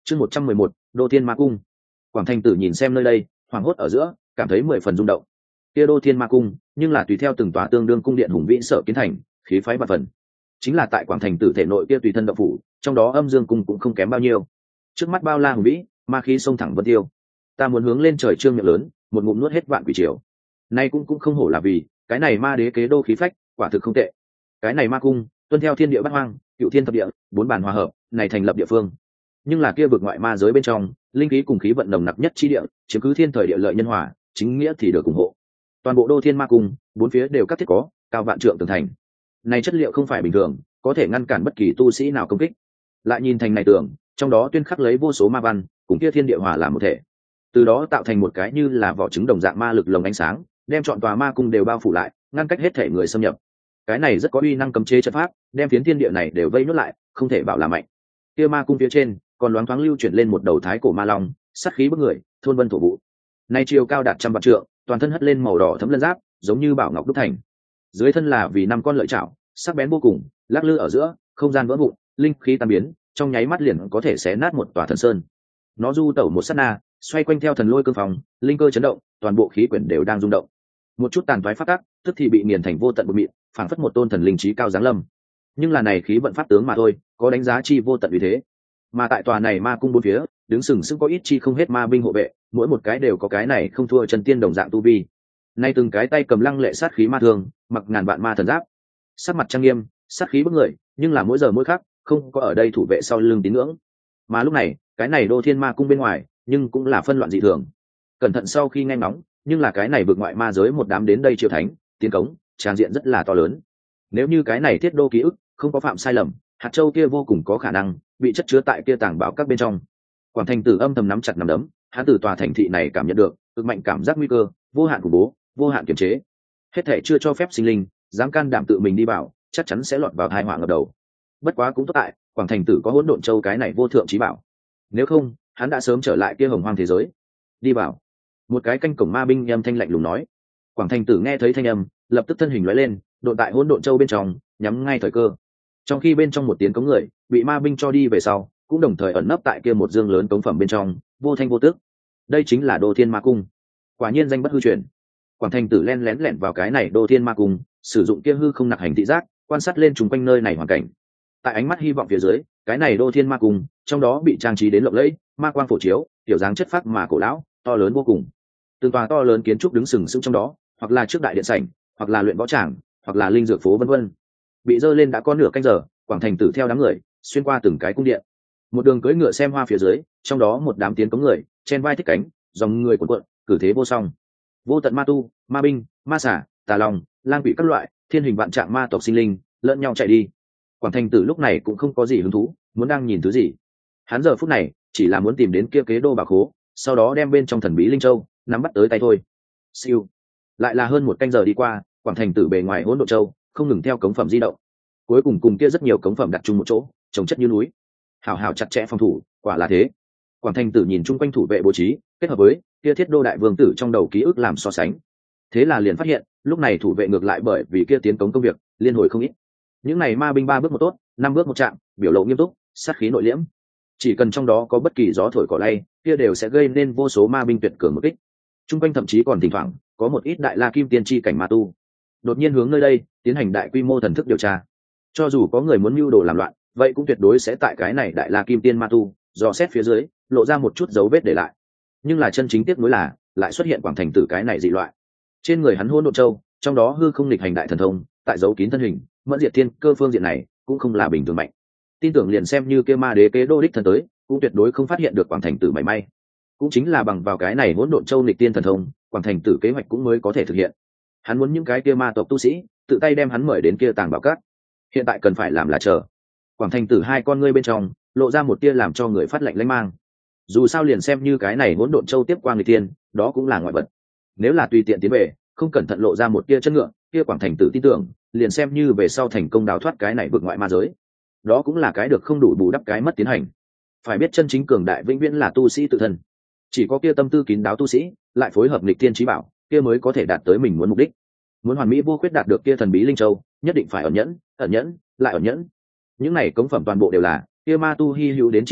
Chương 111, Đô Thiên Ma Cung. Quảng Thành Tử nhìn xem nơi đây, hoảng hốt ở giữa, cảm thấy 10 phần rung động. Kia Đô Thiên Ma Cung, nhưng là tùy theo từng tòa tương đương cung điện hùng vĩ sở kiến thành, khí phái bạt phần. Chính là tại Quảng Thành Tử thể nội kia tùy thân động phủ, trong đó Âm Dương Cung cũng không kém bao nhiêu. Trước mắt bao la hùng vĩ, ma khí xông thẳng vân tiêu. Ta muốn hướng lên trời trương miệng lớn, một ngụm nuốt hết vạn quỷ triều. Nay cũng không hổ là vì, cái này ma đế kế đô khí phách, quả thực không tệ. Cái này ma cung, tuân theo thiên địa bát hoang, cựu thiên thập địa, bốn bản hòa hợp, này thành lập địa phương. Nhưng là kia vực ngoại ma giới bên trong, linh khí cùng khí vận nồng nặc nhất chi địa, chiếm cứ thiên thời địa lợi nhân hòa, chính nghĩa thì được ủng hộ. Toàn bộ Đô Thiên Ma Cung, bốn phía đều các thiết có, cao vạn trượng tường thành. Này chất liệu không phải bình thường, có thể ngăn cản bất kỳ tu sĩ nào công kích. Lại nhìn thành này tường, trong đó tuyên khắc lấy vô số ma văn, cùng kia thiên địa hòa làm một thể. Từ đó tạo thành một cái như là vỏ trứng đồng dạng ma lực lồng ánh sáng, đem trọn tòa ma cung đều bao phủ lại, ngăn cách hết thể người xâm nhập. Cái này rất có uy năng cấm chế trận pháp, đem phiến thiên địa này đều vây nuốt lại, không thể bảo là mạnh. Kia ma cung phía trên, còn loáng thoáng lưu chuyển lên một đầu thái cổ ma long, sát khí bức người, thôn vân thổ vụ. Nay chiều cao đạt trăm vạn trượng, toàn thân hất lên màu đỏ thấm lân giáp, giống như bảo ngọc đúc thành. Dưới thân là vì 5 con lợi chảo, sắc bén vô cùng, lắc lư ở giữa, không gian vỡ vụn, linh khí tan biến, trong nháy mắt liền có thể xé nát một tòa thần sơn. Nó du tẩu một sát na, xoay quanh theo thần lôi cương phòng, linh cơ chấn động, toàn bộ khí quyển đều đang rung động. Một chút tàn toái phát tác, tức thì bị nghiền thành vô tận bụi mịn, phảng phất một tôn thần linh trí cao giáng lâm. Nhưng là này khí vận pháp tướng mà thôi, có đánh giá chi vô tận uy thế. Mà tại tòa này ma cung bốn phía, đứng sừng sững có ít chi không hết ma binh hộ vệ, mỗi một cái đều có cái này không thua chân tiên đồng dạng tu vi. Nay từng cái tay cầm lăng lệ sát khí ma thương, mặc ngàn vạn ma thần giáp, sắc mặt trang nghiêm, sát khí bức người, nhưng là mỗi giờ mỗi khắc, không có ở đây thủ vệ sau lưng tín ngưỡng. Mà lúc này, cái này Đô Thiên Ma Cung bên ngoài, nhưng cũng là phân loạn dị thường. Cẩn thận sau khi nghe ngóng, nhưng là cái này vượt ngoại ma giới một đám đến đây triều thánh, tiến cống, tràn diện rất là to lớn. Nếu như cái này thiết đô ký ức không có phạm sai lầm, hạt châu kia vô cùng có khả năng bị chất chứa tại kia tàng bảo các bên trong. Quảng Thành Tử âm thầm nắm chặt nắm đấm, hắn từ tòa thành thị này cảm nhận được cực mạnh cảm giác nguy cơ, vô hạn khủng bố, vô hạn kiềm chế. Hết thể chưa cho phép sinh linh dám can đảm tự mình đi vào, chắc chắn sẽ lọt vào tai họa ngập đầu. Bất quá cũng tốt tại Quảng Thành Tử có Hỗn Độn Châu cái này vô thượng chí bảo, nếu không hắn đã sớm trở lại kia hồng hoang thế giới. Đi vào. Một cái canh cổng ma binh âm thanh lạnh lùng nói. Quảng Thành Tử nghe thấy thanh âm, lập tức thân hình lóe lên, độn tại Hỗn Độn Châu bên trong, nhắm ngay thời cơ. Trong khi bên trong một tiếng cống người bị ma binh cho đi về sau, cũng đồng thời ẩn nấp tại kia một dương lớn cống phẩm bên trong, vô thanh vô tức. Đây chính là Đô Thiên Ma Cung. Quả nhiên danh bất hư truyền. Quảng Thành Tử lén lẻn vào cái này Đô Thiên Ma Cung, sử dụng kia hư không nặc hành thị giác, quan sát lên trùng quanh nơi này hoàn cảnh. Tại ánh mắt hy vọng phía dưới, cái này Đô Thiên Ma Cung, trong đó bị trang trí đến lộng lẫy, ma quang phổ chiếu, kiểu dáng chất phác mà cổ lão, to lớn vô cùng. Từng tòa to lớn kiến trúc đứng sừng sững trong đó, hoặc là trước đại điện sảnh, hoặc là luyện võ tràng, hoặc là linh dược phố vân vân. Bị dơ lên đã có nửa canh giờ, Quảng Thành Tử theo đám người xuyên qua từng cái cung điện, một đường cưỡi ngựa xem hoa phía dưới, trong đó một đám tiến cống người chen vai thích cánh, dòng người cuộn cuộn, cử thế vô song. Vô tận ma tu, ma binh, ma xả, tà long, lang quỷ các loại thiên hình vạn trạng ma tộc sinh linh lẫn nhau chạy đi. Quảng Thành Tử lúc này cũng không có gì hứng thú muốn đang nhìn thứ gì, hắn giờ phút này chỉ là muốn tìm đến kia kế đô bảo khố, sau đó đem bên trong thần bí linh châu nắm bắt tới tay thôi. Siêu. Lại là hơn một canh giờ đi qua, Quảng Thành Tử bề ngoài Hỗn Độn Châu không ngừng theo cống phẩm di động, cuối cùng cùng kia rất nhiều cống phẩm đặt chung một chỗ, trồng chất như núi, hào hào chặt chẽ phòng thủ. Quả là thế. Quảng Thành Tử nhìn chung quanh thủ vệ bố trí, kết hợp với kia thiết đô đại vương tử trong đầu ký ức làm so sánh, thế là liền phát hiện lúc này thủ vệ ngược lại bởi vì kia tiến cống công việc liên hồi không ít. Những này ma binh 3 bước một tốt, 5 bước một chạm, biểu lộ nghiêm túc, sát khí nội liễm. Chỉ cần trong đó có bất kỳ gió thổi cỏ lay, kia đều sẽ gây nên vô số ma binh tuyệt cường một kích. Trung quanh thậm chí còn thỉnh thoảng có một ít đại la kim tiên chi cảnh ma tu đột nhiên hướng nơi đây tiến hành đại quy mô thần thức điều tra. Cho dù có người muốn mưu đồ làm loạn, vậy cũng tuyệt đối sẽ tại cái này đại la kim tiên ma tu dò xét phía dưới lộ ra một chút dấu vết để lại. Nhưng là chân chính tiếc nuối là lại xuất hiện Quảng Thành Tử cái này dị loại. Trên người hắn Hỗn Độn Châu, trong đó hư không nghịch hành đại thần thông, tại dấu kín thân hình, mẫn diệt thiên cơ phương diện này cũng không là bình thường mạnh. Tin tưởng liền xem như kia ma đế kế đô đích thần tới, cũng tuyệt đối không phát hiện được Quảng Thành Tử mảy may. Cũng chính là bằng vào cái này Hỗn Độn Châu nghịch tiên thần thông, Quảng Thành Tử kế hoạch cũng mới có thể thực hiện. Hắn muốn những cái kia ma tộc tu sĩ tự tay đem hắn mời đến kia tàng bảo các. Hiện tại cần phải làm là chờ. Quảng Thành Tử hai con ngươi bên trong lộ ra một tia làm cho người phát lạnh lãnh mang. Dù sao liền xem như cái này Hỗn Độn Châu tiếp qua người tiên, đó cũng là ngoại vật. Nếu là tùy tiện tiến về, không cẩn thận lộ ra một tia chân ngựa, kia Quảng Thành Tử tin tưởng, liền xem như về sau thành công đào thoát cái này vượt ngoại ma giới, đó cũng là cái được không đủ bù đắp cái mất tiến hành. Phải biết chân chính cường đại vĩnh viễn là tu sĩ tự thân. Chỉ có kia tâm tư kín đáo tu sĩ, lại phối hợp nghịch tiên chí bảo, kia mới có thể đạt tới mình muốn mục đích. Muốn hoàn mỹ vô khuyết đạt được kia thần bí linh châu, nhất định phải ẩn nhẫn, lại ẩn nhẫn. Những này cống phẩm toàn bộ đều là kia ma tu hi hữu đến chi vật,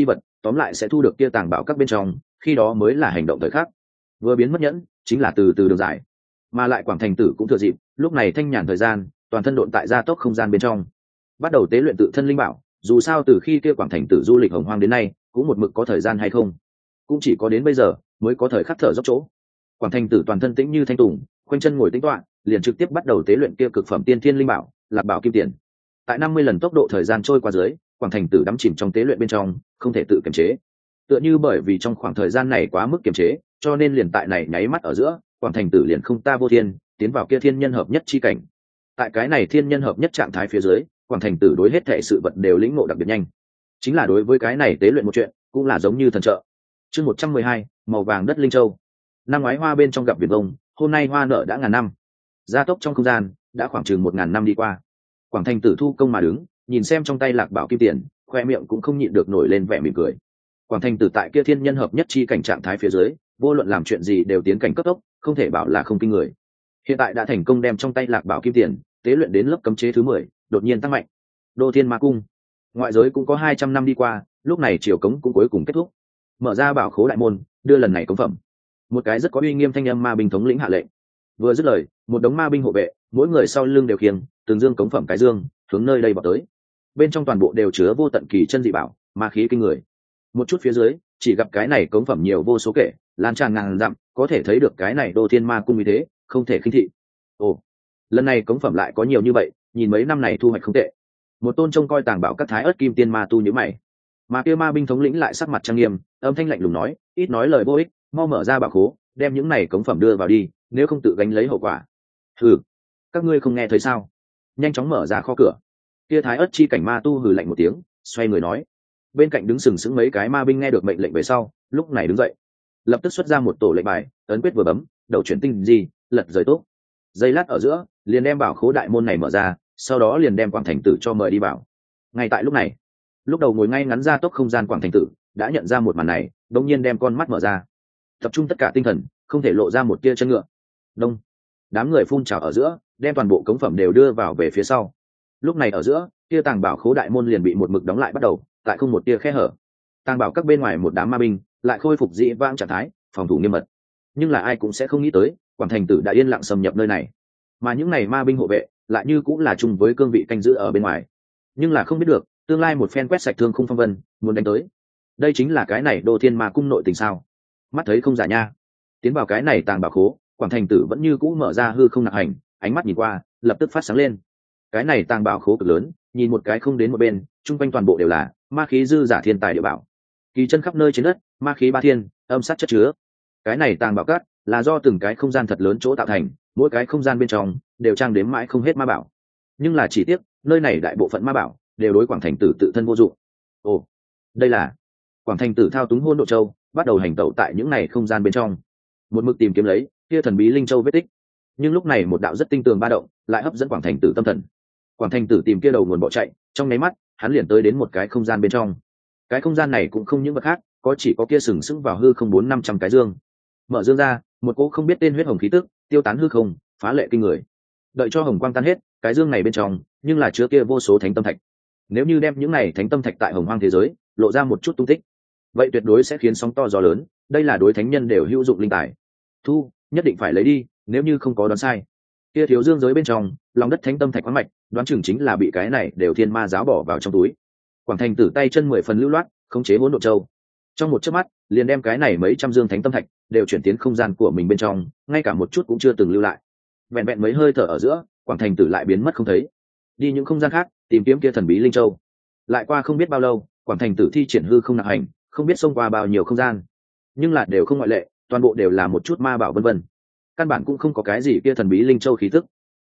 tóm lại sẽ thu được kia tàng bảo các bên trong, khi đó mới là hành động thời khắc. Vừa biến mất nhẫn chính là từ từ đường dài, mà lại Quảng Thành Tử cũng thừa dịp lúc này thanh nhàn thời gian, toàn thân độn tại gia tốc không gian bên trong, bắt đầu tế luyện tự thân linh bảo. Dù sao từ khi kia Quảng Thành Tử du lịch hồng hoang đến nay cũng một mực có thời gian hay không, cũng chỉ có đến bây giờ mới có thời khắc thở dốc chỗ. Quảng Thành Tử toàn thân tĩnh như thanh tùng, khoanh chân ngồi tĩnh tọa, liền trực tiếp bắt đầu tế luyện kia cực phẩm tiên thiên linh bảo Lạc Bảo Kim Tiền. Tại 50 lần tốc độ thời gian trôi qua dưới, Quảng Thành Tử đắm chìm trong tế luyện bên trong, không thể tự kiềm chế. Tựa như bởi vì trong khoảng thời gian này quá mức kiềm chế, cho nên liền tại này nháy mắt ở giữa, Quảng Thành Tử liền không ta vô thiên, tiến vào kia thiên nhân hợp nhất chi cảnh. Tại cái này thiên nhân hợp nhất trạng thái phía dưới, Quảng Thành Tử đối hết thảy sự vật đều lĩnh ngộ đặc biệt nhanh. Chính là đối với cái này tế luyện một chuyện, cũng là giống như thần trợ. Chương 112, màu vàng đất linh châu. Năm ngoái hoa bên trong gặp Việt Vông, hôm nay hoa nở đã ngàn năm. Gia tốc trong không gian, đã khoảng chừng 1000 năm đi qua. Quảng Thành Tử thu công mà đứng, nhìn xem trong tay Lạc Bảo Kim Tiền, khoe miệng cũng không nhịn được nổi lên vẻ mỉm cười. Quảng Thành Tử tại kia thiên nhân hợp nhất chi cảnh trạng thái phía dưới, vô luận làm chuyện gì đều tiến cảnh cấp tốc, không thể bảo là không kinh người. Hiện tại đã thành công đem trong tay Lạc Bảo Kim Tiền tế luyện đến lớp cấm chế thứ 10, đột nhiên tăng mạnh. Đô Thiên Ma Cung, ngoại giới cũng có 200 năm đi qua, lúc này triều cống cũng cuối cùng kết thúc. Mở ra bảo khố đại môn, đưa lần này cống phẩm. Một cái rất có uy nghiêm thanh âm ma binh thống lĩnh hạ lệnh. Vừa dứt lời, một đống ma binh hộ vệ, mỗi người sau lưng đều khiêng từng dương cống phẩm cái dương, hướng nơi đây bỏ tới. Bên trong toàn bộ đều chứa vô tận kỳ chân dị bảo, ma khí kinh người. Một chút phía dưới, chỉ gặp cái này cống phẩm nhiều vô số kể, lan tràn ngàn dặm, có thể thấy được cái này Đô Thiên Ma Cung như thế, không thể khinh thị. Ồ, lần này cống phẩm lại có nhiều như vậy, nhìn mấy năm này thu hoạch không tệ. Một tôn trông coi tàng bảo các thái ớt kim tiên ma tu nhíu mày. Mà kia ma binh thống lĩnh lại sắc mặt trang nghiêm, âm thanh lạnh lùng nói, ít nói lời vô ích, mau mở ra bảo khố, đem những này cống phẩm đưa vào đi, nếu không tự gánh lấy hậu quả. Hừ, các ngươi không nghe thấy sao? Nhanh chóng mở ra kho cửa. Kia thái ớt chi cảnh ma tu hừ lạnh một tiếng, xoay người nói. Bên cạnh đứng sừng sững mấy cái ma binh nghe được mệnh lệnh về sau, lúc này đứng dậy, lập tức xuất ra một tổ lệnh bài, ấn quyết vừa bấm, đầu chuyển tinh gì, lật rời tốt. Giây lát ở giữa, liền đem bảo khố đại môn này mở ra, sau đó liền đem Quảng Thành Tử cho mời đi vào. Ngay tại lúc này, lúc đầu ngồi ngay ngắn ra tốc không gian Quảng Thành Tử đã nhận ra một màn này, đột nhiên đem con mắt mở ra, tập trung tất cả tinh thần, không thể lộ ra một tia chân ngựa. Đông, đám người phun trào ở giữa, đem toàn bộ cống phẩm đều đưa vào về phía sau. Lúc này ở giữa, tia tàng bảo khố đại môn liền bị một mực đóng lại bắt đầu, tại không một tia khe hở. Tàng bảo các bên ngoài một đám ma binh lại khôi phục dị vãng trạng thái, phòng thủ nghiêm mật. Nhưng là ai cũng sẽ không nghĩ tới, Quảng Thành Tử đã yên lặng xâm nhập nơi này, mà những này ma binh hộ vệ lại như cũng là chung với cương vị canh giữ ở bên ngoài. Nhưng là không biết được, tương lai một phen quét sạch thương khung phong vân, muốn đánh tới. Đây chính là cái này Đô Thiên Ma Cung nội tình sao? Mắt thấy không giả nha. Tiến vào cái này tàng bảo khố, Quảng Thành Tử vẫn như cũ mở ra hư không nặc hành, ánh mắt nhìn qua, lập tức phát sáng lên. Cái này tàng bảo khố cực lớn, nhìn một cái không đến một bên, chung quanh toàn bộ đều là ma khí dư giả thiên tài địa bảo, kỳ chân khắp nơi trên đất, ma khí ba thiên, âm sát chất chứa. Cái này tàng bảo cát là do từng cái không gian thật lớn chỗ tạo thành, mỗi cái không gian bên trong đều trang đếm mãi không hết ma bảo. Nhưng là chỉ tiếc, nơi này đại bộ phận ma bảo đều đối Quảng Thành Tử tự thân vô dụng. Ồ, đây là Quảng Thành Tử thao túng Hỗn Độn Châu, bắt đầu hành tẩu tại những này không gian bên trong, một mực tìm kiếm lấy kia thần bí linh châu vết tích. Nhưng lúc này một đạo rất tinh tường ba động lại hấp dẫn Quảng Thành Tử tâm thần. Quảng Thành Tử tìm kia đầu nguồn bỏ chạy, trong nháy mắt hắn liền tới đến một cái không gian bên trong. Cái không gian này cũng không những vật khác, có chỉ có kia sừng sững vào hư không 400-500 cái dương. Mở dương ra, một cỗ không biết tên huyết hồng khí tức tiêu tán hư không, phá lệ kinh người. Đợi cho hồng quang tan hết, cái dương này bên trong nhưng là chứa kia vô số thánh tâm thạch. Nếu như đem những này thánh tâm thạch tại hồng hoang thế giới lộ ra một chút tung tích, vậy tuyệt đối sẽ khiến sóng to gió lớn. Đây là đối thánh nhân đều hữu dụng linh tài. Thu, nhất định phải lấy đi, nếu như không có đoán sai. Kia thiếu dương giới bên trong, lòng đất thánh tâm thạch khoáng mạch, đoán chừng chính là bị cái này đều thiên ma giáo bỏ vào trong túi. Quảng Thành Tử tay chân 10 phần lưu loát, khống chế Hỗn Độn Châu. Trong một chớp mắt, liền đem cái này mấy trăm dương thánh tâm thạch đều chuyển tiến không gian của mình bên trong, ngay cả một chút cũng chưa từng lưu lại. Vẹn vẹn mấy hơi thở ở giữa, Quảng Thành Tử lại biến mất không thấy, đi những không gian khác tìm kiếm kia thần bí linh châu. Lại qua không biết bao lâu, Quảng Thành Tử thi triển hư không nặc hành, không biết xông qua bao nhiêu không gian, nhưng là đều không ngoại lệ, toàn bộ đều là một chút ma bảo vân vân, căn bản cũng không có cái gì kia thần bí linh châu khí tức.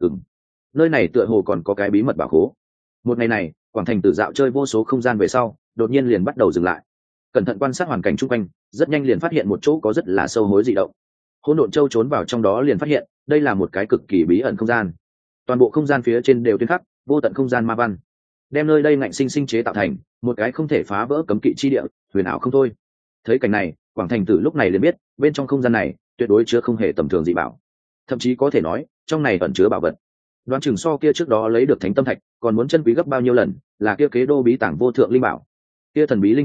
Nơi này tựa hồ còn có cái bí mật bảo khố. Một ngày này, Quảng Thành Tử dạo chơi vô số không gian về sau, đột nhiên liền bắt đầu dừng lại, cẩn thận quan sát hoàn cảnh chung quanh, rất nhanh liền phát hiện một chỗ có rất là sâu hối dị động. Hỗn Độn Châu trốn vào trong đó liền phát hiện, đây là một cái cực kỳ bí ẩn không gian. Toàn bộ không gian phía trên đều tuyên khắc vô tận không gian ma văn, đem nơi đây ngạnh sinh sinh chế tạo thành một cái không thể phá vỡ cấm kỵ chi địa, huyền ảo không thôi. Thấy cảnh này, Quảng Thành Tử lúc này liền biết, bên trong không gian này tuyệt đối chứa không hề tầm thường dị bảo, thậm chí có thể nói trong này ẩn chứa bảo vật. Đoán chừng so kia trước đó lấy được thánh tâm thạch còn muốn chân quý gấp bao nhiêu lần, là kia kế đô bí tàng vô thượng linh bảo. Kia thần bí linh châu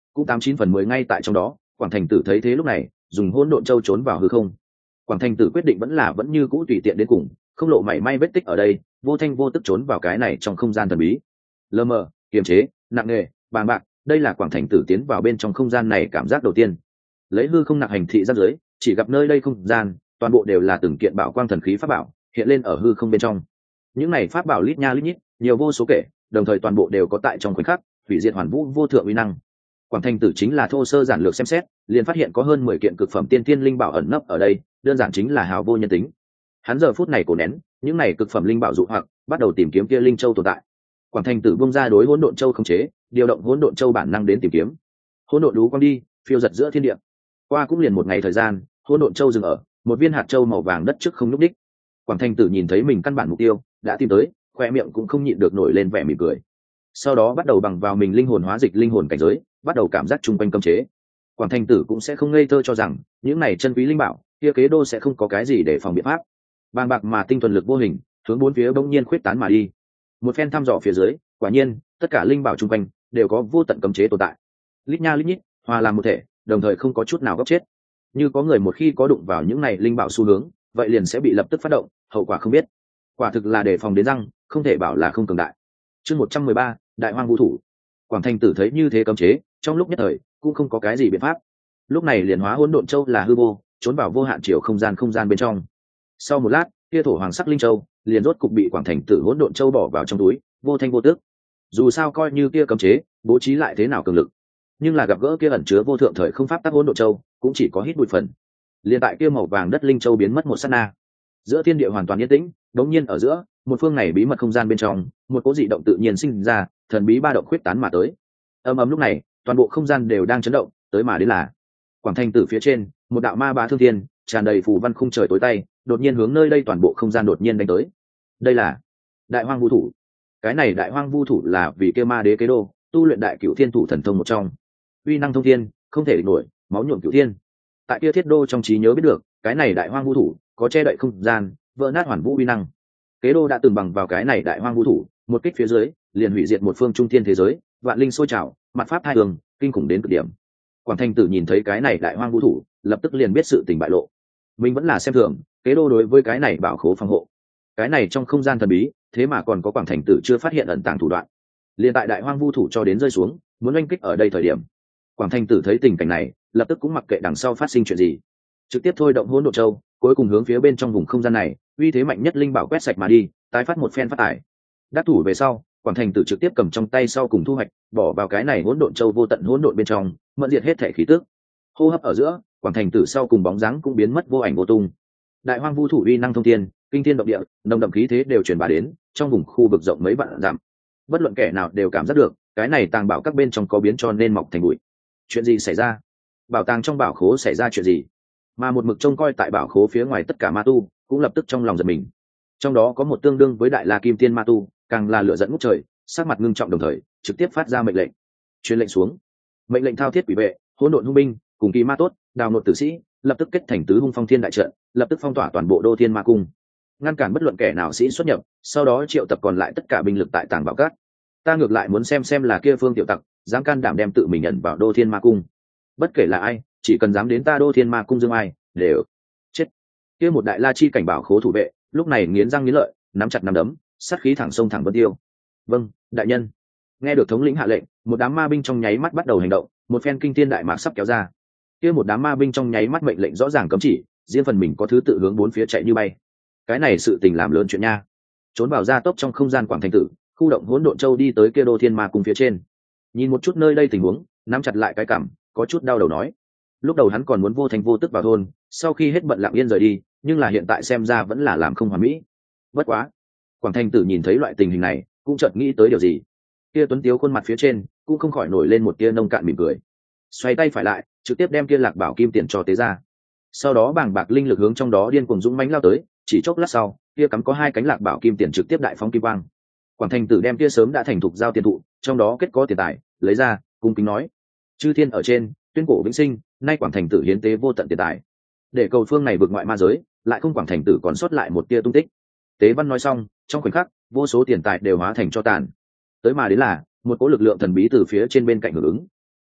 cũng 89/10 ngay tại trong đó. Quảng Thành Tử thấy thế lúc này dùng hỗn độn châu trốn vào hư không. Quảng Thành Tử quyết định vẫn như cũ tùy tiện đến cùng, không lộ mảy may vết tích ở đây, vô thanh vô tức trốn vào cái này trong không gian thần bí. Lờ mờ, kiềm chế, nặng nề, bàng bạc, đây là Quảng Thành Tử tiến vào bên trong không gian này cảm giác đầu tiên. Lấy hư không nặng hành thị ra dưới, chỉ gặp nơi đây không gian, toàn bộ đều là từng kiện bảo quang thần khí pháp bảo, hiện lên ở hư không bên trong. Những này pháp bảo lít nha lít nhít, nhiều vô số kể, đồng thời toàn bộ đều có tại trong khoảnh khắc, hủy diệt hoàn vũ vô thượng uy năng. Quảng Thành Tử chính là thô sơ giản lược xem xét, liền phát hiện có hơn 10 kiện cực phẩm tiên thiên linh bảo ẩn nấp ở đây, đơn giản chính là hào vô nhân tính. Hắn giờ phút này cổ nén, những này cực phẩm linh bảo dụ hoặc, bắt đầu tìm kiếm kia linh châu tồn tại. Quảng Thành Tử buông ra đối hỗn độn châu khống chế, điều động hỗn độn châu bản năng đến tìm kiếm. Hỗn độn đú quang đi, phiêu giật giữa thiên địa. Qua cũng liền một ngày thời gian, hỗn độn châu dừng ở một viên hạt châu màu vàng đất trước không nhúc đích. Quảng Thành Tử nhìn thấy mình căn bản mục tiêu đã tìm tới, khoe miệng cũng không nhịn được nổi lên vẻ mỉm cười. Sau đó bắt đầu bằng vào mình linh hồn hóa dịch linh hồn cảnh giới, bắt đầu cảm giác chung quanh cấm chế. Quảng Thành Tử cũng sẽ không ngây thơ cho rằng những này chân quý linh bảo kia kế đô sẽ không có cái gì để phòng biện pháp. Bàng bạc mà tinh thuần lực vô hình hướng bốn phía bỗng nhiên khuyết tán mà đi. Một phen thăm dò phía dưới, quả nhiên tất cả linh bảo chung quanh đều có vô tận cấm chế tồn tại, lít nha lít nhít, hòa làm một thể, đồng thời không có chút nào góc chết. Như có người một khi có đụng vào những này linh bảo xu hướng, vậy liền sẽ bị lập tức phát động, hậu quả không biết. Quả thực là đề phòng đến răng, không thể bảo là không cường đại. Chương 113, Đại Hoang Vu Thủ. Quảng Thành Tử thấy như thế cấm chế, trong lúc nhất thời cũng không có cái gì biện pháp. Lúc này liền hóa hỗn độn châu là hư vô, trốn vào vô hạn chiều không gian bên trong. Sau một lát, kia thổ hoàng sắc linh châu liền rốt cục bị Quảng Thành Tử hỗn độn châu bỏ vào trong túi, vô thanh vô tức. Dù sao coi như kia cấm chế bố trí lại thế nào cường lực, nhưng là gặp gỡ kia ẩn chứa vô thượng thời không pháp tắc hỗn độn châu, cũng chỉ có hít bụi phần. Liên tại kia màu vàng đất linh châu biến mất một sát na, giữa thiên địa hoàn toàn yên tĩnh. Đống nhiên ở giữa một phương này bí mật không gian bên trong, một cỗ dị động tự nhiên sinh ra, thần bí ba động khuyết tán mà tới. Ầm ầm lúc này, toàn bộ không gian đều đang chấn động, tới mà đến là Quảng Thành Tử phía trên, một đạo ma bá thương thiên, tràn đầy phù văn khung trời tối tay, đột nhiên hướng nơi đây toàn bộ không gian đột nhiên đánh tới. Đây là Đại Hoang Vu Thủ. Cái này Đại Hoang Vu Thủ là vì kia ma đế kế đô tu luyện đại cửu thiên thủ thần thông một trong, uy năng thông thiên, không thể địch nổi, máu nhuộm cửu thiên. Tại kia thiết đô trong trí nhớ biết được, cái này Đại Hoang Vu Thủ có che đậy không gian, vỡ nát hoàn vũ uy năng. Kế đô đã từng bằng vào cái này Đại Hoang Vu Thủ, một kích phía dưới liền hủy diệt một phương trung thiên thế giới, vạn linh sôi trào, mặt pháp hai đường, kinh khủng đến cực điểm. Quảng Thành Tử nhìn thấy cái này Đại Hoang Vu Thủ, lập tức liền biết sự tình bại lộ. Mình vẫn là xem thường kế đô đối với cái này bảo khố phòng hộ. Cái này trong không gian thần bí, thế mà còn có Quảng Thành Tử chưa phát hiện ẩn tàng thủ đoạn. Liên tại Đại Hoang Vu Thủ cho đến rơi xuống, muốn oanh kích ở đây thời điểm, Quảng Thành Tử thấy tình cảnh này, lập tức cũng mặc kệ đằng sau phát sinh chuyện gì, trực tiếp thôi động hỗn độn châu, cuối cùng hướng phía bên trong vùng không gian này, uy thế mạnh nhất linh bảo quét sạch mà đi, tái phát một phen phát tải. Đắc thủ về sau, Quảng Thành Tử trực tiếp cầm trong tay sau cùng thu hoạch, bỏ vào cái này hỗn độn châu vô tận hỗn độn bên trong, mẫn diệt hết thể khí tức. Hô hấp ở giữa, Quảng Thành Tử sau cùng bóng dáng cũng biến mất vô ảnh vô tung. Đại Hoang Vu Thủ uy năng thông thiên, kinh thiên động địa, nồng đậm khí thế đều truyền bá đến trong vùng khu vực rộng mấy vạn dặm. Bất luận kẻ nào đều cảm giác được, cái này tàng bảo các bên trong có biến cho nên mọc thành bụi. Chuyện gì xảy ra? Bảo tàng trong bảo khố xảy ra chuyện gì? Mà một mực trông coi tại bảo khố phía ngoài tất cả ma tu cũng lập tức trong lòng giật mình. Trong đó có một tương đương với Đại La Kim Tiên ma tu, càng là lửa giận ngút trời, sắc mặt ngưng trọng đồng thời trực tiếp phát ra mệnh lệnh. Truyền lệnh xuống. Mệnh lệnh thao thiết quỷ vệ, hỗn độn hung binh, cùng kỳ ma tốt, đào nộp tử sĩ, lập tức kết thành tứ hung phong thiên đại trận, lập tức phong tỏa toàn bộ đô thiên ma cung, ngăn cản bất luận kẻ nào sĩ xuất nhập. Sau đó triệu tập còn lại tất cả binh lực tại tàng bảo cát. Ta ngược lại muốn xem là kia phương tiểu tặc dám can đảm đem tự mình nhận vào đô thiên ma cung. Bất kể là ai, chỉ cần dám đến ta đô thiên ma cung dương ai đều chết. Kia một đại la chi cảnh bảo khố thủ vệ lúc này nghiến răng nghiến lợi, nắm chặt nắm đấm, sát khí thẳng sông thẳng vân tiêu. Vâng, đại nhân. Nghe được thống lĩnh hạ lệnh, một đám ma binh trong nháy mắt bắt đầu hành động, một phen kinh thiên đại mạc sắp kéo ra. Kia một đám ma binh trong nháy mắt mệnh lệnh rõ ràng cấm chỉ, riêng phần mình có thứ tự hướng bốn phía chạy như bay. Cái này sự tình làm lớn chuyện nha. Trốn vào gia tốc trong không gian Quảng Thành Tử, khu động hỗn độn châu đi tới kia đô thiên ma cung phía trên. Nhìn một chút nơi đây tình huống, nắm chặt lại cái cằm, có chút đau đầu nói. Lúc đầu hắn còn muốn vô thành vô tức vào thôn, sau khi hết bận lặng yên rời đi, nhưng là hiện tại xem ra vẫn là làm không hoàn mỹ. Bất quá, Quảng Thành Tử nhìn thấy loại tình hình này, cũng chợt nghĩ tới điều gì. Kia tuấn tiếu khuôn mặt phía trên cũng không khỏi nổi lên một tia nông cạn mỉm cười. Xoay tay phải lại, trực tiếp đem kia lạc bảo kim tiền cho tế ra. Sau đó bàng bạc linh lực hướng trong đó điên cuồng dũng mãnh lao tới, chỉ chốc lát sau, kia cắm có hai cánh lạc bảo kim tiền trực tiếp đại phóng kim quang. Quảng Thành Tử đem kia sớm đã thành thục giao tiền thụ, trong đó kết có tiền tài, lấy ra, cung kính nói: chư thiên ở trên, tuyên cổ vĩnh sinh, nay Quảng Thành Tử hiến tế vô tận tiền tài, để cầu phương này vượt ngoại ma giới, lại không Quảng Thành Tử còn sót lại một tia tung tích. Tế văn nói xong, trong khoảnh khắc, vô số tiền tài đều hóa thành cho tàn. Tới mà đến là một cỗ lực lượng thần bí từ phía trên bên cạnh hưởng ứng.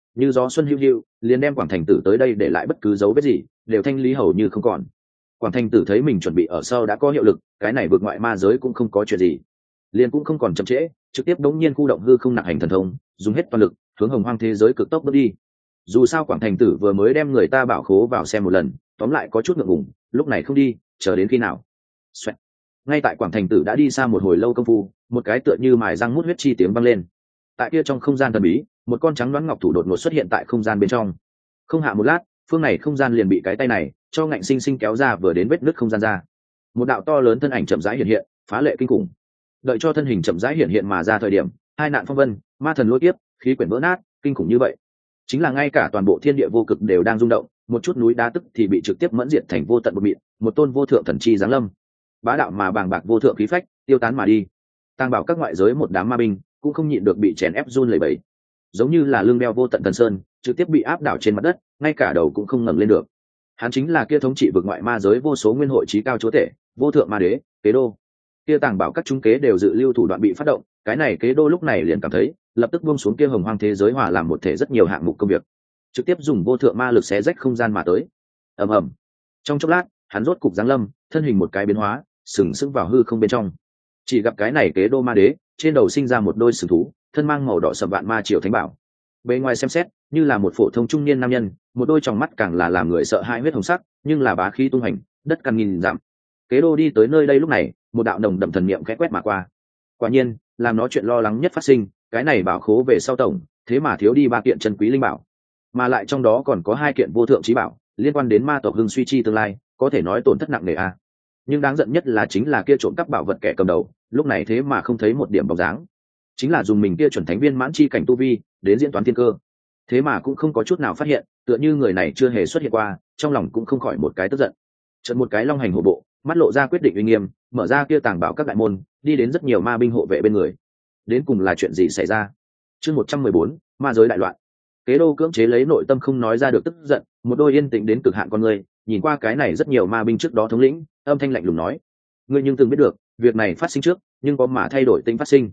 như gió xuân hữu hữu, liền đem Quảng Thành Tử tới đây để lại bất cứ dấu vết gì đều thanh lý hầu như không còn. Quảng Thành Tử thấy mình chuẩn bị ở sau đã có hiệu lực, cái này vượt ngoại ma giới cũng không có chuyện gì, liền cũng không còn chậm trễ, trực tiếp đống nhiên khu động hư không nặng hành thần thông, dùng hết toàn lực hướng hồng hoang thế giới cực tốc bước đi. Dù sao Quảng Thành Tử vừa mới đem người ta bảo khố vào xem một lần, tóm lại có chút ngượng ngùng, lúc này không đi, chờ đến khi nào. Xoẹt. Ngay tại Quảng Thành Tử đã đi xa một hồi lâu công phu, một cái tựa như mài răng mút huyết chi tiếng vang lên. Tại kia trong không gian thần bí, một con trắng đoán ngọc thủ đột ngột xuất hiện tại không gian bên trong. Không hạ một lát, phương này không gian liền bị cái tay này cho ngạnh sinh sinh kéo ra vừa đến vết nứt không gian ra. Một đạo to lớn thân ảnh chậm rãi hiện hiện, phá lệ kinh khủng. Đợi cho thân hình chậm rãi hiện hiện mà ra thời điểm, hai nạn phong vân, ma thần lôi kiếp, khí quyển vỡ nát, kinh khủng như vậy. Chính là ngay cả toàn bộ thiên địa vô cực đều đang rung động, một chút núi đá tức thì bị trực tiếp mẫn diệt thành vô tận bột mịn, một tôn vô thượng thần chi giáng lâm. Bá đạo mà bàng bạc vô thượng khí phách, tiêu tán mà đi. Tàng bảo các ngoại giới một đám ma binh, cũng không nhịn được bị chèn ép run lẩy bẩy. Giống như là lưng đeo vô tận thần sơn, trực tiếp bị áp đảo trên mặt đất, ngay cả đầu cũng không ngẩng lên được. Hắn chính là kia thống trị vực ngoại ma giới vô số nguyên hội trí cao chúa tể, vô thượng ma đế, Kế Đô. Kia tàng bảo các chúng kế đều dự lưu thủ đoạn bị phát động, cái này Kế Đô lúc này liền cảm thấy, lập tức buông xuống kia hồng hoang thế giới hòa làm một thể rất nhiều hạng mục công việc, trực tiếp dùng vô thượng ma lực xé rách không gian mà tới. Ầm ầm. Trong chốc lát, hắn rốt cục giáng lâm, thân hình một cái biến hóa, sừng sững vào hư không bên trong. Chỉ gặp cái này Kế Đô ma đế, trên đầu sinh ra một đôi sừng thú, thân mang màu đỏ sậm vạn ma triều thánh bảo. Bề ngoài xem xét, như là một phổ thông trung niên nam nhân, một đôi tròng mắt càng là làm người sợ hãi huyết hồng sắc, nhưng là bá khí tung hành, đất căn nghìn dặm. Kế Đô đi tới nơi đây lúc này, một đạo nồng đậm thần niệm khẽ quét mà qua. Quả nhiên, làm nó chuyện lo lắng nhất phát sinh, cái này bảo khố về sau tổng, thế mà thiếu đi 3 kiện chân quý linh bảo, mà lại trong đó còn có 2 kiện vô thượng chí bảo, liên quan đến ma tộc hưng suy chi tương lai, có thể nói tổn thất nặng nề a. Nhưng đáng giận nhất là chính là kia trộm cắp bảo vật kẻ cầm đầu, lúc này thế mà không thấy một điểm bóng dáng. Chính là dùng mình kia chuẩn thánh viên mãn chi cảnh tu vi, đến diễn toán thiên cơ, thế mà cũng không có chút nào phát hiện, tựa như người này chưa hề xuất hiện qua, trong lòng cũng không khỏi một cái tức giận. Chợt một cái long hành hổ bộ, mắt lộ ra quyết định uy nghiêm, mở ra kia tàng bảo các đại môn, đi đến rất nhiều ma binh hộ vệ bên người. Đến cùng là chuyện gì xảy ra? Chương 114, ma giới đại loạn. Kế Đô cưỡng chế lấy nội tâm không nói ra được tức giận, một đôi yên tĩnh đến cực hạn con người, nhìn qua cái này rất nhiều ma binh trước đó thống lĩnh, âm thanh lạnh lùng nói: "Ngươi nhưng từng biết được, việc này phát sinh trước, nhưng có mà thay đổi tính phát sinh."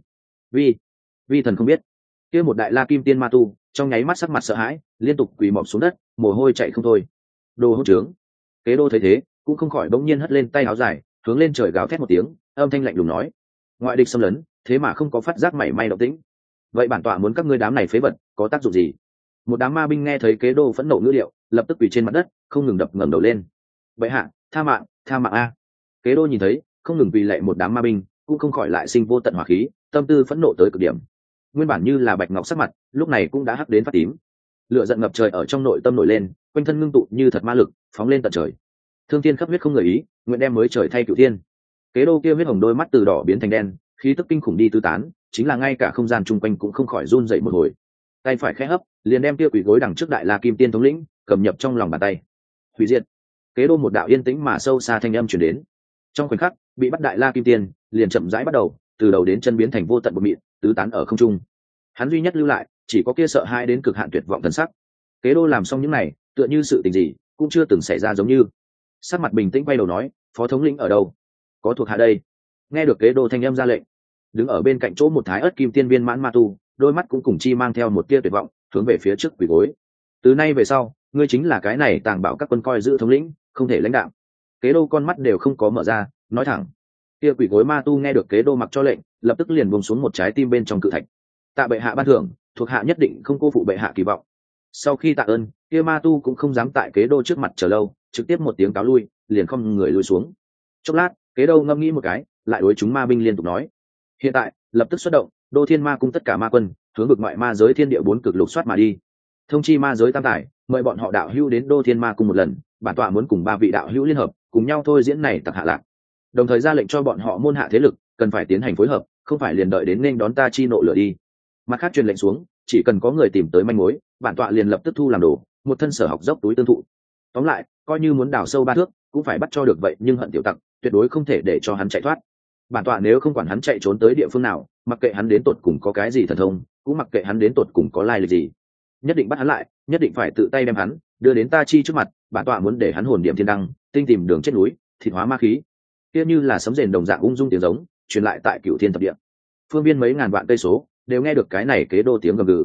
Vi thần không biết. Kia một đại la kim tiên ma tu, trong nháy mắt sắc mặt sợ hãi, liên tục quỳ mọp xuống đất, mồ hôi chảy không thôi. Đồ hỗn trướng. Kế Đô thấy thế, cũng không khỏi bỗng nhiên hất lên tay áo dài, hướng lên trời gào thét một tiếng, âm thanh lạnh lùng nói: "Ngoại địch xâm lấn, thế mà không có phát giác mảy may động tĩnh. Vậy bản tọa muốn các ngươi đám này phế vật, có tác dụng gì?" Một đám ma binh nghe thấy Kế Đô phẫn nộ ngữ điệu, lập tức quỳ trên mặt đất, không ngừng ngẩng đầu lên. "Bệ hạ, tha mạng a!" Kế Đô nhìn thấy, không ngừng quỳ lạy một đám ma binh, cũng không khỏi lại sinh vô tận hỏa khí, tâm tư phẫn nộ tới cực điểm. Nguyên bản như là bạch ngọc sắc mặt, lúc này cũng đã hắc đến phát tím. Lửa giận ngập trời ở trong nội tâm nổi lên, quanh thân ngưng tụ như thật ma lực, phóng lên tận trời. Thương thiên khắp huyết không người ý, nguyện đem mới trời thay cửu thiên. Kế Đô kia huyết hồng đôi mắt từ đỏ biến thành đen, khí tức kinh khủng đi tứ tán, chính là ngay cả không gian chung quanh cũng không khỏi run dậy một hồi. Tay phải khẽ hấp, liền đem kia quỷ gối đằng trước đại la kim tiên thống lĩnh cầm nhập trong lòng bàn tay. Hủy diệt. Kế Đô một đạo yên tĩnh mà sâu xa thanh âm truyền đến. Trong khoảnh khắc, bị bắt đại la kim tiên liền chậm rãi bắt đầu, từ đầu đến chân biến thành vô tận bột mịn, tứ tán ở không trung. Hắn duy nhất lưu lại, chỉ có kia sợ hãi đến cực hạn tuyệt vọng thần sắc. Kế Đô làm xong những này, tựa như sự tình gì cũng chưa từng xảy ra giống như. Sắc mặt bình tĩnh quay đầu nói: "Phó thống lĩnh ở đâu? Có thuộc hạ đây." Nghe được Kế Đô thanh âm ra lệnh, đứng ở bên cạnh chỗ một thái ớt kim tiên viên mãn ma tu, đôi mắt cũng cùng chi mang theo một tia tuyệt vọng, hướng về phía trước quỳ gối. "Từ nay về sau, ngươi chính là cái này tàng bảo các quân coi giữ thống lĩnh, không thể lãnh đạo." Kế Đô con mắt đều không có mở ra, nói thẳng. Kia quỳ gối ma tu nghe được Kế Đô mặc cho lệnh, lập tức liền buông xuống một trái tim bên trong cự thạch. "Tạ bệ hạ ban thưởng, thuộc hạ nhất định không cô phụ bệ hạ kỳ vọng." Sau khi tạ ơn, kia ma tu cũng không dám tại Kế Đô trước mặt chờ lâu, trực tiếp một tiếng cáo lui, liền không người lui xuống. Chốc lát, Kế Đô ngâm nghĩ một cái, lại đối chúng ma binh liên tục nói: "Hiện tại, lập tức xuất động, Đô Thiên Ma cung tất cả ma quân, hướng vực ngoại ma giới thiên địa 4 cực lục soát mà đi. Thông chi ma giới tam tải, mời bọn họ đạo hữu đến Đô Thiên Ma cung một lần, bản tọa muốn cùng 3 vị đạo hữu liên hợp, cùng nhau thôi diễn này tặc hạ lạc. Đồng thời ra lệnh cho bọn họ môn hạ thế lực, cần phải tiến hành phối hợp, không phải liền đợi đến nên đón ta chi nộ lửa đi." Mặt khác truyền lệnh xuống, chỉ cần có người tìm tới manh mối, bản tọa liền lập tức thu làm đồ, một thân sở học dốc túi tương thụ. Tóm lại, coi như muốn đào sâu 3 thước, cũng phải bắt cho được vậy, nhưng hận tiểu tặc, tuyệt đối không thể để cho hắn chạy thoát. Bản tọa nếu không quản hắn chạy trốn tới địa phương nào, mặc kệ hắn đến tột cùng có cái gì thần thông, cũng mặc kệ hắn đến tột cùng có lai lịch gì, nhất định bắt hắn lại, nhất định phải tự tay đem hắn đưa đến ta chi trước mặt. Bản tọa muốn để hắn hồn điểm thiên đăng, tinh tìm đường chết núi, thịt hóa ma khí, kia như là sấm rền đồng dạng ung dung tiếng giống truyền lại tại cửu thiên thập địa. Phương viên mấy ngàn vạn cây số đều nghe được cái này Kế Đô tiếng gầm gừ.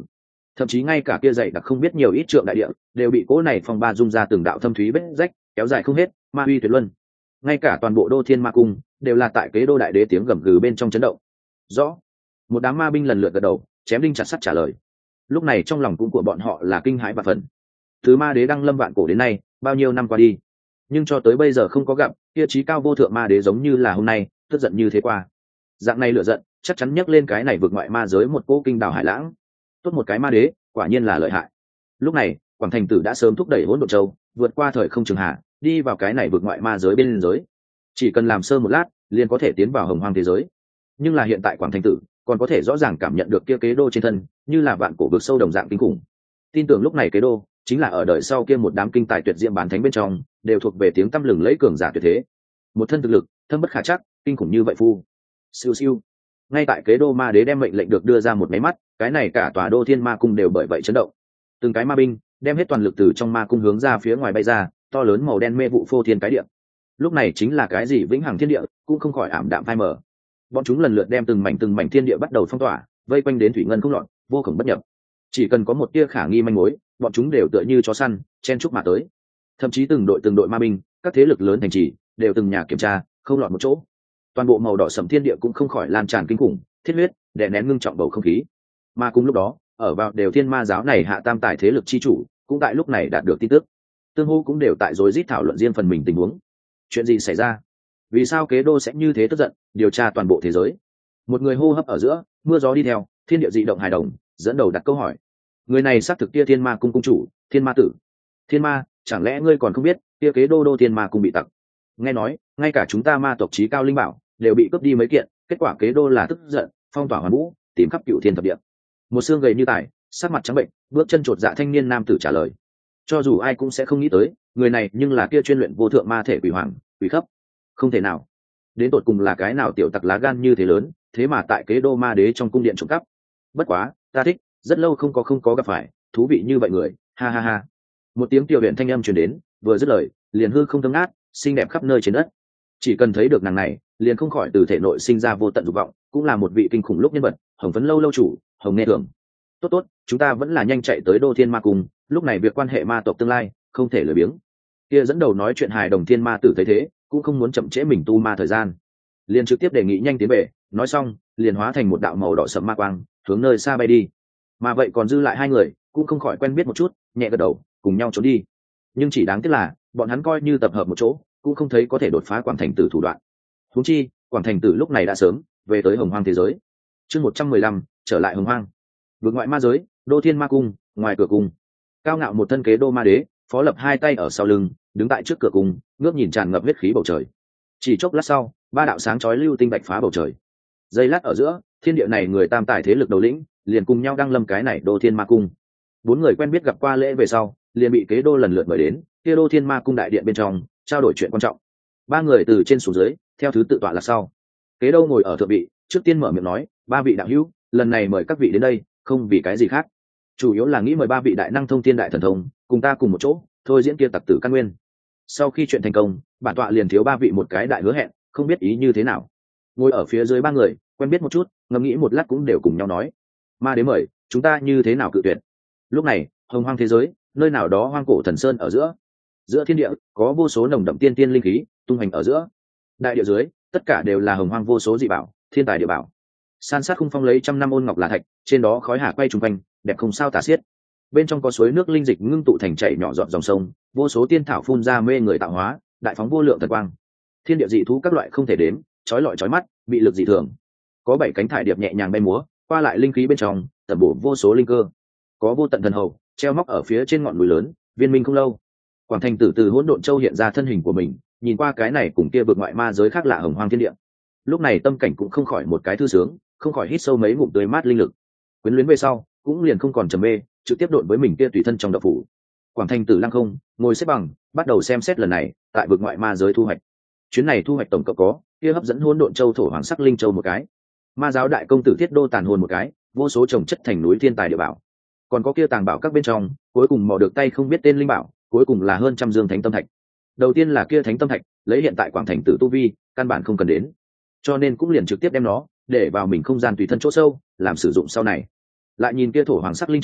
thậm chí ngay cả kia dày đặc không biết nhiều ít trượng đại địa đều bị cỗ này phong ba dung ra từng đạo thâm thúy vết rách kéo dài không hết, ma uy tuyệt luân. Ngay cả toàn bộ đô thiên ma cung đều là tại kế đô đại đế tiếng gầm gừ bên trong chấn động. Rõ. Một đám ma binh lần lượt gật đầu, chém đinh chặt sắt trả lời. Lúc này trong lòng cũng của bọn họ là kinh hãi và phần. Từ ma đế đăng lâm vạn cổ đến nay, bao nhiêu năm qua đi, nhưng cho tới bây giờ không có gặp kia chí cao vô thượng ma đế giống như là hôm nay tức giận như thế qua. Dạng này lựa giận chắc chắn nhấc lên cái này vượt ngoại ma giới một cỗ kinh đảo hải lãng. Tốt một cái ma đế, quả nhiên là lợi hại. Lúc này Quảng Thành Tử đã sớm thúc đẩy Hỗn Độn Châu vượt qua thời không trường hạ, đi vào cái này vượt ngoại ma giới bên giới. Chỉ cần làm sơ một lát liền có thể tiến vào hồng hoang thế giới. Nhưng là hiện tại Quảng Thành Tử còn có thể rõ ràng cảm nhận được kia kế đô trên thân như là vạn cổ vực sâu đồng dạng kinh khủng. Tin tưởng lúc này kế đô chính là ở đời sau kia một đám kinh tài tuyệt diễm bán thánh bên trong đều thuộc về tiếng tăm lừng lẫy cường giả tuyệt thế. Một thân thực lực thâm bất khả trắc, kinh khủng như vậy phu. Siêu siêu. Ngay tại kế đô ma đế đem mệnh lệnh được đưa ra một máy mắt, cái này cả tòa đô thiên ma cung đều bởi vậy chấn động. Từng cái ma binh đem hết toàn lực từ trong ma cung hướng ra phía ngoài bay ra, to lớn màu đen mê vụ phô thiên cái địa. Lúc này chính là cái gì vĩnh hằng thiên địa cũng không khỏi ảm đạm phai mờ. Bọn chúng lần lượt đem từng mảnh thiên địa bắt đầu phong tỏa, vây quanh đến thủy ngân không loạn, vô cùng bất nhập. Chỉ cần có một tia khả nghi manh mối, bọn chúng đều tựa như chó săn chen chúc mà tới. Thậm chí từng đội ma binh, các thế lực lớn thành trì đều từng nhà kiểm tra, không lọt một chỗ. Toàn bộ màu đỏ sẫm thiên địa cũng không khỏi lan tràn kinh khủng, thiết huyết đè nén ngưng trọng bầu không khí. Mà cùng lúc đó, ở vào đều thiên ma giáo này hạ tam tài thế lực chi chủ cũng tại lúc này đạt được tin tức, tương hô cũng đều tại rối rít thảo luận riêng phần mình tình huống. Chuyện gì xảy ra? Vì sao kế đô sẽ như thế tức giận, điều tra toàn bộ thế giới? Một người hô hấp ở giữa, mưa gió đi theo, thiên địa dị động hài đồng dẫn đầu đặt câu hỏi. Người này xác thực kia thiên ma cung cung chủ, thiên ma tử. Thiên ma, chẳng lẽ ngươi còn không biết kia kế đô thiên ma cung bị tặc? Nghe nói ngay cả chúng ta ma tộc chí cao linh bảo đều bị cướp đi mấy kiện, kết quả kế đô là tức giận phong tỏa hoàn vũ, tìm khắp cựu thiên thập địa. Một xương gầy như tài, sắc mặt trắng bệnh, bước chân chột dạ thanh niên nam tử trả lời. Cho dù ai cũng sẽ không nghĩ tới, người này nhưng là kia chuyên luyện vô thượng ma thể quỷ hoàng, quỷ khấp. Không thể nào. Đến tột cùng là cái nào tiểu tặc lá gan như thế lớn, thế mà tại kế đô ma đế trong cung điện trộm cắp. Bất quá, ta thích, rất lâu không có gặp phải, thú vị như vậy người, ha ha ha. Một tiếng tiểu huyện thanh âm truyền đến, vừa dứt lời, liền hư không thấm ngát, xinh đẹp khắp nơi trên đất. Chỉ cần thấy được nàng này, liền không khỏi từ thể nội sinh ra vô tận dục vọng, cũng là một vị kinh khủng lúc nhân vật, Hồng Phấn lâu lâu chủ, Hồng Nghe Thường. Tốt, chúng ta vẫn là nhanh chạy tới đô thiên ma cung, lúc này việc quan hệ ma tộc tương lai không thể lười biếng. Kia dẫn đầu nói chuyện hài đồng thiên ma tử thấy thế, cũng không muốn chậm trễ mình tu ma thời gian, liền trực tiếp đề nghị nhanh tiến về. Nói xong liền hóa thành một đạo màu đỏ sẫm ma quang hướng nơi xa bay đi. Mà vậy còn dư lại hai người cũng không khỏi quen biết một chút, nhẹ gật đầu cùng nhau trốn đi. Nhưng chỉ đáng tiếc là bọn hắn coi như tập hợp một chỗ cũng không thấy có thể đột phá Quảng Thành Tử thủ đoạn. Huống chi Quảng Thành Tử lúc này đã sớm về tới hồng hoang thế giới. Chương 115, trở lại hồng hoang. Vượt ngoại ma giới, đô thiên ma cung, ngoài cửa cung, cao ngạo một thân kế đô ma đế phó lập hai tay ở sau lưng, đứng tại trước cửa cung, ngước nhìn tràn ngập huyết khí bầu trời. Chỉ chốc lát sau, ba đạo sáng chói lưu tinh bạch phá bầu trời. Giây lát ở giữa, thiên địa này người tam tài thế lực đầu lĩnh liền cùng nhau đăng lâm cái này đô thiên ma cung. Bốn người quen biết gặp qua lễ về sau, liền bị kế đô lần lượt mời đến kia đô thiên ma cung đại điện bên trong trao đổi chuyện quan trọng. Ba người từ trên xuống dưới theo thứ tự tọa là sau. Kế đô ngồi ở thượng vị, trước tiên mở miệng nói: ba vị đạo hữu, lần này mời các vị đến đây không vì cái gì khác, chủ yếu là nghĩ mời ba vị đại năng thông thiên đại thần thông cùng ta cùng một chỗ thôi diễn kia tặc tử căn nguyên. Sau khi chuyện thành công, bản tọa liền thiếu ba vị một cái đại hứa hẹn, không biết ý như thế nào. Ngồi ở phía dưới ba người quen biết một chút, ngẫm nghĩ một lát cũng đều cùng nhau nói: ma đế mời, chúng ta như thế nào cự tuyệt? Lúc này hồng hoang thế giới, nơi nào đó hoang cổ thần sơn ở giữa thiên địa có vô số nồng đậm tiên tiên linh khí tung hành ở giữa. Đại địa dưới tất cả đều là hồng hoang vô số dị bảo, thiên tài địa bảo. San sát khung phong lấy trăm năm ôn ngọc là thạch, trên đó khói hà quay trung quanh, đẹp không sao tả xiết. Bên trong có suối nước linh dịch ngưng tụ thành chảy nhỏ giọt dòng sông, vô số tiên thảo phun ra mê người tạo hóa, đại phóng vô lượng thần quang. Thiên địa dị thú các loại không thể đếm, chói lọi chói mắt, bị lực dị thường. Có bảy cánh thải điệp nhẹ nhàng bay múa, qua lại linh khí bên trong, tẩm bổ vô số linh cơ. Có vô tận thần hầu treo móc ở phía trên ngọn núi lớn, viên minh không lâu. Quảng Thành Tử từ Hỗn Độn Châu hiện ra thân hình của mình, nhìn qua cái này cùng kia vượt ngoại ma giới khác lạ hồng hoang thiên địa. Lúc này tâm cảnh cũng không khỏi một cái thư sướng, không khỏi hít sâu mấy ngụm tươi mát linh lực. Quyến luyến về sau, cũng liền không còn trầm mê, trực tiếp độn với mình kia tùy thân trong đạo phủ. Quảng Thành Tử lăng không ngồi xếp bằng, bắt đầu xem xét lần này tại vượt ngoại ma giới thu hoạch. Chuyến này thu hoạch tổng cộng có kia hấp dẫn Hỗn Độn Châu thổ hoàng sắc linh châu một cái, ma giáo đại công tử thiết đô tàn hồn một cái, vô số trồng chất thành núi thiên tài địa bảo. Còn có kia tàng bảo các bên trong, cuối cùng mò được tay không biết tên linh bảo, cuối cùng là hơn trăm dương thánh tâm thạch. Đầu tiên là kia thánh tâm thạch, lấy hiện tại Quảng Thành Tử tu vi, căn bản không cần đến, cho nên cũng liền trực tiếp đem nó để vào mình không gian tùy thân chỗ sâu, làm sử dụng sau này. Lại nhìn kia thổ hoàng sắc linh châu,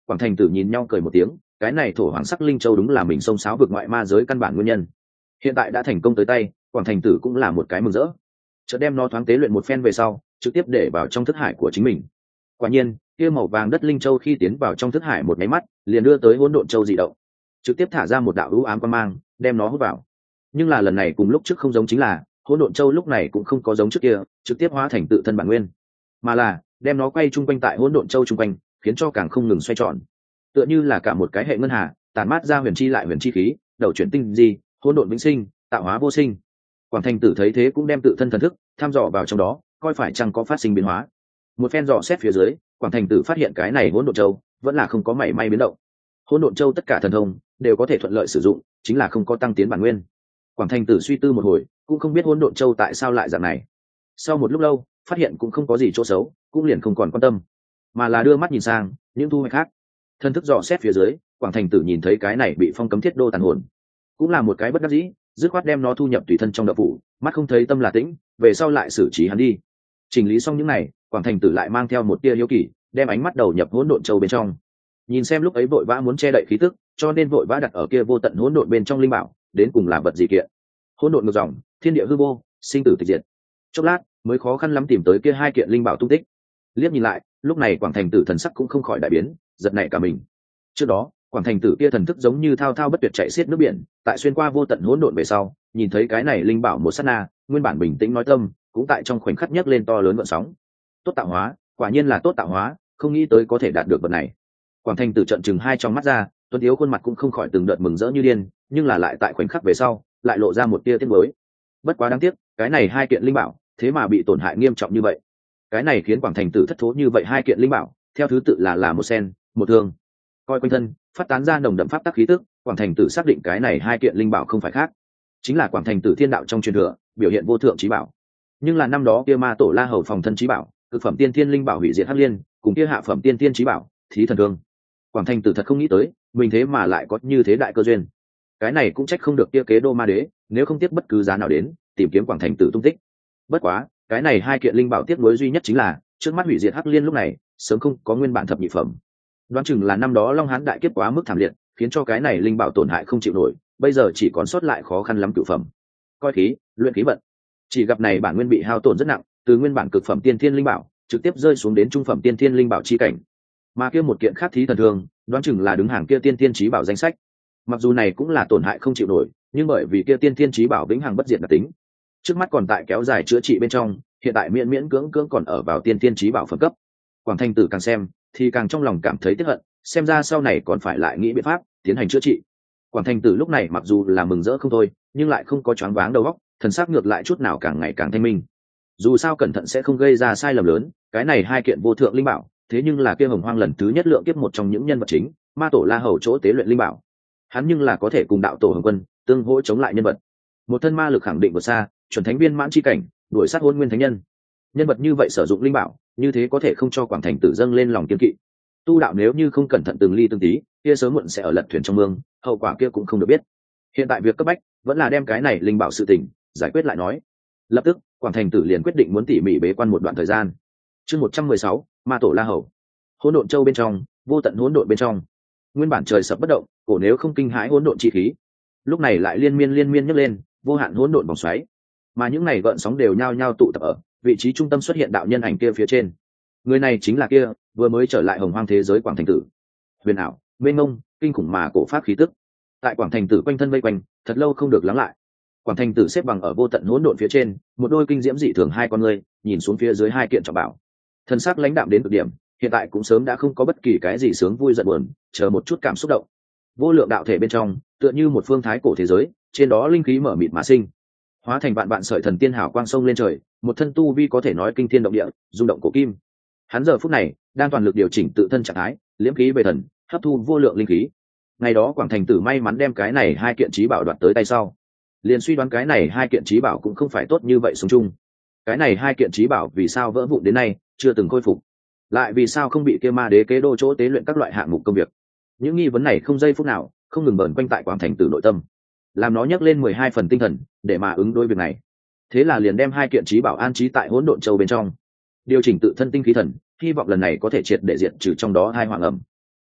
Quảng Thành Tử nhìn nhau cười một tiếng, cái này thổ hoàng sắc linh châu đúng là mình xông xáo vượt ngoại ma giới căn bản nguyên nhân. Hiện tại đã thành công tới tay, Quảng Thành Tử cũng là một cái mừng rỡ. Chợt đem nó thoáng tế luyện một phen về sau, trực tiếp để vào trong thức hải của chính mình. Quả nhiên, kia màu vàng đất linh châu khi tiến vào trong thức hải một cái mắt, liền đưa tới hỗn độn châu dị động, trực tiếp thả ra một đạo u ám quang mang, đem nó hút vào. Nhưng là lần này cùng lúc trước không giống, chính là hỗn độn châu lúc này cũng không có giống trước kia trực tiếp hóa thành tự thân bản nguyên, mà là đem nó quay chung quanh tại hỗn độn châu chung quanh, khiến cho càng không ngừng xoay tròn, tựa như là cả một cái hệ ngân hà tàn mát ra huyền chi lại huyền chi khí, đầu chuyển tinh di, hỗn độn vĩnh sinh, tạo hóa vô sinh. Quảng Thành Tử thấy thế cũng đem tự thân thần thức tham dò vào trong đó, coi phải chăng có phát sinh biến hóa. Một phen dò xét phía dưới, Quảng Thành Tử phát hiện cái này hỗn độn châu vẫn là không có mảy may biến động. Hỗn độn châu tất cả thần thông đều có thể thuận lợi sử dụng, chính là không có tăng tiến bản nguyên. Quảng Thành Tử suy tư một hồi, cũng không biết hỗn độn châu tại sao lại dạng này. Sau một lúc lâu, phát hiện cũng không có gì chỗ xấu, cũng liền không còn quan tâm, mà là đưa mắt nhìn sang những thu hoạch khác. Thân thức dò xét phía dưới, Quảng Thành Tử nhìn thấy cái này bị phong cấm thiết đô tàn hồn, cũng là một cái bất đắc dĩ, dứt khoát đem nó thu nhập tùy thân trong đạo phủ. Mắt không thấy tâm là tĩnh, về sau lại xử trí hắn đi. Chỉnh lý xong những này, Quảng Thành Tử lại mang theo một tia hiếu kỳ, đem ánh mắt đầu nhập hỗn độn châu bên trong, nhìn xem lúc ấy vội vã muốn che đậy khí tức, cho nên vội vã đặt ở kia vô tận hỗn độn bên trong linh bảo, đến cùng là vật gì kiện. Hỗn độn ngược dòng, thiên địa hư vô, sinh tử tịch diệt. Chốc lát mới khó khăn lắm tìm tới kia hai kiện linh bảo tung tích. Liếc nhìn lại, lúc này Quảng Thành Tử thần sắc cũng không khỏi đại biến, giật nảy cả mình. Trước đó, Quảng Thành Tử kia thần thức giống như thao thao bất tuyệt chạy xiết nước biển, tại xuyên qua vô tận hỗn độn về sau, nhìn thấy cái này linh bảo một sát na, nguyên bản bình tĩnh nói tâm, cũng tại trong khoảnh khắc nhấc lên to lớn gợn sóng. Tốt tạo hóa, quả nhiên là tốt tạo hóa, không nghĩ tới có thể đạt được vật này. Quảng Thành Tử trợn trừng hai trong mắt ra, Tuấn Tiếu khuôn mặt cũng không khỏi từng đợt mừng rỡ như điên, nhưng là lại tại khoảnh khắc về sau, lại lộ ra một tia tiếc nuối. Bất quá đáng tiếc, cái này hai kiện linh bảo, thế mà bị tổn hại nghiêm trọng như vậy. Cái này khiến Quảng Thành Tử thất thố như vậy, hai kiện linh bảo, theo thứ tự là một sen, một thương. Coi quanh thân, phát tán ra nồng đậm pháp tắc khí tức, Quảng Thành Tử xác định cái này hai kiện linh bảo không phải khác, chính là Quảng Thành Tử thiên đạo trong truyền thừa, biểu hiện vô thượng chí bảo. Nhưng là năm đó kia ma tổ La Hầu phòng thân chí bảo, cực phẩm tiên thiên linh bảo hủy diệt hắc liên, cùng kia hạ phẩm tiên thiên chí bảo, thí thần thương. Quảng Thành Tử thật không nghĩ tới, mình thế mà lại có như thế đại cơ duyên. Cái này cũng trách không được kia kế đô ma đế, nếu không tiếc bất cứ giá nào đến tìm kiếm Quảng Thành Tử tung tích. Bất quá, cái này hai kiện linh bảo tiếc nuối duy nhất chính là, trước mắt hủy diệt hắc liên lúc này, sớm không có nguyên bản thập nhị phẩm. Đoán chừng là năm đó Long Hán đại kiếp quá mức thảm liệt, khiến cho cái này linh bảo tổn hại không chịu nổi, bây giờ chỉ còn sót lại khó khăn lắm cửu phẩm. Coi khí, luyện khí vận. Chỉ gặp này bản nguyên bị hao tổn rất nặng, từ nguyên bản cực phẩm tiên thiên linh bảo, trực tiếp rơi xuống đến trung phẩm tiên thiên linh bảo chi cảnh. Mà kia một kiện khác thí thần thương, đoán chừng là đứng hàng kia tiên thiên chí bảo danh sách. Mặc dù này cũng là tổn hại không chịu nổi, nhưng bởi vì kia tiên thiên chí bảo vĩnh hằng bất diệt đặc tính, trước mắt còn tại kéo dài chữa trị bên trong, hiện tại miễn miễn cưỡng cưỡng còn ở vào tiên thiên chí bảo phẩm cấp. Quảng Thành Tử càng xem thì càng trong lòng cảm thấy tiếc hận, xem ra sau này còn phải lại nghĩ biện pháp tiến hành chữa trị. Quảng Thành Tử lúc này mặc dù là mừng rỡ không thôi, nhưng lại không có choáng váng đầu óc, thần sắc ngược lại chút nào càng ngày càng thanh minh. Dù sao cẩn thận sẽ không gây ra sai lầm lớn, cái này hai kiện vô thượng linh bảo, thế nhưng là kia Hồng Hoang lần thứ nhất lượng kiếp một trong những nhân vật chính, ma tổ La Hầu chỗ tế luyện linh bảo. Hắn nhưng là có thể cùng đạo tổ Hồng Quân tương hỗ chống lại nhân vật. Một thân ma lực khẳng định vượt xa, chuẩn thánh viên mãn chi cảnh, đuổi sát hôn nguyên thánh nhân. Nhân vật như vậy sử dụng linh bảo, như thế có thể không cho Quảng Thành Tử dâng lên lòng kiên kỵ. Tu đạo nếu như không cẩn thận từng ly từng tí, kia sớm muộn sẽ ở lật thuyền trong mương, hậu quả kia cũng không được biết. Hiện tại việc cấp bách vẫn là đem cái này linh bảo sự tình giải quyết lại nói. Lập tức, Quảng Thành Tử liền quyết định muốn tỉ mỉ bế quan một đoạn thời gian. Chương 116, Ma tổ La Hầu. Hỗn độn châu bên trong, vô tận hỗn độn bên trong. Nguyên bản trời sập bất động, cổ nếu không kinh hãi hỗn độn chi khí, lúc này lại liên miên nhấc lên, vô hạn hỗn độn vòng xoáy. Mà những này gợn sóng đều nhao nhao tụ tập ở vị trí trung tâm, xuất hiện đạo nhân ảnh kia phía trên. Người này chính là kia vừa mới trở lại Hồng Hoang thế giới Quảng Thành Tử. Huyền ảo, mênh mông, kinh khủng mà cổ pháp khí tức, tại Quảng Thành Tử quanh thân vây quanh, thật lâu không được lắng lại. Quảng Thành Tử xếp bằng ở vô tận hỗn độn phía trên, một đôi kinh diễm dị thường hai con ngươi nhìn xuống phía dưới hai kiện trọng bảo, thân sắc lãnh đạm đến cực điểm, hiện tại cũng sớm đã không có bất kỳ cái gì sướng vui giận buồn, chờ một chút cảm xúc động. Vô lượng đạo thể bên trong, tựa như một phương thái cổ thế giới, trên đó linh khí mở mịt mà sinh, hóa thành vạn sợi thần tiên hào quang sông lên trời, một thân tu vi có thể nói kinh thiên động địa, rung động cổ kim. Hắn giờ phút này đang toàn lực điều chỉnh tự thân trạng thái, liễm khí về thần, hấp thu vô lượng linh khí. Ngày đó Quảng Thành Tử may mắn đem cái này hai kiện chí bảo đoạt tới tay sau, liền suy đoán cái này hai kiện chí bảo cũng không phải tốt như vậy sống chung. Cái này hai kiện chí bảo vì sao vỡ vụn đến nay chưa từng khôi phục, lại vì sao không bị kia ma đế kế đô chỗ tế luyện các loại hạng mục công việc. Những nghi vấn này không giây phút nào không ngừng bờn quanh tại Quảng Thành Tử nội tâm, làm nó nhấc lên 12 phần tinh thần để mà ứng đối việc này. Thế là liền đem hai kiện chí bảo an trí tại hỗn độn châu bên trong, điều chỉnh tự thân tinh khí thần, hy vọng lần này có thể triệt để diệt trừ trong đó hai hoàng ẩm.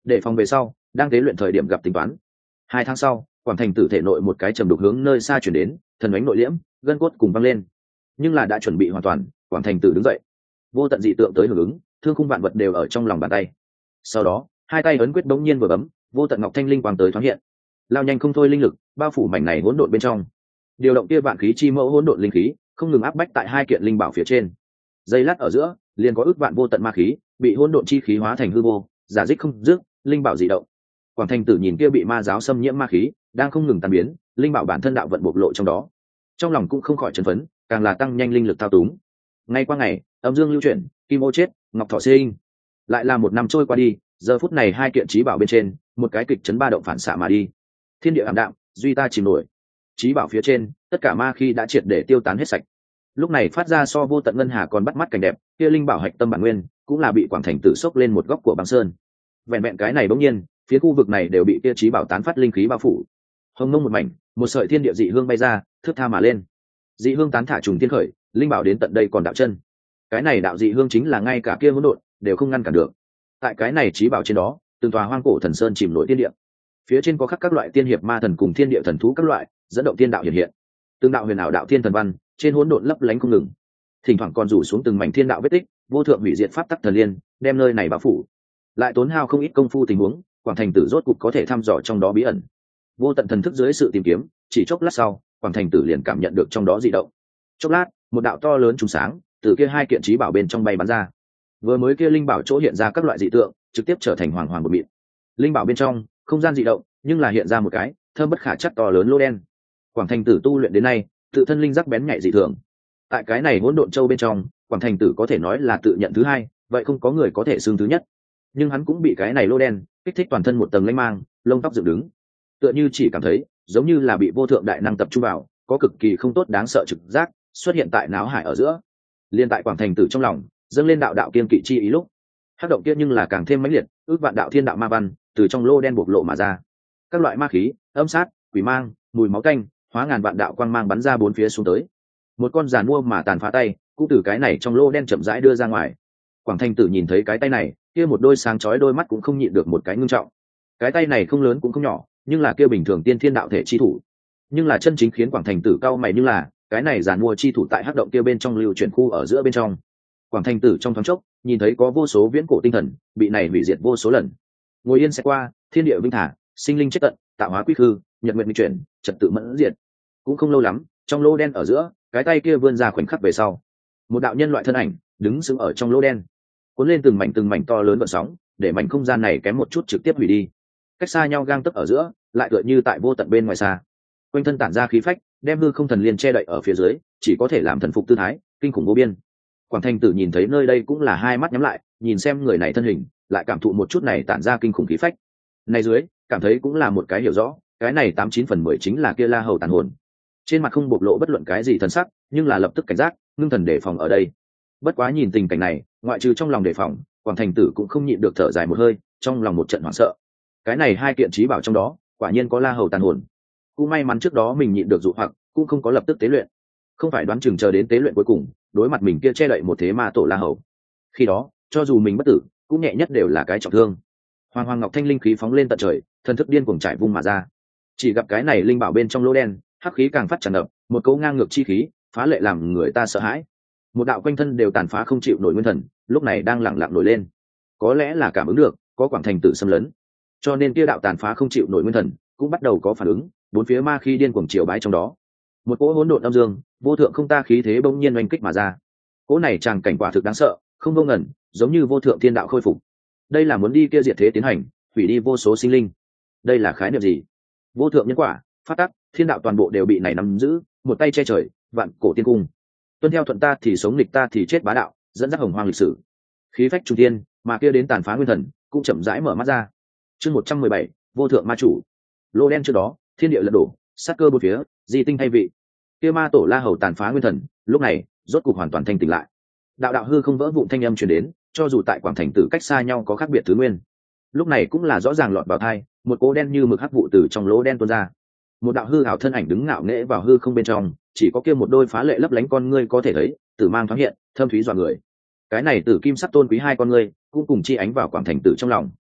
để phòng về sau đang tế luyện thời điểm gặp tính toán. 2 tháng sau, quảng thành tử thể nội một cái trầm đục hướng nơi xa chuyển đến, thần ánh nội liễm, gân cốt cùng văng lên. Nhưng là đã chuẩn bị hoàn toàn, quảng thành tử đứng dậy, vô tận dị tượng tới hưởng ứng, thương khung vạn vật đều ở trong lòng bàn tay. Sau đó, hai tay ấn quyết bỗng nhiên vừa bấm, vô tận ngọc thanh linh quang tới thoáng hiện, lao nhanh không thôi linh lực bao phủ mảnh này hỗn độn bên trong, điều động kia vạn khí chi mẫu hỗn độn linh khí không ngừng áp bách tại hai kiện linh bảo phía trên. Giây lát ở giữa, liền có ước vạn vô tận ma khí bị hỗn độn chi khí hóa thành hư vô, giả dích không dứt, linh bảo dị động. Quảng thành tử nhìn kia bị ma giáo xâm nhiễm ma khí đang không ngừng tan biến, linh bảo bản thân đạo vận bộc lộ trong đó, trong lòng cũng không khỏi chấn phấn, càng là tăng nhanh linh lực thao túng. Ngay qua ngày, âm dương lưu chuyển, kim ô chết, ngọc thọ sinh. Lại là 1 năm trôi qua đi, giờ phút này hai kiện trí bảo bên trên, một cái kịch chấn ba động phản xạ mà đi. Thiên địa ảm đạm, duy ta chìm nổi. Trí bảo phía trên, tất cả ma khí đã triệt để tiêu tán hết sạch. Lúc này phát ra so vô tận ngân hà còn bắt mắt cảnh đẹp, kia linh bảo hạch tâm bản nguyên, cũng là bị quảng thành tử sốc lên một góc của băng sơn. Vẹn vẹn cái này bỗng nhiên, phía khu vực này đều bị kia trí bảo tán phát linh khí bao phủ. Hồng mông một mảnh, một sợi thiên địa dị hương bay ra, thước tha mà lên. Dị hương tán thả trùng thiên khởi, linh bảo đến tận đây còn đạo chân. Cái này đạo dị hương chính là ngay cả kia hỗn độn đều không ngăn cản được. Tại cái này trí bảo trên đó, từng tòa hoang cổ thần sơn chìm nổi thiên địa. Phía trên có khắc các loại tiên hiệp ma thần cùng thiên địa thần thú các loại, dẫn động thiên đạo hiện hiện. Từng đạo huyền ảo đạo thiên thần văn, trên hỗn độn lấp lánh không ngừng. Thỉnh thoảng còn rủ xuống từng mảnh thiên đạo vết tích, vô thượng hủy diệt pháp tắc thần liên, đem nơi này bao phủ. Lại tốn hao không ít công phu tình huống, quảng thành tử rốt cục có thể thăm dò trong đó bí ẩn. Vô tận thần thức dưới sự tìm kiếm, chỉ chốc lát sau, quảng thành tử liền cảm nhận được trong đó dị động. Chốc lát, một đạo to lớn trùng sáng từ kia hai kiện trí bảo bên trong bay bắn ra. Vừa mới kia linh bảo chỗ hiện ra các loại dị tượng, trực tiếp trở thành hoàng hoàng một mịn. Linh bảo bên trong, không gian dị động, nhưng là hiện ra một cái thơm bất khả chắc to lớn lô đen. Quảng thành tử tu luyện đến nay, tự thân linh giác bén nhạy dị thường. Tại cái này hỗn độn châu bên trong, quảng thành tử có thể nói là tự nhận thứ hai, vậy không có người có thể xưng thứ nhất. Nhưng hắn cũng bị cái này lô đen kích thích toàn thân một tầng lanh mang, lông tóc dựng đứng, tựa như chỉ cảm thấy giống như là bị vô thượng đại năng tập trung vào, có cực kỳ không tốt đáng sợ trực giác xuất hiện tại não hải ở giữa. Liên tại quảng thành tử trong lòng dâng lên đạo đạo kiên kỵ chi ý lúc, hắc động kia nhưng là càng thêm mãnh liệt, ước vạn đạo thiên đạo ma văn từ trong lô đen bộc lộ mà ra. Các loại ma khí, âm sát, quỷ mang, mùi máu tanh, hóa ngàn vạn đạo quang mang bắn ra bốn phía xuống tới. Một con giàn mua mà tàn phá tay cũng từ cái này trong lô đen chậm rãi đưa ra ngoài. Quảng thành tử nhìn thấy cái tay này, kia một đôi sáng chói đôi mắt cũng không nhịn được một cái ngưng trọng. Cái tay này không lớn cũng không nhỏ, nhưng là kia bình thường tiên thiên đạo thể chi thủ. Nhưng là chân chính khiến quảng thành tử cao mày, nhưng là cái này giàn mua chi thủ tại hắc động kia bên trong lưu chuyển khu ở giữa bên trong. Quảng thành tử trong thoáng chốc nhìn thấy có vô số viễn cổ tinh thần bị này hủy diệt vô số lần. Ngồi yên sẽ qua, thiên địa vinh thả, sinh linh chết tận, tạo hóa quy khư, nhật nguyện nghịch chuyển, trật tự mẫn diệt. Cũng không lâu lắm, trong lô đen ở giữa, cái tay kia vươn ra khoảnh khắc về sau, một đạo nhân loại thân ảnh đứng sững ở trong lô đen, cuốn lên từng mảnh to lớn gợn sóng, để mảnh không gian này kém một chút trực tiếp hủy đi. Cách xa nhau gang tấc ở giữa, lại tựa như tại vô tận bên ngoài xa. Quanh thân tản ra khí phách, đem hư không thần liên che đậy ở phía dưới, chỉ có thể làm thần phục tư thái, kinh khủng vô biên. Quảng thành tử nhìn thấy nơi đây cũng là hai mắt nhắm lại, nhìn xem người này thân hình, lại cảm thụ một chút này tản ra kinh khủng khí phách. Này dưới, cảm thấy cũng là một cái hiểu rõ, cái này 89/10 chính là kia La Hầu tàn hồn. Trên mặt không bộc lộ bất luận cái gì thần sắc, nhưng là lập tức cảnh giác, ngưng thần đề phòng ở đây. Bất quá nhìn tình cảnh này, ngoại trừ trong lòng đề phòng, quảng thành tử cũng không nhịn được thở dài một hơi, trong lòng một trận hoảng sợ. Cái này hai kiện trí bảo trong đó, quả nhiên có La Hầu tàn hồn. Cũng may mắn trước đó mình nhịn được dụ hoặc, cũng không có lập tức tế luyện. Không phải đoán chừng chờ đến tế luyện cuối cùng, đối mặt mình kia che đậy một thế ma tổ La Hầu. Khi đó, cho dù mình bất tử, cũng nhẹ nhất đều là cái trọng thương. Hoàng hoàng ngọc thanh linh khí phóng lên tận trời, thần thức điên cuồng trải vung mà ra. Chỉ gặp cái này linh bảo bên trong lỗ đen, hắc khí càng phát tràn ngập, một cấu ngang ngược chi khí, phá lệ làm người ta sợ hãi. Một đạo quanh thân đều tàn phá không chịu nổi nguyên thần, lúc này đang lẳng lặng nổi lên. Có lẽ là cảm ứng được có quảng thành tử xâm lấn, cho nên kia đạo tàn phá không chịu nổi nguyên thần cũng bắt đầu có phản ứng, bốn phía ma khí điên cuồng triều bái trong đó. Một cỗ hỗn độn âm dương, vô thượng không ta khí thế bỗng nhiên oanh kích mà ra. Cỗ này tràng cảnh quả thực đáng sợ, không vô ngần, giống như vô thượng thiên đạo khôi phục. Đây là muốn đi kia diệt thế tiến hành, hủy đi vô số sinh linh. Đây là khái niệm gì? Vô thượng nhân quả, phát tắc, thiên đạo toàn bộ đều bị này nắm giữ, một tay che trời, vạn cổ tiên cung. Tuân theo thuận ta thì sống, nghịch ta thì chết bá đạo, dẫn dắt hồng hoang lịch sử. Khí phách trung thiên, mà kia đến tàn phá nguyên thần, cũng chậm rãi mở mắt ra. Chương 117, vô thượng ma chủ. Lô đen trước đó, thiên địa lật đổ, sát cơ bốn phía, di tinh thay vị. Kia ma tổ La Hầu tàn phá nguyên thần, lúc này rốt cục hoàn toàn thanh tỉnh lại. Đạo đạo hư không vỡ vụn thanh âm truyền đến, cho dù tại quảng thành tử cách xa nhau có khác biệt thứ nguyên, lúc này cũng là rõ ràng lọt vào tai, một cỗ đen như mực hắc vụ từ trong lỗ đen tuôn ra. Một đạo hư ảo thân ảnh đứng ngạo nghễ vào hư không bên trong, chỉ có kia một đôi phá lệ lấp lánh con ngươi có thể thấy, tử mang thoáng hiện, thâm thúy dọa người. Cái này tử kim sắc tôn quý hai con ngươi, cũng cùng chi ánh vào quảng thành tử trong lòng.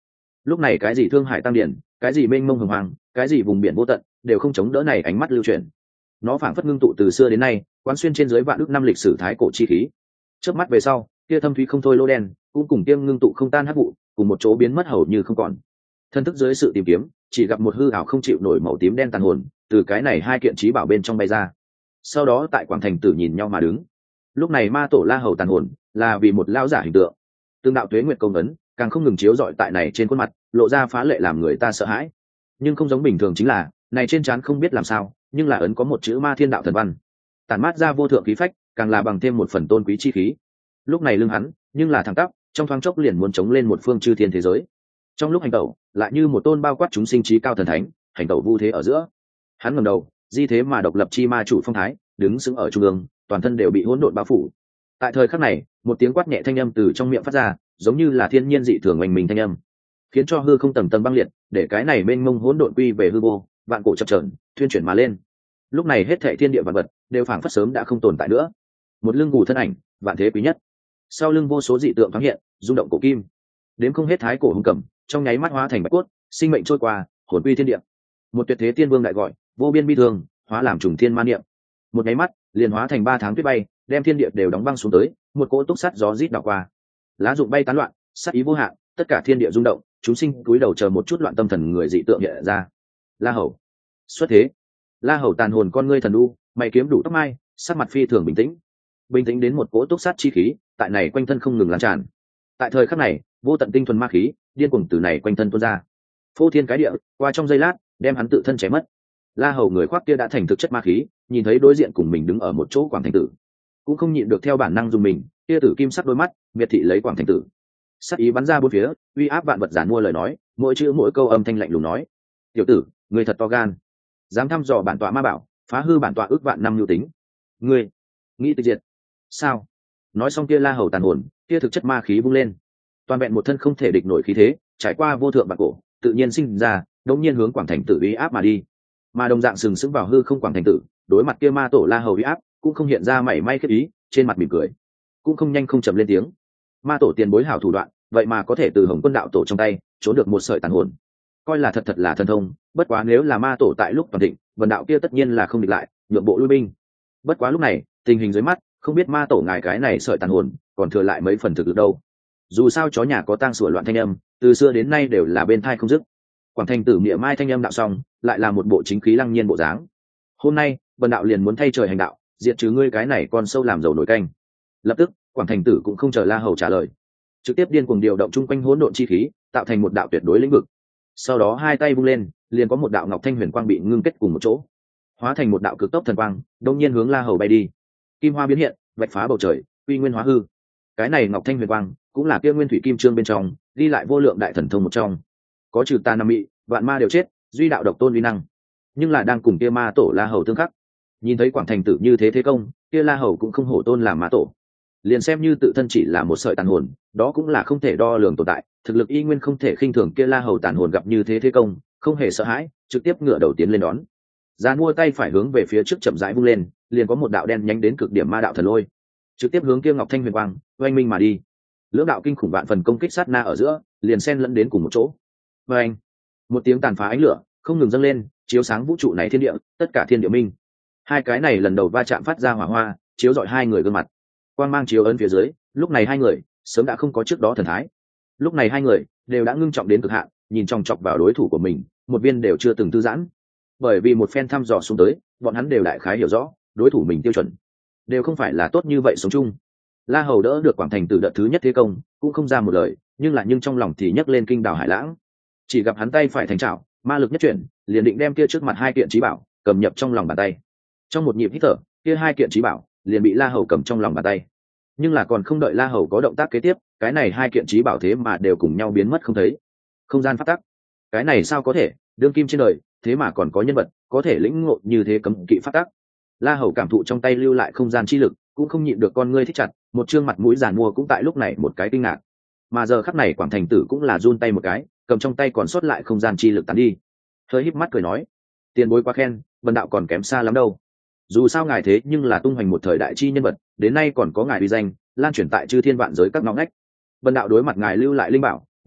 lúc này cái gì thương hải tăng điển, cái gì mênh mông hồng hoàng, cái gì vùng biển vô tận đều không chống đỡ này ánh mắt lưu chuyển. Nó phảng phất ngưng tụ từ xưa đến nay, quán xuyên trên dưới vạn ước năm lịch sử thái cổ chi khí. Chớp mắt về sau, kia thâm thúy không thôi lô đen cũng cùng tiêm ngưng tụ không tan hắc vụ cùng một chỗ biến mất hầu như không còn. Thân thức dưới sự tìm kiếm, chỉ gặp một hư ảo không chịu nổi màu tím đen tàn hồn từ cái này hai kiện trí bảo bên trong bay ra. Sau đó tại quảng thành tử nhìn nhau mà đứng. Lúc này ma tổ La Hầu tàn hồn là vì một lao giả hình tượng, tương đạo tuế nguyệt công ấn càng không ngừng chiếu rọi tại này trên khuôn mặt, lộ ra phá lệ làm người ta sợ hãi. Nhưng không giống bình thường chính là này trên trán không biết làm sao nhưng là ấn có một chữ Ma Thiên Đạo Thần Văn, tản mát ra vô thượng khí phách, càng là bằng thêm một phần tôn quý chi khí. Lúc này lưng hắn nhưng là thẳng tắp, trong thoáng chốc liền muốn chống lên một phương chư thiên thế giới. Trong lúc hành tẩu lại như một tôn bao quát chúng sinh trí cao thần thánh, hành tẩu vu thế ở giữa. Hắn ngẩng đầu, di thế mà độc lập chi ma chủ phong thái, đứng sững ở trung ương, toàn thân đều bị hỗn độn bao phủ. Tại thời khắc này, một tiếng quát nhẹ thanh âm từ trong miệng phát ra, giống như là thiên nhiên dị thường oanh mình thanh âm, khiến cho hư không tầng tầng băng liệt, để cái này mênh mông hỗn độn quy về hư vô, vạn cổ chập chờn, thuyên chuyển mà lên. Lúc này hết thảy thiên địa vạn vật đều phảng phất sớm đã không tồn tại nữa. Một lưng gù thân ảnh, vạn thế quý nhất. Sau lưng vô số dị tượng thoáng hiện, rung động cổ kim. Đếm không hết thái cổ hung cầm, trong nháy mắt hóa thành bạch cốt, sinh mệnh trôi qua, hồn quy thiên địa. Một tuyệt thế tiên vương đại gọi, vô biên bi thương, hóa làm trùng thiên man niệm. Một nháy mắt, liền hóa thành 3 tháng tuyết bay, đem thiên địa đều đóng băng xuống tới, một cỗ túc sắt gió rít đảo qua. Lá rụng bay tán loạn, sát ý vô hạn, tất cả thiên địa rung động, chúng sinh cúi đầu chờ một chút loạn tâm thần người dị tượng hiện ra. La Hầu xuất thế. La Hầu tàn hồn con ngươi thần u, mày kiếm đủ tóc mai, sắc mặt phi thường bình tĩnh. Bình tĩnh đến một cỗ túc sát chi khí, tại này quanh thân không ngừng lan tràn. Tại thời khắc này, vô tận tinh thuần ma khí điên cuồng từ này quanh thân tuôn ra, phô thiên cái địa, qua trong giây lát đem hắn tự thân chém mất. La Hầu người khoác kia đã thành thực chất ma khí, nhìn thấy đối diện cùng mình đứng ở một chỗ Quảng Thành Tử, cũng không nhịn được theo bản năng dùng mình, kia tử kim sắc đôi mắt miệt thị lấy Quảng Thành Tử. Sắc ý bắn ra bốn phía, uy áp vạn vật giản mua lời nói, mỗi chữ mỗi câu âm thanh lạnh lùng nói: "Tiểu tử, ngươi thật to gan, dám thăm dò bản tọa ma bảo, phá hư bản tọa ước vạn năm lưu tính. Ngươi nghĩ tịch diệt sao?" Nói xong kia La Hầu tàn hồn, kia thực chất ma khí bung lên, toàn vẹn một thân không thể địch nổi khí thế, trải qua vô thượng bạc cổ, tự nhiên sinh ra, đống nhiên hướng Quảng Thành Tử uy áp mà đi. Mà đồng dạng sừng sững vào hư không Quảng Thành Tử, đối mặt kia ma tổ La Hầu uy áp, cũng không hiện ra mảy may kết ý, trên mặt mỉm cười, cũng không nhanh không chậm lên tiếng. Ma tổ tiền bối hảo thủ đoạn, vậy mà có thể từ Hồng Quân đạo tổ trong tay trốn được một sợi tàn hồn, coi là thật là thần thông. Bất quá nếu là ma tổ tại lúc toàn thịnh, vần đạo kia tất nhiên là không địch lại, nhượng bộ lui binh. Bất quá lúc này tình hình dưới mắt, không biết ma tổ ngài cái này sợi tàn hồn còn thừa lại mấy phần thực lực đâu. Dù sao chó nhà có tang sủa loạn thanh âm, từ xưa đến nay đều là bên thai không dứt. Quảng Thành Tử miệng mai thanh âm đạo xong, lại là một bộ chính khí lăng nhiên bộ dáng. Hôm nay vần đạo liền muốn thay trời hành đạo, diệt trừ ngươi cái này con sâu làm dầu nổi canh. Lập tức Quảng Thành Tử cũng không chờ La Hầu trả lời, trực tiếp điên cuồng điều động chung quanh hỗn độn chi khí, tạo thành một đạo tuyệt đối lĩnh vực. Sau đó hai tay vung lên, liền có một đạo ngọc thanh huyền quang bị ngưng kết cùng một chỗ, hóa thành một đạo cực tốc thần quang, đông nhiên hướng La Hầu bay đi. Kim hoa biến hiện, vạch phá bầu trời, uy nguyên hóa hư. Cái này ngọc thanh huyền quang cũng là kia nguyên thủy kim chương bên trong ghi lại vô lượng đại thần thông một trong, có trừ tà nam mị, vạn ma đều chết, duy đạo độc tôn uy năng. Nhưng là đang cùng kia ma tổ La Hầu tương khắc. Nhìn thấy Quảng Thành Tử như thế thế công, kia La Hầu cũng không hổ tôn làm ma tổ, liền xem như tự thân chỉ là một sợi tàn hồn, đó cũng là không thể đo lường tồn tại, thực lực y nguyên không thể khinh thường. Kia La Hầu tàn hồn gặp như thế thế công, không hề sợ hãi, trực tiếp ngửa đầu tiến lên đón. Giàn mua tay phải hướng về phía trước chậm rãi vung lên, liền có một đạo đen nhánh đến cực điểm ma đạo thần lôi, trực tiếp hướng kia ngọc thanh huyền quang oanh minh mà đi. Lưỡng đạo kinh khủng vạn phần công kích sát na ở giữa, liền xen lẫn đến cùng một chỗ. Oanh! Một tiếng tàn phá ánh lửa không ngừng dâng lên, chiếu sáng vũ trụ này thiên địa, tất cả thiên địa minh. Hai cái này lần đầu va chạm phát ra hỏa hoa, chiếu rọi hai người gương mặt. Quang mang chiếu ấn phía dưới, lúc này hai người sớm đã không có trước đó thần thái. Lúc này hai người đều đã ngưng trọng đến cực hạn, nhìn chòng chọc vào đối thủ của mình, một viên đều chưa từng thư giãn. Bởi vì một phen thăm dò xuống tới, bọn hắn đều đại khái hiểu rõ, đối thủ mình tiêu chuẩn đều không phải là tốt như vậy sống chung. La Hầu đỡ được Quảng Thành Tử đợt thứ nhất thế công, cũng không ra một lời, nhưng trong lòng thì nhấc lên kinh đào hải lãng. Chỉ gặp hắn tay phải thành trảo, ma lực nhất chuyển, liền định đem kia trước mặt hai kiện trí bảo cầm nhập trong lòng bàn tay. Trong một nhịp hít thở, kia hai kiện trí bảo liền bị La Hầu cầm trong lòng bàn tay. Nhưng là còn không đợi La Hầu có động tác kế tiếp, cái này hai kiện trí bảo thế mà đều cùng nhau biến mất không thấy. Không gian phát tắc, cái này sao có thể? Đương kim trên đời thế mà còn có nhân vật có thể lĩnh ngộ như thế cấm kỵ phát tắc. La Hầu cảm thụ trong tay lưu lại không gian chi lực, cũng không nhịn được con ngươi thích chặt, một trương mặt mũi giàn mua cũng tại lúc này một cái kinh ngạc. Mà giờ khắc này Quảng Thành Tử cũng là run tay một cái, cầm trong tay còn sót lại không gian chi lực tán đi, hơi híp mắt cười nói: "Tiền bối quá khen, vân đạo còn kém xa lắm đâu. Dù sao ngài thế nhưng là tung hoành một thời đại chi nhân vật, đến nay còn có ngài uy danh lan truyền tại chư thiên vạn giới các ngõ ngách. Vân đạo đối mặt ngài lưu lại linh bảo,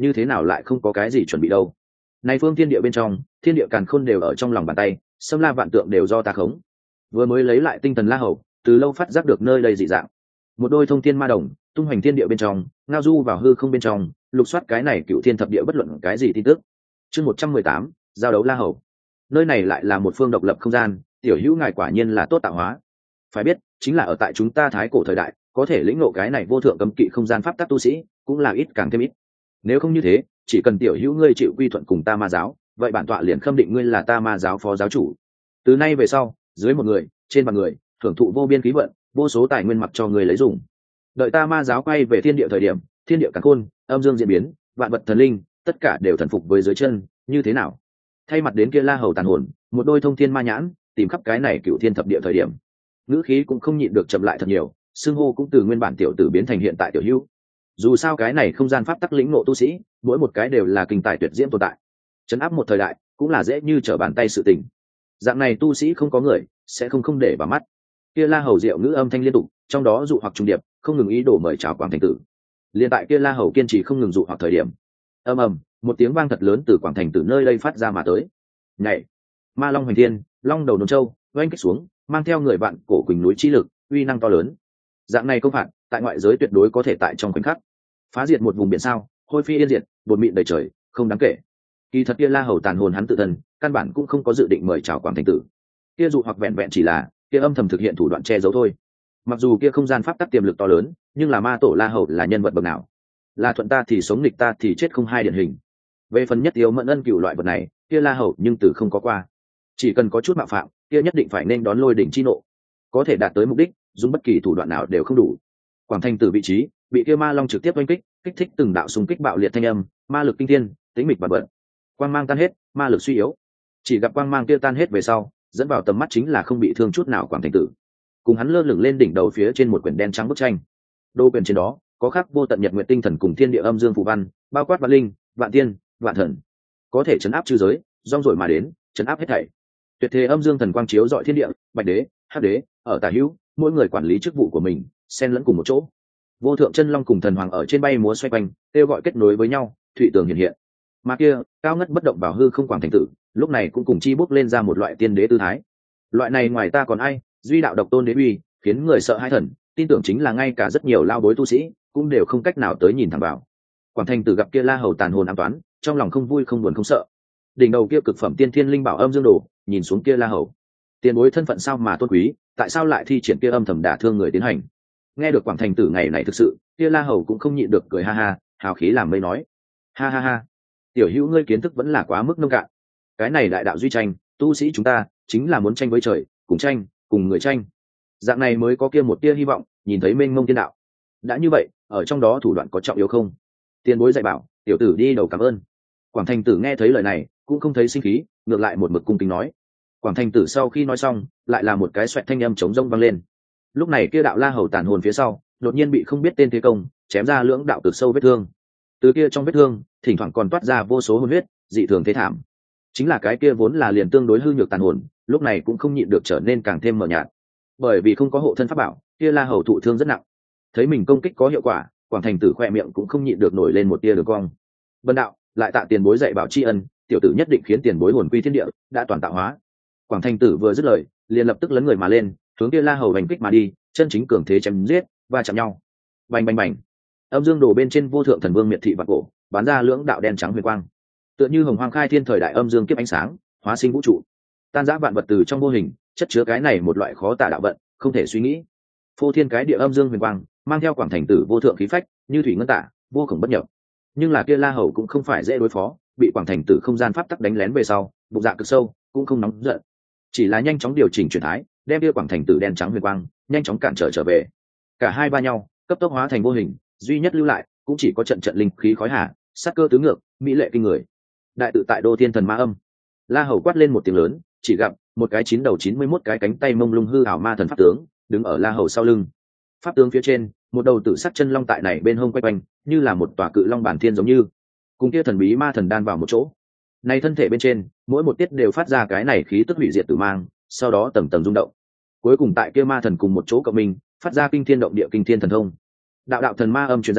như thế nào lại không có cái gì chuẩn bị đâu. Này phương thiên địa bên trong, thiên địa càn khôn đều ở trong lòng bàn tay, xâm la vạn tượng đều do ta khống. Vừa mới lấy lại tinh thần La Hầu, từ lâu phát giác được nơi đây dị dạng. Một đôi thông thiên ma đồng tung hoành thiên địa bên trong, ngao du vào hư không bên trong, lục soát cái này cựu thiên thập địa bất luận cái gì tin tức. Chương 118, giao đấu La Hầu. Nơi này lại là một phương độc lập không gian, tiểu hữu ngài quả nhiên là tốt tạo hóa. Phải biết, chính là ở tại chúng ta thái cổ thời đại, có thể lĩnh ngộ cái này vô thượng cấm kỵ không gian pháp tắc tu sĩ, cũng là ít càng thêm ít. Nếu không như thế, chỉ cần tiểu hữu ngươi chịu quy thuận cùng ta ma giáo, vậy bản tọa liền khâm định ngươi là ta ma giáo phó giáo chủ. Từ nay về sau, dưới một người, trên vạn người, thưởng thụ vô biên khí vận, vô số tài nguyên mặc cho người lấy dùng. Đợi ta ma giáo quay về thiên địa thời điểm, thiên địa càn khôn, âm dương diễn biến, vạn vật thần linh, tất cả đều thần phục với dưới chân, như thế nào? Thay mặt đến kia La Hầu tàn hồn, một đôi thông thiên ma nhãn, tìm khắp cái này cựu thiên thập địa thời điểm, ngữ khí cũng không nhịn được chậm lại thật nhiều, xưng hô cũng từ nguyên bản tiểu tử biến thành hiện tại tiểu hữu. Dù sao cái này không gian pháp tắc lĩnh ngộ tu sĩ, mỗi một cái đều là kinh tài tuyệt diễm tồn tại, chấn áp một thời đại cũng là dễ như trở bàn tay sự tình. Dạng này tu sĩ không có người sẽ không để vào mắt. Kia La Hầu diệu ngữ âm thanh liên tục, trong đó dụ hoặc trung điệp, không ngừng ý đồ mời chào Quảng Thành Tử. Liên tại kia La Hầu kiên trì không ngừng dụ hoặc thời điểm, ầm ầm, một tiếng vang thật lớn từ Quảng Thành Tử nơi đây phát ra mà tới. Nhảy, ma long hoành thiên, long đầu nôn châu, oanh kích xuống, mang theo người bạn cổ quỳnh núi chi lực, uy năng to lớn. Dạng này công phạt, tại ngoại giới tuyệt đối có thể tại trong khoảnh khắc phá diệt một vùng biển sao, hôi phi yên diệt, bột mịn đầy trời, không đáng kể. Kỳ thật kia La Hầu tàn hồn hắn tự thân, căn bản cũng không có dự định mời chào Quảng Thành Tử. Kia dụ hoặc vẹn vẹn chỉ là kia âm thầm thực hiện thủ đoạn che giấu thôi. Mặc dù kia không gian pháp tắc tiềm lực to lớn, nhưng là ma tổ La Hầu là nhân vật bậc nào? Là thuận ta thì sống, nghịch ta thì chết không hai điển hình. Về phần nhất yếu mẫn ân cửu loại vật này, kia La Hầu nhưng từ không có qua. Chỉ cần có chút mạo phạm, kia nhất định phải nên đón lôi đỉnh chi nộ. Có thể đạt tới mục đích, dùng bất kỳ thủ đoạn nào đều không đủ. Quảng Thành Tử vị trí, bị kia ma long trực tiếp oanh kích, kích thích từng đạo xung kích bạo liệt thanh âm, ma lực kinh thiên, tĩnh mịch bạt bợn. Quang mang tan hết, ma lực suy yếu. Chỉ gặp quang mang kia tan hết về sau, dẫn vào tầm mắt chính là không bị thương chút nào Quảng Thành Tử. Cùng hắn lơ lửng lên đỉnh đầu phía trên một quyển đen trắng bức tranh. Đô quyền trên đó, có khắc vô tận nhật nguyệt tinh thần cùng thiên địa âm dương phù văn, bao quát vạn linh, vạn tiên, vạn thần. Có thể trấn áp chư giới, rong rổi mà đến, trấn áp hết thảy. Tuyệt thế âm dương thần quang chiếu rọi thiên địa, bạch đế, hắc đế, ở tả hữu, mỗi người quản lý chức vụ của mình, xen lẫn cùng một chỗ. Vô thượng chân long cùng thần hoàng ở trên bay múa xoay quanh, kêu gọi kết nối với nhau, thụy tường hiện hiện. Mà kia, cao ngất bất động vào hư không Quảng Thành Tử, lúc này cũng cùng chi bước lên ra một loại tiên đế tư thái. Loại này ngoài ta còn ai, duy đạo độc tôn đế uy, khiến người sợ hãi thần, tin tưởng chính là ngay cả rất nhiều lao bối tu sĩ cũng đều không cách nào tới nhìn thẳng vào. Quảng Thành Tử gặp kia La Hầu tàn hồn ám toán, trong lòng không vui không buồn không sợ. Đỉnh đầu kia cực phẩm tiên thiên linh bảo âm dương đồ, nhìn xuống kia La Hầu, tiền bối thân phận sao mà tôn quý, tại sao lại thi triển kia âm thầm đả thương người tiến hành. Nghe được Quảng Thành Tử ngày này thực sự, kia La Hầu cũng không nhịn được cười ha ha, hào khí làm mây nói: ha ha ha, tiểu hữu ngươi kiến thức vẫn là quá mức nông cạn. Cái này đại đạo duy tranh, tu sĩ chúng ta chính là muốn tranh với trời, cùng tranh, cùng người tranh. Dạng này mới có kia một tia hy vọng, nhìn thấy mênh mông thiên đạo. Đã như vậy, ở trong đó thủ đoạn có trọng yếu không? Tiền bối dạy bảo, tiểu tử đi đầu cảm ơn. Quảng Thành Tử nghe thấy lời này, cũng không thấy sinh khí, ngược lại một mực cung kính nói. Quảng Thành Tử sau khi nói xong, lại là một cái xoẹt thanh âm trống rông vang lên. Lúc này kia đạo La Hầu tàn hồn phía sau, đột nhiên bị không biết tên thế công chém ra lưỡng đạo cực sâu vết thương. Từ kia trong vết thương, thỉnh thoảng còn toát ra vô số hồn huyết, dị thường thế thảm. Chính là cái kia vốn là liền tương đối hư nhược tàn hồn, lúc này cũng không nhịn được trở nên càng thêm mờ nhạt. Bởi vì không có hộ thân pháp bảo, kia La Hầu thụ thương rất nặng. Thấy mình công kích có hiệu quả, Quảng Thành Tử khoe miệng cũng không nhịn được nổi lên một tia đường cong. Vân đạo, lại tạ tiền bối dạy bảo tri ân, tiểu tử nhất định khiến tiền bối hồn quy thiên địa, đã toàn tạo hóa. Quảng Thành Tử vừa dứt lời, liền lập tức lấn người mà lên, hướng kia La Hầu hành kích mà đi, chân chính cường thế chém giết, va chạm nhau. Bành bành bành. Âm dương đồ bên trên vô thượng thần vương miệt thị vạn cổ, bắn ra lưỡng đạo đen trắng huyền quang. Tựa như hồng hoang khai thiên thời đại âm dương kiếp ánh sáng, hóa sinh vũ trụ, tan rã vạn vật từ trong vô hình, chất chứa cái này một loại khó tả đạo vận, không thể suy nghĩ. Phô thiên cái địa âm dương huyền quang, mang theo Quảng Thành Tử vô thượng khí phách, như thủy ngân tả, vô cùng bất nhập. Nhưng là kia La Hầu cũng không phải dễ đối phó, bị Quảng Thành Tử không gian pháp tắc đánh lén về sau, bụng dạ cực sâu, cũng không nóng giận, chỉ là nhanh chóng điều chỉnh chuyển thái, đem kia Quảng Thành Tử đen trắng huyền quang nhanh chóng cản trở về. Cả hai ba nhau, cấp tốc hóa thành vô hình, duy nhất lưu lại cũng chỉ có trận trận linh khí khói hà, sát cơ tứ ngược, mỹ lệ kinh người. Đại tự tại đô thiên thần ma âm. La Hầu quát lên một tiếng lớn, chỉ gặp một cái 91 cái cánh tay mông lung hư ảo ma thần pháp tướng đứng ở La Hầu sau lưng. Pháp tướng phía trên, một đầu tử sắc chân long tại này bên hông quay quanh, như là một tòa cự long bản thiên giống như. Cùng kia thần bí ma thần đan vào một chỗ. Này thân thể bên trên, mỗi một tiết đều phát ra cái này khí tức hủy diệt tử mang, sau đó tầng tầng rung động. Cuối cùng tại kia ma thần cùng một chỗ cộng mình, phát ra kinh thiên động địa kinh thiên thần thông. Đạo đạo thần ma âm truyền ra,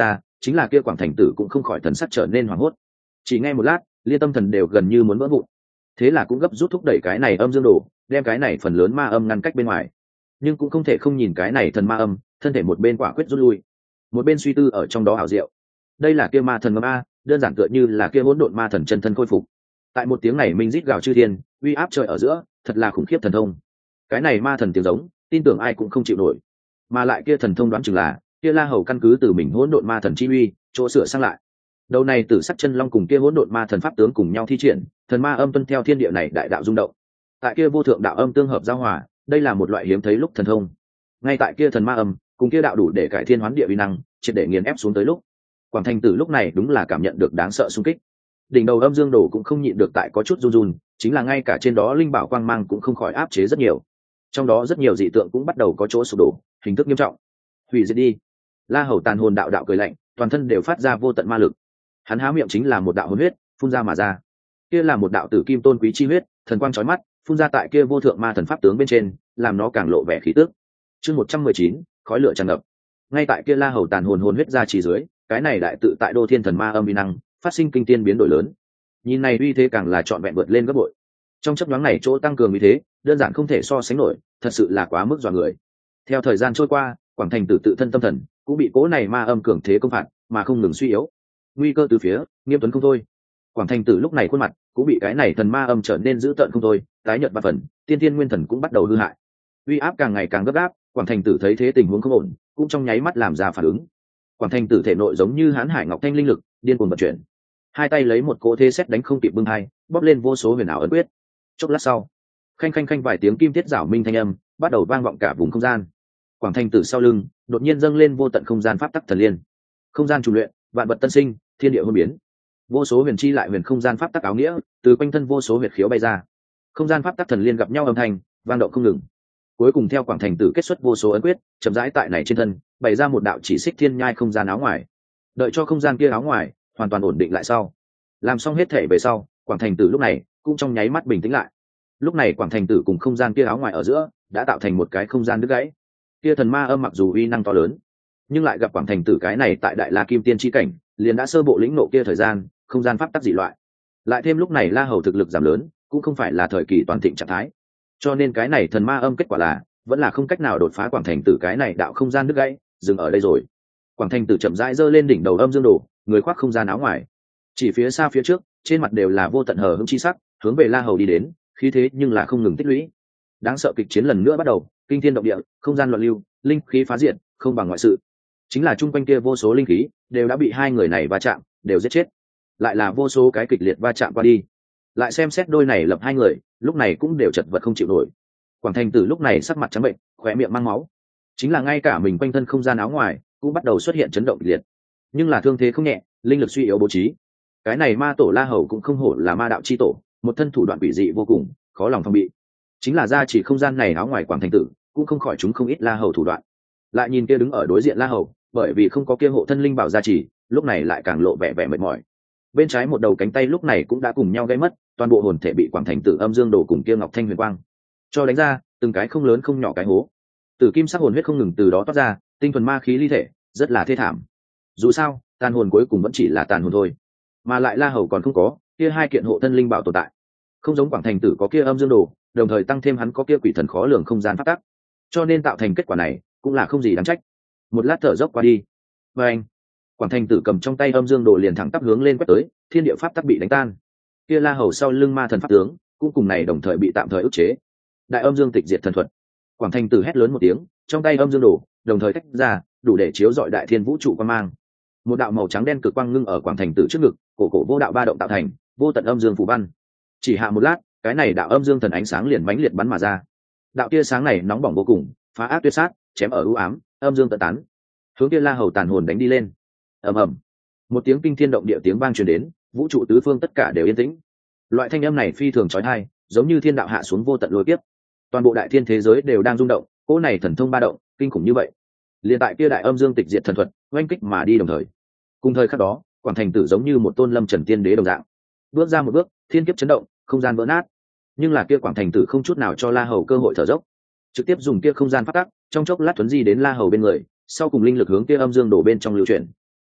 chính là kia quảng thành tử cũng không khỏi thần sắc trở nên hoảng hốt. Chỉ ngay một lát, liên tâm thần đều gần như muốn vỡ vụn, thế là cũng gấp rút thúc đẩy cái này âm dương đồ, đem cái này phần lớn ma âm ngăn cách bên ngoài. Nhưng cũng không thể không nhìn cái này thần ma âm, thân thể một bên quả quyết rút lui, một bên suy tư ở trong đó ảo diệu. Đây là kia ma thần ngâm a, đơn giản tựa như là kia hỗn độn ma thần chân thân khôi phục. Tại một tiếng này minh rít gào chư thiên, uy áp trời ở giữa, thật là khủng khiếp thần thông. Cái này ma thần tiếng giống, tin tưởng ai cũng không chịu nổi. Mà lại kia thần thông đoán chừng là kia La Hầu căn cứ từ mình hỗn độn ma thần chi uy, chỗ sửa sang lại. Đầu này Tử Sắc Chân Long cùng kia hỗn độn ma thần pháp tướng cùng nhau thi triển, thần ma âm tuân theo thiên địa này đại đạo rung động. Tại kia vô thượng đạo âm tương hợp giao hòa, đây là một loại hiếm thấy lúc thần thông. Ngay tại kia thần ma âm, cùng kia đạo đủ để cải thiên hoán địa uy năng, triệt để nghiền ép xuống tới lúc. Quảng Thành Tử lúc này đúng là cảm nhận được đáng sợ xung kích. Đỉnh đầu âm dương đồ cũng không nhịn được tại có chút run run, chính là ngay cả trên đó linh bảo quang mang cũng không khỏi áp chế rất nhiều. Trong đó rất nhiều dị tượng cũng bắt đầu có chỗ sụp đổ, hình thức nghiêm trọng. Hủy diệt đi. La Hầu tàn hồn đạo đạo cười lạnh, toàn thân đều phát ra vô tận ma lực. Hắn há miệng chính là một đạo hồn huyết, phun ra mà ra. Kia là một đạo tử kim tôn quý chi huyết, thần quang chói mắt, phun ra tại kia vô thượng ma thần pháp tướng bên trên, làm nó càng lộ vẻ khí tức. Chương 119, khói lửa tràn ngập. Ngay tại kia La Hầu tàn hồn hồn huyết ra chỉ dưới, cái này đại tự tại đô thiên thần ma âm uy năng, phát sinh kinh tiên biến đổi lớn. Nhìn này uy thế càng là trọn vẹn vượt lên gấp bội. Trong chớp nhoáng này chỗ tăng cường uy thế, đơn giản không thể so sánh nổi, thật sự là quá mức dọa người. Theo thời gian trôi qua, Quảng Thành Tử tự thân tâm thần cũng bị cố này ma âm cường thế công phạt, mà không ngừng suy yếu. Nguy cơ từ phía, nghiêm tuấn không thôi. Quảng Thành Tử lúc này khuôn mặt cũng bị cái này thần ma âm trở nên dữ tợn không thôi, tái nhợt ba phần, tiên thiên nguyên thần cũng bắt đầu hư hại. Uy áp càng ngày càng gấp gáp, Quảng Thành Tử thấy thế tình huống không ổn, cũng trong nháy mắt làm ra phản ứng. Quảng Thành Tử thể nội giống như hán hải ngọc thanh linh lực điên cuồng vận chuyển, hai tay lấy một cỗ thế xét đánh không kịp bưng hai, bóp lên vô số huyền ảo ấn quyết. Chốc lát sau, khanh khanh khanh vài tiếng kim thiết giảo minh thanh âm bắt đầu vang vọng cả vùng không gian. Quảng Thành Tử sau lưng đột nhiên dâng lên vô tận không gian pháp tắc thần liên, không gian trùng luyện, vạn vật tân sinh, thiên địa hôn biến. Vô số huyền chi lại huyền không gian pháp tắc áo nghĩa từ quanh thân vô số huyệt khiếu bay ra, không gian pháp tắc thần liên gặp nhau âm thanh vang động không ngừng. Cuối cùng theo Quảng Thành Tử kết xuất vô số ấn quyết, chậm rãi tại này trên thân bày ra một đạo chỉ xích thiên nhai không gian áo ngoài. Đợi cho không gian kia áo ngoài hoàn toàn ổn định lại sau, làm xong hết thể về sau, Quảng Thành Tử lúc này cũng trong nháy mắt bình tĩnh lại. Lúc này Quảng Thành Tử cùng không gian kia áo ngoài ở giữa đã tạo thành một cái không gian đứt gãy. Kia thần ma âm mặc dù uy năng to lớn, nhưng lại gặp Quảng Thành Tử cái này tại Đại La Kim Tiên chi cảnh, liền đã sơ bộ lĩnh ngộ kia thời gian, không gian pháp tắc dị loại. Lại thêm lúc này La Hầu thực lực giảm lớn, cũng không phải là thời kỳ toàn thịnh trạng thái. Cho nên cái này thần ma âm kết quả là vẫn là không cách nào đột phá Quảng Thành Tử cái này đạo không gian đứt gãy, dừng ở đây rồi. Quảng Thành Tử chậm rãi giơ lên đỉnh đầu âm dương đồ, người khoác không gian áo ngoài. Chỉ phía xa phía trước, trên mặt đều là vô tận hờ hững chi sắc, hướng về La Hầu đi đến, khí thế nhưng là không ngừng tích lũy. Đáng sợ kịch chiến lần nữa bắt đầu, kinh thiên động địa, không gian loạn lưu, linh khí phá diệt, không bằng ngoại sự. Chính là chung quanh kia vô số linh khí đều đã bị hai người này va chạm, đều giết chết. Lại là vô số cái kịch liệt va chạm qua đi. Lại xem xét đôi này lập hai người, lúc này cũng đều chật vật không chịu nổi. Quảng Thành Tử lúc này sắc mặt trắng bệnh, khóe miệng mang máu. Chính là ngay cả mình quanh thân không gian áo ngoài cũng bắt đầu xuất hiện chấn động kịch liệt. Nhưng là thương thế không nhẹ, linh lực suy yếu bố trí. Cái này ma tổ La Hầu cũng không hổ là ma đạo chi tổ, một thân thủ đoạn quỷ dị vô cùng, khó lòng phòng bị. Chính là ra chỉ không gian này áo ngoài Quảng Thành Tử cũng không khỏi chúng không ít La Hầu thủ đoạn. Lại nhìn kia đứng ở đối diện La Hầu, bởi vì không có kia hộ thân linh bảo gia trì, lúc này lại càng lộ vẻ vẻ mệt mỏi. Bên trái một đầu cánh tay lúc này cũng đã cùng nhau gãy mất, toàn bộ hồn thể bị Quảng Thành Tử âm dương đồ cùng kia ngọc thanh huyền quang cho đánh ra từng cái không lớn không nhỏ cái hố. Tử kim sắc hồn huyết không ngừng từ đó toát ra, tinh thuần ma khí ly thể, rất là thê thảm. Dù sao, tàn hồn cuối cùng vẫn chỉ là tàn hồn thôi, mà lại La Hầu còn không có kia hai kiện hộ thân linh bảo tồn tại, không giống Quảng Thành Tử có kia âm dương đồ, đồng thời tăng thêm hắn có kia quỷ thần khó lường không gian pháp tắc, cho nên tạo thành kết quả này cũng là không gì đáng trách. Một lát thở dốc qua đi, và anh Quảng Thành Tử cầm trong tay âm dương đồ liền thẳng tắp hướng lên quét tới, thiên địa pháp tắc bị đánh tan. Kia La Hầu sau lưng ma thần pháp tướng cũng cùng này đồng thời bị tạm thời ức chế. Đại âm dương tịch diệt thần thuật. Quảng Thành Tử hét lớn một tiếng, trong tay âm dương đồ đồng thời tách ra, đủ để chiếu rọi đại thiên vũ trụ quang mang. Một đạo màu trắng đen cực quang ngưng ở Quảng Thành Tử trước ngực, cổ cổ vô đạo ba động tạo thành, vô tận âm dương phù văn. Chỉ hạ một lát, cái này đạo âm dương thần ánh sáng liền mãnh liệt bắn mà ra. Đạo tia sáng này nóng bỏng vô cùng, phá ác tuyệt sát, chém ở u ám, âm dương tận tán. Hướng kia La Hầu tàn hồn đánh đi lên. Ầm ầm. Một tiếng kinh thiên động địa tiếng vang truyền đến, vũ trụ tứ phương tất cả đều yên tĩnh. Loại thanh âm này phi thường chói tai, giống như thiên đạo hạ xuống vô tận lôi kiếp. Toàn bộ đại thiên thế giới đều đang rung động, cỗ này thần thông ba động, kinh khủng như vậy. Liên tại kia đại âm dương tịch diệt thần thuật, oanh kích mà đi đồng thời. Cùng thời khắc đó, Quảng Thành Tử giống như một tôn lâm trần tiên đế đồng dạng, bước ra một bước, thiên kiếp chấn động, không gian vỡ nát. Nhưng là kia Quảng Thành Tử không chút nào cho La Hầu cơ hội thở dốc, trực tiếp dùng kia không gian phát tắc, trong chốc lát tuấn di đến La Hầu bên người, sau cùng linh lực hướng kia âm dương đổ bên trong lưu chuyển.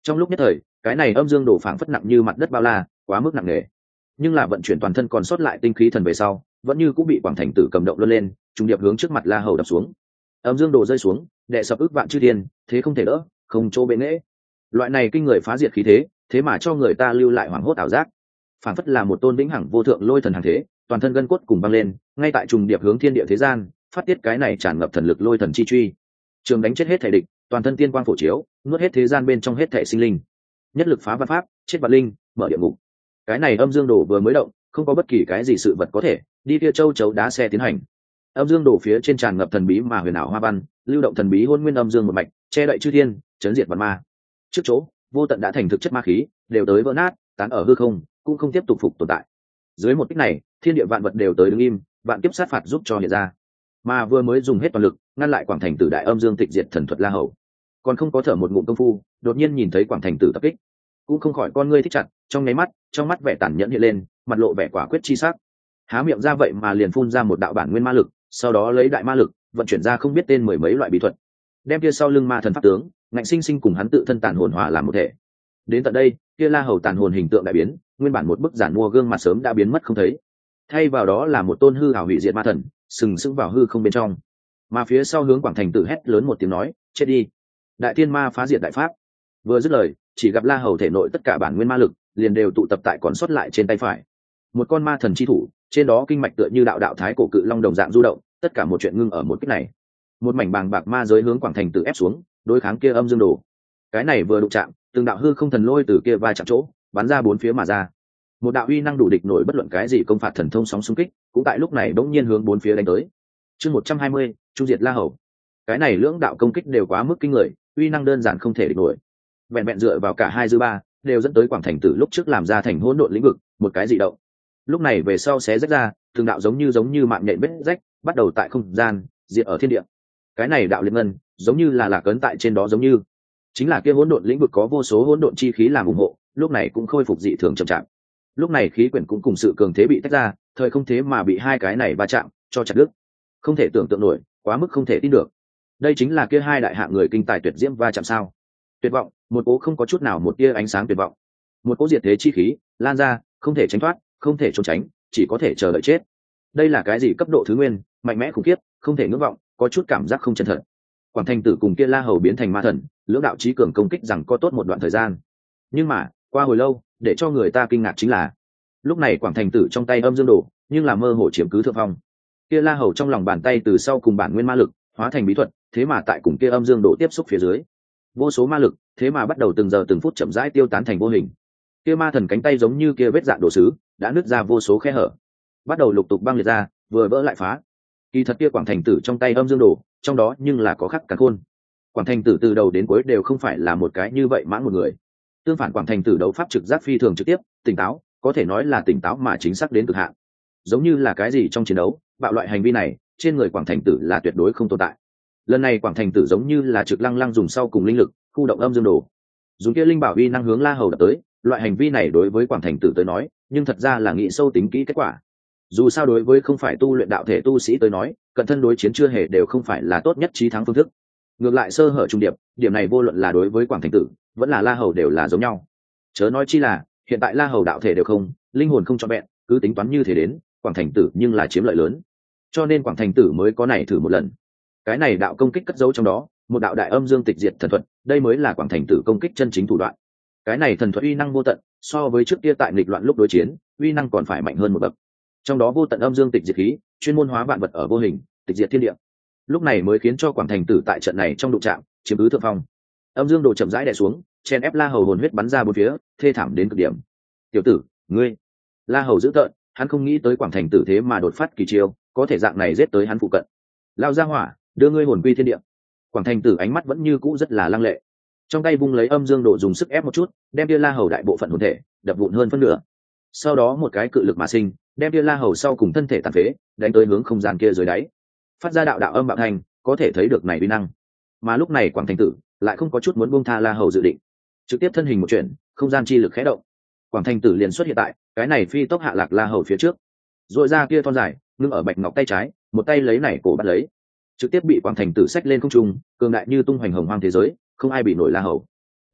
Trong lúc nhất thời cái này âm dương đồ phảng phất nặng như mặt đất bao la, quá mức nặng nề, nhưng là vận chuyển toàn thân còn sót lại tinh khí thần về sau vẫn như cũng bị quảng thành tử cầm động luân lên, trùng điệp hướng trước mặt La Hầu đập xuống. Âm dương đồ rơi xuống, đệ sập ức vạn chư thiên, thế không thể đỡ, không chỗ bệ nghễ. Loại này kinh người phá diệt khí thế, thế mà cho người ta lưu lại hoảng hốt ảo giác, phảng phất là một tôn vĩnh hằng vô thượng lôi thần hàng thế, toàn thân gân cốt cùng băng lên, ngay tại trùng điệp hướng thiên địa thế gian, phát tiết cái này tràn ngập thần lực lôi thần chi truy. Trường đánh chết hết thể địch, toàn thân tiên quang phổ chiếu, nuốt hết thế gian bên trong hết thể sinh linh. Nhất lực phá văn pháp, chết vạn linh, mở địa ngục. Cái này âm dương đồ vừa mới động, không có bất kỳ cái gì sự vật có thể đi kia châu chấu đá xe tiến hành. Âm dương đồ phía trên tràn ngập thần bí mà huyền ảo hoa văn, lưu động thần bí hôn nguyên âm dương một mạch, che đậy chư thiên, chấn diệt vạn ma. Trước chỗ vô tận đã thành thực chất ma khí, đều tới vỡ nát, tán ở hư không, cũng không tiếp tục phục tồn tại. Dưới một kích này, thiên địa vạn vật đều tới đứng im, vạn kiếp sát phạt giúp cho hiện ra. Mà vừa mới dùng hết toàn lực ngăn lại quảng thành tử đại âm dương tịch diệt thần thuật La Hầu, còn không có thở một ngụm công phu, đột nhiên nhìn thấy quảng thành tử tập kích, cũng không khỏi con ngươi thích chặt, trong nháy mắt, trong mắt vẻ tàn nhẫn hiện lên, mặt lộ vẻ quả quyết chi sắc. Há miệng ra vậy mà liền phun ra một đạo bản nguyên ma lực, sau đó lấy đại ma lực vận chuyển ra không biết tên mười mấy loại bí thuật, đem kia sau lưng ma thần pháp tướng ngạnh sinh sinh cùng hắn tự thân tàn hồn hòa làm một thể. Đến tận đây, kia La Hầu tàn hồn hình tượng đại biến, nguyên bản một bức giản mua gương mặt sớm đã biến mất không thấy, thay vào đó là một tôn hư ảo hủy diệt ma thần sừng sững vào hư không bên trong. Mà phía sau hướng quảng thành tử hét lớn một tiếng nói, chết đi. Đại thiên ma phá diệt đại pháp. Vừa dứt lời, chỉ gặp La Hầu thể nội tất cả bản nguyên ma lực liền đều tụ tập tại còn sót lại trên tay phải. Một con ma thần chi thủ, trên đó kinh mạch tựa như đạo đạo thái cổ cự long đồng dạng du động, tất cả một chuyện ngưng ở một kích này. Một mảnh bàng bạc ma giới hướng quảng thành tử ép xuống, đối kháng kia âm dương đồ. Cái này vừa đụng chạm, từng đạo hư không thần lôi từ kia va chạm chỗ bắn ra bốn phía mà ra. Một đạo uy năng đủ địch nổi bất luận cái gì công phạt thần thông sóng xung kích, cũng tại lúc này bỗng nhiên hướng bốn phía đánh tới. Chương 120, chu diệt La Hầu. Cái này lưỡng đạo công kích đều quá mức kinh người, uy năng đơn giản không thể địch nổi. Vẹn vẹn dựa vào cả hai dư ba, đều dẫn tới quảng thành tử lúc trước làm ra thành hỗn độn lĩnh vực, một cái dị động. Lúc này về sau xé rách ra, từng đạo giống như mạng nhện vết rách, bắt đầu tại không gian, diệt ở thiên địa. Cái này đạo liên ngân, giống như là lạc ấn tại trên đó, giống như chính là kia hỗn độn lĩnh vực có vô số hỗn độn chi khí làm ủng hộ, lúc này cũng khôi phục dị thường chậm chạp. Lúc này khí quyển cũng cùng sự cường thế bị tách ra, thời không thế mà bị hai cái này va chạm cho chặt đứt. Không thể tưởng tượng nổi, quá mức không thể tin được. Đây chính là kia hai đại hạng người kinh tài tuyệt diễm va chạm sao? Tuyệt vọng, một cố không có chút nào một tia ánh sáng tuyệt vọng, một cố diệt thế chi khí lan ra, không thể tránh thoát, không thể trốn tránh, chỉ có thể chờ đợi chết. Đây là cái gì cấp độ thứ nguyên, mạnh mẽ khủng khiếp, không thể ngưỡng vọng, có chút cảm giác không chân thật. Quảng thành tử cùng kia La Hầu biến thành ma thần, lưỡng đạo chí cường công kích rằng có tốt một đoạn thời gian, nhưng mà qua hồi lâu, để cho người ta kinh ngạc chính là lúc này quảng thành tử trong tay âm dương đồ nhưng là mơ hồ chiếm cứ thượng phong. Kia La Hầu trong lòng bàn tay từ sau cùng bản nguyên ma lực hóa thành bí thuật, thế mà tại cùng kia âm dương đồ tiếp xúc phía dưới, vô số ma lực thế mà bắt đầu từng giờ từng phút chậm rãi tiêu tán thành vô hình. Kia ma thần cánh tay giống như kia vết dạn đồ sứ đã nứt ra vô số khe hở, bắt đầu lục tục băng liệt ra, vừa vỡ lại phá. Kỳ thật kia quảng thành tử trong tay âm dương đồ, trong đó nhưng là có khắc cả khôn. Quảng thành tử từ đầu đến cuối đều không phải là một cái như vậy mãn một người. Tương phản quảng thành tử đấu pháp trực giác phi thường trực tiếp, tỉnh táo, có thể nói là tỉnh táo mà chính xác đến cực hạn. Giống như là cái gì trong chiến đấu, bạo loại hành vi này trên người quảng thành tử là tuyệt đối không tồn tại. Lần này quảng thành tử giống như là trực lăng lăng dùng sau cùng linh lực khu động âm dương đồ, dùng kia linh bảo uy năng hướng La Hầu đập tới. Loại hành vi này đối với quảng thành tử tới nói, nhưng thật ra là nghĩ sâu tính kỹ kết quả. Dù sao đối với không phải tu luyện đạo thể tu sĩ tới nói, cận thân đối chiến chưa hề đều không phải là tốt nhất chí thắng phương thức. Ngược lại sơ hở trung điệp, điểm này vô luận là đối với quảng thành tử vẫn là La Hầu đều là giống nhau. Chớ nói chi là hiện tại La Hầu đạo thể đều không, linh hồn không trọn vẹn, cứ tính toán như thế đến quảng thành tử nhưng là chiếm lợi lớn, cho nên quảng thành tử mới có này thử một lần. Cái này đạo công kích cất giấu trong đó một đạo đại âm dương tịch diệt thần thuật, đây mới là quảng thành tử công kích chân chính thủ đoạn. Cái này thần thuật uy năng vô tận, so với trước kia tại nghịch loạn lúc đối chiến uy năng còn phải mạnh hơn một bậc. Trong đó vô tận âm dương tịch diệt khí chuyên môn hóa vạn vật ở vô hình, tịch diệt thiên địa, lúc này mới khiến cho quảng thành tử tại trận này trong đụng chạm chiếm cứ thượng phong. Âm dương đồ chậm rãi đè xuống, chen ép La Hầu hồn huyết bắn ra bốn phía, thê thảm đến cực điểm. Tiểu tử, ngươi! La Hầu dữ tợn, hắn không nghĩ tới quảng thành tử thế mà đột phát kỳ chiêu, có thể dạng này giết tới hắn phụ cận. Lao ra hỏa, đưa ngươi hồn quy thiên địa. Quảng thành tử ánh mắt vẫn như cũ rất là lăng lệ, trong tay vung lấy âm dương đồ dùng sức ép một chút, đem kia La Hầu đại bộ phận hồn thể đập vụn hơn phân nửa. Sau đó một cái cự lực mà sinh, đem kia La Hầu sau cùng thân thể tàn phế, đánh tới hướng không gian kia dưới đáy, phát ra đạo đạo âm bạo thành, có thể thấy được này uy năng. Mà lúc này quảng thành tử lại không có chút muốn buông tha La Hầu dự định, trực tiếp thân hình một chuyển, không gian chi lực khẽ động, quảng thành tử liền xuất hiện tại cái này phi tốc hạ lạc La Hầu phía trước, rồi ra kia thon dài ngưng ở bạch ngọc tay trái, một tay lấy này cổ bắt lấy, trực tiếp bị quảng thành tử xách lên không trung, cường đại như tung hoành hồng hoang thế giới, không ai bị nổi La Hầu.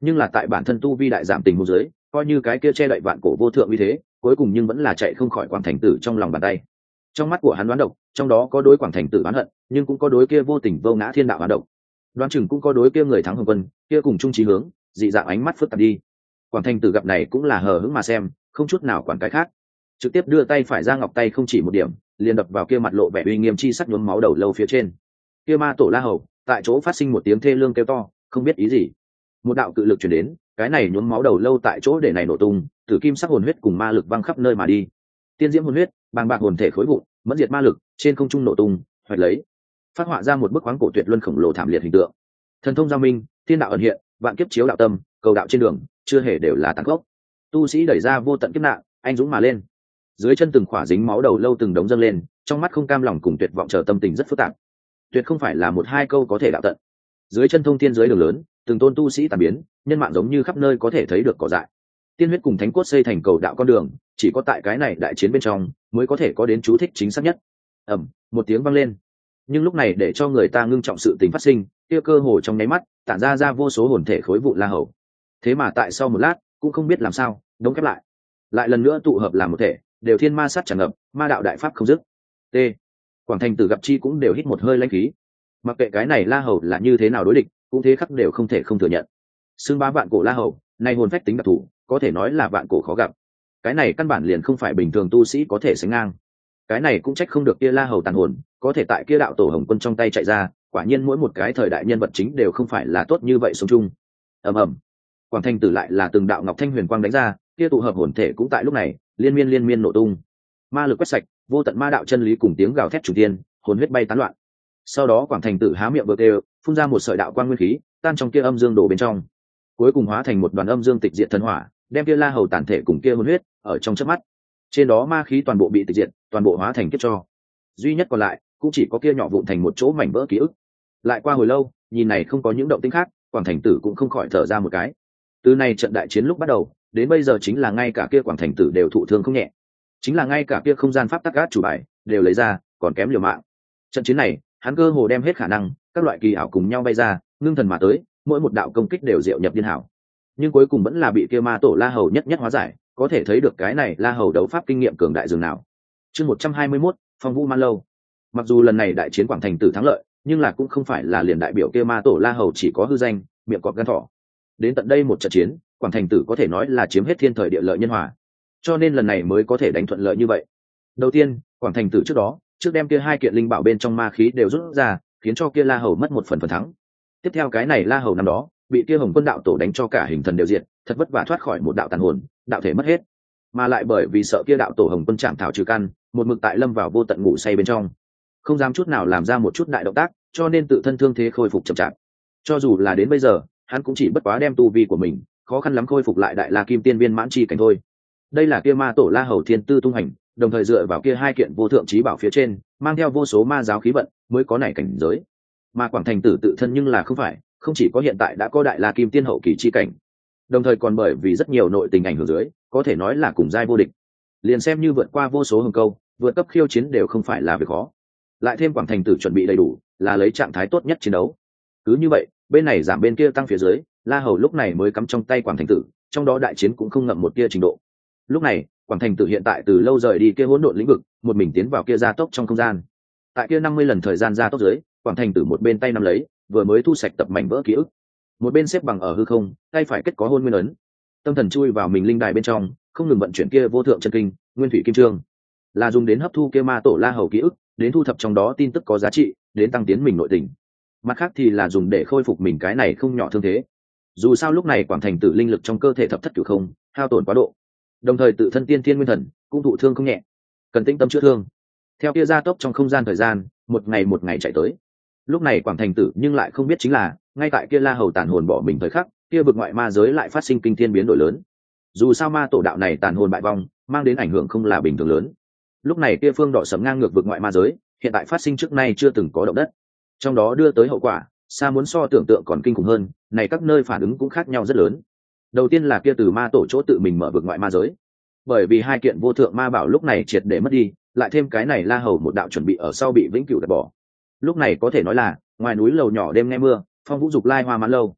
nhưng là tại bản thân tu vi đại giảm tình huống dưới, coi như cái kia che đậy vạn cổ vô thượng uy thế, cuối cùng nhưng vẫn là chạy không khỏi Quảng Thành Tử trong lòng bàn tay. Trong mắt của hắn đoán độc, trong đó có đối Quảng Thành Tử oán hận, nhưng cũng có đối kia vô tình vô ngã thiên đạo oán độc. Đoán chừng cũng có đối kia người thắng Hồng Quân, kia cùng chung chí hướng, dị dạng ánh mắt phức tạp đi. Quảng Thành Tử gặp này cũng là hờ hững mà xem, không chút nào quản cái khác, trực tiếp đưa tay phải ra ngọc tay không chỉ một điểm, liền đập vào kia mặt lộ vẻ uy nghiêm chi sắc nhuốm máu đầu lâu phía trên. Kia ma tổ La Hầu, tại chỗ phát sinh một tiếng thê lương kêu to, không biết ý gì. Một đạo cự lực truyền đến, cái này nhuốm máu đầu lâu tại chỗ để này nổ tung, tử kim sắc hồn huyết cùng ma lực văng khắp nơi mà đi. Tiên diễm hồn huyết, bàng bạc hồn thể khối vụn, mẫn diệt ma lực, trên không trung nổ tung, hoạch lấy, phát họa ra một bức khoáng cổ tuyệt luân khổng lồ thảm liệt hình tượng. Thần thông giao minh, thiên đạo ẩn hiện, vạn kiếp chiếu đạo tâm, cầu đạo trên đường, chưa hề đều là tàn gốc. Tu sĩ đẩy ra vô tận kiếp nạn, anh dũng mà lên. Dưới chân từng khỏa dính máu đầu lâu từng đống dâng lên, trong mắt không cam lòng cùng tuyệt vọng chờ tâm tình rất phức tạp. Tuyệt không phải là một hai câu có thể đạo tận. Dưới chân thông thiên dưới đường lớn, từng tôn tu sĩ tàn biến, nhân mạng giống như khắp nơi có thể thấy được cỏ dại. Tiên huyết cùng thánh cốt xây thành cầu đạo con đường, chỉ có tại cái này đại chiến bên trong mới có thể có đến chú thích chính xác nhất. Một tiếng vang lên, nhưng lúc này để cho người ta ngưng trọng sự tình phát sinh, kia cơ hồ trong nháy mắt tản ra vô số hồn thể khối vụ La Hầu. Thế mà tại sau một lát cũng không biết làm sao đóng khép lại lần nữa tụ hợp làm một thể, đều thiên ma sát tràn ngập, ma đạo đại pháp không dứt. T. Quảng Thành Tử gặp chi cũng đều hít một hơi lãnh khí. Mặc kệ cái này La Hầu là như thế nào đối địch, cũng thế khắc đều không thể không thừa nhận. Xưng bá vạn cổ La Hầu, nay hồn phách tính đặc thù, có thể nói là vạn cổ khó gặp. Cái này căn bản liền không phải bình thường tu sĩ có thể sánh ngang. Cái này cũng trách không được kia La Hầu tàn hồn, có thể tại kia đạo tổ Hồng Quân trong tay chạy ra, quả nhiên mỗi một cái thời đại nhân vật chính đều không phải là tốt như vậy sống chung. ầm. Quảng Thành Tử lại là từng đạo ngọc thanh huyền quang đánh ra, kia tụ hợp hồn thể cũng tại lúc này liên miên nổ tung. Ma lực quét sạch, vô tận ma đạo chân lý cùng tiếng gào thét trùng thiên, hồn huyết bay tán loạn. Sau đó Quảng Thành Tử há miệng bờ kêu, phun ra một sợi đạo quang nguyên khí, tan trong kia âm dương đổ bên trong, cuối cùng hóa thành một đoàn âm dương tịch diệt thần hỏa, đem kia La Hầu tàn thể cùng kia hồn huyết ở trong chớp mắt. Trên đó ma khí toàn bộ bị tịch diệt, toàn bộ hóa thành kiếp cho. Duy nhất còn lại cũng chỉ có kia nhỏ vụn thành một chỗ mảnh vỡ ký ức. Lại qua hồi lâu, nhìn này không có những động tĩnh khác, Quảng Thành Tử cũng không khỏi thở ra một cái. Từ nay trận đại chiến lúc bắt đầu đến bây giờ, chính là ngay cả kia Quảng Thành Tử đều thụ thương không nhẹ, chính là ngay cả kia không gian pháp tắc gác chủ bài đều lấy ra, còn kém liều mạng. Trận chiến này hắn cơ hồ đem hết khả năng, các loại kỳ ảo cùng nhau bay ra, ngưng thần mà tới, mỗi một đạo công kích đều diệu nhập điên hảo, nhưng cuối cùng vẫn là bị kia ma tổ La Hầu nhất hóa giải. Có thể thấy được cái này La Hầu đấu pháp kinh nghiệm cường đại dường nào. Chương 121, Phong Vũ Man Lâu. Mặc dù lần này đại chiến Quảng Thành Tử thắng lợi, nhưng là cũng không phải là liền đại biểu kia ma tổ La Hầu chỉ có hư danh, miệng cọp gan thỏ. Đến tận đây một trận chiến, Quảng Thành Tử có thể nói là chiếm hết thiên thời địa lợi nhân hòa, cho nên lần này mới có thể đánh thuận lợi như vậy. Đầu tiên, Quảng Thành Tử trước đem kia hai kiện linh bảo bên trong ma khí đều rút ra, khiến cho kia La Hầu mất một phần thắng. Tiếp theo cái này La Hầu năm đó bị kia Hồng Quân đạo tổ đánh cho cả hình thần đều diệt, thật vất vả thoát khỏi một đạo tàn hồn, đạo thể mất hết, mà lại bởi vì sợ kia đạo tổ Hồng Quân chạm thảo trừ căn, một mực tại lâm vào vô tận ngủ say bên trong, không dám chút nào làm ra một chút đại động tác, cho nên tự thân thương thế khôi phục chậm chạp. Cho dù là đến bây giờ, hắn cũng chỉ bất quá đem tu vi của mình khó khăn lắm khôi phục lại đại La Kim Tiên viên mãn chi cảnh thôi. Đây là kia ma tổ La Hầu thiên tư tung hành, đồng thời dựa vào kia hai kiện vô thượng chí bảo phía trên, mang theo vô số ma giáo khí vận, mới có này cảnh giới. Mà Quảng Thành Tử tự thân nhưng là không phải, không chỉ có hiện tại đã có đại La Kim Tiên hậu kỳ chi cảnh, đồng thời còn bởi vì rất nhiều nội tình ảnh hưởng dưới, có thể nói là cùng giai vô địch. Liền xem như vượt qua vô số hừng câu, vượt cấp khiêu chiến đều không phải là việc khó. Lại thêm Quảng Thành Tử chuẩn bị đầy đủ, là lấy trạng thái tốt nhất chiến đấu. Cứ như vậy, bên này giảm bên kia tăng phía dưới, La Hầu lúc này mới cắm trong tay Quảng Thành Tử, trong đó đại chiến cũng không ngậm một tia trình độ. Lúc này, Quảng Thành Tử hiện tại từ lâu rời đi kia hỗn độn lĩnh vực, một mình tiến vào kia gia tốc trong không gian. Tại kia 50 lần thời gian gia tốc dưới, Quảng Thành Tử một bên tay nắm lấy, vừa mới thu sạch tập mảnh vỡ ký ức, một bên xếp bằng ở hư không, tay phải kết có hôn nguyên ấn, tâm thần chui vào mình linh đài bên trong, không ngừng vận chuyển kia vô thượng chân kinh, nguyên thủy kim trương, là dùng đến hấp thu kia ma tổ La Hầu ký ức, đến thu thập trong đó tin tức có giá trị, đến tăng tiến mình nội tình. Mặt khác thì là dùng để khôi phục mình cái này không nhỏ thương thế. Dù sao lúc này Quảng Thành Tử linh lực trong cơ thể thập thất cửu không hao tổn quá độ, đồng thời tự thân tiên thiên nguyên thần cũng thụ thương không nhẹ, cần tĩnh tâm chữa thương. Theo kia gia tốc trong không gian thời gian, một ngày chạy tới. Lúc này Quảng Thành Tử nhưng lại không biết chính là, ngay tại kia La Hầu tàn hồn bỏ mình thời khắc, kia vực ngoại ma giới lại phát sinh kinh thiên biến đổi lớn. Dù sao ma tổ đạo này tàn hồn bại vong, mang đến ảnh hưởng không là bình thường lớn. Lúc này kia phương đỏ sẫm ngang ngược vực ngoại ma giới, hiện tại phát sinh trước nay chưa từng có động đất. Trong đó đưa tới hậu quả, xa muốn so tưởng tượng còn kinh khủng hơn, này các nơi phản ứng cũng khác nhau rất lớn. Đầu tiên là kia từ ma tổ chỗ tự mình mở vực ngoại ma giới. Bởi vì hai kiện vô thượng ma bảo lúc này triệt để mất đi, lại thêm cái này La Hầu một đạo chuẩn bị ở sau bị vĩnh cửu đập bỏ. Lúc này có thể nói là, ngoài núi lầu nhỏ đêm nghe mưa, phong vũ dục lai hoa mãn lâu.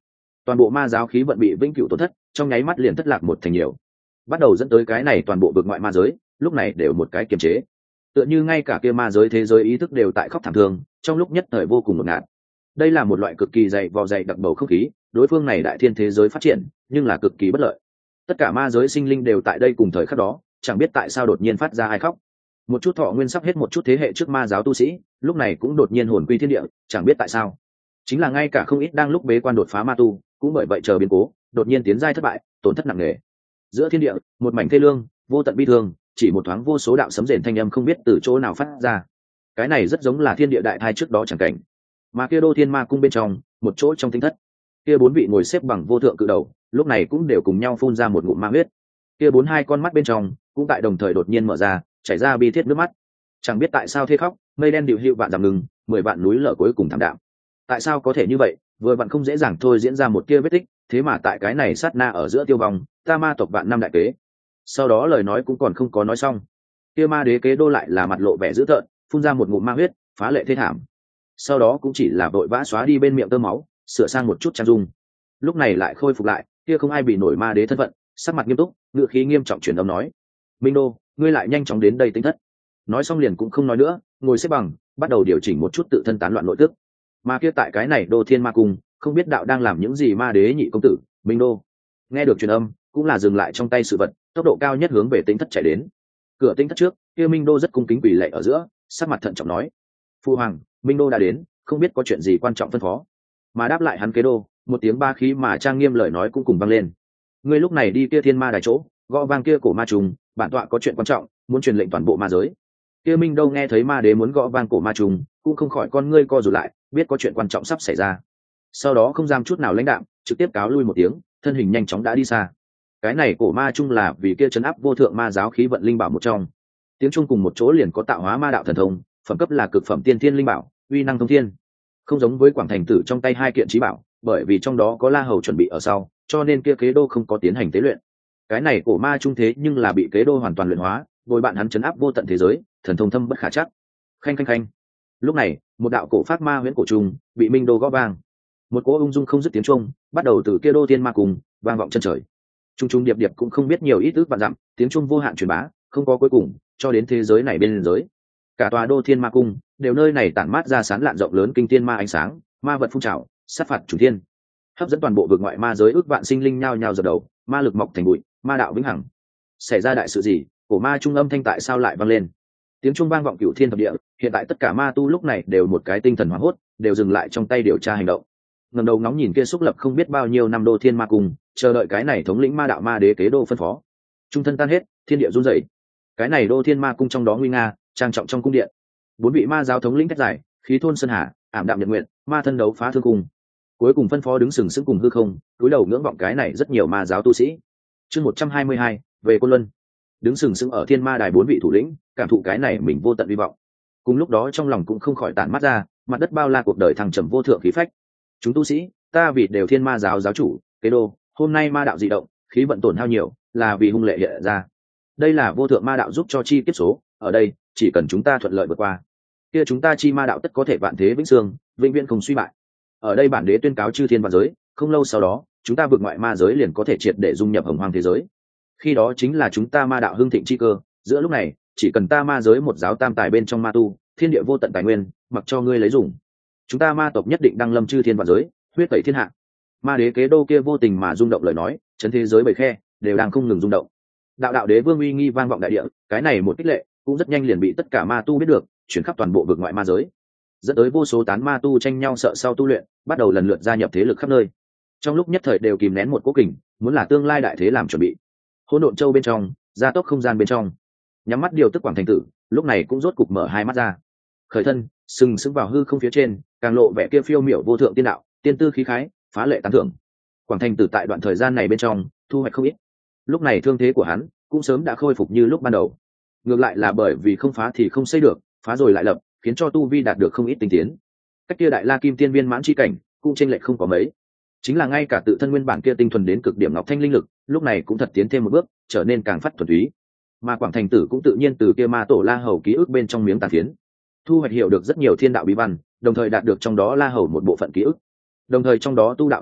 toàn bộ ma giáo khí vận bị vĩnh cửu tổn thất, trong nháy mắt liền thất lạc một thành nhiều, bắt đầu dẫn tới cái này toàn bộ vực ngoại ma giới lúc này đều một cái kiềm chế, tựa như ngay cả kia ma giới thế giới ý thức đều tại khóc thảm thương, trong lúc nhất thời vô cùng ngột ngạt. Đây là một loại cực kỳ dày vò dày đặc bầu không khí, đối phương này đại thiên thế giới phát triển nhưng là cực kỳ bất lợi. Tất cả ma giới sinh linh đều tại đây cùng thời khắc đó, chẳng biết tại sao đột nhiên phát ra ai khóc. Một chút thọ nguyên sắp hết một chút thế hệ trước ma giáo tu sĩ lúc này cũng đột nhiên hồn quy thiên địa, chẳng biết tại sao. Chính là ngay cả không ít đang lúc bế quan đột phá ma tu cũng bởi vậy chờ biến cố, đột nhiên tiến giai thất bại, tổn thất nặng nề. Giữa thiên địa một mảnh thê lương, vô tận bi thương, chỉ một thoáng vô số đạo sấm rền thanh âm không biết từ chỗ nào phát ra. Cái này rất giống là thiên địa đại thai trước đó chẳng cảnh. Mà kia đô thiên ma cung bên trong, một chỗ trong tinh thất, kia bốn vị ngồi xếp bằng vô thượng cự đầu lúc này cũng đều cùng nhau phun ra một ngụm ma huyết. Kia bốn hai con mắt bên trong cũng tại đồng thời đột nhiên mở ra, chảy ra bi thiết nước mắt. Chẳng biết tại sao thê khóc, mây đen điều hữu vạn dặm ngừng, 10 vạn núi lở cuối cùng thảm đạm. Tại sao có thể như vậy, vừa vặn không dễ dàng thôi diễn ra một kia vết tích, thế mà tại cái này sát na ở giữa tiêu vong, ta ma tộc vạn năm đại kế. Sau đó lời nói cũng còn không có nói xong, kia ma đế kế đô lại là mặt lộ vẻ dữ tợn, phun ra một ngụm ma huyết, phá lệ thê thảm. Sau đó cũng chỉ là vội vã xóa đi bên miệng tơ máu, sửa sang một chút trang dung. Lúc này lại khôi phục lại, kia không ai bị nổi ma đế thân phận, sắc mặt nghiêm túc, ngữ khí nghiêm trọng truyền âm nói: "Minh Đô, ngươi lại nhanh chóng đến đây tính thất." Nói xong liền cũng không nói nữa, ngồi xếp bằng, bắt đầu điều chỉnh một chút tự thân tán loạn nội tức. Mà kia tại cái này Đô Thiên Ma Cung, không biết đạo đang làm những gì ma đế nhị công tử, Minh Đô. Nghe được truyền âm, cũng là dừng lại trong tay sự vật, tốc độ cao nhất hướng về tính thất chạy đến. Cửa tính thất trước, kia Minh Đô rất cung kính quỳ lạy ở giữa, sắc mặt thận trọng nói: "Phu hoàng, Minh Đô đã đến, không biết có chuyện gì quan trọng phân phó." Mà đáp lại hắn kế đô, một tiếng ba khí mà trang nghiêm lời nói cũng cùng vang lên: "Ngươi lúc này đi kia thiên ma đài chỗ, gõ vang kia cổ ma trùng, bản tọa có chuyện quan trọng, muốn truyền lệnh toàn bộ ma giới." Kia Minh Đô nghe thấy ma đế muốn gõ vang cổ ma trùng, cũng không khỏi con ngươi co rụt lại, biết có chuyện quan trọng sắp xảy ra. Sau đó không dám chút nào lãnh đạm, trực tiếp cáo lui một tiếng, thân hình nhanh chóng đã đi xa. Cái này cổ ma chung là vì kia trấn áp vô thượng ma giáo khí vận linh bảo một trong. Tiếng chung cùng một chỗ liền có tạo hóa ma đạo thần thông, phẩm cấp là cực phẩm tiên thiên linh bảo, uy năng thông thiên. Không giống với Quảng Thành Tử trong tay hai kiện chí bảo, bởi vì trong đó có La Hầu chuẩn bị ở sau, cho nên kia kế đô không có tiến hành tế luyện. Cái này cổ ma chung thế nhưng là bị kế đô hoàn toàn luyện hóa, bồi bạn hắn trấn áp vô tận thế giới, thần thông thâm bất khả trắc. Khanh khanh khanh. Lúc này, một đạo cổ phát ma huyễn cổ trùng bị Minh Đô gõ vang. Một cỗ ung dung không dứt tiếng trung, bắt đầu từ kia đô thiên ma cùng vang vọng chân trời. Trung trung điệp điệp cũng không biết nhiều ít ước vạn dặm, tiếng trung vô hạn truyền bá, không có cuối cùng, cho đến thế giới này bên giới. Cả tòa đô thiên ma cung đều nơi này tản mát ra sáng lạn rộng lớn kinh thiên ma ánh sáng, ma vật phun trào, sát phạt chủ thiên, hấp dẫn toàn bộ vực ngoại ma giới ước vạn sinh linh nhao nhao dập đầu, ma lực mọc thành bụi, ma đạo vĩnh hằng. Xảy ra đại sự gì? Cổ ma trung âm thanh tại sao lại vang lên? Tiếng trung vang vọng cửu thiên thập địa, hiện tại tất cả ma tu lúc này đều một cái tinh thần hoảng hốt, đều dừng lại trong tay điều tra hành động. Ngẩng đầu ngóng nhìn kia xúc lập không biết bao nhiêu năm đô thiên ma cung, chờ đợi cái này thống lĩnh ma đạo ma đế kế đô phân phó. Trung thân tan hết, thiên địa run rẩy. Cái này đô thiên ma cung trong đó nguy nga, trang trọng trong cung điện. Bốn vị ma giáo thống lĩnh cách giải, khí thôn sơn hà, ảm đạm nhật nguyện, ma thân đấu phá thương cung. Cuối cùng phân phó đứng sừng sững cùng hư không, cúi đầu ngưỡng vọng cái này rất nhiều ma giáo tu sĩ. Chương 122, về Côn Luân. Đứng sừng sững ở thiên ma đài bốn vị thủ lĩnh, cảm thụ cái này mình vô tận hy vọng. Cùng lúc đó trong lòng cũng không khỏi tản mắt ra, mặt đất bao la cuộc đời thăng trầm vô thượng khí phách. Chúng tu sĩ, ta vì đều thiên ma giáo giáo chủ, kế đô, hôm nay ma đạo dị động, khí vận tổn hao nhiều, là vì hung lệ hiện ra. Đây là vô thượng ma đạo giúp cho chi kiếp số, ở đây, chỉ cần chúng ta thuận lợi vượt qua, kia chúng ta chi ma đạo tất có thể vạn thế vĩnh sương, vĩnh viễn không suy bại. Ở đây bản đế tuyên cáo chư thiên vạn giới, không lâu sau đó, chúng ta vượt ngoại ma giới liền có thể triệt để dung nhập hồng hoang thế giới. Khi đó chính là chúng ta ma đạo hưng thịnh chi cơ, giữa lúc này, chỉ cần ta ma giới một giáo tam tài bên trong ma tu, thiên địa vô tận tài nguyên, mặc cho ngươi lấy dùng. Chúng ta ma tộc nhất định đăng lâm chư thiên vạn giới, huyết tẩy thiên hạ. Ma đế kế đô kia vô tình mà rung động lời nói, chấn thế giới bầy khe đều đang không ngừng rung động. Đạo đạo đế vương uy nghi vang vọng đại địa, cái này một kích lệ cũng rất nhanh liền bị tất cả ma tu biết được, chuyển khắp toàn bộ vực ngoại ma giới, dẫn tới vô số tán ma tu tranh nhau sợ sau tu luyện, bắt đầu lần lượt gia nhập thế lực khắp nơi. Trong lúc nhất thời đều kìm nén một cố kình, muốn là tương lai đại thế làm chuẩn bị. Hỗn độn châu bên trong, gia tốc không gian bên trong, nhắm mắt điều tức Quảng Thành Tử, lúc này cũng rốt cục mở hai mắt ra, khởi thân, sừng sững vào hư không phía trên, càng lộ vẻ kia phiêu miểu vô thượng tiên đạo, tiên tư khí khái, phá lệ tán thưởng. Quảng Thành Tử tại đoạn thời gian này bên trong, thu hoạch không ít. Lúc này thương thế của hắn cũng sớm đã khôi phục như lúc ban đầu. Ngược lại là bởi vì không phá thì không xây được, phá rồi lại lập, khiến cho tu vi đạt được không ít tinh tiến. Cách kia đại la kim tiên viên mãn chi cảnh, cũng chênh lệch không có mấy. Chính là ngay cả tự thân nguyên bản kia tinh thuần đến cực điểm ngọc thanh linh lực, lúc này cũng thật tiến thêm một bước, trở nên càng phát thuần túy. Mà Quảng Thành Tử cũng tự nhiên từ kia ma tổ La Hầu ký ức bên trong miếng tàn phiến, thu hoạch hiểu được rất nhiều thiên đạo bí văn, đồng thời đạt được trong đó La Hầu một bộ phận ký ức. Đồng thời trong đó tu đạo tâm đắc,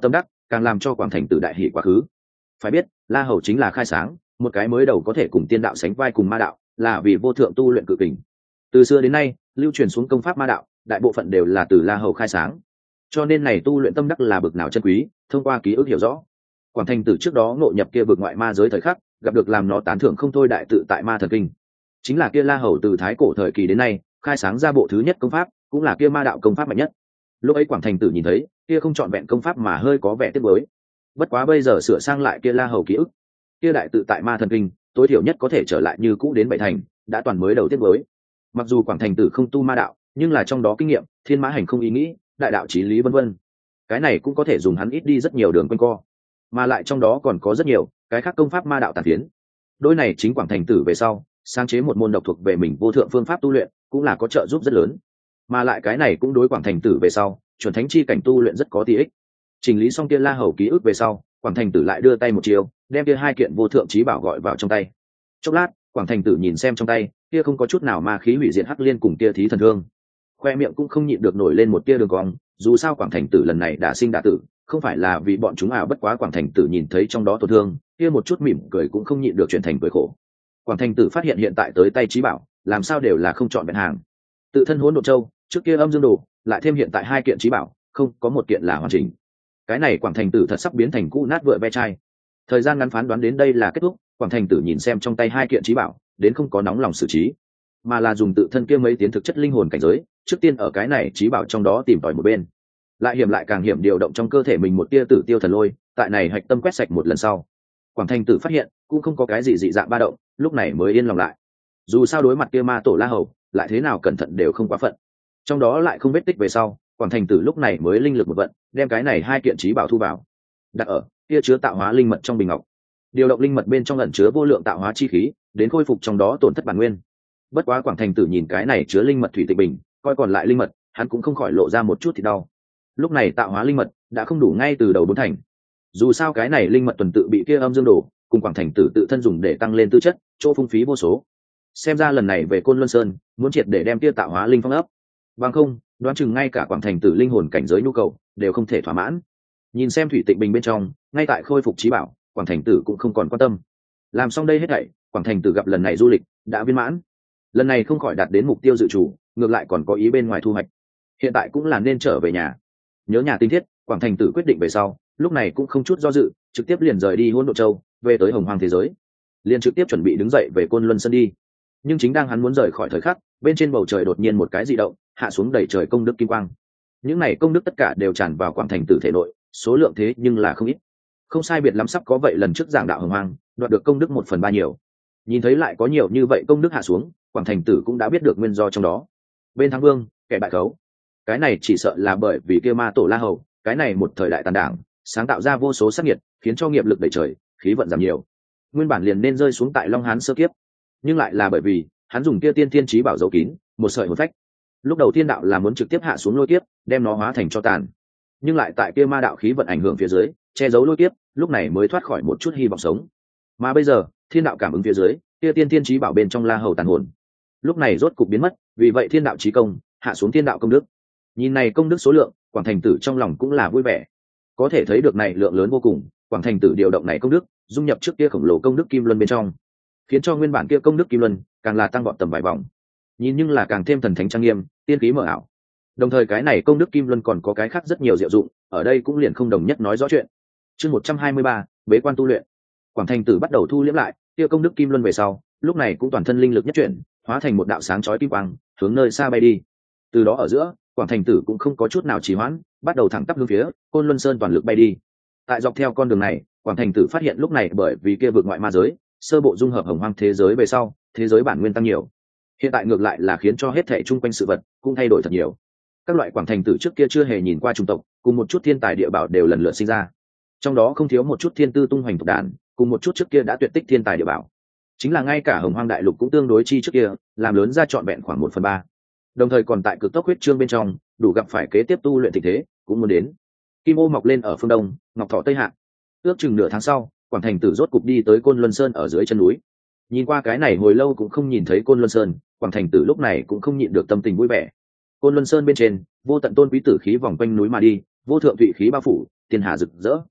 càng làm cho quảng thành tử đại hỷ quá khứ. Phải biết La Hầu chính là khai sáng một cái mới đầu có thể cùng tiên đạo sánh vai cùng ma đạo, là vì vô thượng tu luyện cự kình. Từ xưa đến nay lưu truyền xuống công pháp ma đạo đại bộ phận đều là từ La Hầu khai sáng, cho nên này tu luyện tâm đắc là bực nào chân quý, thông qua ký ức hiểu rõ. Quảng thành tử trước đó ngộ nhập kia vực ngoại ma giới thời khắc, gặp được làm nó tán thưởng không thôi đại tự tại ma thần kinh, chính là kia La Hầu từ thái cổ thời kỳ đến nay khai sáng ra bộ thứ nhất công pháp, cũng là kia ma đạo công pháp mạnh nhất. Lúc ấy quảng thành tử nhìn thấy kia không trọn vẹn công pháp mà hơi có vẻ tiếc mới, bất quá bây giờ sửa sang lại kia La Hầu ký ức, kia đại tự tại ma thần kinh tối thiểu nhất có thể trở lại như cũ đến bảy thành, đã toàn mới đầu tiếc mới. Mặc dù quảng thành tử không tu ma đạo, nhưng là trong đó kinh nghiệm thiên mã hành không ý nghĩ đại đạo chí lý vân vân, cái này cũng có thể dùng hắn ít đi rất nhiều đường quanh co, mà lại trong đó còn có rất nhiều cái khác công pháp ma đạo tàn phiến. Đôi này chính quảng thành tử về sau sáng chế một môn độc thuộc về mình vô thượng phương pháp tu luyện, cũng là có trợ giúp rất lớn, mà lại cái này cũng đối quảng thành tử về sau chuẩn thánh chi cảnh tu luyện rất có tí ích. Chỉnh lý xong kia La Hầu ký ức về sau, quảng thành tử lại đưa tay một chiều đem kia hai kiện vô thượng chí bảo gọi vào trong tay. Chốc lát quảng thành tử nhìn xem trong tay kia không có chút nào ma khí hủy diệt hắc liên cùng kia thí thần thương, khoe miệng cũng không nhịn được nổi lên một tia đường cong. Dù sao quảng thành tử lần này đã sinh đã tử, không phải là vì bọn chúng bất quá quảng thành tử nhìn thấy trong đó tổn thương, kia một chút mỉm cười cũng không nhịn được chuyển thành cười khổ. Quảng thành tử phát hiện hiện tại tới tay chí bảo làm sao đều là không chọn vẹn hàng, tự thân hỗn độn châu, trước kia âm dương đồ, lại thêm hiện tại hai kiện chí bảo, không có một kiện là hoàn chỉnh. Cái này quảng thành tử thật sắp biến thành cũ nát vựa ve chai. Thời gian ngắn phán đoán đến đây là kết thúc, quảng thành tử nhìn xem trong tay hai kiện chí bảo, đến không có nóng lòng xử trí, mà là dùng tự thân kia mấy tiến thực chất linh hồn cảnh giới, trước tiên ở cái này chí bảo trong đó tìm tòi một bên, lại hiểm lại càng hiểm điều động trong cơ thể mình một tia tử tiêu thần lôi, tại này hạch tâm quét sạch một lần sau, quảng thành tử phát hiện cũng không có cái gì dị dạng ba động, lúc này mới yên lòng lại. Dù sao đối mặt kia ma tổ La Hầu, lại thế nào cẩn thận đều không quá phận, trong đó lại không vết tích về sau, quảng thành tử lúc này mới linh lực một vận, đem cái này hai kiện chí bảo thu vào, đặt ở kia chứa tạo hóa linh mật trong bình ngọc, điều động linh mật bên trong ẩn chứa vô lượng tạo hóa chi khí, đến khôi phục trong đó tổn thất bản nguyên. Bất quá quảng thành tử nhìn cái này chứa linh mật thủy tịch bình, coi còn lại linh mật, hắn cũng không khỏi lộ ra một chút thì đau. Lúc này tạo hóa linh mật đã không đủ ngay từ đầu bốn thành, dù sao cái này linh mật tuần tự bị kia âm dương đồ cùng quảng thành tử tự thân dùng để tăng lên tư chất, chỗ phung phí vô số. Xem ra lần này về Côn Luân Sơn muốn triệt để đem kia tạo hóa linh phong ấp, bằng không đoán chừng ngay cả quảng thành tử linh hồn cảnh giới nhu cầu đều không thể thỏa mãn. Nhìn xem thủy tịnh bình bên trong ngay tại khôi phục trí bảo, quảng thành tử cũng không còn quan tâm. Làm xong đây hết thảy, quảng thành tử gặp lần này du lịch đã viên mãn, lần này không khỏi đạt đến mục tiêu dự chủ, ngược lại còn có ý bên ngoài thu hoạch. Hiện tại cũng là nên trở về nhà. Nhớ nhà tinh thiết, quảng thành tử quyết định về sau, lúc này cũng không chút do dự, trực tiếp liền rời đi Hỗn Độn Châu, về tới Hồng Hoang thế giới, liền trực tiếp chuẩn bị đứng dậy về Côn Luân Sơn đi. Nhưng chính đang hắn muốn rời khỏi thời khắc, bên trên bầu trời đột nhiên một cái dị động, hạ xuống đầy trời công đức kim quang. Những này công đức tất cả đều tràn vào quảng thành tử thể nội, số lượng thế nhưng là không ít, không sai biệt lắm sắp có vậy lần trước giảng đạo Hồng Hoang đoạt được công đức 1/3 nhiều. Nhìn thấy lại có nhiều như vậy công đức hạ xuống, quảng thành tử cũng đã biết được nguyên do trong đó. Bên thắng vương, kẻ bại khấu, cái này chỉ sợ là bởi vì kia ma tổ La Hầu, cái này một thời đại tàn đảng, sáng tạo ra vô số sát nghiệt, khiến cho nghiệp lực đầy trời, khí vận giảm nhiều, nguyên bản liền nên rơi xuống tại Long Hán sơ kiếp, nhưng lại là bởi vì hắn dùng kia tiên thiên chí bảo giấu kín một sợi hồn phách. Lúc đầu thiên đạo là muốn trực tiếp hạ xuống lôi kiếp, đem nó hóa thành cho tàn, nhưng lại tại kia ma đạo khí vận ảnh hưởng phía dưới, che giấu lôi kiếp, lúc này mới thoát khỏi một chút hy vọng sống. Mà bây giờ thiên đạo cảm ứng phía dưới, kia tiên thiên chí bảo bên trong La Hầu tàn hồn lúc này rốt cục biến mất, vì vậy thiên đạo chí công hạ xuống thiên đạo công đức. Nhìn này công đức số lượng, quảng thành tử trong lòng cũng là vui vẻ, có thể thấy được này lượng lớn vô cùng. Quảng thành tử điều động này công đức dung nhập trước kia khổng lồ công đức kim luân bên trong, khiến cho nguyên bản kia công đức kim luân càng là tăng vọt tầm vài vòng, nhìn nhưng là càng thêm thần thánh trang nghiêm, tiên khí mở ảo. Đồng thời cái này công đức kim luân còn có cái khác rất nhiều diệu dụng, ở đây cũng liền không đồng nhất nói rõ chuyện. Chương 123, bế quan tu luyện. Quảng thành tử bắt đầu thu liễm lại kia công đức kim luân về sau, lúc này cũng toàn thân linh lực nhất chuyển, hóa thành một đạo sáng chói kim quang, hướng nơi xa bay đi. Từ đó ở giữa, quảng thành tử cũng không có chút nào trì hoãn, bắt đầu thẳng tắp hướng phía Côn Luân Sơn toàn lực bay đi. Tại dọc theo con đường này, quảng thành tử phát hiện lúc này bởi vì kia vượt ngoại ma giới, sơ bộ dung hợp Hồng Hoang thế giới về sau, thế giới bản nguyên tăng nhiều. Hiện tại ngược lại là khiến cho hết thảy chung quanh sự vật cũng thay đổi thật nhiều. Các loại quảng thành tử trước kia chưa hề nhìn qua chủng tộc, cùng một chút thiên tài địa bảo đều lần lượt sinh ra. Trong đó không thiếu một chút thiên tư tung hoành tộc đàn, cùng một chút trước kia đã tuyệt tích thiên tài địa bảo. Chính là ngay cả Hồng Hoang đại lục cũng tương đối chi trước kia, làm lớn ra trọn vẹn khoảng 1/3. Đồng thời còn tại cực tốc huyết trương bên trong, đủ gặp phải kế tiếp tu luyện tình thế, cũng muốn đến. Kim ô mọc lên ở phương đông, ngọc thọ tây hạ. Ước chừng nửa tháng sau, quảng thành tử rốt cục đi tới Côn Luân Sơn ở dưới chân núi. Nhìn qua cái này hồi lâu cũng không nhìn thấy Côn Luân Sơn, quảng thành tử lúc này cũng không nhịn được tâm tình vui vẻ. Côn Luân Sơn bên trên, vô tận tôn quý tử khí vòng quanh núi mà đi, vô thượng thụy khí bao phủ, thiên hà rực rỡ.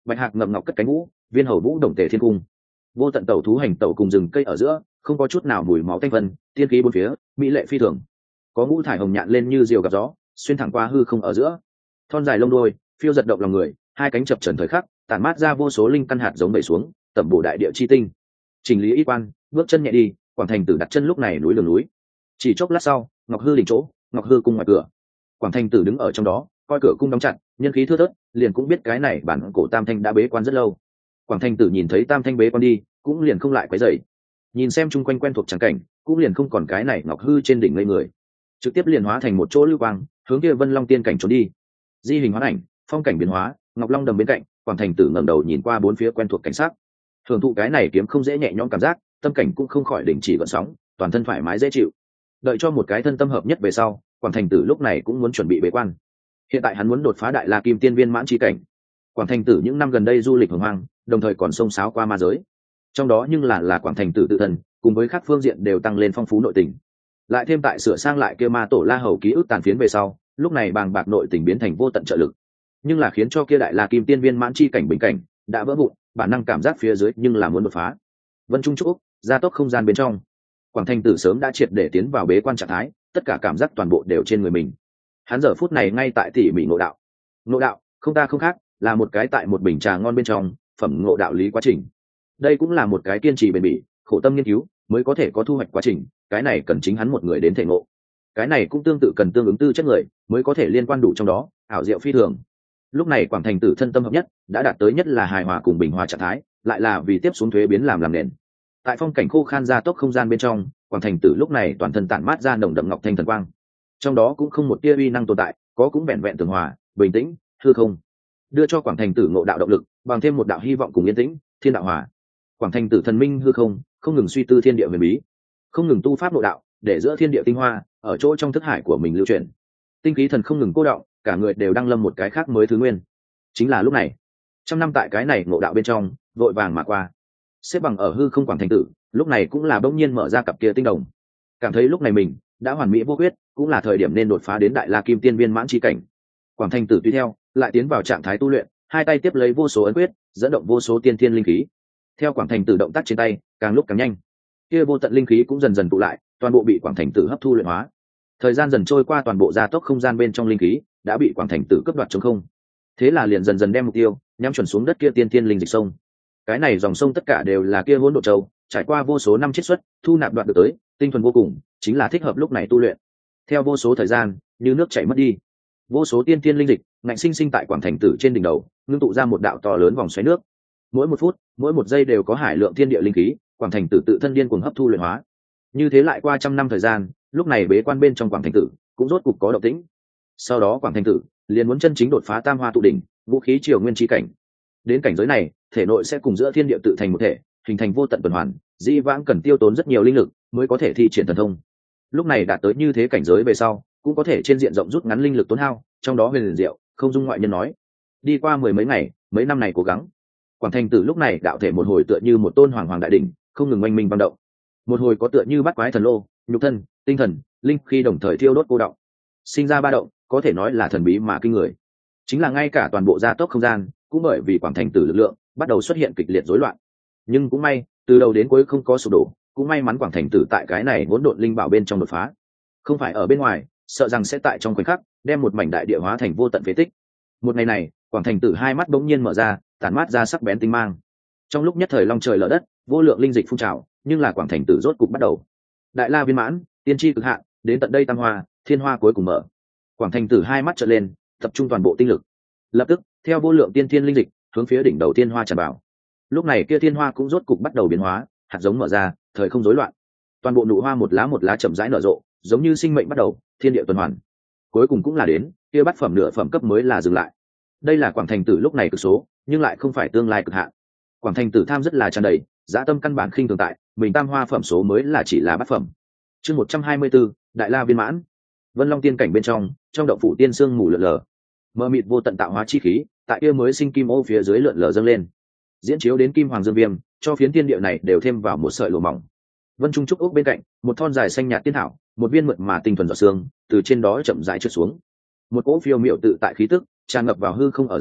bạch hạc ngậm ngọc cất cánh vũ, viên hầu vũ đồng tề thiên cung. Vô tận tẩu thú hành tẩu cùng rừng cây ở giữa, không có chút nào mùi máu tanh vân, tiên khí bốn phía, mỹ lệ phi thường. Có ngũ thải hồng nhạn lên như diều gặp gió, xuyên thẳng qua hư không ở giữa. Thon dài lông đuôi, phiêu giật động lòng người, hai cánh chập chờn thời khắc, tản mát ra vô số linh căn hạt giống bể xuống, tẩm bổ đại địa chi tinh. Chỉnh lý y quan, bước chân nhẹ đi, Quảng Thành Tử đặt chân lúc này núi đường núi. Chỉ chốc lát sau, Ngọc Hư đỉnh chỗ, Ngọc Hư cung ngoài cửa. Quảng Thành Tử đứng ở trong đó, coi cửa cung đóng chặt, nhân khí thưa thớt, liền cũng biết cái này bản cổ Tam Thanh đã bế quan rất lâu. Quảng Thành Tử nhìn thấy Tam Thanh bế quan đi, cũng liền không lại quấy rầy. Nhìn xem chung quanh quen thuộc trắng cảnh, cũng liền không còn cái này Ngọc Hư trên đỉnh ngây người, trực tiếp liền hóa thành một chỗ lưu quang, hướng kia Vân Long tiên cảnh trốn đi. Di hình hóa ảnh, phong cảnh biến hóa, Ngọc Long đầm bên cạnh, Quảng Thành Tử ngẩng đầu nhìn qua bốn phía quen thuộc cảnh sắc, thưởng thụ cái này kiếm không dễ nhẹ nhõm cảm giác, tâm cảnh cũng không khỏi đình chỉ gợn sóng, toàn thân thoải mái dễ chịu. Đợi cho một cái thân tâm hợp nhất về sau, Quảng Thành Tử lúc này cũng muốn chuẩn bị bế quan. Hiện tại hắn muốn đột phá đại la kim tiên viên mãn chi cảnh. Quảng Thành Tử những năm gần đây du lịch hồng hoang, đồng thời còn xông xáo qua ma giới, trong đó nhưng là Quảng Thành Tử tự thân cùng với các phương diện đều tăng lên phong phú nội tình. Lại thêm tại sửa sang lại kia ma tổ la hầu ký ức tàn phiến về sau, lúc này bàng bạc nội tình biến thành vô tận trợ lực, nhưng là khiến cho kia đại la kim tiên viên mãn chi cảnh bình cảnh đã vỡ vụn, bản năng cảm giác phía dưới nhưng là muốn đột phá. Vân Trung Trúc gia tốc không gian bên trong, Quảng Thành Tử sớm đã triệt để tiến vào bế quan trạng thái, tất cả cảm giác toàn bộ đều trên người mình. Hắn giờ phút này ngay tại tỉ mỉ ngộ đạo. Ngộ đạo không ta không khác là một cái tại một bình trà ngon bên trong phẩm ngộ đạo lý quá trình. Đây cũng là một cái kiên trì bền bỉ, khổ tâm nghiên cứu mới có thể có thu hoạch quá trình, cái này cần chính hắn một người đến thể ngộ. Cái này cũng tương tự cần tương ứng tư chất người mới có thể liên quan đủ trong đó, ảo diệu phi thường. Lúc này Quảng Thành Tử thân tâm hợp nhất, đã đạt tới nhất là hài hòa cùng bình hòa trạng thái, lại là vì tiếp xuống thuế biến làm nền. Tại phong cảnh khô khan gia tốc không gian bên trong, Quảng Thành Tử lúc này toàn thân tản mát ra nồng đậm ngọc thanh thần quang, trong đó cũng không một tia uy năng tồn tại, có cũng vẹn vẹn tường hòa, bình tĩnh, hư không, đưa cho Quảng Thành Tử ngộ đạo động lực, bằng thêm một đạo hy vọng cùng yên tĩnh, thiên đạo hòa. Quảng Thành Tử thần minh hư không ngừng suy tư thiên địa huyền bí, không ngừng tu pháp ngộ đạo, để giữa thiên địa tinh hoa ở chỗ trong thức hải của mình lưu truyền, tinh khí thần không ngừng cô động, cả người đều đang lâm một cái khác mới thứ nguyên. Chính là lúc này, trăm năm tại cái này ngộ đạo bên trong vội vàng mà qua, xếp bằng ở hư không Quảng Thành Tử lúc này cũng là bỗng nhiên mở ra cặp kia tinh đồng, cảm thấy lúc này mình đã hoàn mỹ vô khuyết, cũng là thời điểm nên đột phá đến đại la kim tiên viên mãn chi cảnh. Quảng Thành Tử tùy theo lại tiến vào trạng thái tu luyện, hai tay tiếp lấy vô số ấn quyết, dẫn động vô số tiên thiên linh khí. Theo Quảng Thành Tử động tác trên tay càng lúc càng nhanh, kia vô tận linh khí cũng dần dần tụ lại, toàn bộ bị Quảng Thành Tử hấp thu luyện hóa. Thời gian dần trôi qua, toàn bộ gia tốc không gian bên trong linh khí đã bị Quảng Thành Tử cướp đoạt trống không. Thế là liền dần dần đem mục tiêu nhắm chuẩn xuống đất kia tiên thiên linh dịch sông. Cái này dòng sông tất cả đều là kia hỗn độn châu, trải qua vô số năm chiết xuất, thu nạp đoạt được tới, tinh thuần vô cùng, chính là thích hợp lúc này tu luyện. Theo vô số thời gian như nước chảy mất đi, vô số tiên thiên linh dịch ngạnh sinh sinh tại Quảng Thành Tử trên đỉnh đầu ngưng tụ ra một đạo to lớn vòng xoáy nước. Mỗi một phút, mỗi một giây đều có hải lượng thiên địa linh khí, Quảng Thành Tử tự thân điên cuồng hấp thu luyện hóa. Như thế lại qua trăm năm thời gian, lúc này bế quan bên trong Quảng Thành Tử cũng rốt cục có động tĩnh. Sau đó Quảng Thành Tử liền muốn chân chính đột phá tam hoa tụ đỉnh, vũ khí triều nguyên chi cảnh. Đến cảnh giới này, thể nội sẽ cùng giữa thiên địa tự thành một thể, hình thành vô tận tuần hoàn, dĩ vãng cần tiêu tốn rất nhiều linh lực mới có thể thi triển thần thông. Lúc này đạt tới như thế cảnh giới về sau, cũng có thể trên diện rộng rút ngắn linh lực tốn hao, trong đó huyền diệu không dung ngoại nhân nói. Đi qua mười mấy ngày, mấy năm này cố gắng, Quảng Thành Tử lúc này đạo thể một hồi tựa như một tôn hoàng hoàng đại đỉnh, không ngừng oanh minh vang động. Một hồi có tựa như bát quái thần lô, nhục thân, tinh thần, linh khi đồng thời thiêu đốt cô động, sinh ra ba động, có thể nói là thần bí mà kinh người. Chính là ngay cả toàn bộ gia tốc không gian, cũng bởi vì Quảng Thành Tử lực lượng bắt đầu xuất hiện kịch liệt rối loạn. Nhưng cũng may, từ đầu đến cuối không có sụp đổ, cũng may mắn Quảng Thành Tử tại cái này hỗn độn linh bảo bên trong đột phá, không phải ở bên ngoài, sợ rằng sẽ tại trong khoảnh khắc đem một mảnh đại địa hóa thành vô tận phế tích. Một ngày này, Quảng Thành Tử hai mắt bỗng nhiên mở ra, tản mát ra sắc bén tinh mang. Trong lúc nhất thời long trời lở đất, vô lượng linh dịch phun trào, nhưng là Quảng Thành Tử rốt cục bắt đầu đại la viên mãn, tiên tri cực hạn, đến tận đây tam hoa, thiên hoa cuối cùng mở. Quảng Thành Tử hai mắt trợn lên, tập trung toàn bộ tinh lực, lập tức theo vô lượng tiên thiên linh dịch hướng phía đỉnh đầu thiên hoa tràn vào. Lúc này kia thiên hoa cũng rốt cục bắt đầu biến hóa, hạt giống mở ra, thời không rối loạn, toàn bộ nụ hoa một lá chậm rãi nở rộ, giống như sinh mệnh bắt đầu, thiên địa tuần hoàn. Cuối cùng cũng là đến kia bát phẩm nửa phẩm cấp mới là dừng lại. Đây là Quảng Thành Tử lúc này cực số, nhưng lại không phải tương lai cực hạn. Quảng Thành Tử tham rất là tràn đầy, dã tâm căn bản khinh thường tại mình tam hoa phẩm số mới là chỉ là bát phẩm. Chương 124, đại la viên mãn. Vân Long tiên cảnh bên trong động phủ tiên sương mù lượn lờ, mờ mịt vô tận tạo hóa chi khí tại kia mới sinh kim ô phía dưới lượn lờ dâng lên, diễn chiếu đến kim hoàng dương viêm, cho phiến tiên địa này đều thêm vào một sợi lụa mỏng. Vân Trung Trúc ốc bên cạnh, một thon dài xanh nhạt tiên thảo, một viên mượt mà tinh thuần giọt xương từ trên đó chậm rãi trượt xuống. Một cỗ phiêu miệu tự tại khí tức tràn ngập vào hư không ở giữa,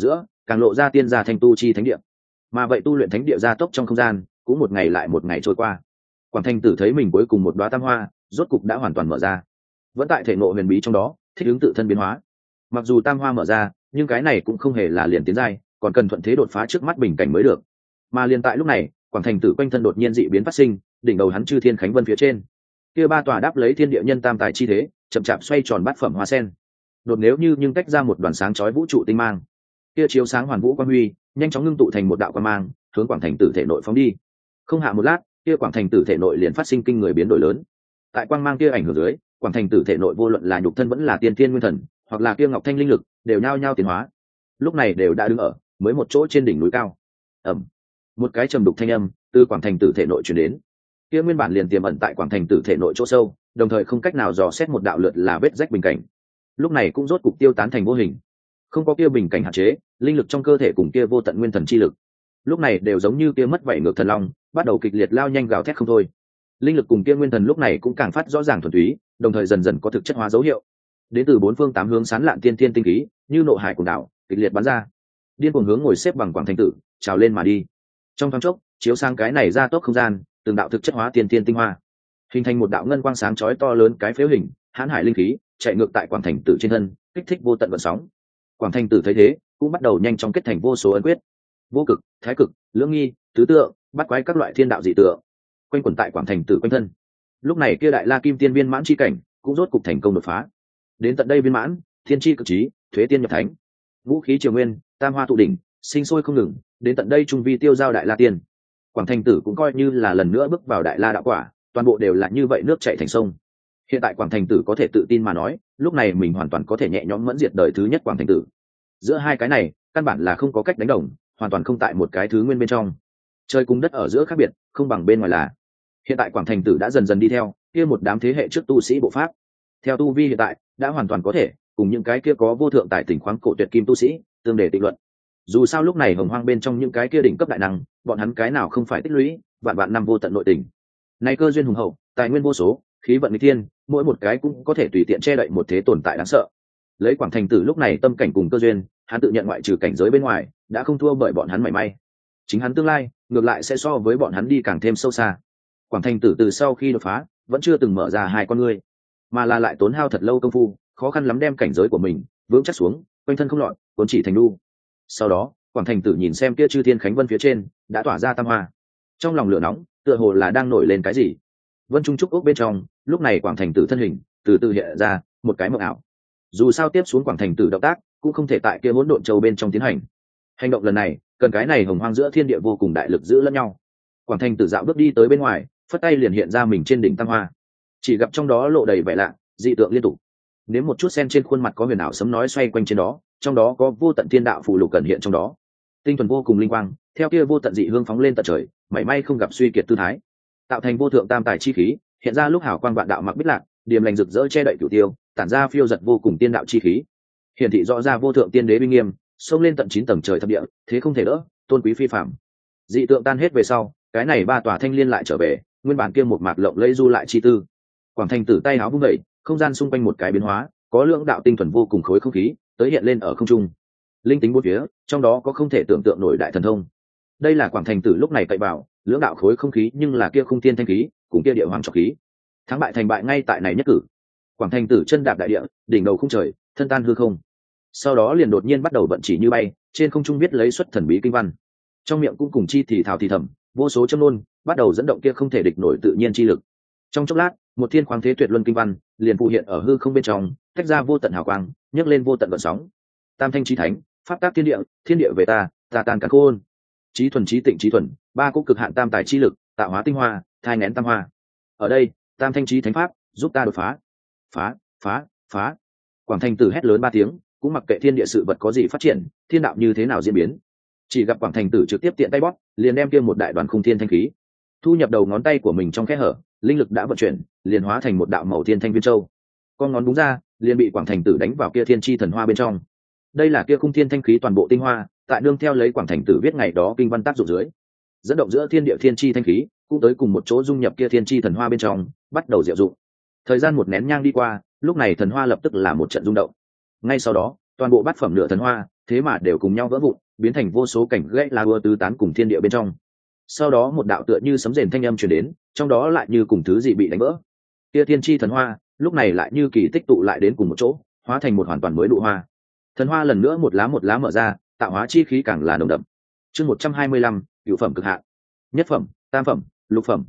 càng lộ ra tiên gia thành tu chi thánh địa. Mà vậy tu luyện thánh địa gia tốc trong không gian cũng một ngày lại một ngày trôi qua. Quảng Thành Tử thấy mình cuối cùng một đóa tam hoa rốt cục đã hoàn toàn mở ra, vẫn tại thể ngộ huyền bí trong đó, thích ứng tự thân biến hóa. Mặc dù tam hoa mở ra, nhưng cái này cũng không hề là liền tiến giai, còn cần thuận thế đột phá trước mắt bình cảnh mới được. Mà liền tại lúc này, Quảng Thành Tử quanh thân đột nhiên dị biến phát sinh, đỉnh đầu hắn chư thiên khánh vân phía trên, kia ba tòa đáp lấy thiên địa nhân tam tài chi thế, chậm chạp xoay tròn bát phẩm hoa sen. Đột nếu như nhưng tách ra một đoàn sáng chói vũ trụ tinh mang, kia chiếu sáng hoàn vũ quang huy, nhanh chóng ngưng tụ thành một đạo quang mang, hướng Quảng Thành Tử thể nội phóng đi. Không hạ một lát, kia Quảng Thành Tử thể nội liền phát sinh kinh người biến đổi lớn. Tại quang mang kia ảnh hưởng dưới, Quảng Thành Tử thể nội vô luận là nhục thân vẫn là tiên thiên nguyên thần, hoặc là kia ngọc thanh linh lực, đều nhao nhao tiến hóa. Lúc này đều đã đứng ở mới một chỗ trên đỉnh núi cao. Ầm, một cái trầm đục thanh âm từ Quảng Thành Tử thể nội truyền đến. Kia nguyên bản liền tiềm ẩn tại Quảng Thành Tử thể nội chỗ sâu, đồng thời không cách nào dò xét một đạo lượt là vết rách bình cảnh. Lúc này cũng rốt cục tiêu tán thành vô hình. Không có kia bình cảnh hạn chế, linh lực trong cơ thể cùng kia vô tận nguyên thần chi lực, lúc này đều giống như kia mất vảy ngược thần long, bắt đầu kịch liệt lao nhanh gào thét không thôi. Linh lực cùng kia nguyên thần lúc này cũng càng phát rõ ràng thuần túy, đồng thời dần dần có thực chất hóa dấu hiệu. Đến từ bốn phương tám hướng sán lạn tiên thiên tinh khí, như nộ hải cuồng đảo, kịch liệt bắn ra. Điên cuồng hướng ngồi xếp bằng Quảng Thành Tử, trào lên mà đi. Trong thoáng chốc, chiếu sang cái này ra tốc không gian, từng đạo thực chất hóa tiên thiên tinh hoa, hình thành một đạo ngân quang sáng chói to lớn cái phếu hình, hãn hải linh khí, chạy ngược tại Quảng Thành Tử trên thân, kích thích vô tận vận sóng. Quảng Thành Tử thấy thế, cũng bắt đầu nhanh chóng kết thành vô số ấn quyết, vô cực, thái cực, lưỡng nghi, tứ tượng, bắt quái các loại thiên đạo dị tượng, quanh quẩn tại Quảng Thành Tử quanh thân. Lúc này kia đại la kim tiên viên mãn chi cảnh cũng rốt cục thành công đột phá. Đến tận đây viên mãn, thiên chi cực trí, thuế tiên nhập thánh, vũ khí triều nguyên, tam hoa tụ đỉnh, sinh sôi không ngừng. Đến tận đây trung vi tiêu giao đại la tiên, Quảng Thành Tử cũng coi như là lần nữa bước vào đại la đạo quả, toàn bộ đều là như vậy nước chảy thành sông. Hiện tại Quảng Thành Tử có thể tự tin mà nói, lúc này mình hoàn toàn có thể nhẹ nhõm mẫn diệt đời thứ nhất Quảng Thành Tử. Giữa hai cái này, căn bản là không có cách đánh đồng, hoàn toàn không tại một cái thứ nguyên bên trong. Trời cùng đất ở giữa khác biệt, không bằng bên ngoài là. Hiện tại Quảng Thành Tử đã dần dần đi theo kia một đám thế hệ trước tu sĩ bộ pháp. Theo tu vi hiện tại, đã hoàn toàn có thể cùng những cái kia có vô thượng tài tỉnh khoáng cổ tuyệt kim tu sĩ tương đề tịnh luận. Dù sao lúc này hồng hoang bên trong những cái kia đỉnh cấp đại năng, bọn hắn cái nào không phải tích lũy vạn vạn năm vô tận nội tình. Nay cơ duyên hùng hậu, tài nguyên vô số, khí vận nghịch thiên, mỗi một cái cũng có thể tùy tiện che đậy một thế tồn tại đáng sợ. Lấy Quảng Thành Tử lúc này tâm cảnh cùng cơ duyên, hắn tự nhận ngoại trừ cảnh giới bên ngoài, đã không thua bởi bọn hắn mảy may. Chính hắn tương lai, ngược lại sẽ so với bọn hắn đi càng thêm sâu xa. Quảng Thành Tử từ sau khi đột phá, vẫn chưa từng mở ra hai con ngươi, mà là lại tốn hao thật lâu công phu, khó khăn lắm đem cảnh giới của mình vững chắc xuống, quanh thân không loạn, cuốn chỉ thành đu. Sau đó, Quảng Thành Tử nhìn xem kia chư thiên khánh vân phía trên đã tỏa ra tam hoa, trong lòng lửa nóng, tựa hồ là đang nổi lên cái gì. Vân trung trúc ốc bên trong, lúc này Quảng Thành Tử thân hình từ từ hiện ra một cái mộng ảo. Dù sao tiếp xuống Quảng Thành Tử động tác cũng không thể tại kia hỗn độn châu bên trong tiến hành. Hành động lần này cần cái này hồng hoang giữa thiên địa vô cùng đại lực giữ lẫn nhau. Quảng Thành Tử dạo bước đi tới bên ngoài, phất tay liền hiện ra mình trên đỉnh tam hoa, chỉ gặp trong đó lộ đầy vẻ lạ, dị tượng liên tục. Nếu một chút sen trên khuôn mặt có huyền ảo sấm nói xoay quanh trên đó, trong đó có vô tận thiên đạo phù lục cẩn hiện trong đó. Tinh thuần vô cùng linh quang, theo kia vô tận dị hương phóng lên tận trời, mảy may không gặp suy kiệt tư thái, tạo thành vô thượng tam tài chi khí, hiện ra lúc hào quang vạn đạo mặc bích lạc, điềm lành rực rỡ che đậy cửu tiêu, tản ra phiêu giật vô cùng tiên đạo chi khí, hiển thị rõ ra vô thượng tiên đế uy nghiêm, xông lên tận 9 tầng trời thập địa, thế không thể đỡ, tôn quý phi phàm. Dị tượng tan hết về sau, cái này ba tòa thanh liên lại trở về, nguyên bản kia một mạc lộng lẫy du lại chi tư. Quảng Thành Tử tay áo vung dậy, không gian xung quanh một cái biến hóa, có lượng đạo tinh thuần vô cùng khối không khí tới hiện lên ở không trung, linh tính bốn phía, trong đó có không thể tưởng tượng nổi đại thần thông. Đây là Quảng Thành Tử lúc này cậy bảo lưỡng đạo khối không khí, nhưng là kia khung tiên thanh khí cùng kia địa hoàng trọc khí, thắng bại thành bại ngay tại này nhất cử. Quảng Thành Tử chân đạp đại địa, đỉnh đầu không trời, thân tan hư không, sau đó liền đột nhiên bắt đầu vận chỉ như bay, trên không trung viết lấy xuất thần bí kinh văn, trong miệng cũng cùng chi thì thào thì thầm, vô số châm ngôn bắt đầu dẫn động kia không thể địch nổi tự nhiên chi lực. Trong chốc lát, một thiên khoáng thế tuyệt luân kinh văn liền phù hiện ở hư không bên trong, tách ra vô tận hào quang, nhấc lên vô tận gợn sóng. Tam thanh chí thánh, pháp tác thiên địa về ta, ta tan càn khôn, chí thuần chí tịnh chí thuần, ba cỗ cực hạn tam tài chi lực, tạo hóa tinh hoa, thai nén tam hoa. Ở đây, tam thanh chí thánh pháp giúp ta đột phá. Phá, phá, phá. Quảng Thành Tử hét lớn 3 tiếng, cũng mặc kệ thiên địa sự vật có gì phát triển, thiên đạo như thế nào diễn biến. Chỉ gặp Quảng Thành Tử trực tiếp tiện tay bóp, liền đem kia một đại đoàn khung thiên thanh khí thu nhập đầu ngón tay của mình trong khe hở, linh lực đã vận chuyển, liền hóa thành một đạo màu thiên thanh viên châu. Con ngón búng ra, liền bị Quảng Thành Tử đánh vào kia thiên chi thần hoa bên trong. Đây là kia khung thiên thanh khí toàn bộ tinh hoa, tại nương theo lấy Quảng Thành Tử viết ngày đó kinh văn tác dụng dưới, dẫn động giữa thiên địa thiên chi thanh khí, cũng tới cùng một chỗ dung nhập kia thiên chi thần hoa bên trong, bắt đầu diệu dụng. Thời gian một nén nhang đi qua, lúc này thần hoa lập tức là một trận rung động. Ngay sau đó, toàn bộ bát phẩm nửa thần hoa thế mà đều cùng nhau vỡ vụn, biến thành vô số cảnh gãy lá ưa tứ tán cùng thiên địa bên trong. Sau đó một đạo tựa như sấm rền thanh âm truyền đến, trong đó lại như cùng thứ gì bị đánh vỡ. Kia thiên chi thần hoa lúc này lại như kỳ tích tụ lại đến cùng một chỗ, hóa thành một hoàn toàn mới nụ hoa. Thần hoa lần nữa một lá mở ra, tạo hóa chi khí càng là nồng đậm. Chương 125, cửu phẩm cực hạn. Nhất phẩm, tam phẩm, lục phẩm,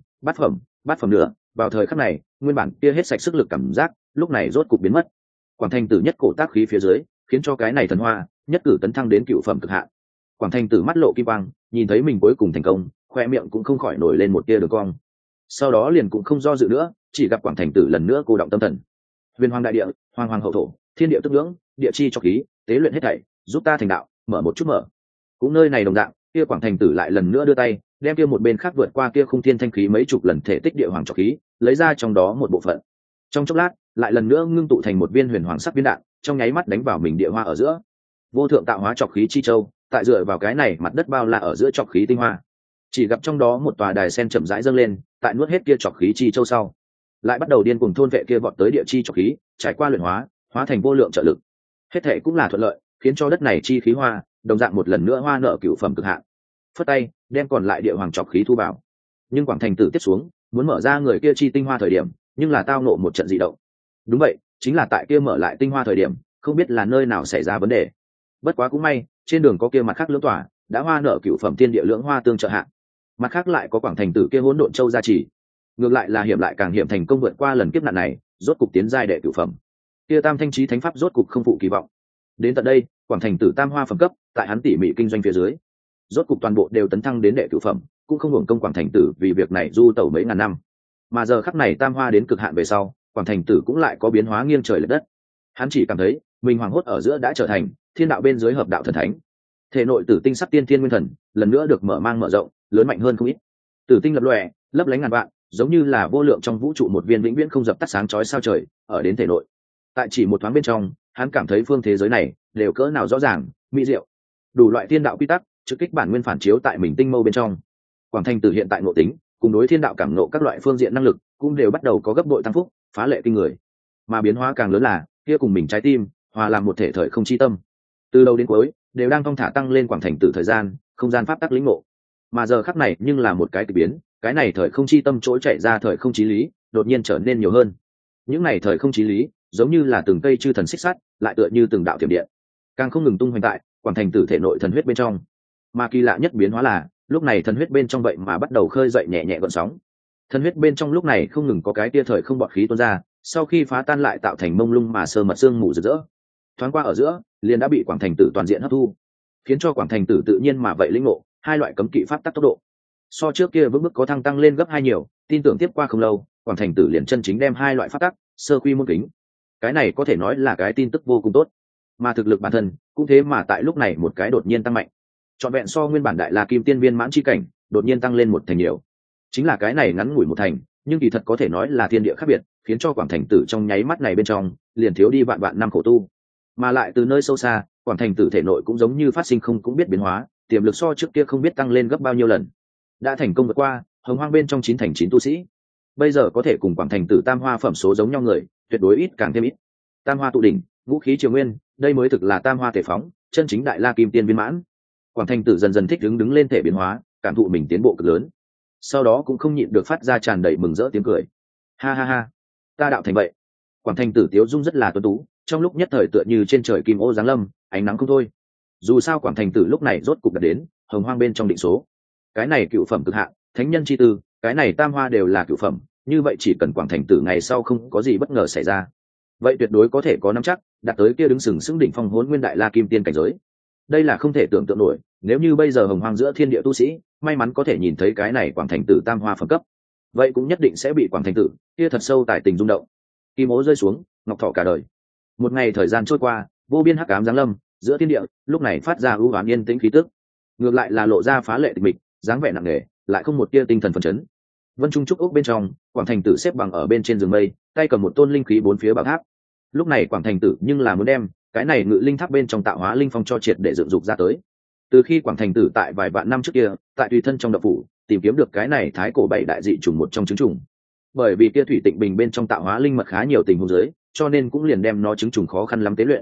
bát phẩm nữa. Vào thời khắc này, nguyên bản kia hết sạch sức lực cảm giác, lúc này rốt cục biến mất. Quảng Thành Tử nhất cổ tác khí phía dưới, khiến cho cái này thần hoa nhất cử tấn thăng đến cửu phẩm cực hạn. Quảng Thành Tử mắt lộ kim quang, nhìn thấy mình cuối cùng thành công, khoe miệng cũng không khỏi nổi lên một tia đường cong. Sau đó liền cũng không do dự nữa, chỉ gặp Quảng Thành Tử lần nữa cô động tâm thần. Huyền Hoàng đại địa, Hoàng Hoàng hậu thổ, thiên địa tức ngưỡng, địa chi cho khí, tế luyện hết thảy, giúp ta thành đạo, mở một chút mở. Cũng nơi này đồng dạng, kia Quảng Thành Tử lại lần nữa đưa tay, đem kia một bên khác vượt qua kia khung thiên thanh khí mấy chục lần thể tích địa hoàng trọc khí, lấy ra trong đó một bộ phận. Trong chốc lát, lại lần nữa ngưng tụ thành một viên huyền hoàng sắc viên đạn, trong nháy mắt đánh vào mình địa hoa ở giữa. Vô thượng tạo hóa trọc khí chi châu, tại dựa vào cái này mặt đất bao la ở giữa trọc khí tinh hoa. Chỉ gặp trong đó một tòa đài sen chậm rãi dâng lên, tại nuốt hết kia trọc khí chi châu sau, lại bắt đầu điên cuồng thôn vệ kia vọt tới địa chi trọc khí, trải qua luyện hóa, hóa thành vô lượng trợ lực. Hết thệ cũng là thuận lợi, khiến cho đất này chi khí hoa, đồng dạng một lần nữa hoa nở cửu phẩm cực hạn. Phất tay, đem còn lại địa hoàng trọc khí thu vào. Nhưng Quảng Thành Tử tiếp xuống, muốn mở ra người kia chi tinh hoa thời điểm, nhưng là tao ngộ một trận dị động. Đúng vậy, chính là tại kia mở lại tinh hoa thời điểm, không biết là nơi nào xảy ra vấn đề. Bất quá cũng may, trên đường có kia mặt khác lưỡng tỏa, đã hoa nở cửu phẩm thiên địa lưỡng hoa tương trợ hạ. Mặt khác lại có Quảng Thành Tử kia hỗn độn châu gia trì. Ngược lại là hiểm lại càng hiểm, thành công vượt qua lần kiếp nạn này, rốt cục tiến giai đệ cửu phẩm. Kia tam thanh chí thánh pháp rốt cục không phụ kỳ vọng. Đến tận đây, Quảng Thành Tử tam hoa phẩm cấp, tại hắn tỉ mỉ kinh doanh phía dưới, rốt cục toàn bộ đều tấn thăng đến đệ cửu phẩm, cũng không hưởng công Quảng Thành Tử vì việc này du tẩu mấy ngàn năm. Mà giờ khắc này tam hoa đến cực hạn về sau, Quảng Thành Tử cũng lại có biến hóa nghiêng trời lệch đất. Hắn chỉ cảm thấy mình hoàng hốt ở giữa đã trở thành thiên đạo bên dưới hợp đạo thần thánh. Thể nội tử tinh sắc tiên thiên nguyên thần lần nữa được mở mang mở rộng, lớn mạnh hơn không ít. Tử tinh lập lòe, lấp lánh ngàn vạn, giống như là vô lượng trong vũ trụ một viên vĩnh viễn không dập tắt sáng chói sao trời, ở đến thể nội. Tại chỉ một thoáng bên trong, hắn cảm thấy phương thế giới này đều cỡ nào rõ ràng, mỹ diệu. Đủ loại thiên đạo quy tắc, trực kích bản nguyên phản chiếu tại mình tinh mâu bên trong. Quảng Thành Tử hiện tại nội tính, cùng đối thiên đạo cảm ngộ các loại phương diện năng lực, cũng đều bắt đầu có gấp bội tăng phúc, phá lệ kinh người. Mà biến hóa càng lớn là, kia cùng mình trái tim, hòa làm một thể thời không chi tâm. Từ đầu đến cuối, đều đang thong thả tăng lên Quảng Thành Tử thời gian, không gian pháp tắc lĩnh ngộ. Mà giờ khắc này nhưng là một cái kỳ biến, cái này thời không chi tâm trỗi chạy ra thời không chí lý, đột nhiên trở nên nhiều hơn. Những này thời không chí lý, giống như là từng cây chư thần xích sắt, lại tựa như từng đạo tiềm điện, càng không ngừng tung hoành tại Quảng Thành Tử thể nội thần huyết bên trong. Mà kỳ lạ nhất biến hóa là, lúc này thần huyết bên trong vậy mà bắt đầu khơi dậy nhẹ nhẹ gợn sóng. Thần huyết bên trong lúc này không ngừng có cái tia thời không bọt khí tuôn ra, sau khi phá tan lại tạo thành mông lung mà sơ mật sương mù rực rỡ. Thoáng qua ở giữa, liền đã bị Quảng Thành Tử toàn diện hấp thu, khiến cho Quảng Thành Tử tự nhiên mà vậy lĩnh ngộ hai loại cấm kỵ pháp tắc tốc độ. So trước kia vững bước có thăng tăng lên gấp hai nhiều, tin tưởng tiếp qua không lâu, Quảng Thành Tử liền chân chính đem hai loại pháp tắc sơ quy môn kính. Cái này có thể nói là cái tin tức vô cùng tốt. Mà thực lực bản thân cũng thế mà tại lúc này một cái đột nhiên tăng mạnh. Trọn vẹn so nguyên bản đại la kim tiên viên mãn chi cảnh, đột nhiên tăng lên một thành nhiều. Chính là cái này ngắn ngủi một thành, nhưng kỳ thật có thể nói là thiên địa khác biệt, khiến cho Quảng Thành Tử trong nháy mắt này bên trong, liền thiếu đi vạn vạn năm khổ tu. Mà lại từ nơi sâu xa, Quảng Thành Tử thể nội cũng giống như phát sinh không cũng biết biến hóa, tiềm lực so trước kia không biết tăng lên gấp bao nhiêu lần. Đã thành công vượt qua hồng hoang bên trong 9 thành 9 tu sĩ. Bây giờ có thể cùng Quảng Thành Tử tam hoa phẩm số giống nhau người, tuyệt đối ít càng thêm ít. Tam hoa tụ đỉnh, vũ khí triều nguyên, đây mới thực là tam hoa thể phóng, chân chính đại la kim tiên viên mãn. Quảng Thành Tử dần dần thích đứng lên thể biến hóa, cảm thụ mình tiến bộ cực lớn. Sau đó cũng không nhịn được phát ra tràn đầy mừng rỡ tiếng cười. Ha ha ha, ta đạo thành vậy. Quảng Thành Tử tiếu dung rất là tuấn tú, trong lúc nhất thời tựa như trên trời kim ô giáng lâm, ánh nắng không thôi. Dù sao Quảng Thành Tử lúc này rốt cục đạt đến hồng hoang bên trong định số. Cái này cựu phẩm cực hạn, thánh nhân chi tư, cái này tam hoa đều là cựu phẩm, như vậy chỉ cần Quảng Thành Tử ngày sau không có gì bất ngờ xảy ra, vậy tuyệt đối có thể có nắm chắc đạt tới kia đứng sừng sững đỉnh phong Hỗn Nguyên đại la kim tiên cảnh giới. Đây là không thể tưởng tượng nổi, nếu như bây giờ hồng hoang giữa thiên địa tu sĩ may mắn có thể nhìn thấy cái này Quảng Thành Tử tam hoa phẩm cấp, vậy cũng nhất định sẽ bị Quảng Thành Tử kia thật sâu tài tình rung động. Kim ố rơi xuống, ngọc thọ cả đời. Một ngày thời gian trôi qua, vô biên hắc ám giáng lâm giữa thiên địa, lúc này phát ra ưu ám yên tĩnh khí tức, ngược lại là lộ ra phá lệ tịch mịch, dáng vẻ nặng nề, lại không một tia tinh thần phấn chấn. Vân Trung trúc ốc bên trong, Quảng Thành Tử xếp bằng ở bên trên giường mây, tay cầm một tôn linh khí bốn phía bảo tháp. Lúc này Quảng Thành Tử nhưng là muốn đem cái này ngự linh tháp bên trong tạo hóa linh phong cho triệt để dựng dục ra tới. Từ khi Quảng Thành Tử tại vài vạn năm trước kia, tại tùy thân trong đập phủ tìm kiếm được cái này thái cổ bảy đại dị trùng một trong trứng trùng, bởi vì kia thủy tịnh bình bên trong tạo hóa linh mật khá nhiều tình huống dưới, cho nên cũng liền đem nó trứng trùng khó khăn lắm tế luyện.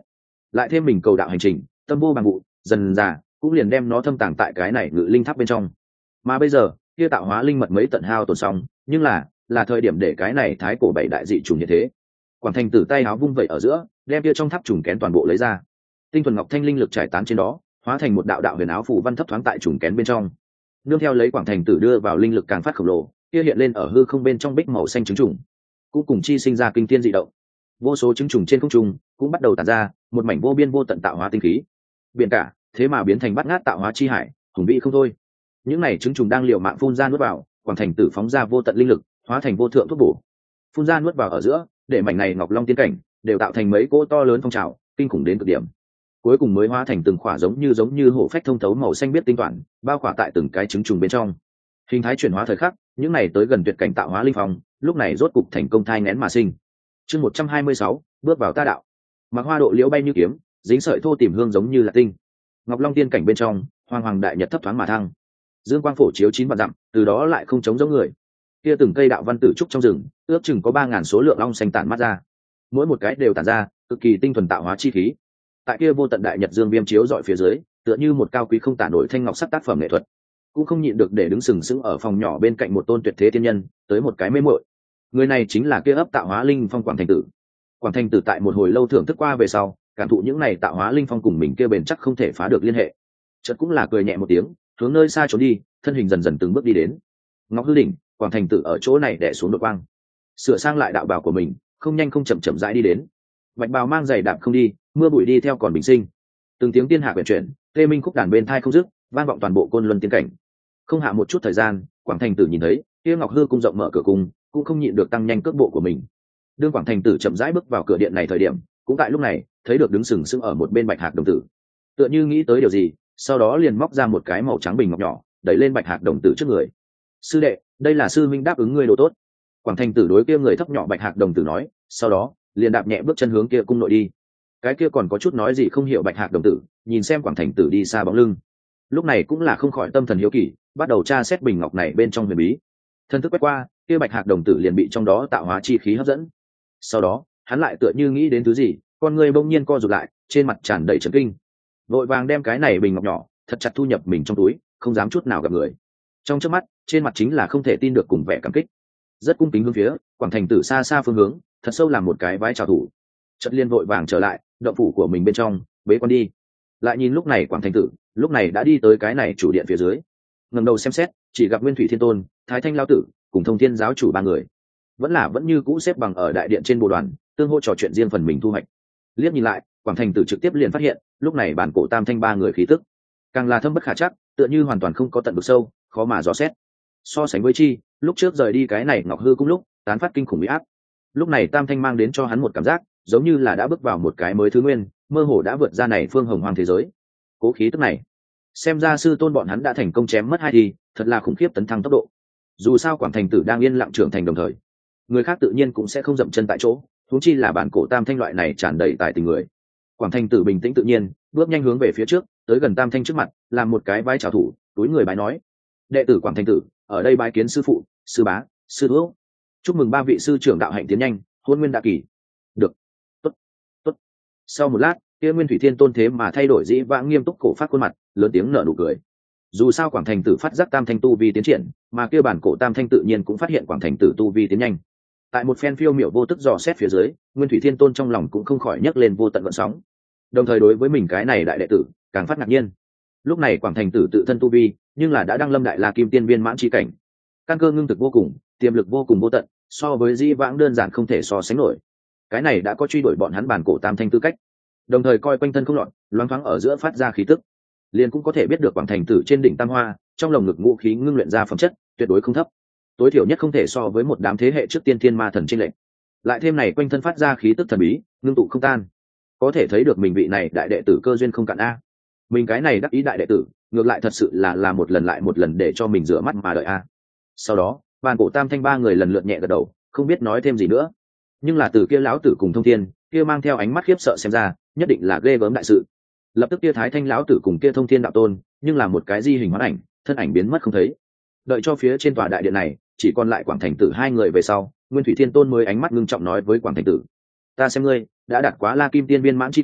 lại thêm mình cầu đạo hành trình tâm vô bằng vụ dần dà cũng liền đem nó thâm tàng tại cái này ngự linh tháp bên trong. Mà bây giờ kia tạo hóa linh mật mấy tận hao tổn xong, nhưng là thời điểm để cái này thái cổ bảy đại dị trùng như thế. Quảng Thành Tử tay áo vung vẩy ở giữa, đem kia trong tháp trùng kén toàn bộ lấy ra. Tinh thuần ngọc thanh linh lực trải tán trên đó, hóa thành một đạo đạo huyền áo phù văn thấp thoáng tại trùng kén bên trong. Nương theo lấy Quảng Thành Tử đưa vào linh lực càng phát khổng lồ, kia hiện lên ở hư không bên trong bích màu xanh trứng trùng, cũng cùng chi sinh ra kinh thiên dị động. Vô số trứng trùng trên không trung cũng bắt đầu tản ra một mảnh vô biên vô tận tạo hóa tinh khí. Biển cả thế mà biến thành bát ngát tạo hóa chi hải, hùng vĩ không thôi. Những này trứng trùng đang liều mạng phun ra nuốt vào, Quảng Thành Tử phóng ra vô tận linh lực, hóa thành vô thượng thuốc bổ. Phun ra nuốt vào ở giữa, để mảnh này ngọc long tiên cảnh đều tạo thành mấy cỗ to lớn phong trào, kinh khủng đến cực điểm. Cuối cùng mới hóa thành từng khỏa giống như hổ phách thông thấu màu xanh biết tinh toàn, bao khỏa tại từng cái trứng trùng bên trong. Hình thái chuyển hóa thời khắc, những này tới gần tuyệt cảnh tạo hóa linh phong, lúc này rốt cục thành công thai nghén mà sinh. Chương 126, bước vào ta đạo. Mặc hoa độ liễu bay như kiếm, dính sợi thô tìm hương giống như là tinh. Ngọc long tiên cảnh bên trong, hoàng hoàng đại nhật thấp thoáng mà thăng. Dương quang phổ chiếu 9 vạn dặm, từ đó lại không chống giống người. Kia từng cây đạo văn tử trúc trong rừng, ước chừng có 3000 số lượng long xanh tản mắt ra. Mỗi một cái đều tản ra cực kỳ tinh thuần tạo hóa chi khí. Tại kia vô tận đại nhật dương viêm chiếu dọi phía dưới, tựa như một cao quý không tả nổi thanh ngọc sắc tác phẩm nghệ thuật. Cũng không nhịn được để đứng sừng sững ở phòng nhỏ bên cạnh một tôn tuyệt thế tiên nhân, tới một cái mê muội. Người này chính là kia ấp tạo hóa linh phong Quảng Thành Tử. Quảng Thành Tử tại một hồi lâu thưởng thức qua về sau, cảm thụ những này tạo hóa linh phong cùng mình kia bền chắc không thể phá được liên hệ. Chợt cũng là cười nhẹ một tiếng, hướng nơi xa trốn đi, thân hình dần dần từng bước đi đến. Ngọc hư đỉnh, Quảng Thành Tử ở chỗ này đè xuống đột quang, sửa sang lại đạo bào của mình, không nhanh không chậm chậm rãi đi đến. Bạch bào mang giày đạp không đi, mưa bụi đi theo còn bình sinh. Từng tiếng tiên hạ quyển chuyển, tê minh khúc đàn bên thai không dứt, vang vọng toàn bộ côn luân tiên cảnh. Không hạ một chút thời gian, Quảng Thành Tử nhìn thấy kia Ngọc hư cung rộng mở cửa cung, cũng không nhịn được tăng nhanh cước bộ của mình. Đương Quảng Thành Tử chậm rãi bước vào cửa điện này thời điểm, cũng tại lúc này thấy được đứng sừng sững ở một bên Bạch Hạc đồng tử, tựa như nghĩ tới điều gì, sau đó liền móc ra một cái màu trắng bình ngọc nhỏ, đẩy lên Bạch Hạc đồng tử trước người. Sư đệ, đây là sư minh đáp ứng ngươi đồ tốt. Quảng Thành Tử đối kia người thấp nhỏ Bạch Hạc đồng tử nói, sau đó liền đạp nhẹ bước chân hướng kia cung nội đi. Cái kia còn có chút nói gì không hiểu Bạch Hạc đồng tử, nhìn xem Quảng Thành Tử đi xa bóng lưng, lúc này cũng là không khỏi tâm thần hiếu kỳ, bắt đầu tra xét bình ngọc này bên trong huyền bí. Thân thức quét qua, kia Bạch Hạc đồng tử liền bị trong đó tạo hóa chi khí hấp dẫn. Sau đó hắn lại tựa như nghĩ đến thứ gì, con người bỗng nhiên co rụt lại, trên mặt tràn đầy chấn kinh, vội vàng đem cái này bình ngọc nhỏ thật chặt thu nhập mình trong túi, không dám chút nào gặp người. Trong chớp mắt, trên mặt chính là không thể tin được cùng vẻ cảm kích, rất cung kính hướng phía Quảng Thành Tử xa xa phương hướng thật sâu làm một cái vái chào thủ. Chợt liên vội vàng trở lại động phủ của mình bên trong, bế quan đi. Lại nhìn lúc này Quảng Thành Tử lúc này đã đi tới cái này chủ điện phía dưới, ngẩng đầu xem xét, chỉ gặp Nguyên Thủy Thiên Tôn, Thái Thanh Lão Tử cùng Thông Thiên giáo chủ ba người vẫn như cũ xếp bằng ở đại điện trên bồ đoàn, tương hỗ trò chuyện riêng phần mình thu hoạch. Liếc nhìn lại, Quảng Thành Tử trực tiếp liền phát hiện, lúc này bản cổ tam thanh ba người khí tức càng là thâm bất khả chắc, tựa như hoàn toàn không có tận vực sâu, khó mà dò xét. So sánh với chi, lúc trước rời đi cái này Ngọc hư cung lúc tán phát kinh khủng uy áp, lúc này tam thanh mang đến cho hắn một cảm giác giống như là đã bước vào một cái mới thứ nguyên, mơ hồ đã vượt ra này phương hồng hoang thế giới. Cố khí tức này, xem ra sư tôn bọn hắn đã thành công chém mất hai thì thật là khủng khiếp tấn thăng tốc độ. Dù sao Quảng Thành Tử đang yên lặng trưởng thành đồng thời, người khác tự nhiên cũng sẽ không dậm chân tại chỗ, huống chi là bản cổ tam thanh loại này tràn đầy tài tình người. Quảng Thành Tử bình tĩnh tự nhiên, bước nhanh hướng về phía trước, tới gần tam thanh trước mặt, làm một cái bái chào thủ, túi người bái nói: đệ tử Quảng Thành Tử ở đây bái kiến sư phụ, sư bá, sư hữu. Chúc mừng ba vị sư trưởng đạo hạnh tiến nhanh, hôn nguyên đại kỳ. Được, tốt, tốt. Sau một lát, kia Nguyên Thủy Thiên Tôn thế mà thay đổi dĩ vãng nghiêm túc cổ phát khuôn mặt, lớn tiếng nở nụ cười. Dù sao Quảng Thành Tử phát giác tam thanh tu vi tiến triển, mà kia bản cổ tam thanh tự nhiên cũng phát hiện Quảng Thành Tử tu vi tiến nhanh. Tại một phen phiêu miểu vô tức dò xét phía dưới, Nguyên Thủy Thiên Tôn trong lòng cũng không khỏi nhấc lên vô tận gợn sóng. Đồng thời đối với mình cái này đại đệ tử càng phát ngạc nhiên. Lúc này Quảng Thành Tử tự thân tu vi, nhưng là đã đăng lâm đại la kim tiên viên mãn chi cảnh, căn cơ ngưng thực vô cùng, tiềm lực vô cùng vô tận, so với dĩ vãng đơn giản không thể so sánh nổi. Cái này đã có truy đuổi bọn hắn bản cổ tam thanh tư cách. Đồng thời coi quanh thân không loạn, loáng thoáng ở giữa phát ra khí tức, liền cũng có thể biết được Quảng Thành Tử trên đỉnh tam hoa, trong lồng ngực ngũ khí ngưng luyện ra phẩm chất tuyệt đối không thấp, tối thiểu nhất không thể so với một đám thế hệ trước tiên thiên ma thần trên lệnh. Lại thêm này quanh thân phát ra khí tức thần bí, ngưng tụ không tan, có thể thấy được mình vị này đại đệ tử cơ duyên không cạn a. Mình cái này đắc ý đại đệ tử, ngược lại thật sự là một lần lại một lần để cho mình rửa mắt mà đợi a. Sau đó, bàn cổ tam thanh ba người lần lượt nhẹ gật đầu, không biết nói thêm gì nữa. Nhưng là từ kia lão tử cùng Thông Thiên, kia mang theo ánh mắt khiếp sợ xem ra, nhất định là ghê gớm đại sự. Lập tức kia Thái Thanh lão tử cùng kia Thông Thiên đạo tôn, nhưng là một cái di hình hóa ảnh, thân ảnh biến mất không thấy. Đợi cho phía trên tòa đại điện này chỉ còn lại Quảng Thành Tử hai người về sau, Nguyên Thủy Thiên Tôn mới ánh mắt ngưng trọng nói với Quảng Thành Tử: ta xem ngươi đã đạt quá la kim tiên viên mãn chi cảnh,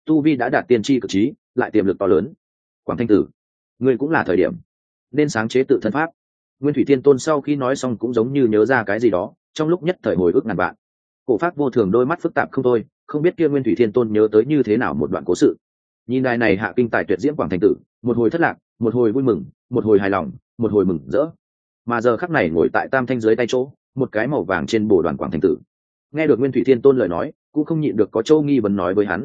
tu vi đã đạt tiên tri cực trí, lại tiềm lực to lớn. Quảng Thanh Tử, ngươi cũng là thời điểm nên sáng chế tự thân pháp. Nguyên Thủy Thiên Tôn sau khi nói xong cũng giống như nhớ ra cái gì đó, trong lúc nhất thời hồi ức ngàn vạn. Cổ Phác vô thường đôi mắt phức tạp không thôi, không biết kia Nguyên Thủy Thiên Tôn nhớ tới như thế nào một đoạn cố sự. Nhìn đài này hạ kinh tài tuyệt diễm Quảng Thanh Tử, một hồi thất lạc, một hồi vui mừng, một hồi hài lòng, một hồi mừng rỡ. Mà giờ khắc này ngồi tại Tam Thanh dưới tay chỗ, một cái màu vàng trên bồ đoàn Quảng Thanh Tử. Nghe được Nguyên Thủy Thiên Tôn lời nói, cũng không nhịn được có Châu nghi vấn nói với hắn: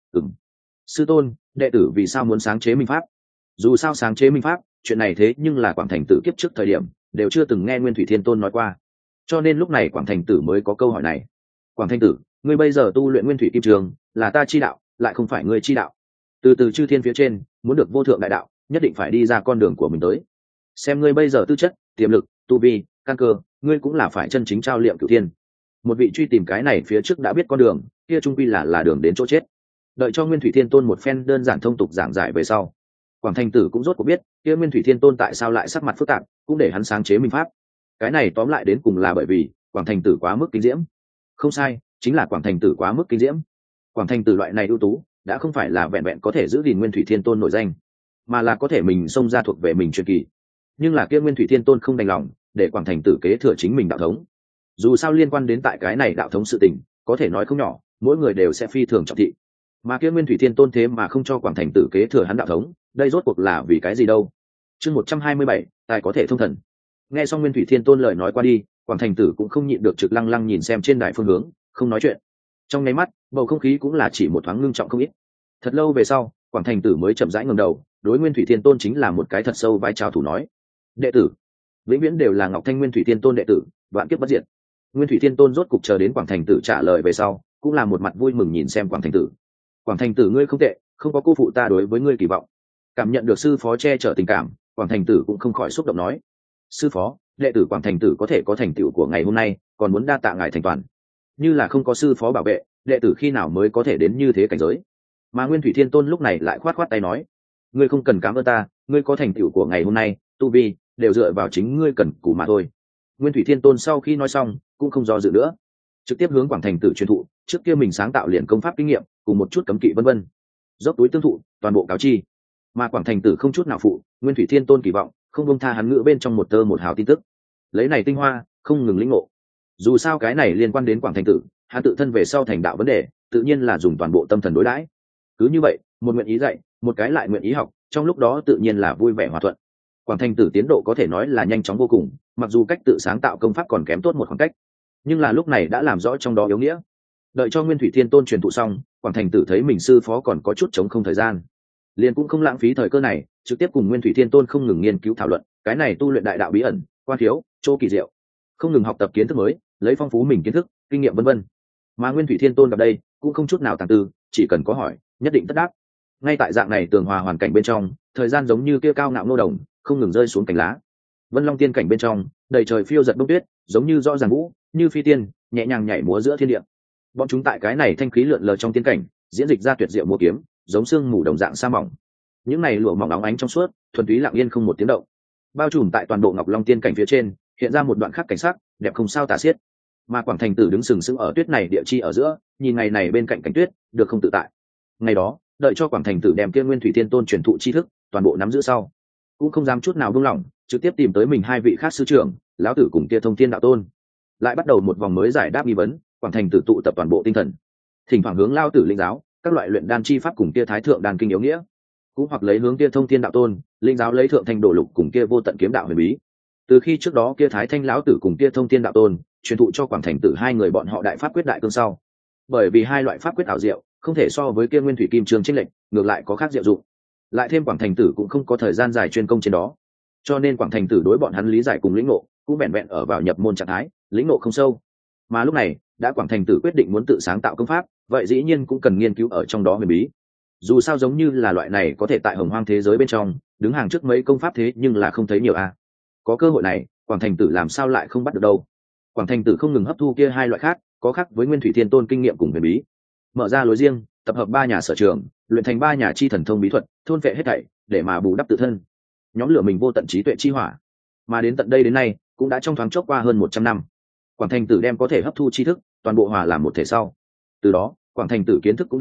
sư tôn, đệ tử vì sao muốn sáng chế minh pháp? Dù sao sáng chế minh pháp, chuyện này thế nhưng là Quảng Thành Tử kiếp trước thời điểm đều chưa từng nghe Nguyên Thủy Thiên Tôn nói qua, cho nên lúc này Quảng Thành Tử mới có câu hỏi này. Quảng Thành Tử, ngươi bây giờ tu luyện Nguyên Thủy Kim Trường là ta chi đạo, lại không phải ngươi chi đạo. Từ từ chư thiên phía trên, muốn được vô thượng đại đạo, nhất định phải đi ra con đường của mình tới. Xem ngươi bây giờ tư chất, tiềm lực, tu vi, căn cơ, ngươi cũng là phải chân chính trao liệm cửu thiên. Một vị truy tìm cái này phía trước đã biết con đường, kia trung quy là đường đến chỗ chết. Đợi cho Nguyên Thủy Thiên Tôn một phen đơn giản thông tục giảng giải về sau, Quảng Thành Tử cũng rốt cuộc biết kia Nguyên Thủy Thiên Tôn tại sao lại sắc mặt phức tạp, cũng để hắn sáng chế minh pháp. Cái này tóm lại đến cùng là bởi vì Quảng Thành Tử quá mức kinh diễm. Không sai, chính là Quảng Thành Tử quá mức kinh diễm. Quảng Thành Tử loại này ưu tú đã không phải là vẹn vẹn có thể giữ gìn Nguyên Thủy Thiên Tôn nổi danh, mà là có thể mình xông ra thuộc về mình truyền kỳ. Nhưng là kia Nguyên Thủy Thiên Tôn không đành lòng để Quảng Thành Tử kế thừa chính mình đạo thống. Dù sao liên quan đến tại cái này đạo thống sự tình, có thể nói không nhỏ, mỗi người đều sẽ phi thường trọng thị. Mà kia Nguyên Thủy Thiên Tôn thế mà không cho Quảng Thành Tử kế thừa hắn đạo thống, đây rốt cuộc là vì cái gì đâu? Chương 127, tài có thể thông thần. Nghe xong Nguyên Thủy Thiên Tôn lời nói qua đi, Quảng Thành Tử cũng không nhịn được trực lăng lăng nhìn xem trên đài phương hướng, không nói chuyện. Trong nháy mắt, bầu không khí cũng là chỉ một thoáng ngưng trọng không ít. Thật lâu về sau, Quảng Thành Tử mới chậm rãi ngẩng đầu, đối Nguyên Thủy Thiên Tôn chính là một cái thật sâu vái chào thủ nói: "Đệ tử, vĩnh viễn đều là Ngọc Thanh Nguyên Thủy Thiên Tôn đệ tử, vạn kiếp bất diệt." Nguyên Thủy Thiên Tôn rốt cục chờ đến Quảng Thành Tử trả lời về sau, cũng là một mặt vui mừng nhìn xem Quảng Thành Tử. "Quảng Thành Tử ngươi không tệ, không có cô phụ ta đối với ngươi kỳ vọng." Cảm nhận được sư phó che chở tình cảm, Quảng Thành Tử cũng không khỏi xúc động nói: "Sư phó, đệ tử Quảng Thành Tử có thể có thành tựu của ngày hôm nay, còn muốn đa tạ ngài thành toàn. Như là không có sư phó bảo vệ, đệ tử khi nào mới có thể đến như thế cảnh giới?" Mà Nguyên Thủy Thiên Tôn lúc này lại khoát khoát tay nói: "Ngươi không cần cảm ơn ta, ngươi có thành tựu của ngày hôm nay, tu vi đều dựa vào chính ngươi cần cù mà thôi." Nguyên Thủy Thiên Tôn sau khi nói xong, cũng không do dự nữa, trực tiếp hướng Quảng Thành Tử truyền thụ trước kia mình sáng tạo liền công pháp kinh nghiệm, cùng một chút cấm kỵ vân vân, dốc túi tương thụ, toàn bộ cáo chi. Mà Quảng Thành Tử không chút nào phụ Nguyên Thủy Thiên Tôn kỳ vọng, không buông tha hắn ngữ bên trong một tơ một hào tin tức, lấy này tinh hoa, không ngừng lĩnh ngộ. Dù sao cái này liên quan đến Quảng Thành Tử, hắn tự thân về sau thành đạo vấn đề, tự nhiên là dùng toàn bộ tâm thần đối đãi. Cứ như vậy, một nguyện ý dạy, một cái lại nguyện ý học, trong lúc đó tự nhiên là vui vẻ hòa thuận. Quảng Thành Tử tiến độ có thể nói là nhanh chóng vô cùng, mặc dù cách tự sáng tạo công pháp còn kém tốt một khoảng cách, nhưng là lúc này đã làm rõ trong đó yếu nghĩa. Đợi cho Nguyên Thủy Thiên Tôn truyền thụ xong, Quảng Thành Tử thấy mình sư phó còn có chút chống không thời gian, liền cũng không lãng phí thời cơ này, trực tiếp cùng Nguyên Thủy Thiên Tôn không ngừng nghiên cứu thảo luận cái này tu luyện đại đạo bí ẩn, quan thiếu, chỗ kỳ diệu, không ngừng học tập kiến thức mới, lấy phong phú mình kiến thức, kinh nghiệm vân vân. Mà Nguyên Thủy Thiên Tôn gặp đây cũng không chút nào tàng tư, chỉ cần có hỏi, nhất định tất đáp. Ngay tại dạng này tường hòa hoàn cảnh bên trong, thời gian giống như kia cao ngạo ngô đồng, không ngừng rơi xuống cành lá. Vân Long tiên cảnh bên trong, đầy trời phiêu giật bông tuyết, giống như rõ ràng vũ, như phi tiên, nhẹ nhàng nhảy múa giữa thiên địa. Bọn chúng tại cái này thanh khí lượn lờ trong tiên cảnh, diễn dịch ra tuyệt diệu múa kiếm, giống xương mù đồng dạng sa mỏng. Những này lụa mỏng óng ánh trong suốt, thuần túy lặng yên không một tiếng động, bao trùm tại toàn bộ Ngọc Long tiên cảnh phía trên, hiện ra một đoạn khác cảnh sắc, đẹp không sao tả xiết. Mà Quảng Thành Tử đứng sừng sững ở tuyết này địa chi ở giữa, nhìn ngày này bên cạnh cảnh tuyết, được không tự tại. Ngày đó, đợi cho Quảng Thành Tử đem kia Nguyên Thủy Thiên Tôn truyền thụ tri thức, toàn bộ nắm giữ sau, cũng không dám chút nào buông lỏng, trực tiếp tìm tới mình hai vị khác sư trưởng, lão tử cùng kia Thông Thiên đạo tôn, lại bắt đầu một vòng mới giải đáp nghi vấn. Quảng Thành Tử tụ tập toàn bộ tinh thần, thỉnh thoảng hướng lão tử linh giáo các loại luyện đan chi pháp cùng kia Thái thượng đan kinh yếu nghĩa, cũng hoặc lấy hướng kia Thông Thiên đạo tôn linh giáo lấy thượng thanh đồ lục cùng kia vô tận kiếm đạo huyền bí. Từ khi trước đó kia Thái thanh lão tử cùng kia Thông Thiên đạo tôn truyền thụ cho Quảng Thành Tử hai người bọn họ đại pháp quyết đại cương sau, bởi vì hai loại pháp quyết ảo diệu không thể so với kia Nguyên Thủy Kim Trường chênh lệch, ngược lại có khác diệu dụng. Lại thêm Quảng Thành Tử cũng không có thời gian dài chuyên công trên đó, cho nên Quảng Thành Tử đối bọn hắn lý giải cùng lĩnh ngộ cũng vẹn vẹn ở vào nhập môn trạng thái, lĩnh ngộ không sâu. Mà lúc này đã Quảng Thành Tử quyết định muốn tự sáng tạo công pháp, vậy dĩ nhiên cũng cần nghiên cứu ở trong đó huyền bí. Dù sao giống như là loại này có thể tại hồng hoang thế giới bên trong đứng hàng trước mấy công pháp thế nhưng là không thấy nhiều a. Có cơ hội này, Quảng Thành Tử làm sao lại không bắt được đâu. Quảng Thành Tử không ngừng hấp thu kia hai loại khác, có khác với Nguyên Thủy Thiên Tôn kinh nghiệm cùng huyền bí, mở ra lối riêng, tập hợp ba nhà sở trường, luyện thành ba nhà chi thần thông bí thuật, thôn phệ hết thảy để mà bù đắp tự thân, nhóm lửa mình vô tận trí tuệ chi hỏa. Mà đến tận đây đến nay, cũng đã trong thoáng chốc qua hơn 100 năm. Quảng Thành Tử đem có thể hấp thu tri thức toàn bộ hòa làm một thể sau. Từ đó, Quảng Thành Tử kiến thức cũng đã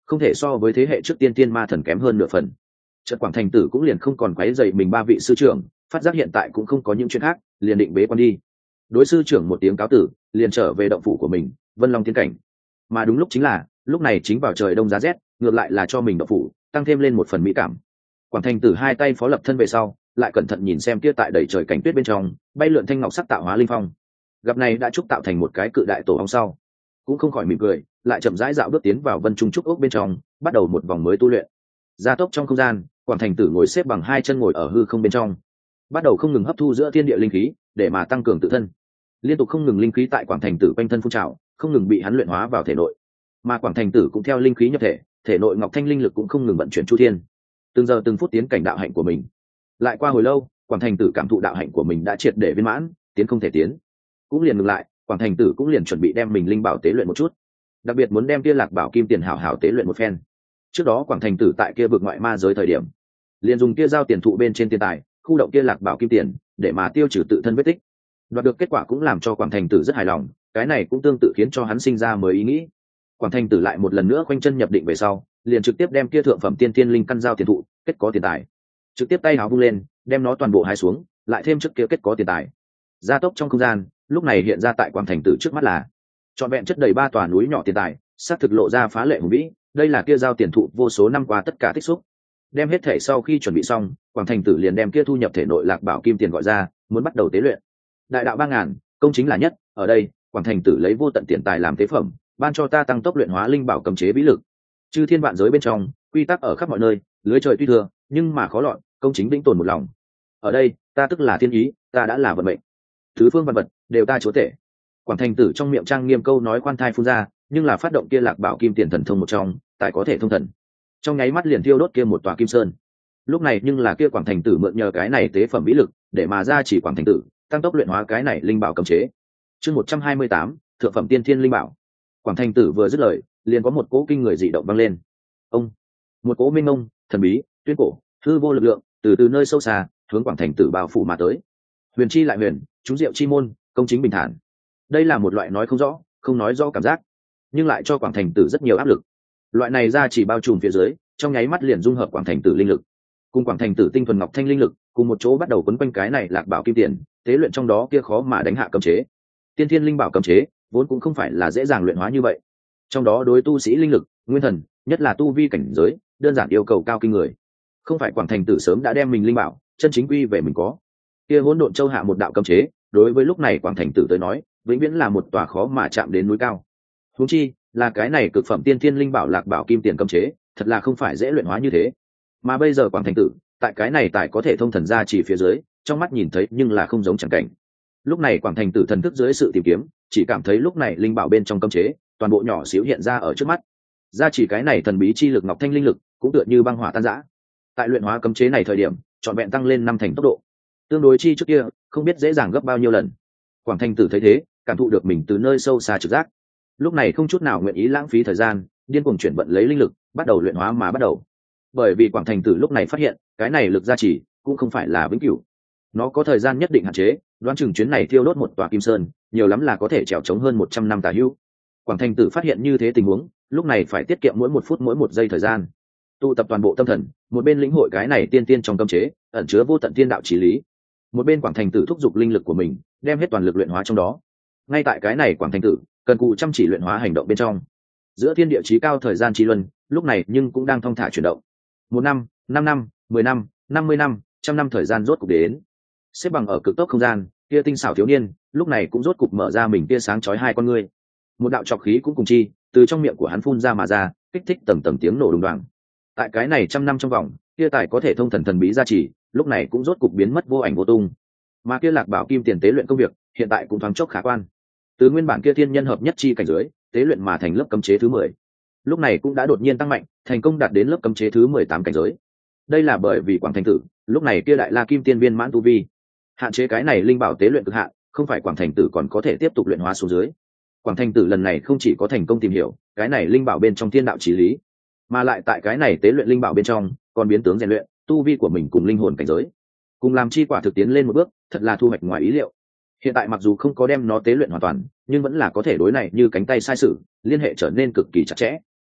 không thể so với thế hệ trước tiên tiên ma thần kém hơn nửa phần. Chợt Quảng Thành Tử cũng liền không còn quấy rầy mình ba vị sư trưởng, phát giác hiện tại cũng không có những chuyện khác, liền định bế quan đi. Đối sư trưởng một tiếng cáo tử, liền trở về động phủ của mình, Vân Long Tiên Cảnh. Mà đúng lúc chính là, lúc này chính vào trời đông giá rét, ngược lại là cho mình động phủ tăng thêm lên một phần mỹ cảm. Quảng Thành Tử hai tay phó lập thân về sau, lại cẩn thận nhìn xem kia tại đầy trời cảnh tuyết bên trong, bay lượn thanh ngọc sắc tạo hóa linh phong. Gặp này đã trúc tạo thành một cái cự đại tổ ong sau, cũng không khỏi mỉm cười, lại chậm rãi dạo bước tiến vào Vân Trung trúc ốc bên trong, bắt đầu một vòng mới tu luyện. Gia tốc trong không gian, Quảng Thành Tử ngồi xếp bằng hai chân ngồi ở hư không bên trong, bắt đầu không ngừng hấp thu giữa thiên địa linh khí để mà tăng cường tự thân. Liên tục không ngừng linh khí tại Quảng Thành Tử quanh thân phun trào, không ngừng bị hắn luyện hóa vào thể nội. Mà Quảng Thành Tử cũng theo linh khí nhập thể, thể nội ngọc thanh linh lực cũng không ngừng vận chuyển chu thiên, từng giờ từng phút tiến cảnh đạo hạnh của mình. Lại qua hồi lâu, Quảng Thành Tử cảm thụ đạo hạnh của mình đã triệt để viên mãn, tiến không thể tiến, cũng liền ngừng lại. Quảng Thành Tử cũng liền chuẩn bị đem mình linh bảo tế luyện một chút, đặc biệt muốn đem kia Lạc Bảo Kim Tiền hảo hảo tế luyện một phen. Trước đó Quảng Thành Tử tại kia vực ngoại ma giới thời điểm, liền dùng kia giao tiền thụ bên trên tiền tài, khu động kia Lạc Bảo Kim Tiền để mà tiêu trừ tự thân vết tích, đoạt được kết quả cũng làm cho Quảng Thành Tử rất hài lòng. Cái này cũng tương tự khiến cho hắn sinh ra mới ý nghĩ. Quảng Thành Tử lại một lần nữa khoanh chân nhập định về sau, liền trực tiếp đem kia thượng phẩm tiên tiên linh căn giao tiền thụ kết có tiền tài, trực tiếp tay háo vung lên, đem nó toàn bộ hái xuống, lại thêm trước kia kết có tiền tài. Gia tốc trong không gian, lúc này hiện ra tại Quảng Thành Tử trước mắt là trọn vẹn chất đầy ba tòa núi nhỏ tiền tài, xác thực lộ ra phá lệ hùng vĩ. Đây là kia giao tiền thụ vô số năm qua tất cả tích xúc. Đem hết thể sau khi chuẩn bị xong, Quảng Thành Tử liền đem kia thu nhập thể nội Lạc Bảo Kim Tiền gọi ra, muốn bắt đầu tế luyện. Đại đạo 3000, công chính là nhất, ở đây, Quảng Thành Tử lấy vô tận tiền tài làm tế phẩm, ban cho ta tăng tốc luyện hóa linh bảo cấm chế bí lực. Chư thiên vạn giới bên trong, quy tắc ở khắp mọi nơi, lưới trời tuy thừa, nhưng mà khó lọt, công chính vĩnh tồn một lòng. Ở đây, ta tức là thiên ý, ta đã là vận mệnh. Thứ phương văn vật đều ta chúa tể. Quảng Thành Tử trong miệng trang nghiêm câu nói khoan thai phun ra, nhưng là phát động kia Lạc Bảo Kim Tiền thần thông một trong, tại có thể thông thần. Trong nháy mắt liền thiêu đốt kia một tòa kim sơn. Lúc này nhưng là kia Quảng Thành Tử mượn nhờ cái này tế phẩm bí lực, để mà ra chỉ Quảng Thành Tử tăng tốc luyện hóa cái này linh bảo cấm chế. Chương 128, thượng phẩm tiên thiên linh bảo. Quảng Thành Tử vừa dứt lời, liền có một cỗ kinh người dị động vang lên. Ông, một cỗ minh mông, thần bí, tuyên cổ, hư vô lực lượng từ nơi sâu xa hướng Quảng Thành Tử bao phủ mà tới. Huyền chi lại huyền, chúng diệu chi môn, công chính bình thản. Đây là một loại nói không rõ, không nói rõ cảm giác, nhưng lại cho Quảng Thành Tử rất nhiều áp lực. Loại này ra chỉ bao trùm phía dưới, trong nháy mắt liền dung hợp Quảng Thành Tử linh lực cùng Quảng Thành Tử tinh thuần ngọc thanh linh lực cùng một chỗ, bắt đầu quấn quanh cái này Lạc Bảo Kim Tiền tế luyện trong đó kia khó mà đánh hạ cấm chế. Tiên thiên linh bảo cấm chế vốn cũng không phải là dễ dàng luyện hóa như vậy, trong đó đối tu sĩ linh lực, nguyên thần, nhất là tu vi cảnh giới, đơn giản yêu cầu cao kinh người. Không phải Quảng Thành Tử sớm đã đem mình linh bảo chân chính quy về mình có, kia Hỗn Độn Châu hạ một đạo cấm chế, đối với lúc này Quảng Thành Tử tới nói, vĩnh viễn là một tòa khó mà chạm đến núi cao. Huống chi là cái này cực phẩm tiên thiên linh bảo Lạc Bảo Kim Tiền cấm chế, thật là không phải dễ luyện hóa như thế. Mà bây giờ Quảng Thành Tử tại cái này tại có thể thông thần ra chỉ phía dưới, trong mắt nhìn thấy nhưng là không giống chẳng cảnh. Lúc này Quảng Thành Tử thần thức dưới sự tìm kiếm, chỉ cảm thấy lúc này linh bảo bên trong cấm chế toàn bộ nhỏ xíu hiện ra ở trước mắt. Ra chỉ cái này thần bí chi lực ngọc thanh linh lực cũng tựa như băng hỏa tan rã. Tại luyện hóa cấm chế này thời điểm, trọn vẹn tăng lên 5 thành tốc độ, tương đối chi trước kia không biết dễ dàng gấp bao nhiêu lần. Quảng Thành Tử thấy thế, cảm thụ được mình từ nơi sâu xa trực giác, lúc này không chút nào nguyện ý lãng phí thời gian, điên cuồng chuyển vận lấy linh lực, bắt đầu luyện hóa mà bắt đầu. Bởi vì Quảng Thành Tử lúc này phát hiện, cái này lực gia trì cũng không phải là vĩnh cửu, nó có thời gian nhất định hạn chế. Đoán chừng chuyến này thiêu đốt một tòa kim sơn, nhiều lắm là có thể trèo trống hơn 100 năm tà hữu. Quảng Thành Tử phát hiện như thế tình huống, lúc này phải tiết kiệm mỗi 1 phút mỗi 1 giây thời gian, tụ tập toàn bộ tâm thần, một bên lĩnh hội cái này tiên tiên trong cấm chế ẩn chứa vô tận thiên đạo chí lý, một bên Quảng Thành Tử thúc giục linh lực của mình, đem hết toàn lực luyện hóa trong đó. Ngay tại cái này Quảng Thành Tử cần cù chăm chỉ luyện hóa hành động bên trong, giữa thiên địa chí cao thời gian chi luân lúc này nhưng cũng đang thong thả chuyển động. 1 năm, 5 năm, 10 năm, 50 năm, 100 năm thời gian rốt cục đến. Xếp bằng ở cực tốc không gian, kia tinh xảo thiếu niên lúc này cũng rốt cục mở ra mình tia sáng chói hai con ngươi. Một đạo trọc khí cũng cùng chi từ trong miệng của hắn phun ra mà ra, kích thích tầng tầng tiếng nổ đùng đoàng. Tại cái này 100 năm trong vòng, kia tài có thể thông thần thần bí gia trì lúc này cũng rốt cục biến mất vô ảnh vô tung. Mà kia Lạc Bảo Kim Tiền tế luyện công việc hiện tại cũng thoáng chốc khả quan. Từ nguyên bản kia thiên nhân hợp nhất chi cảnh giới tế luyện mà thành lớp cấm chế thứ 10, lúc này cũng đã đột nhiên tăng mạnh, thành công đạt đến lớp cấm chế thứ 18 cảnh giới. Đây là bởi vì Quảng Thành Tử lúc này kia Đại La Kim Tiên viên mãn tu vi, hạn chế cái này linh bảo tế luyện cực hạn, không phải Quảng Thành Tử còn có thể tiếp tục luyện hóa xuống dưới. Quảng Thành Tử lần này không chỉ có thành công tìm hiểu cái này linh bảo bên trong thiên đạo chí lý, mà lại tại cái này tế luyện linh bảo bên trong còn biến tướng rèn luyện tu vi của mình cùng linh hồn cảnh giới, cùng làm chi quả thực tiến lên một bước, thật là thu hoạch ngoài ý liệu. Hiện tại mặc dù không có đem nó tế luyện hoàn toàn, nhưng vẫn là có thể đối này như cánh tay sai sử, liên hệ trở nên cực kỳ chặt chẽ.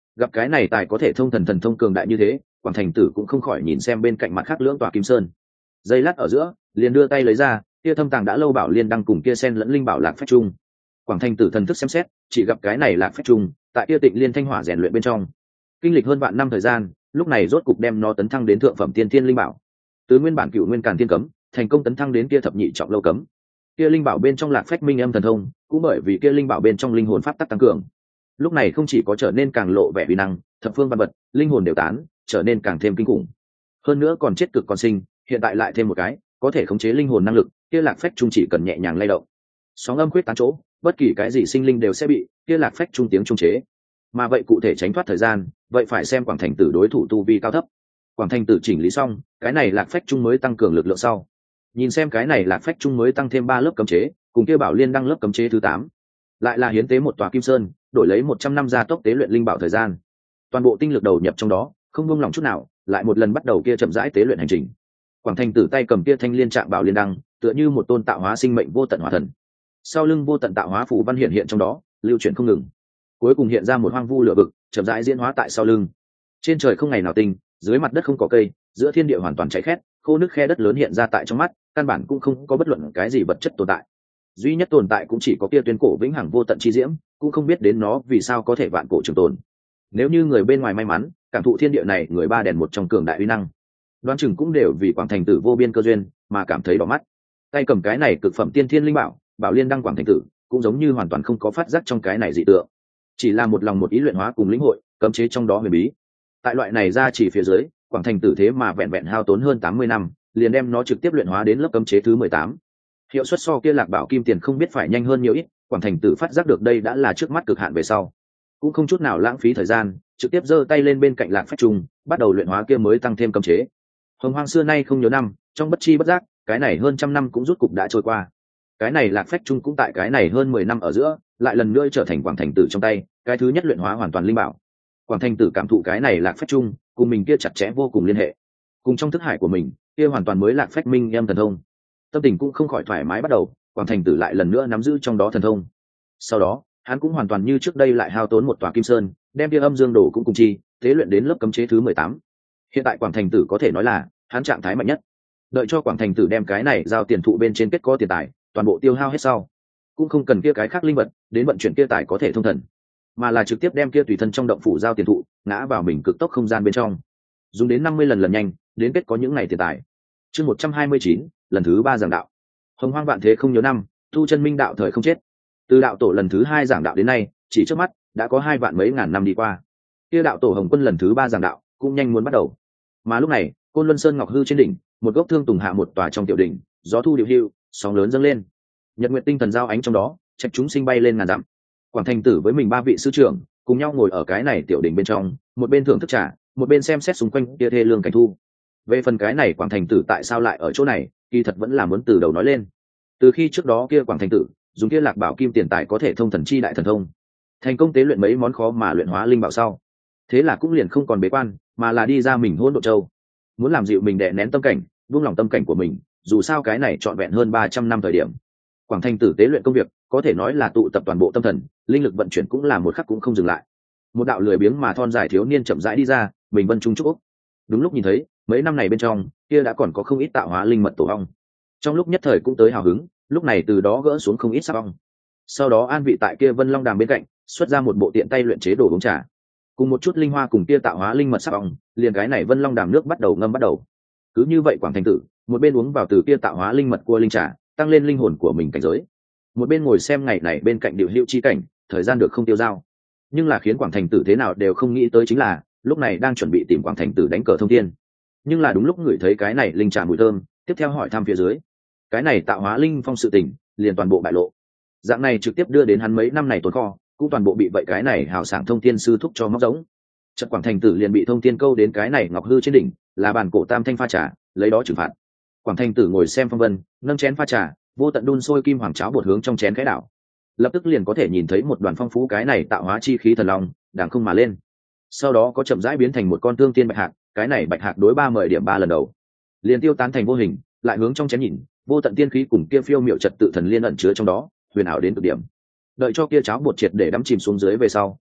Gặp cái này tài có thể thông thần thần thông cường đại như thế, Quảng Thành Tử cũng không khỏi nhìn xem bên cạnh mặt khác lưỡng tòa kim sơn. Giây lát ở giữa, liền đưa tay lấy ra kia thâm tàng đã lâu bảo liên đăng cùng kia sen lẫn linh bảo lạc phách trung. Quảng Thành Tử thần thức xem xét, chỉ gặp cái này lạc phách trung tại kia Tịnh Liên Thanh Hỏa rèn luyện bên trong, kinh lịch hơn vạn năm thời gian, lúc này rốt cục đem nó tấn thăng đến thượng phẩm tiên thiên linh bảo. Từ nguyên bản cựu nguyên càn thiên cấm, thành công tấn thăng đến kia thập nhị trọng lâu cấm. Kia linh bảo bên trong lạc phách minh âm thần thông, cũng bởi vì kia linh bảo bên trong linh hồn pháp tắc tăng cường, lúc này không chỉ có trở nên càng lộ vẻ uy năng, thập phương văn vật, linh hồn đều tán, trở nên càng thêm kinh khủng. Hơn nữa còn chết cực còn sinh, hiện tại lại thêm một cái có thể khống chế linh hồn năng lực, kia lạc phách trung chỉ cần nhẹ nhàng lay động, sóng âm khuyết tán chỗ, bất kỳ cái gì sinh linh đều sẽ bị kia lạc phách trung tiếng trung chế. Mà vậy cụ thể tránh thoát thời gian, vậy phải xem Quảng Thành Tử đối thủ tu vi cao thấp. Quảng Thành Tử chỉnh lý xong, cái này lạc phách trung mới tăng cường lực lượng sau. Nhìn xem cái này lạc phách trung mới tăng thêm 3 lớp cấm chế, cùng kia bảo liên đăng lớp cấm chế thứ 8, lại là hiến tế một tòa kim sơn, đổi lấy 100 năm gia tốc tế luyện linh bảo thời gian. Toàn bộ tinh lực đầu nhập trong đó, không buông lỏng chút nào, lại một lần bắt đầu kia chậm rãi tế luyện hành trình. Quảng Thành Tử tay cầm kia thanh liên trạng bảo liên đăng, tựa như một tôn tạo hóa sinh mệnh vô tận hỏa thần. Sau lưng vô tận tạo hóa phù văn hiện trong đó, lưu chuyển không ngừng. Cuối cùng hiện ra một hoang vu lửa vực, chậm rãi diễn hóa tại sau lưng. Trên trời không ngày nào tinh, dưới mặt đất không có cây, giữa thiên địa hoàn toàn cháy khét, khô nước khe đất lớn hiện ra tại trong mắt, căn bản cũng không có bất luận cái gì vật chất tồn tại. Duy nhất tồn tại cũng chỉ có kia tuyên cổ vĩnh hằng vô tận chi diễm, cũng không biết đến nó vì sao có thể vạn cổ trường tồn. Nếu như người bên ngoài may mắn cảm thụ thiên địa này người ba đèn một trong cường đại uy năng, đoán chừng cũng đều vì Quảng Thành Tử vô biên cơ duyên mà cảm thấy đỏ mắt. Tay cầm cái này cực phẩm tiên thiên linh bảo, bảo liên đăng Quảng Thành Tử cũng giống như hoàn toàn không có phát giác trong cái này dị tượng, chỉ là một lòng một ý luyện hóa cùng lĩnh hội cấm chế trong đó huyền bí. Tại loại này ra chỉ phía dưới, Quảng Thành Tử thế mà vẹn vẹn hao tốn hơn 80 năm, liền đem nó trực tiếp luyện hóa đến lớp cấm chế thứ 18. Hiệu suất so kia Lạc Bảo Kim Tiền không biết phải nhanh hơn nhiều ít, Quảng Thành Tử phát giác được đây đã là trước mắt cực hạn về sau, cũng không chút nào lãng phí thời gian, trực tiếp giơ tay lên bên cạnh lạc phách trung, bắt đầu luyện hóa kia mới tăng thêm cấm chế. Hồng Hoang xưa nay không nhớ năm, trong bất chi bất giác, cái này hơn trăm năm cũng rút cục đã trôi qua. Cái này lạc phách trung cũng tại cái này hơn 10 năm ở giữa, lại lần nữa trở thành Quảng Thành Tử trong tay cái thứ nhất luyện hóa hoàn toàn linh bảo. Quảng Thành Tử cảm thụ cái này lạc phách trung cùng mình kia chặt chẽ vô cùng liên hệ, cùng trong thức hải của mình kia hoàn toàn mới lạc phách minh em thần thông, tâm tình cũng không khỏi thoải mái bắt đầu. Quảng Thành Tử lại lần nữa nắm giữ trong đó thần thông. Sau đó hắn cũng hoàn toàn như trước đây lại hao tốn một tòa kim sơn, đem kia âm dương đồ cũng cùng chi tế luyện đến lớp cấm chế thứ 18. Hiện tại Quảng Thành Tử có thể nói là hắn trạng thái mạnh nhất. Đợi cho Quảng Thành Tử đem cái này giao tiền thụ bên trên kết có tiền tài toàn bộ tiêu hao hết sau, cũng không cần kia cái khác linh vật đến vận chuyển kia tài có thể thông thần, mà là trực tiếp đem kia tùy thân trong động phủ giao tiền thụ ngã vào mình cực tốc không gian bên trong, dùng đến 50 lần nhanh đến kết có những ngày tiền tài. Chương 129, lần thứ 3 giảng đạo. Hồng Hoang vạn thế không nhớ năm, tu chân minh đạo thời không chết. Từ đạo tổ lần thứ 2 giảng đạo đến nay, chỉ trước mắt đã có 2 vạn mấy ngàn năm đi qua. Kia đạo tổ Hồng Quân lần thứ 3 giảng đạo cũng nhanh muốn bắt đầu. Mà lúc này, Côn Luân Sơn Ngọc Hư trên đỉnh, một gốc thương tùng hạ một tòa trong tiểu đỉnh, gió thu điệu hưu, sóng lớn dâng lên. Nhật nguyệt tinh thần giao ánh trong đó, trạch chúng sinh bay lên ngàn dặm. Quảng Thành Tử với mình 3 vị sư trưởng cùng nhau ngồi ở cái này tiểu đỉnh bên trong, một bên thưởng thức trà, một bên xem xét xung quanh kia thê lương cảnh thu. Về phần cái này Quảng Thành Tử tại sao lại ở chỗ này, kỳ thật vẫn là muốn từ đầu nói lên. Từ khi trước đó kia Quảng Thành Tử dùng kia Lạc Bảo Kim Tiền tài có thể thông thần chi đại thần thông, thành công tế luyện mấy món khó mà luyện hóa linh bảo sau, thế là cũng liền không còn bế quan, mà là đi ra mình Hỗn Độn Châu, muốn làm dịu mình đè nén tâm cảnh, buông lòng tâm cảnh của mình. Dù sao cái này trọn vẹn hơn 300 năm thời điểm, Quảng Thành Tử tế luyện công việc có thể nói là tụ tập toàn bộ tâm thần, linh lực vận chuyển cũng là một khắc cũng không dừng lại. Một đạo lười biếng mà thon dài thiếu niên chậm rãi đi ra, mình vân trung trúc úc. Đúng lúc nhìn thấy mấy năm này bên trong kia đã còn có không ít tạo hóa linh mật tổ ong, trong lúc nhất thời cũng tới hào hứng, lúc này từ đó gỡ xuống không ít sắc ong. Sau đó an vị tại kia Vân Long Đàm bên cạnh, xuất ra một bộ tiện tay luyện chế đồ uống trà, cùng một chút linh hoa cùng kia tạo hóa linh mật sắc ong, liền cái này Vân Long Đàm nước bắt đầu ngâm bắt đầu. Cứ như vậy Quảng Thành Tử một bên uống vào từ kia tạo hóa linh mật cua linh trà, tăng lên linh hồn của mình cảnh giới, một bên ngồi xem ngày này bên cạnh điệu hữu chi cảnh, thời gian được không tiêu dao. Nhưng là khiến Quảng Thành Tử thế nào đều không nghĩ tới chính là, lúc này đang chuẩn bị tìm Quảng Thành Tử đánh cờ thông thiên, nhưng là đúng lúc ngửi thấy cái này linh trà mùi thơm, tiếp theo hỏi thăm phía dưới, cái này tạo hóa linh phong sự tình liền toàn bộ bại lộ. Dạng này trực tiếp đưa đến hắn mấy năm này tồn kho cũng toàn bộ bị vậy cái này hào sảng thông thiên sư thúc cho móc giống. Chợt Quảng Thành Tử liền bị thông thiên câu đến cái này Ngọc Hư trên đỉnh, là bàn cổ tam thanh pha trà, lấy đó trừng phạt. Quảng Thành Tử ngồi xem phong vân, nâng chén pha trà, vô tận đun sôi kim hoàng cháo bột hướng trong chén cái đảo, lập tức liền có thể nhìn thấy một đoàn phong phú cái này tạo hóa chi khí thần long đàng không mà lên. Sau đó có chậm rãi biến thành một con thương tiên bạch hạc, cái này bạch hạc đối 10 điểm 3 lần đầu liền tiêu tán thành vô hình, lại hướng trong chén nhìn, vô tận tiên khí cùng kia phiêu miệu trật tự thần liên ẩn chứa trong đó, huyền ảo đến cực điểm. Đợi cho kia cháo bột triệt để đắm chìm xuống dưới về sau,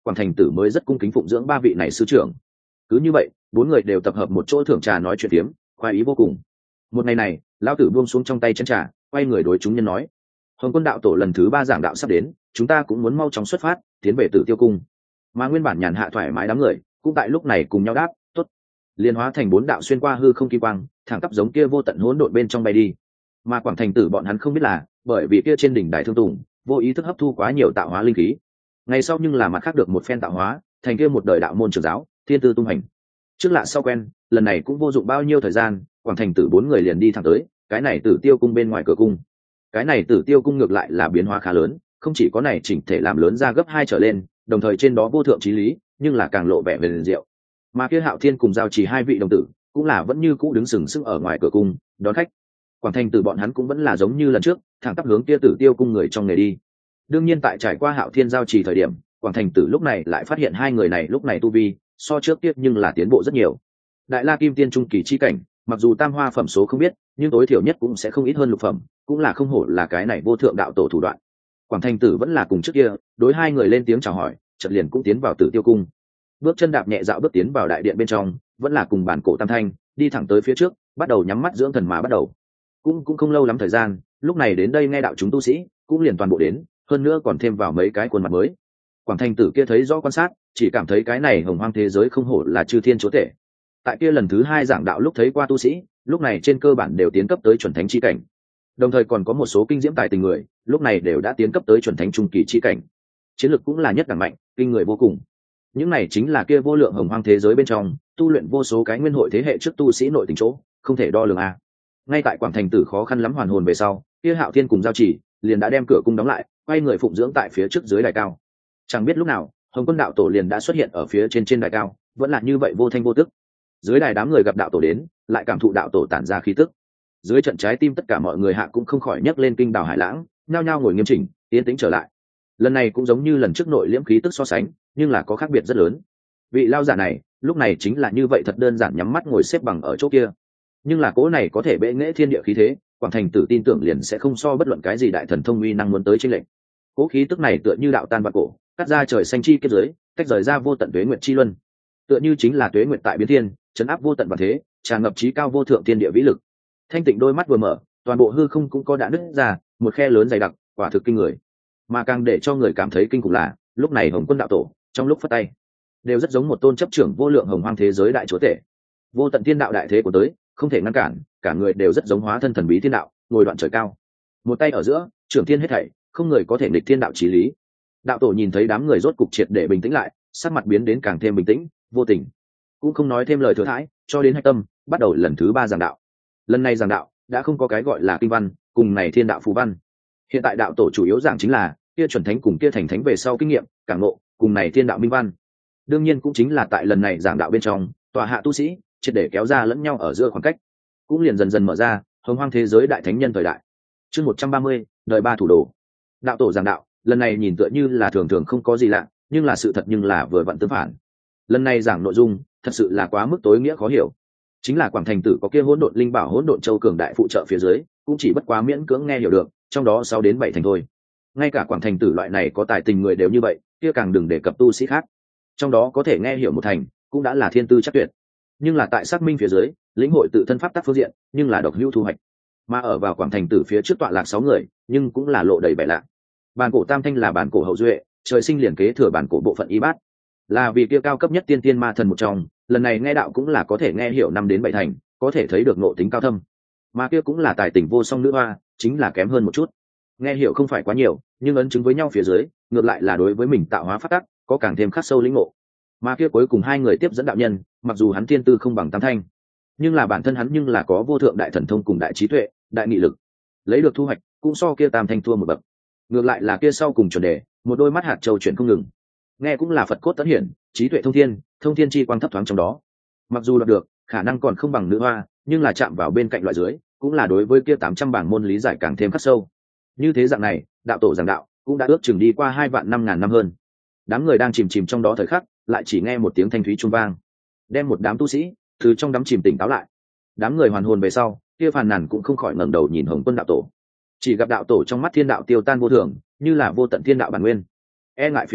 Quảng Thành Tử mới rất cung kính phụng dưỡng ba vị này sư trưởng. Cứ như vậy, bốn người đều tập hợp một chỗ thưởng trà nói chuyện tiếm, khoái ý vô cùng. Một ngày này, lão tử buông xuống trong tay chén trà, quay người đối chúng nhân nói: Hồng Quân đạo tổ lần thứ 3 giảng đạo sắp đến, chúng ta cũng muốn mau chóng xuất phát, tiến về Tử Tiêu cung. Mà nguyên bản nhàn hạ thoải mái đám người, cũng tại lúc này cùng nhau đáp: tốt. Liên hóa thành 4 đạo xuyên qua hư không kỳ quang, thẳng tắp giống kia vô tận hỗn độn bên trong bay đi. Mà Quảng Thành Tử bọn hắn không biết là, bởi vì kia trên đỉnh đài Thương Tùng, vô ý thức hấp thu quá nhiều tạo hóa linh khí. Ngày sau nhưng là mặt khác được một phen tạo hóa, thành kia một đời đạo môn trưởng giáo, thiên tư tung hành. Trước lạ sau quen, lần này cũng vô dụng bao nhiêu thời gian, Quảng Thành Tử 4 người liền đi thẳng tới, cái này Tử Tiêu cung bên ngoài cửa cung. Cái này Tử Tiêu cung ngược lại là biến hóa khá lớn, không chỉ có này chỉnh thể làm lớn ra gấp 2 trở lên, đồng thời trên đó vô thượng chí lý, nhưng là càng lộ vẻ huyền diệu. Mà kia Hạo Thiên cùng Giao Chỉ hai vị đồng tử, cũng là vẫn như cũ đứng sừng sững ở ngoài cửa cung, đón khách. Quảng Thành Tử bọn hắn cũng vẫn là giống như lần trước, thẳng tắp hướng kia Tử Tiêu cung người trong nghề đi. Đương nhiên tại trải qua Hạo Thiên Giao Chỉ thời điểm, Quảng Thành Tử lúc này lại phát hiện hai người này lúc này tu vi so trước tiếp nhưng là tiến bộ rất nhiều. Đại La Kim Tiên trung kỳ chi cảnh, mặc dù tam hoa phẩm số không biết, nhưng tối thiểu nhất cũng sẽ không ít hơn lục phẩm, cũng là không hổ là cái này vô thượng đạo tổ thủ đoạn. Quảng Thành Tử vẫn là cùng trước kia, đối hai người lên tiếng chào hỏi, chợt liền cũng tiến vào Tử Tiêu cung. Bước chân đạp nhẹ dạo bước tiến vào đại điện bên trong, vẫn là cùng bản cổ tam thanh, đi thẳng tới phía trước, bắt đầu nhắm mắt dưỡng thần mà bắt đầu. Cũng không lâu lắm thời gian, lúc này đến đây nghe đạo chúng tu sĩ, cũng liền toàn bộ đến, hơn nữa còn thêm vào mấy cái khuôn mặt mới. Quảng Thành Tử kia thấy rõ quan sát, chỉ cảm thấy cái này hồng hoang thế giới không hổ là chư thiên chúa tể. Tại kia lần thứ 2 giảng đạo lúc thấy qua tu sĩ, lúc này trên cơ bản đều tiến cấp tới chuẩn thánh chi cảnh. Đồng thời còn có một số kinh diễm tài tình người, lúc này đều đã tiến cấp tới chuẩn thánh trung kỳ chi cảnh. Chiến lược cũng là nhất đẳng mạnh, kinh người vô cùng. Những này chính là kia vô lượng hồng hoang thế giới bên trong, tu luyện vô số cái nguyên hội thế hệ trước tu sĩ nội tình chỗ, không thể đo lường a. Ngay tại Quảng Thành Tử khó khăn lắm hoàn hồn về sau, kia Hạo Thiên cùng Giao Chỉ liền đã đem cửa cung đóng lại, quay người phụng dưỡng tại phía trước dưới đài cao. Chẳng biết lúc nào, Hồng Quân đạo tổ liền đã xuất hiện ở phía trên đài cao, vẫn là như vậy vô thanh vô tức. Dưới đài đám người gặp đạo tổ đến, lại cảm thụ đạo tổ tản ra khí tức. Dưới trận trái tim tất cả mọi người hạ cũng không khỏi nhấc lên kinh đào hải lãng, nhao nhao ngồi nghiêm chỉnh, yên tĩnh trở lại. Lần này cũng giống như lần trước nội liễm khí tức so sánh, nhưng là có khác biệt rất lớn. Vị lao giả này, lúc này chính là như vậy thật đơn giản nhắm mắt ngồi xếp bằng ở chỗ kia. Nhưng là cỗ này có thể bệ nghệ thiên địa khí thế, Quảng Thành Tử tin tưởng liền sẽ không so bất luận cái gì đại thần thông uy năng muốn tới trên lệnh. Cỗ khí tức này tựa như đạo tan vạn cổ, cắt ra trời xanh chi kết giới, tách rời ra vô tận tuế nguyệt chi luân. Tựa như chính là tuế nguyệt tại biến thiên, chấn áp vô tận vạn thế, tràn ngập trí cao vô thượng thiên địa vĩ lực. Thanh Tịnh đôi mắt vừa mở, toàn bộ hư không cũng có đã nứt ra, một khe lớn dày đặc, quả thực kinh người. Mà càng để cho người cảm thấy kinh khủng là, lúc này Hồng Quân đạo tổ, trong lúc phất tay, đều rất giống một tôn chấp trưởng vô lượng hồng hoang thế giới đại chúa tể. Vô tận thiên đạo đại thế của tới, không thể ngăn cản, cả người đều rất giống hóa thân thần bí thiên đạo, ngồi đoạn trời cao. Một tay ở giữa, trưởng thiên hết thảy, không người có thể nghịch thiên đạo chí lý. Đạo tổ nhìn thấy đám người rốt cục triệt để bình tĩnh lại, sắc mặt biến đến càng thêm bình tĩnh, vô tình, cũng không nói thêm lời thừa thãi, cho đến hạch tâm, bắt đầu lần thứ 3 giảng đạo. Lần này giảng đạo đã không có cái gọi là kinh văn, cùng này thiên đạo phù văn. Hiện tại đạo tổ chủ yếu giảng chính là kia chuẩn thánh cùng kia thành thánh về sau kinh nghiệm, cảm ngộ, cùng này thiên đạo minh văn. Đương nhiên cũng chính là tại lần này giảng đạo bên trong, tòa hạ tu sĩ triệt để kéo ra lẫn nhau ở giữa khoảng cách, cũng liền dần dần mở ra hồng hoang thế giới đại thánh nhân thời đại. Chương 130, đời 3 thủ đồ. Đạo tổ giảng đạo, lần này nhìn tựa như là thường thường không có gì lạ, nhưng là sự thật nhưng là vừa vặn tương phản. Lần này giảng nội dung, thật sự là quá mức tối nghĩa khó hiểu. Chính là Quảng Thành Tử có kia hỗn độn linh bảo hỗn độn châu cường đại phụ trợ phía dưới, cũng chỉ bất quá miễn cưỡng nghe hiểu được, trong đó 6 đến 7 thành thôi. Ngay cả Quảng Thành Tử loại này có tài tình người đều như vậy, kia càng đừng đề cập tu sĩ khác. Trong đó có thể nghe hiểu một thành, cũng đã là thiên tư chắc tuyệt. Nhưng là tại xác minh phía dưới, lĩnh hội tự thân pháp tắc phương diện, nhưng là độc hữu thu hoạch. Mà ở vào Quảng Thành Tử phía trước tọa lạc 6 người, nhưng cũng là lộ đầy vẻ lạ. Bản cổ tam thanh là bản cổ hậu duệ, trời sinh liền kế thừa bản cổ bộ phận y bát, là vì kia cao cấp nhất tiên tiên ma thần một trong, lần này nghe đạo cũng là có thể nghe hiểu 5 đến 7 thành, có thể thấy được nội tính cao thâm. Mà kia cũng là tài tình vô song nữ hoa, chính là kém hơn một chút. Nghe hiểu không phải quá nhiều, nhưng ấn chứng với nhau phía dưới, ngược lại là đối với mình tạo hóa pháp tắc có càng thêm khắc sâu lĩnh ngộ. Mà kia cuối cùng 2 người tiếp dẫn đạo nhân, mặc dù hắn tiên tư không bằng tam thanh, nhưng là bản thân hắn nhưng là có vô thượng đại thần thông cùng đại trí tuệ, đại nghị lực, lấy được thu hoạch cũng so kia tam thanh thua một bậc. Ngược lại là kia sau cùng chuẩn đề, một đôi mắt hạt châu chuyển không ngừng, nghe cũng là Phật cốt tấn hiển, trí tuệ thông thiên chi quang thấp thoáng trong đó. Mặc dù đạt được khả năng còn không bằng nữ hoa, nhưng là chạm vào bên cạnh loại dưới, cũng là đối với kia 800 bảng môn lý giải càng thêm khắc sâu. Như thế dạng này, đạo tổ giảng đạo cũng đã ước chừng đi qua 2 vạn 5.000 năm hơn. Đám người đang chìm trong đó thời khắc, lại chỉ nghe một tiếng thanh thúy trung vang, đem một đám tu sĩ từ trong đám chìm tỉnh táo lại. Đám người hoàn hồn về sau, kia phàn nàn cũng không khỏi ngẩng đầu nhìn Hồng Quân đạo tổ. Chỉ gặp đạo tổ trong mắt thiên đạo tiêu tan vô thường, như là vô tận thiên đạo bản nguyên. E ngại phía dưới,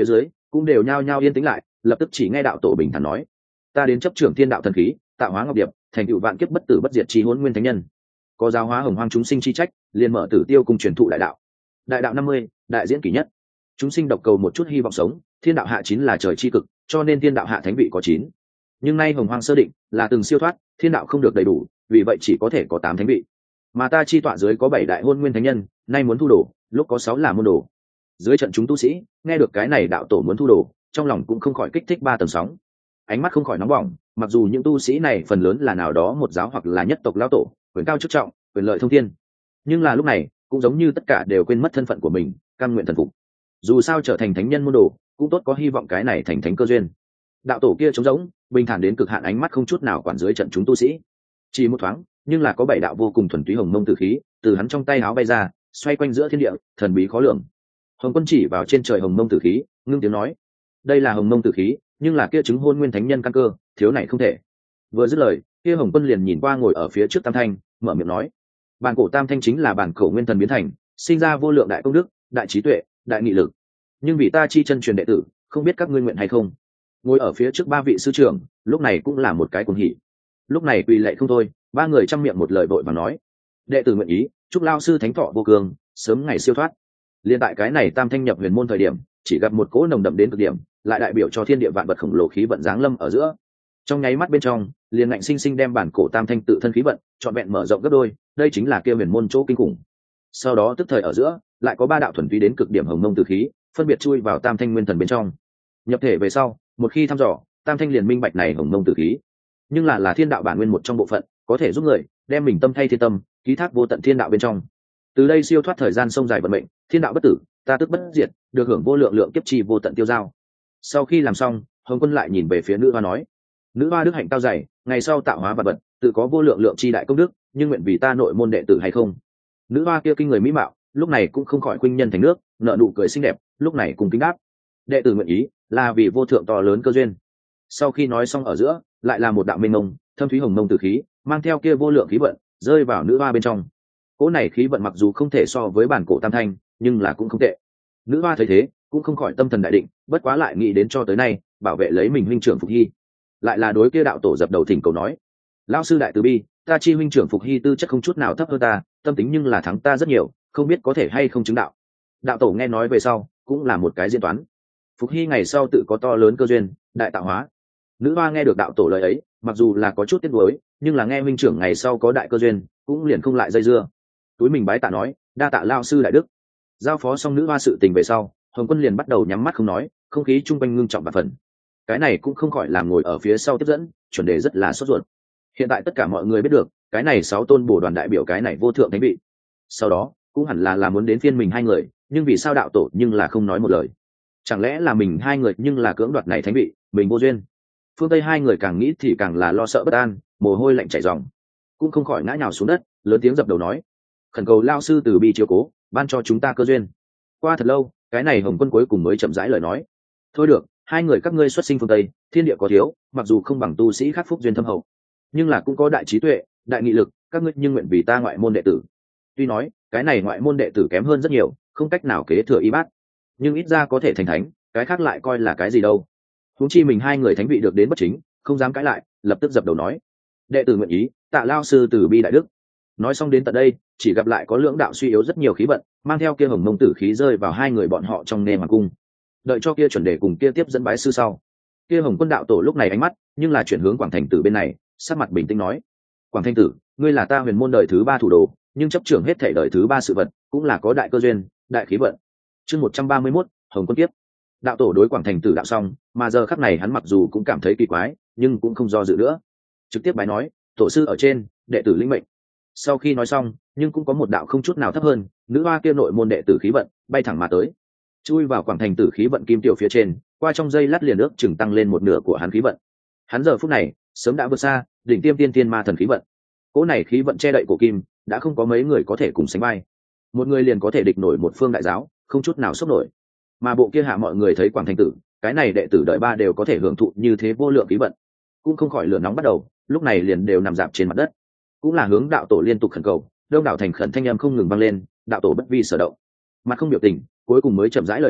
cũng đều nhao nhao yên tĩnh lại, lập tức chỉ nghe đạo tổ bình thản nói: ta đến chấp trưởng thiên đạo thần khí, tạo hóa ngọc điệp, thành tựu vạn kiếp bất tử bất diệt chi hỗn nguyên thánh nhân, có giáo hóa hồng hoang chúng sinh chi trách, liền mở tử tiêu cùng truyền thụ đại đạo. Đại đạo 50, đại diễn kỷ nhất. Chúng sinh độc cầu một chút hy vọng sống, thiên đạo hạ 9 là trời chi cực, cho nên thiên đạo hạ thánh vị có 9. Nhưng nay hồng hoang sơ định là từng siêu thoát, thiên đạo không được đầy đủ, vì vậy chỉ có thể có 8 thánh vị. Mà ta chi tọa dưới có 7 đại hôn nguyên thánh nhân, nay muốn thu đồ, lúc có 6 là môn đồ. Dưới trận chúng tu sĩ nghe được cái này đạo tổ muốn thu đồ, trong lòng cũng không khỏi kích thích 3 tầng sóng, ánh mắt không khỏi nóng bỏng. Mặc dù những tu sĩ này phần lớn là nào đó một giáo hoặc là nhất tộc lão tổ, quyền cao chức trọng, quyền lợi thông thiên, nhưng là lúc này cũng giống như tất cả đều quên mất thân phận của mình, cam nguyện thần phục. Dù sao trở thành thánh nhân môn đồ cũng tốt, có hy vọng cái này thành thánh cơ duyên. Đạo tổ kia trống rỗng bình thản đến cực hạn, ánh mắt không chút nào quản dưới trận chúng tu sĩ. Chỉ một thoáng, nhưng là có 7 đạo vô cùng thuần túy hồng mông tử khí từ hắn trong tay áo bay ra, xoay quanh giữa thiên địa, thần bí khó lường. Hồng Quân chỉ vào trên trời hồng mông tử khí, ngưng tiếng nói: đây là hồng mông tử khí, nhưng là kia chứng hôn nguyên thánh nhân căn cơ, thiếu này không thể. Vừa dứt lời, kia Hồng Quân liền nhìn qua ngồi ở phía trước Tam Thanh, mở miệng nói: bản cổ Tam Thanh chính là bản cổ nguyên thần biến thành, sinh ra vô lượng đại công đức, đại trí tuệ, đại nghị lực, nhưng vì ta chi chân truyền đệ tử, không biết các ngươi nguyện hay không. Ngồi ở phía trước 3 vị sư trưởng lúc này cũng là một cái cuồng hỉ, lúc này quỳ lạy không thôi. 3 người trăm miệng một lời vội và nói: đệ tử nguyện ý, chúc lao sư thánh thọ vô cường, sớm ngày siêu thoát. Liên tại cái này Tam Thanh nhập huyền môn thời điểm, chỉ gặp một cỗ nồng đậm đến cực điểm, lại đại biểu cho thiên địa vạn vật khổng lồ khí vận giáng lâm ở giữa. Trong nháy mắt bên trong, liền ngạnh sinh sinh đem bản cổ Tam Thanh tự thân khí vận trọn vẹn mở rộng gấp đôi, đây chính là kia huyền môn chỗ kinh khủng. Sau đó tức thời ở giữa, lại có 3 đạo thuần túy đến cực điểm hồng mông tử khí phân biệt chui vào Tam Thanh nguyên thần bên trong. Nhập thể về sau, một khi thăm dò, Tam Thanh liền minh bạch này hồng mông tử khí nhưng là thiên đạo bản nguyên một trong bộ phận, có thể giúp người đem mình tâm thay thiên tâm, ký thác vô tận thiên đạo bên trong, từ đây siêu thoát thời gian sông dài vận mệnh, thiên đạo bất tử, ta tức bất diệt, được hưởng vô lượng lượng kiếp chi vô tận tiêu giao. Sau khi làm xong, Hồng Quân lại nhìn về phía nữ hoa nói: nữ hoa đức hạnh cao dày, ngày sau tạo hóa vật vật, tự có vô lượng lượng chi đại công đức, nhưng nguyện vì ta nội môn đệ tử hay không. Nữ hoa kia kinh người mỹ mạo lúc này cũng không khỏi khuynh nhân thành nước, nợ nụ cười xinh đẹp, lúc này cùng kính đáp: đệ tử nguyện ý, là vì vô thượng to lớn cơ duyên. Sau khi nói xong ở giữa, lại là một đạo mênh mông thâm thúy hồng mông tử khí mang theo kia vô lượng khí vận rơi vào nữ hoa bên trong. cỗ này khí vận mặc dù không thể so với bản cổ Tam Thanh, nhưng là cũng không tệ. Nữ hoa thấy thế cũng không khỏi tâm thần đại định, bất quá lại nghĩ đến cho tới nay bảo vệ lấy mình huynh trưởng Phục Hy, lại là đối kia đạo tổ dập đầu thỉnh cầu nói: lão sư đại từ bi, ta chi huynh trưởng Phục Hy tư chất không chút nào thấp hơn ta, tâm tính nhưng là thắng ta rất nhiều, không biết có thể hay không chứng đạo. Đạo tổ nghe nói về sau cũng là một cái diễn toán, Phục Hy ngày sau tự có to lớn cơ duyên, đại tạo hóa. Nữ hoa nghe được đạo tổ lời ấy, mặc dù là có chút tiếc nuối, nhưng là nghe huynh trưởng ngày sau có đại cơ duyên, cũng liền không lại dây dưa, túi mình bái tạ nói: đa tạ lao sư đại đức. Giao phó xong nữ hoa sự tình về sau, Hồng Quân liền bắt đầu nhắm mắt không nói, không khí chung quanh ngưng trọng và phần. Cái này cũng không khỏi làm ngồi ở phía sau tiếp dẫn chuẩn đề rất là sốt ruột. Hiện tại tất cả mọi người biết được, cái này 6 tôn bổ đoàn đại biểu cái này vô thượng thánh vị, sau đó cũng hẳn là muốn đến phiên mình 2 người, nhưng vì sao đạo tổ nhưng là không nói một lời? Chẳng lẽ là mình 2 người nhưng là cưỡng đoạt này thánh vị, mình vô duyên? Phương Tây 2 người càng nghĩ thì càng là lo sợ bất an, mồ hôi lạnh chảy ròng, cũng không khỏi ngã nhào xuống đất, lớn tiếng dập đầu nói: khẩn cầu lao sư từ bi chiếu cố, ban cho chúng ta cơ duyên. Qua thật lâu, cái này Hồng Quân cuối cùng mới chậm rãi lời nói: thôi được, 2 người các ngươi xuất sinh phương Tây, thiên địa có thiếu, mặc dù không bằng tu sĩ khác phúc duyên thâm hậu, nhưng là cũng có đại trí tuệ, đại nghị lực, các ngươi nhưng nguyện vì ta ngoại môn đệ tử. Tuy nói cái này ngoại môn đệ tử kém hơn rất nhiều, không cách nào kế thừa y bát, nhưng ít ra có thể thành thánh, cái khác lại coi là cái gì đâu. Huống chi mình 2 người thánh vị được đến bất chính, không dám cãi lại, lập tức dập đầu nói: đệ tử nguyện ý, tạ lao sư từ bi đại đức. Nói xong đến tận đây, chỉ gặp lại có lưỡng đạo suy yếu rất nhiều khí vận, mang theo kia hồng mông tử khí rơi vào 2 người bọn họ trong nê hoàng cung. Đợi cho kia chuẩn đề cùng kia tiếp dẫn bái sư sau, kia Hồng Quân đạo tổ lúc này ánh mắt nhưng là chuyển hướng Quảng Thành Tử bên này, sắc mặt bình tĩnh nói: Quảng Thành Tử, ngươi là ta huyền môn đời thứ 3 thủ đồ, nhưng chấp trưởng hết thể đời thứ 3 sự vật, cũng là có đại cơ duyên, đại khí vận. Chương 131, Hồng Quân tiếp. Đạo tổ đối Quảng Thành Tử đạo xong, mà giờ khắc này hắn mặc dù cũng cảm thấy kỳ quái, nhưng cũng không do dự nữa, trực tiếp bái nói: tổ sư ở trên, đệ tử lĩnh mệnh. Sau khi nói xong, nhưng cũng có một đạo không chút nào thấp hơn, nữ hoa kia nội môn đệ tử khí vận bay thẳng mà tới, chui vào Quảng Thành Tử khí vận kim tiểu phía trên, qua trong giây lát liền ước chừng tăng lên một nửa của hắn khí vận. Hắn giờ phút này sớm đã vượt xa đỉnh tiêm tiên tiên ma thần khí vận, cỗ này khí vận che đậy cổ kim đã không có mấy người có thể cùng sánh vai, một người liền có thể địch nổi một phương đại giáo, không chút nào sốc nổi. Mà bộ kia hạ mọi người thấy Quảng Thành Tử, cái này đệ tử đợi 3 đều có thể hưởng thụ như thế vô lượng khí vận, cũng không khỏi lửa nóng bắt đầu, lúc này liền đều nằm dạp trên mặt đất, cũng là hướng đạo tổ liên tục khẩn cầu. Đông đảo thành khẩn thanh âm không ngừng vang lên, đạo tổ bất vi sở động, mặt không biểu tình, cuối cùng mới chậm rãi lời nói: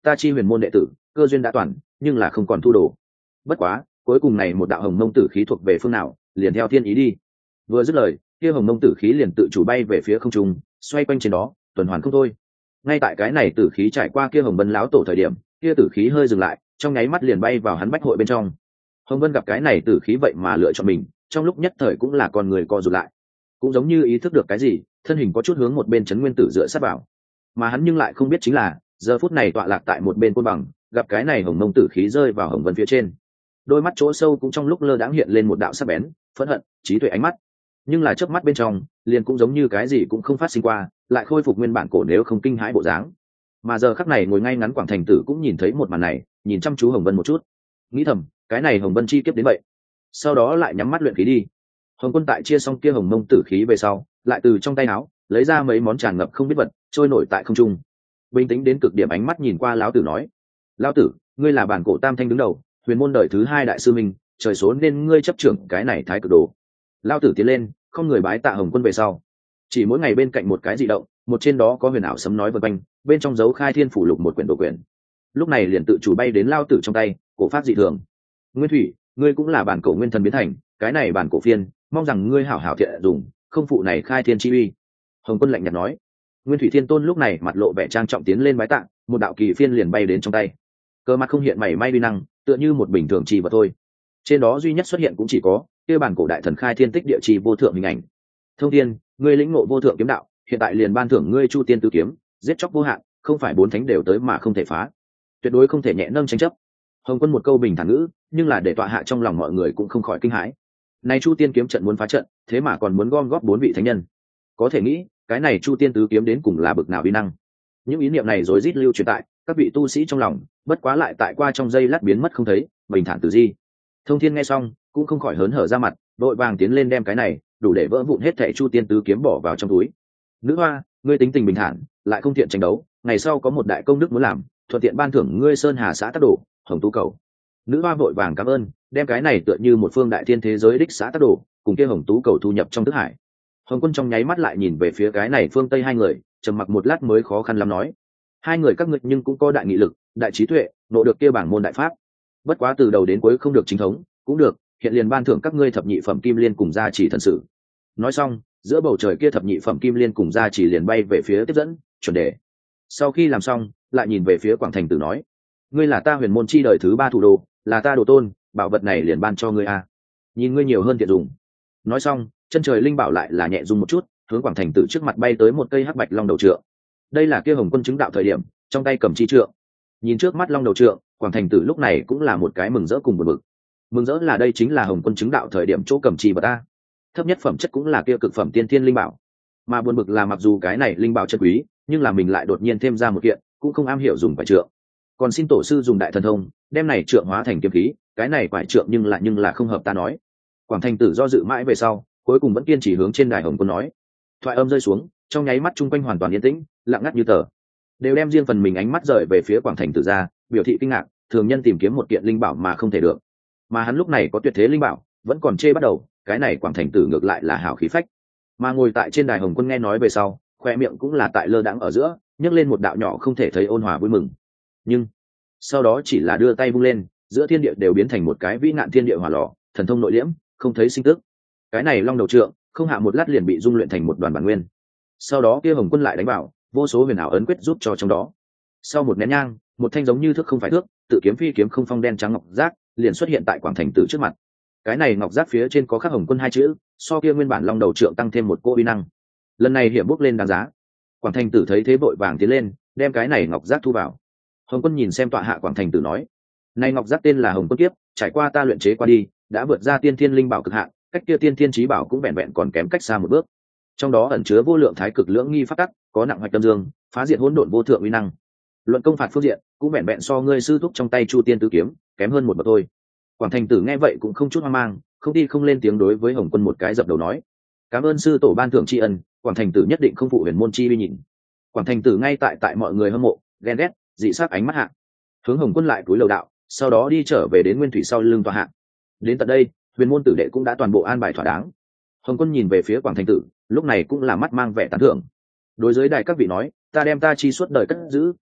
ta chi huyền môn đệ tử cơ duyên đã toàn, nhưng là không còn thu đồ. Bất quá cuối cùng này một đạo hồng mông tử khí thuộc về phương nào, liền theo thiên ý đi. Vừa dứt lời, kia hồng mông tử khí liền tự chủ bay về phía không trung, xoay quanh trên đó tuần hoàn không thôi. Ngay tại cái này tử khí trải qua kia hồng vân lão tổ thời điểm, kia tử khí hơi dừng lại, trong nháy mắt liền bay vào hắn bách hội bên trong. Hồng vân gặp cái này tử khí vậy mà lựa chọn mình, trong lúc nhất thời cũng là con người co rụt lại, cũng giống như ý thức được cái gì, thân hình có chút hướng một bên chấn nguyên tử dựa sát vào. Mà hắn nhưng lại không biết chính là giờ phút này tọa lạc tại một bên côn bằng, gặp cái này hồng mông tử khí rơi vào hồng vân phía trên, đôi mắt chỗ sâu cũng trong lúc lơ đãng hiện lên một đạo sắc bén, phẫn hận, trí tuệ ánh mắt. Nhưng là chớp mắt bên trong liền cũng giống như cái gì cũng không phát sinh qua, lại khôi phục nguyên bản cổ nếu không kinh hãi bộ dáng. Mà giờ khắc này ngồi ngay ngắn Quảng Thành Tử cũng nhìn thấy một màn này, nhìn chăm chú hồng vân một chút, nghĩ thầm cái này hồng vân chi kiếp đến vậy. Sau đó lại nhắm mắt luyện khí đi. Hồng quân tại chia xong kia hồng mông tử khí về sau, lại từ trong tay áo lấy ra mấy món tràn ngập không biết vật trôi nổi tại không trung, bình tĩnh đến cực điểm ánh mắt nhìn qua lão tử nói: lão tử, ngươi là bản cổ tam thanh đứng đầu, huyền môn đời thứ hai đại sư minh, trời số nên ngươi chấp trưởng cái này thái cực đồ. Lão tử tiến lên không người bái tạ hồng quân về sau, chỉ mỗi ngày bên cạnh một cái dị động, một trên đó có huyền ảo sấm nói vần quanh, bên trong dấu khai thiên phủ lục một quyển đồ quyển. Lúc này liền tự chủ bay đến lão tử trong tay, cổ pháp dị thường. Nguyên thủy, ngươi cũng là bản cổ nguyên thần biến thành, cái này bản cổ phiên, mong rằng ngươi hảo hảo thiện dùng, không phụ này khai thiên chi uy. Hồng quân lạnh nhạt nói. Nguyên thủy thiên tôn lúc này mặt lộ vẻ trang trọng tiến lên bái tạ, một đạo kỳ phiên liền bay đến trong tay. Cơ mặt không hiện mảy may uy năng, tựa như một bình thường chi vật thôi. Trên đó duy nhất xuất hiện cũng chỉ có kia bản cổ đại thần khai thiên tích địa chi vô thượng hình ảnh. Thông thiên, ngươi lĩnh ngộ vô thượng kiếm đạo, hiện tại liền ban thưởng ngươi chu tiên tứ kiếm, giết chóc vô hạn, không phải bốn thánh đều tới mà không thể phá, tuyệt đối không thể nhẹ nâng tranh chấp. Hồng quân một câu bình thản ngữ, nhưng là để tọa hạ trong lòng mọi người cũng không khỏi kinh hãi. Này chu tiên kiếm trận muốn phá trận, thế mà còn muốn gom góp bốn vị thánh nhân, có thể nghĩ cái này chu tiên tứ kiếm đến cùng là bực nào uy năng. Những ý niệm này rồi rít lưu truyền tại các vị tu sĩ trong lòng, bất quá lại tại qua trong giây lát biến mất không thấy, bình thản từ di. Thông thiên nghe xong cũng không khỏi hớn hở ra mặt, đội vàng tiến lên đem cái này đủ để vỡ vụn hết thảy chu tiên tứ kiếm bỏ vào trong túi. Nữ hoa, ngươi tính tình bình thản, lại không thiện tranh đấu, ngày sau có một đại công đức muốn làm, thuận tiện ban thưởng ngươi sơn hà xã tác đồ, hồng tú cầu. Nữ hoa vội vàng cảm ơn, đem cái này tựa như một phương đại thiên thế giới đích xã tác đồ cùng kia hồng tú cầu thu nhập trong thức hải. Hồng quân trong nháy mắt lại nhìn về phía cái này phương tây hai người, trầm mặc một lát mới khó khăn lắm nói: hai người các ngươi nhưng cũng có đại nghị lực, đại trí tuệ, nộ được kia bảng môn đại pháp, bất quá từ đầu đến cuối không được chính thống, cũng được, hiện liền ban thưởng các ngươi thập nhị phẩm kim liên cùng gia chỉ thần sự. Nói xong, giữa bầu trời kia thập nhị phẩm kim liên cùng gia chỉ liền bay về phía tiếp dẫn chuẩn đề. Sau khi làm xong, lại nhìn về phía Quảng Thành Tử nói: ngươi là ta huyền môn chi đời thứ ba thủ đồ, là ta đồ tôn, bảo vật này liền ban cho ngươi a, nhìn ngươi nhiều hơn tiện dùng. Nói xong, chân trời linh bảo lại là nhẹ rung một chút, hướng Quảng Thành Tử trước mặt bay tới một cây hắc bạch long đầu trượng. Đây là kia Hồng quân chứng đạo thời điểm trong tay cầm chi trượng. Nhìn trước mắt long đầu trượng, Quảng Thành Tử lúc này cũng là một cái mừng rỡ cùng buồn bực. Mừng rỡ là đây chính là Hồng quân chứng đạo thời điểm chỗ cầm chi vật ta, thấp nhất phẩm chất cũng là kia cực phẩm tiên thiên linh bảo. Mà buồn bực là mặc dù cái này linh bảo chất quý, nhưng là mình lại đột nhiên thêm ra một kiện, cũng không am hiểu dùng phải trượng. Còn xin tổ sư dùng đại thần thông đem này trượng hóa thành kiếm khí, cái này phải trượng nhưng là không hợp ta nói. Quảng Thành Tử do dự mãi về sau, cuối cùng vẫn kiên trì hướng trên đài Hồng quân nói. Thoại âm rơi xuống, trong nháy mắt chung quanh hoàn toàn yên tĩnh, lặng ngắt như tờ, đều đem riêng phần mình ánh mắt rời về phía Quảng Thành Tử ra, biểu thị kinh ngạc. Thường nhân tìm kiếm một kiện linh bảo mà không thể được, mà hắn lúc này có tuyệt thế linh bảo, vẫn còn chê bắt đầu, cái này Quảng Thành Tử ngược lại là hảo khí phách. Mà ngồi tại trên đài Hồng quân nghe nói về sau, khoe miệng cũng là tại lơ đãng ở giữa nhấc lên một đạo nhỏ không thể thấy ôn hòa vui mừng, nhưng sau đó chỉ là đưa tay vung lên, giữa thiên địa đều biến thành một cái vĩ nạn thiên địa hỏa lò, thần thông nội liễm, không thấy sinh tức. Cái này long đầu trượng không hạ một lát liền bị dung luyện thành một đoàn bản nguyên. Sau đó kia Hồng quân lại đánh vào vô số huyền ảo ấn quyết giúp cho trong đó. Sau một nén nhang, một thanh giống như thước không phải thước, tự kiếm phi kiếm không phong đen trắng ngọc giác liền xuất hiện tại Quảng Thành Tử trước mặt. Cái này ngọc giác phía trên có khắc Hồng quân hai chữ, so kia nguyên bản long đầu trượng tăng thêm một cỗ uy năng. Lần này hiểm bốc lên đáng giá. Quảng Thành Tử thấy thế vội vàng tiến lên, đem cái này ngọc giác thu vào. Hồng quân nhìn xem tọa hạ Quảng Thành Tử nói: này ngọc giác tên là Hồng quân kiếp, trải qua ta luyện chế qua đi, đã vượt ra tiên thiên linh bảo cực hạn, cách kia tiên thiên chí bảo cũng vẹn vẹn còn kém cách xa một bước. Trong đó ẩn chứa vô lượng thái cực lưỡng nghi pháp tắc, có nặng hoạch tâm dương, phá diệt hỗn độn vô thượng uy năng. Luận công phạt phương diện, cũng vẹn vẹn so ngươi sư thúc trong tay Chu Tiên Tứ kiếm kém hơn một bậc thôi. Quảng Thành Tử nghe vậy cũng không chút hoang mang, không đi không lên tiếng đối với Hồng quân một cái dập đầu nói: cảm ơn sư tổ ban thưởng tri ân, Quảng Thành Tử nhất định không phụ huyền môn chi uy nhìn. Quảng Thành Tử ngay tại mọi người hâm mộ ghen ghét dị sắc ánh mắt hạ, hướng Hồng quân lại cúi lầu đạo, sau đó đi trở về đến nguyên thủy sau lưng tọa hạ. Đến tận đây, huyền môn tử đệ cũng đã toàn bộ an bài thỏa đáng. Hồng quân nhìn về phía Quảng Thành Tử, lúc này cũng là mắt mang vẻ tán thưởng. Đối với đại các vị nói: ta đem ta chi suốt đời cất giữ,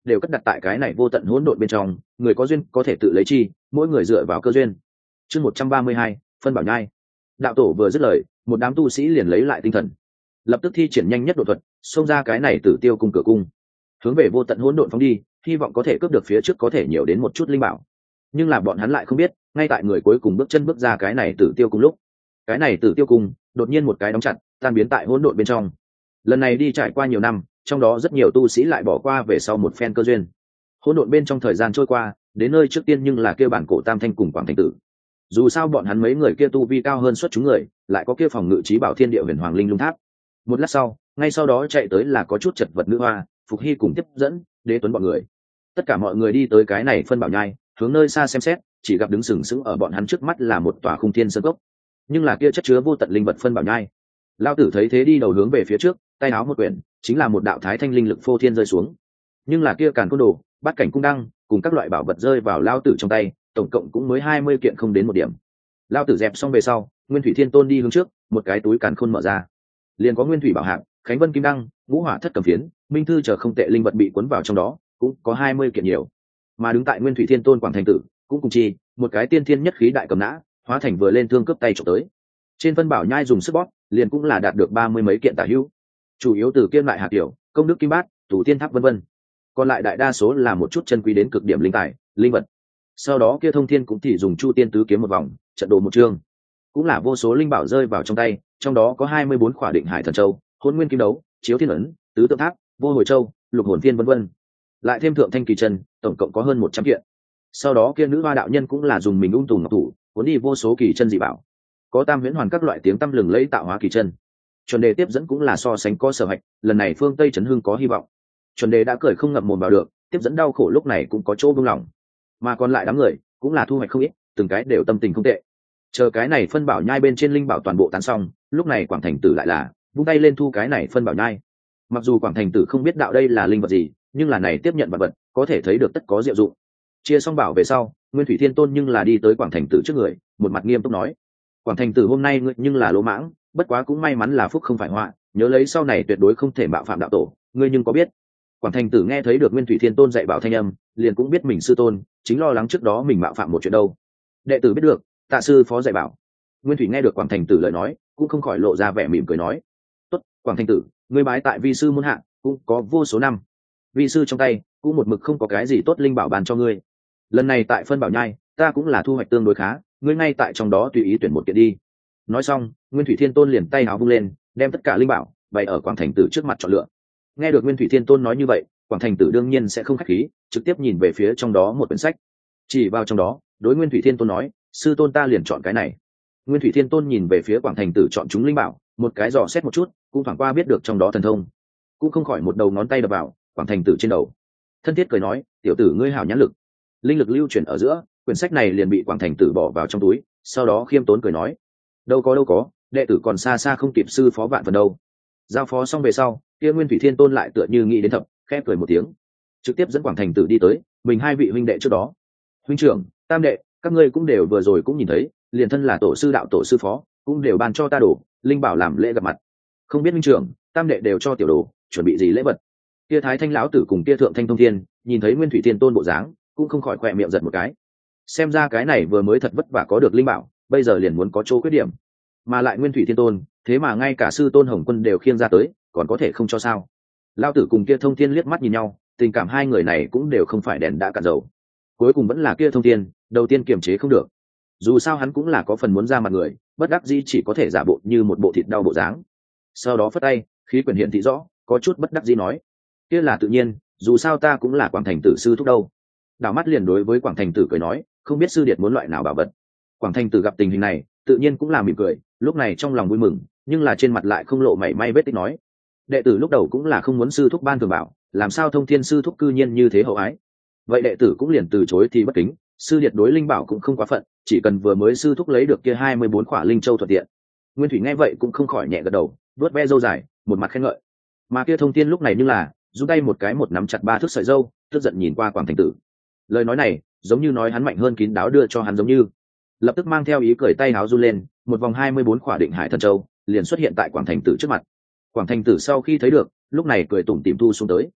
đều cất đặt tại cái này vô tận hỗn độn bên trong, người có duyên có thể tự lấy chi, mỗi người dựa vào cơ duyên. Chương 132, phân bảo nhai. Đạo tổ vừa dứt lời, một đám tu sĩ liền lấy lại tinh thần, lập tức thi triển nhanh nhất độ thuật, xông ra cái này Tử Tiêu cung cửa cung, hướng về vô tận hỗn độn phóng đi, hy vọng có thể cướp được phía trước có thể nhiều đến một chút linh bảo. Nhưng là bọn hắn lại không biết, ngay tại người cuối cùng bước chân bước ra cái này Tử Tiêu cung lúc, cái này Tử Tiêu cung đột nhiên một cái đóng chặt, tan biến tại hỗn độn bên trong. Lần này đi trải qua nhiều năm, trong đó rất nhiều tu sĩ lại bỏ qua về sau một phen cơ duyên. Hỗn độn bên trong thời gian trôi qua, đến nơi trước tiên nhưng là kêu bản cổ Tam Thanh cùng Quảng Thành Tử. Dù sao bọn hắn mấy người kia tu vi cao hơn xuất chúng người, lại có kia phòng ngự trí bảo Thiên Địa Huyền Hoàng Linh Lung Tháp. Một lát sau, ngay sau đó chạy tới là có chút chật vật nữ hoa, Phục Hy cùng tiếp dẫn, Đế Tuấn bọn người. Tất cả mọi người đi tới cái này phân bảo nhai, hướng nơi xa xem xét, chỉ gặp đứng sừng sững ở bọn hắn trước mắt là một tòa khung thiên sơn cốc. Nhưng là kia chất chứa vô tận linh vật phân bảo nhai. Lao tử thấy thế đi đầu hướng về phía trước, tay áo một quyển, chính là một đạo thái thanh linh lực phô thiên rơi xuống. Nhưng là kia càn côn đồ, bát cảnh cung đăng, cùng các loại bảo vật rơi vào lao tử trong tay, tổng cộng cũng mới 20 kiện không đến một điểm. Lao tử dẹp xong về sau, Nguyên Thủy Thiên Tôn đi hướng trước, một cái túi càn khôn mở ra, liền có Nguyên Thủy Bảo Hạc, Khánh Vân Kim Đăng, Ngũ Hỏa Thất Cầm Phiến, Minh Thư chờ không tệ linh vật bị cuốn vào trong đó, cũng có 20 kiện nhiều. Mà đứng tại Nguyên Thủy Thiên Tôn Quảng Thành Tử, cũng cùng chi, một cái tiên thiên nhất khí đại cầm nã, hóa thành vừa lên thương cướp tay chụp tới. Trên phân bảo nhai dùng sức bóp, liền cũng là đạt được 30 mấy kiện tả hữu. Chủ yếu từ Kim Lại Hạt Tiểu, Công Đức Kim Bát, Thủ Tiên Tháp vân vân. Còn lại đại đa số là một chút chân quý đến cực điểm linh tài, linh vật. Sau đó kia Thông Thiên cũng thì dùng Chu Tiên tứ kiếm một vòng, trận đồ một chương, cũng là vô số linh bảo rơi vào trong tay, trong đó có 24 khỏa Định Hải Thần Châu, Hỗn Nguyên Kim Đấu, Chiếu Thiên Ấn, Tứ Tượng Tháp, Vô Hồi Châu, Lục Hồn Phiên vân vân. Lại thêm Thượng Thanh Kỳ Chân, tổng cộng có hơn 100 kiện. Sau đó kia nữ hoa đạo nhân cũng là dùng mình ung tùm ngọc thủ, cuốn đi vô số kỳ chân dị bảo. Có Tam Huyễn Hoàn các loại tiếng tăm lừng lẫy tạo hóa kỳ chân. Chuẩn Đề tiếp dẫn cũng là so sánh có sở hạch, lần này phương Tây chấn hưng có hy vọng. Chuẩn Đề đã cười không ngậm mồm vào được, tiếp dẫn đau khổ lúc này cũng có chỗ buông lòng. Mà còn lại đám người cũng là thu hoạch không ít, từng cái đều tâm tình không tệ. Chờ cái này phân bảo nhai bên trên linh bảo toàn bộ tán xong, lúc này Quảng Thành Tử lại là vung tay lên thu cái này phân bảo nhai. Mặc dù Quảng Thành Tử không biết đạo đây là linh vật gì, nhưng là này tiếp nhận vật vật, có thể thấy được tất có diệu dụng. Chia xong bảo về sau, Nguyên Thủy Thiên Tôn nhưng là đi tới Quảng Thành Tử trước người, một mặt nghiêm túc nói: Quảng Thành Tử hôm nay ngươi nhưng là lỗ mãng, bất quá cũng may mắn là phúc không phải họa, nhớ lấy sau này tuyệt đối không thể mạo phạm đạo tổ, ngươi nhưng có biết? Quảng Thành Tử nghe thấy được Nguyên Thủy Thiên Tôn dạy bảo thanh âm, liền cũng biết mình sư tôn chính lo lắng trước đó mình mạo phạm một chuyện đâu. Đệ tử biết được, tạ sư phó dạy bảo. Nguyên Thủy nghe được Quảng Thành Tử lời nói, cũng không khỏi lộ ra vẻ mỉm cười nói: tốt, Quảng Thành Tử, ngươi bái tại vi sư môn hạ cũng có vô số năm, vi sư trong tay cũng một mực không có cái gì tốt linh bảo bàn cho ngươi. Lần này tại phân bảo nhai, ta cũng là thu hoạch tương đối khá, ngươi ngay tại trong đó tùy ý tuyển một kiện đi. Nói xong, Nguyên Thủy Thiên Tôn liền tay áo vung lên, đem tất cả linh bảo bày ở Quảng Thành Tử trước mặt chọn lựa. Nghe được Nguyên Thủy Thiên Tôn nói như vậy, Quảng Thành Tử đương nhiên sẽ không khách khí, trực tiếp nhìn về phía trong đó một quyển sách, chỉ vào trong đó, đối Nguyên Thủy Thiên Tôn nói: sư tôn ta liền chọn cái này. Nguyên Thủy Thiên Tôn nhìn về phía Quảng Thành Tử chọn chúng linh bảo, một cái dò xét một chút, cũng thoảng qua biết được trong đó thần thông, cũng không khỏi một đầu ngón tay đập vào Quảng Thành Tử trên đầu, thân thiết cười nói: tiểu tử ngươi hảo nhãn lực. Linh lực lưu chuyển ở giữa, quyển sách này liền bị Quảng Thành Tử bỏ vào trong túi, sau đó khiêm tốn cười nói: đâu có, đệ tử còn xa xa không kịp sư phó vạn phần đâu. Giao phó xong về sau, kia Nguyên Thủy Thiên Tôn lại tựa như nghĩ đến thập, khẽ cười một tiếng, trực tiếp dẫn Quảng Thành Tử đi tới mình hai vị huynh đệ trước đó. Huynh trưởng, tam đệ, các ngươi cũng đều vừa rồi cũng nhìn thấy, liền thân là tổ sư đạo tổ sư phó cũng đều ban cho ta đồ linh bảo làm lễ gặp mặt, không biết huynh trưởng tam đệ đều cho tiểu đồ chuẩn bị gì lễ vật? Kia Thái Thanh lão tử cùng kia Thượng Thanh Thông Thiên nhìn thấy Nguyên Thủy Thiên Tôn bộ dáng, cũng không khỏi khỏe miệng giật một cái. Xem ra cái này vừa mới thật vất vả có được linh bảo, bây giờ liền muốn có chỗ khuyết điểm. Mà lại Nguyên Thủy Thiên Tôn, thế mà ngay cả sư tôn Hồng Quân đều khiêng ra tới, còn có thể không cho sao? Lão tử cùng kia Thông Thiên liếc mắt nhìn nhau, tình cảm hai người này cũng đều không phải đèn đã cạn dầu. Cuối cùng vẫn là kia Thông Thiên, đầu tiên kiềm chế không được. Dù sao hắn cũng là có phần muốn ra mặt người, bất đắc dĩ chỉ có thể giả bộ như một bộ thịt đau bộ dáng. Sau đó phất tay, khí quyển hiện thị rõ, có chút bất đắc dĩ nói: kia là tự nhiên, dù sao ta cũng là Quảng Thành Tử sư thúc đâu. Đảo mắt liền đối với Quảng Thành Tử cười nói: không biết sư điệt muốn loại nào bảo vật? Quảng Thành Tử gặp tình hình này, tự nhiên cũng là mỉm cười, lúc này trong lòng vui mừng, nhưng là trên mặt lại không lộ mảy may vết tích nói: đệ tử lúc đầu cũng là không muốn sư thúc ban thường bảo, làm sao Thông Thiên sư thúc cư nhiên như thế hậu ái. Vậy đệ tử cũng liền từ chối thì bất kính, sư điệt đối linh bảo cũng không quá phận, chỉ cần vừa mới sư thúc lấy được kia 24 khỏa linh châu thuận tiện. Nguyên Thủy nghe vậy cũng không khỏi nhẹ gật đầu, vuốt ve râu dài, một mặt khen ngợi. Mà kia Thông Thiên lúc này nhưng là giơ tay một cái một nắm chặt 3 thước sợi râu, tức giận nhìn qua Quảng Thành Tử. Lời nói này giống như nói hắn mạnh hơn kín đáo đưa cho hắn giống như. Lập tức mang theo ý cười tay áo run lên, một vòng 24 khỏa Định Hải Thần Châu liền xuất hiện tại Quảng Thành Tử trước mặt. Quảng Thành Tử sau khi thấy được, lúc này cười tủm tỉm thu xuống tới.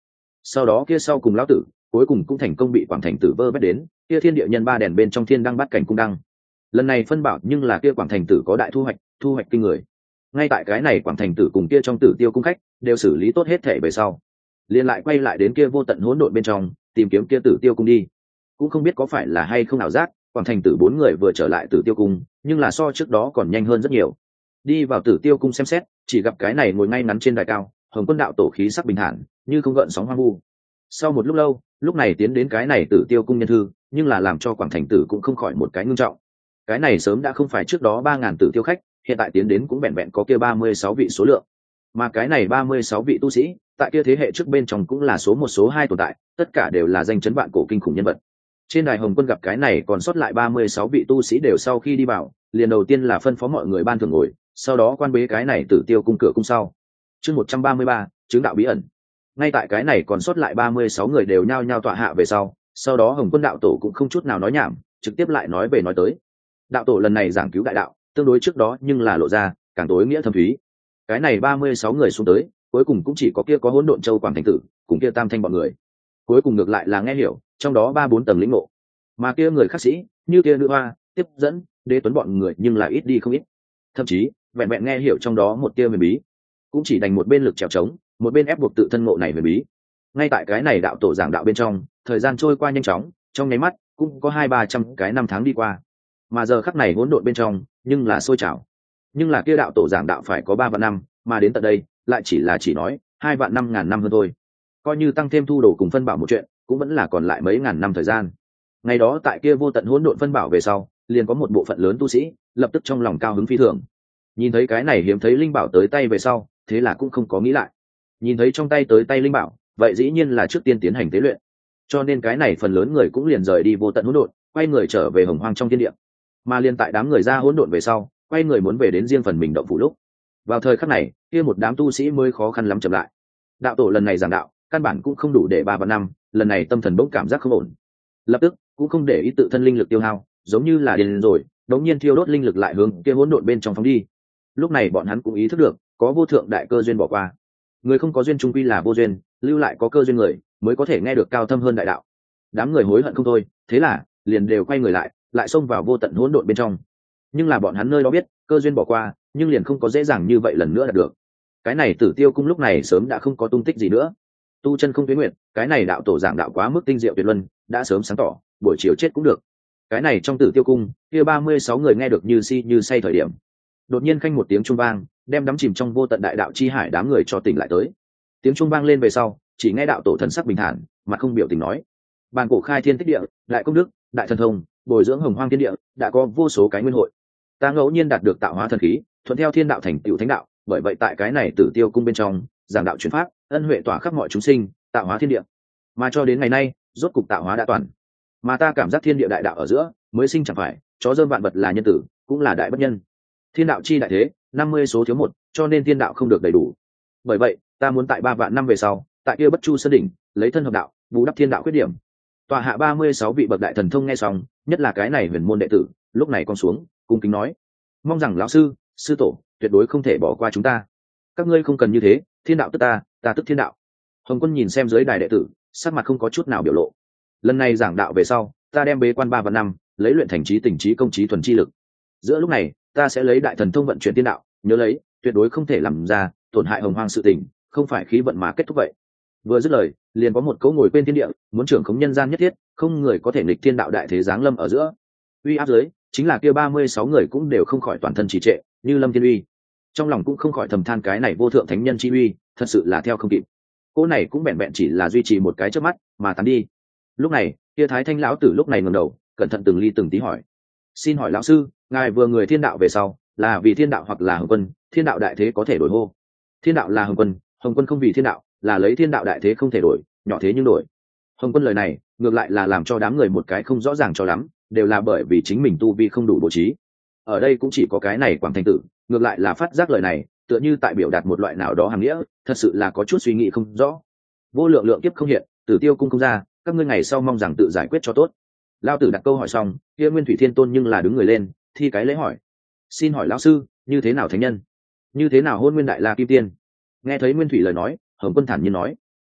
sau đó kia sau cùng lão tử cuối cùng cũng thành công bị quảng thành tử vơ vét đến kia thiên địa nhân ba đèn bên trong thiên đăng bắt cảnh cung đăng. Lần này phân bảo nhưng là kia quảng thành tử có đại thu hoạch kinh người. Ngay tại cái này quảng thành tử cùng kia trong tử tiêu cung khách đều xử lý tốt hết thể về sau, liền lại quay lại đến kia vô tận hỗn độn bên trong tìm kiếm kia tử tiêu cung đi. Cũng không biết có phải là hay không ảo giác, quảng thành tử bốn người vừa trở lại tử tiêu cung nhưng là so trước đó còn nhanh hơn rất nhiều. Đi vào tử tiêu cung xem xét, chỉ gặp cái này ngồi ngay ngắn trên đài cao, Hồng Quân đạo tổ khí sắc bình thản như không gợn sóng hoang vu. Sau một lúc lâu, lúc này tiến đến cái này tử tiêu cung nhân thư, nhưng là làm cho quảng thành tử cũng không khỏi một cái ngưng trọng. Cái này sớm đã không phải trước đó 3.000 tử tiêu khách, hiện tại tiến đến cũng vẹn vẹn có kia 36 vị số lượng. Mà cái này 36 vị tu sĩ, tại kia thế hệ trước bên trong cũng là số 1 số 2 tồn tại, tất cả đều là danh chấn vạn cổ kinh khủng nhân vật. Trên đài Hồng Quân gặp cái này còn sót lại 36 vị tu sĩ đều sau khi đi vào, liền đầu tiên là phân phó mọi người ban thưởng ngồi, sau đó quan bế cái này tử tiêu cung cửa cung sau. Chương 133, chứng đạo bí ẩn. Ngay tại cái này còn sót lại 36 người đều nhao nhao tọa hạ về sau đó Hồng Quân đạo tổ cũng không chút nào nói nhảm, trực tiếp lại nói về nói tới. Đạo tổ lần này giảng cứu đại đạo, tương đối trước đó nhưng là lộ ra càng tối nghĩa thâm thúy. Cái này 36 người xuống tới, cuối cùng cũng chỉ có kia có Hỗn Độn Châu Quảng Thành Tử, cùng kia Tam Thanh bọn người. Cuối cùng ngược lại là nghe hiểu, trong đó 3-4 tầng lĩnh ngộ. Mà kia người khác sĩ, như kia Nữ Hoa, Tiếp Dẫn, Đế Tuấn bọn người nhưng là ít đi không ít. Thậm chí, vẹn vẹn nghe hiểu trong đó một tia huyền bí, cũng chỉ đành một bên lực trèo trống, một bên ép buộc tự thân ngộ này huyền bí. Ngay tại cái này đạo tổ giảng đạo bên trong, thời gian trôi qua nhanh chóng, trong nháy mắt cũng có 200-300 cái năm tháng đi qua. Mà giờ khắc này hỗn độn bên trong, nhưng là sôi trào. Nhưng là kia đạo tổ giảng đạo phải có 3 vạn năm, mà đến tận đây, lại chỉ nói 2 vạn 5.000 năm hơn thôi. Coi như tăng thêm thu đồ cùng phân bảo một chuyện, cũng vẫn là còn lại mấy ngàn năm thời gian. Ngày đó tại kia vô tận hỗn độn phân bảo về sau, liền có một bộ phận lớn tu sĩ, lập tức trong lòng cao hứng phi thường. Nhìn thấy cái này hiếm thấy linh bảo tới tay về sau, thế là cũng không có nghĩ lại. Nhìn thấy trong tay tới tay linh bảo, vậy dĩ nhiên là trước tiên tiến hành tế luyện. Cho nên cái này phần lớn người cũng liền rời đi vô tận hỗn độn, quay người trở về hồng hoang trong thiên địa. Mà liên tại đám người ra hỗn độn về sau, quay người muốn về đến riêng phần mình động phủ lúc. Vào thời khắc này, kia một đám tu sĩ mới khó khăn lắm chậm lại. Đạo tổ lần này giảng đạo, căn bản cũng không đủ để 3 vạn năm, lần này tâm thần bỗng cảm giác không ổn. Lập tức, cũng không để ý tự thân linh lực tiêu hao, giống như là điên rồi, đống nhiên thiêu đốt linh lực lại hướng kia hỗn độn bên trong phóng đi. Lúc này bọn hắn cũng ý thức được, có vô thượng đại cơ duyên bỏ qua. Người không có duyên chung quy là vô duyên, lưu lại có cơ duyên người, mới có thể nghe được cao thâm hơn đại đạo. Đám người hối hận không thôi, thế là liền đều quay người lại xông vào vô tận hỗn độn bên trong. Nhưng là bọn hắn nơi đó biết, cơ duyên bỏ qua, nhưng liền không có dễ dàng như vậy lần nữa đạt được. Cái này Tử Tiêu cung lúc này sớm đã không có tung tích gì nữa. Tu chân không tuyến nguyện, cái này đạo tổ giảng đạo quá mức tinh diệu tuyệt luân, đã sớm sáng tỏ, buổi chiều chết cũng được. Cái này trong Tử Tiêu cung, kia 36 người nghe được như si như say thời điểm. Đột nhiên khanh một tiếng chuông vang, đem đắm chìm trong vô tận đại đạo chi hải đám người cho tỉnh lại tới. Tiếng chuông vang lên về sau, chỉ nghe đạo tổ thần sắc bình thản, mặt không biểu tình nói: "Bàn cổ khai thiên tích địa, đại công đức, đại thần thông, bồi dưỡng hồng hoang thiên địa, đã có vô số cái nguyên hội. Ta ngẫu nhiên đạt được tạo hóa thần khí, thuận theo thiên đạo thành tựu thánh đạo, bởi vậy tại cái này Tử Tiêu cung bên trong, giảng đạo truyền pháp, ân huệ tỏa khắp mọi chúng sinh, tạo hóa thiên địa. Mà cho đến ngày nay, rốt cục tạo hóa đã toàn. Mà ta cảm giác thiên địa đại đạo ở giữa, mới sinh chẳng phải, chó dơm vạn vật là nhân tử, cũng là đại bất nhân. Thiên đạo chi đại thế, 50 số thiếu 1, cho nên thiên đạo không được đầy đủ. Bởi vậy, ta muốn tại 3 vạn năm về sau, tại kia Bất Chu Sơn đỉnh, lấy thân hợp đạo, bù đắp thiên đạo khuyết điểm." Tòa hạ 36 vị bậc đại thần thông nghe xong, nhất là cái này huyền môn đệ tử, lúc này con xuống, cung kính nói: "Mong rằng lão sư, sư tổ tuyệt đối không thể bỏ qua chúng ta. Các ngươi không cần như thế, thiên đạo tức ta, ta tức thiên đạo." Hồng Quân nhìn xem dưới đài đệ tử, sắc mặt không có chút nào biểu lộ. Lần này giảng đạo về sau, ta đem bế quan 3 vạn năm, lấy luyện thành trí tình trí công trí thuần chi lực. Giữa lúc này, ta sẽ lấy đại thần thông vận chuyển thiên đạo, nhớ lấy, tuyệt đối không thể làm ra tổn hại hồng hoang sự tình, không phải khí vận mà kết thúc vậy. Vừa dứt lời, liền có một cấu ngồi quên thiên địa, muốn trưởng khống nhân gian nhất thiết, không người có thể nghịch thiên đạo đại thế giáng lâm ở giữa. Uy áp dưới, chính là kia 36 người cũng đều không khỏi toàn thân trì trệ, như lâm thiên uy. Trong lòng cũng không khỏi thầm than cái này vô thượng thánh nhân chi uy, thật sự là theo không kịp. Cô này cũng vẹn vẹn chỉ là duy trì một cái chớp mắt, mà tán đi. Lúc này, kia Thái Thanh lão tử lúc này ngẩng đầu, cẩn thận từng ly từng tí hỏi: "Xin hỏi lão sư, ngài vừa người thiên đạo về sau, là vì thiên đạo hoặc là Hồng Quân, thiên đạo đại thế có thể đổi hô?" "Thiên đạo là Hồng Quân, Hồng Quân không vì thiên đạo, là lấy thiên đạo đại thế không thể đổi, nhỏ thế nhưng đổi." Hồng Quân lời này, ngược lại là làm cho đám người một cái không rõ ràng cho lắm, đều là bởi vì chính mình tu vi không đủ bố trí. Ở đây cũng chỉ có cái này Quảng Thành Tử, ngược lại là phát giác lời này, tựa như tại biểu đạt một loại nào đó hàm nghĩa, thật sự là có chút suy nghĩ không rõ. Vô lượng lượng kiếp không hiện, Tử Tiêu cung không ra, các ngươi ngày sau mong rằng tự giải quyết cho tốt. Lao tử đặt câu hỏi xong, kia Nguyên Thủy Thiên Tôn nhưng là đứng người lên, thi cái lễ hỏi: "Xin hỏi lão sư, như thế nào thánh nhân? Như thế nào Hôn Nguyên Đại La Kim Tiên?" Nghe thấy Nguyên Thủy lời nói, Hồng Quân thản nhiên nói: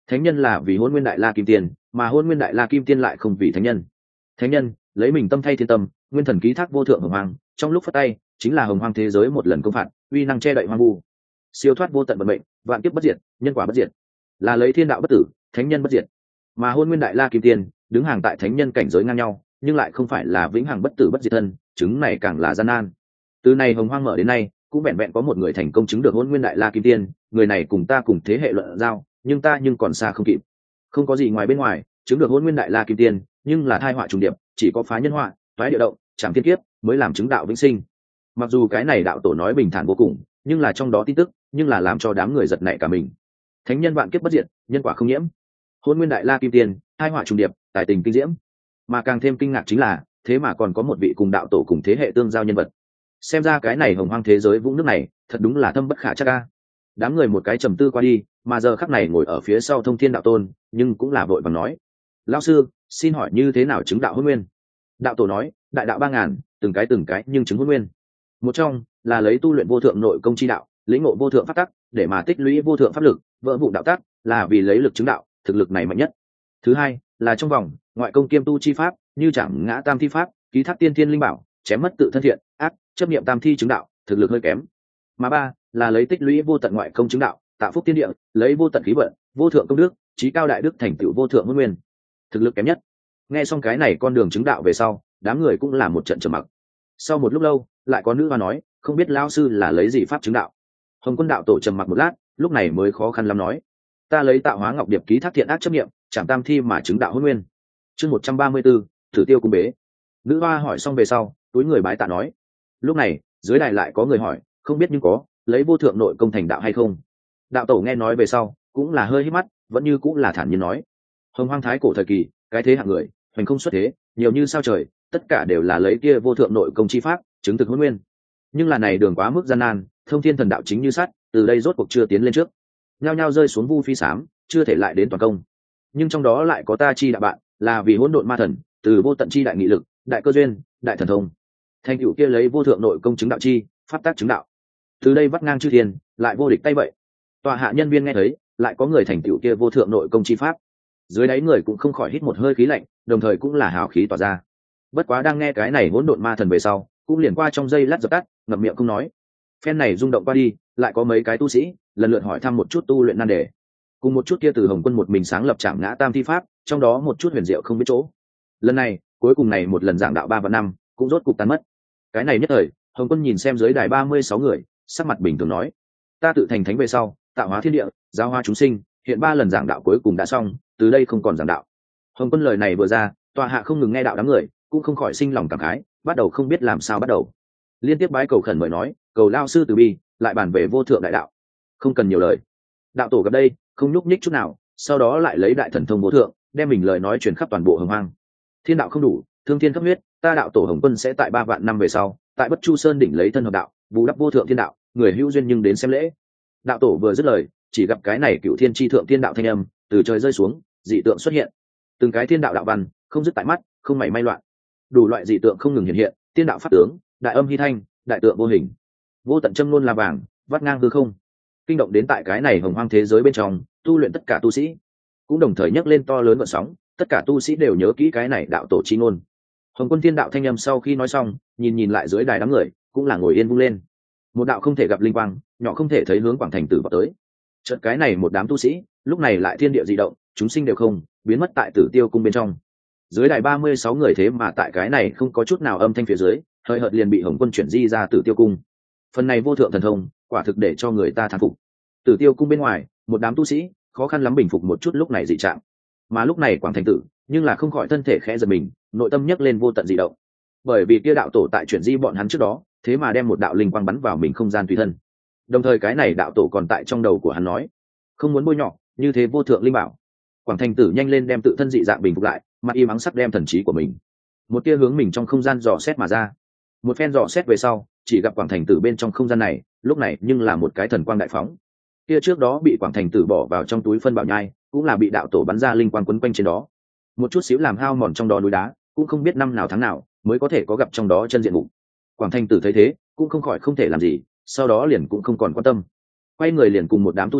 Thánh nhân là vì hôn nguyên đại la kim tiên, mà hôn nguyên đại la kim tiên lại không vì thánh nhân. Thánh nhân lấy mình tâm thay thiên tâm, nguyên thần ký thác vô thượng hồng hoang, trong lúc phất tay chính là hồng hoang thế giới một lần công phạt, uy năng che đậy hoang vu, siêu thoát vô tận vận mệnh, vạn kiếp bất diệt, nhân quả bất diệt, là lấy thiên đạo bất tử, thánh nhân bất diệt. Mà hôn nguyên đại la kim tiên đứng hàng tại thánh nhân cảnh giới ngang nhau, nhưng lại không phải là vĩnh hằng bất tử bất diệt thân, chứng này càng là gian nan. Từ này hồng hoang mở đến nay, cũng vẹn vẹn có một người thành công chứng được hôn nguyên đại la kim tiên, người này cùng ta cùng thế hệ luận giao, nhưng ta còn xa không kịp. Không có gì ngoài bên ngoài chứng được hôn nguyên đại la kim tiên, nhưng là thai họa trùng điệp, chỉ có phá nhân họa, thoái địa động, chẳng thiên kiếp mới làm chứng đạo vĩnh sinh. Mặc dù cái này đạo tổ nói bình thản vô cùng, nhưng là trong đó tin tức nhưng là làm cho đám người giật nảy cả mình. Thánh nhân vạn kiếp bất diệt, nhân quả không nhiễm, hôn nguyên đại la kim tiên, hai họa trùng điệp, tài tình kinh diễm. Mà càng thêm kinh ngạc chính là thế mà còn có một vị cùng đạo tổ cùng thế hệ tương giao nhân vật. Xem ra cái này hồng hoang thế giới vũng nước này thật đúng là thâm bất khả trắc ca. Đám người một cái trầm tư qua đi, mà giờ khắc này ngồi ở phía sau thông thiên đạo tôn nhưng cũng là vội vàng nói: lão sư, xin hỏi như thế nào chứng đạo hôn nguyên? Đạo tổ nói: đại đạo 3000, từng cái nhưng chứng hôn nguyên. Một trong là lấy tu luyện vô thượng nội công chi đạo, lĩnh ngộ vô thượng pháp tắc để mà tích lũy vô thượng pháp lực, vỡ vụn đạo tắc là vì lấy lực chứng đạo, thực lực này mạnh nhất. Thứ hai là trong vòng ngoại công kiêm tu chi pháp, như chẳng ngã tam thi pháp, ký thác tiên thiên linh bảo, chém mất tự thân thiện ác, chấp niệm tam thi chứng đạo, thực lực hơi kém. Mà ba là lấy tích lũy vô tận ngoại công chứng đạo, tạo phúc tiên địa, lấy vô tận khí vận, vô thượng công đức, chí cao đại đức thành tựu vô thượng hôn nguyên, thực lực kém nhất. Nghe xong cái này con đường chứng đạo về sau, đám người cũng là một trận trầm mặc. Sau một lúc lâu, lại có nữ hoa nói: không biết lão sư là lấy gì pháp chứng đạo? Hồng Quân đạo tổ trầm mặc một lát, lúc này mới khó khăn lắm nói: ta lấy tạo hóa ngọc điệp ký thác thiện ác chấp niệm, chạm tam thi mà chứng đạo hôn nguyên. Chương 134, thử tiêu cung bế. Nữ hoa hỏi xong về sau, túi người bái tạ nói. Lúc này dưới đài lại có người hỏi: không biết nhưng có lấy vô thượng nội công thành đạo hay không? Đạo tổ nghe nói về sau cũng là hơi hít mắt, vẫn như cũng là thản nhiên nói: hồng hoang thái cổ thời kỳ, cái thế hạng người hoành không xuất thế, nhiều như sao trời, tất cả đều là lấy kia vô thượng nội công chi pháp chứng thực hôn nguyên. Nhưng là này đường quá mức gian nan, thông thiên thần đạo chính như sắt, từ đây rốt cuộc chưa tiến lên trước, nhao nhao rơi xuống vu phi sám, chưa thể lại đến toàn công. Nhưng trong đó lại có ta chi đạo bạn, là vì hỗn độn ma thần, từ vô tận chi đại nghị lực, đại cơ duyên, đại thần thông, thành tựu kia lấy vô thượng nội công chứng đạo chi pháp tác chứng đạo, từ đây vắt ngang chư thiên, lại vô địch tay vậy. Tòa hạ nhân viên nghe thấy lại có người thành tựu kia vô thượng nội công chi pháp, dưới đáy người cũng không khỏi hít một hơi khí lạnh, đồng thời cũng là hào khí tỏa ra. Bất quá đang nghe cái này hỗn độn ma thần về sau, cũng liền qua trong giây lát dập tắt, ngậm miệng không nói. Phen này rung động qua đi, lại có mấy cái tu sĩ lần lượt hỏi thăm một chút tu luyện nan đề, cùng một chút kia từ Hồng Quân một mình sáng lập Trảm Ngã Tam Thi pháp, trong đó một chút huyền diệu không biết chỗ. Lần này cuối cùng này một lần giảng đạo 3 và 5 cũng rốt cục tan mất. Cái này nhất thời, Hồng Quân nhìn xem dưới đài 36 người, sắc mặt bình thường nói: ta tự thành thánh về sau, tạo hóa thiên địa, giáo hóa chúng sinh, hiện 3 lần giảng đạo cuối cùng đã xong, từ đây không còn giảng đạo. Hồng Quân lời này vừa ra, tòa hạ không ngừng nghe đạo đám người cũng không khỏi sinh lòng cảm khái, bắt đầu không biết làm sao bắt đầu. Liên tiếp bái cầu khẩn mời nói: cầu lao sư từ bi, lại bàn về vô thượng đại đạo. Không cần nhiều lời. Đạo tổ gặp đây không nhúc nhích chút nào, sau đó lại lấy đại thần thông vô thượng, đem mình lời nói truyền khắp toàn bộ hồng hoang. Thiên đạo không đủ, thương thiên khắp huyết, ta đạo tổ Hồng Quân sẽ tại 3 vạn năm về sau, tại Bất Chu Sơn đỉnh lấy thân hợp đạo, bù đắp vô thượng thiên đạo, người hữu duyên nhưng đến xem lễ. Đạo tổ vừa dứt lời, chỉ gặp cái này cựu thiên chi thượng thiên đạo thanh âm từ trời rơi xuống, dị tượng xuất hiện. Từng cái thiên đạo đạo văn không dứt tại mắt, không mảy may loạn. Đủ loại dị tượng không ngừng hiện hiện, tiên đạo pháp tướng, đại âm hy thanh, đại tượng vô hình, vô tận châm ngôn là vàng, vắt ngang hư không, kinh động đến tại cái này hồng hoang thế giới bên trong tu luyện tất cả tu sĩ, cũng đồng thời nhấc lên to lớn vận sóng. Tất cả tu sĩ đều nhớ kỹ cái này đạo tổ chi ngôn. Hồng Quân thiên đạo thanh âm sau khi nói xong, nhìn lại dưới đài đám người, cũng là ngồi yên vung lên. Một đạo không thể gặp linh quang, nhỏ không thể thấy hướng quảng thành tử vào tới. Chợt cái này một đám tu sĩ, lúc này lại thiên địa dị động, chúng sinh đều không biến mất tại Tử Tiêu cung bên trong. Dưới đài 36 người thế mà tại cái này không có chút nào âm thanh phía dưới, hơi hợt liền bị Hồng Quân chuyển di ra Tử Tiêu cung. Phần này vô thượng thần thông, quả thực để cho người ta thán phục. Tử Tiêu cung bên ngoài, một đám tu sĩ khó khăn lắm bình phục một chút lúc này dị trạng. Mà lúc này quảng thành tử nhưng là không khỏi thân thể khẽ giật mình, nội tâm nhấc lên vô tận dị động, bởi vì kia đạo tổ tại chuyển di bọn hắn trước đó, thế mà đem một đạo linh quang bắn vào mình không gian tùy thân. Đồng thời cái này đạo tổ còn tại trong đầu của hắn nói: không muốn bôi nhọ như thế vô thượng linh bảo. Quảng thành tử nhanh lên đem tự thân dị dạng bình phục lại, mặt im ắng sắc đem thần trí của mình một tia hướng mình trong không gian dò xét mà ra. Một phen dò xét về sau, chỉ gặp quảng thành tử bên trong không gian này lúc này nhưng là một cái thần quang đại phóng. Kia trước đó bị quảng thành tử bỏ vào trong túi phân bảo nhai, cũng là bị đạo tổ bắn ra linh quang quấn quanh trên đó. Một chút xíu làm hao mòn trong đó núi đá, cũng không biết năm nào tháng nào mới có thể có gặp trong đó chân diện mục. Quảng thành tử thấy thế cũng không khỏi không thể làm gì, sau đó liền cũng không còn quan tâm, quay người liền cùng một đám tu sĩ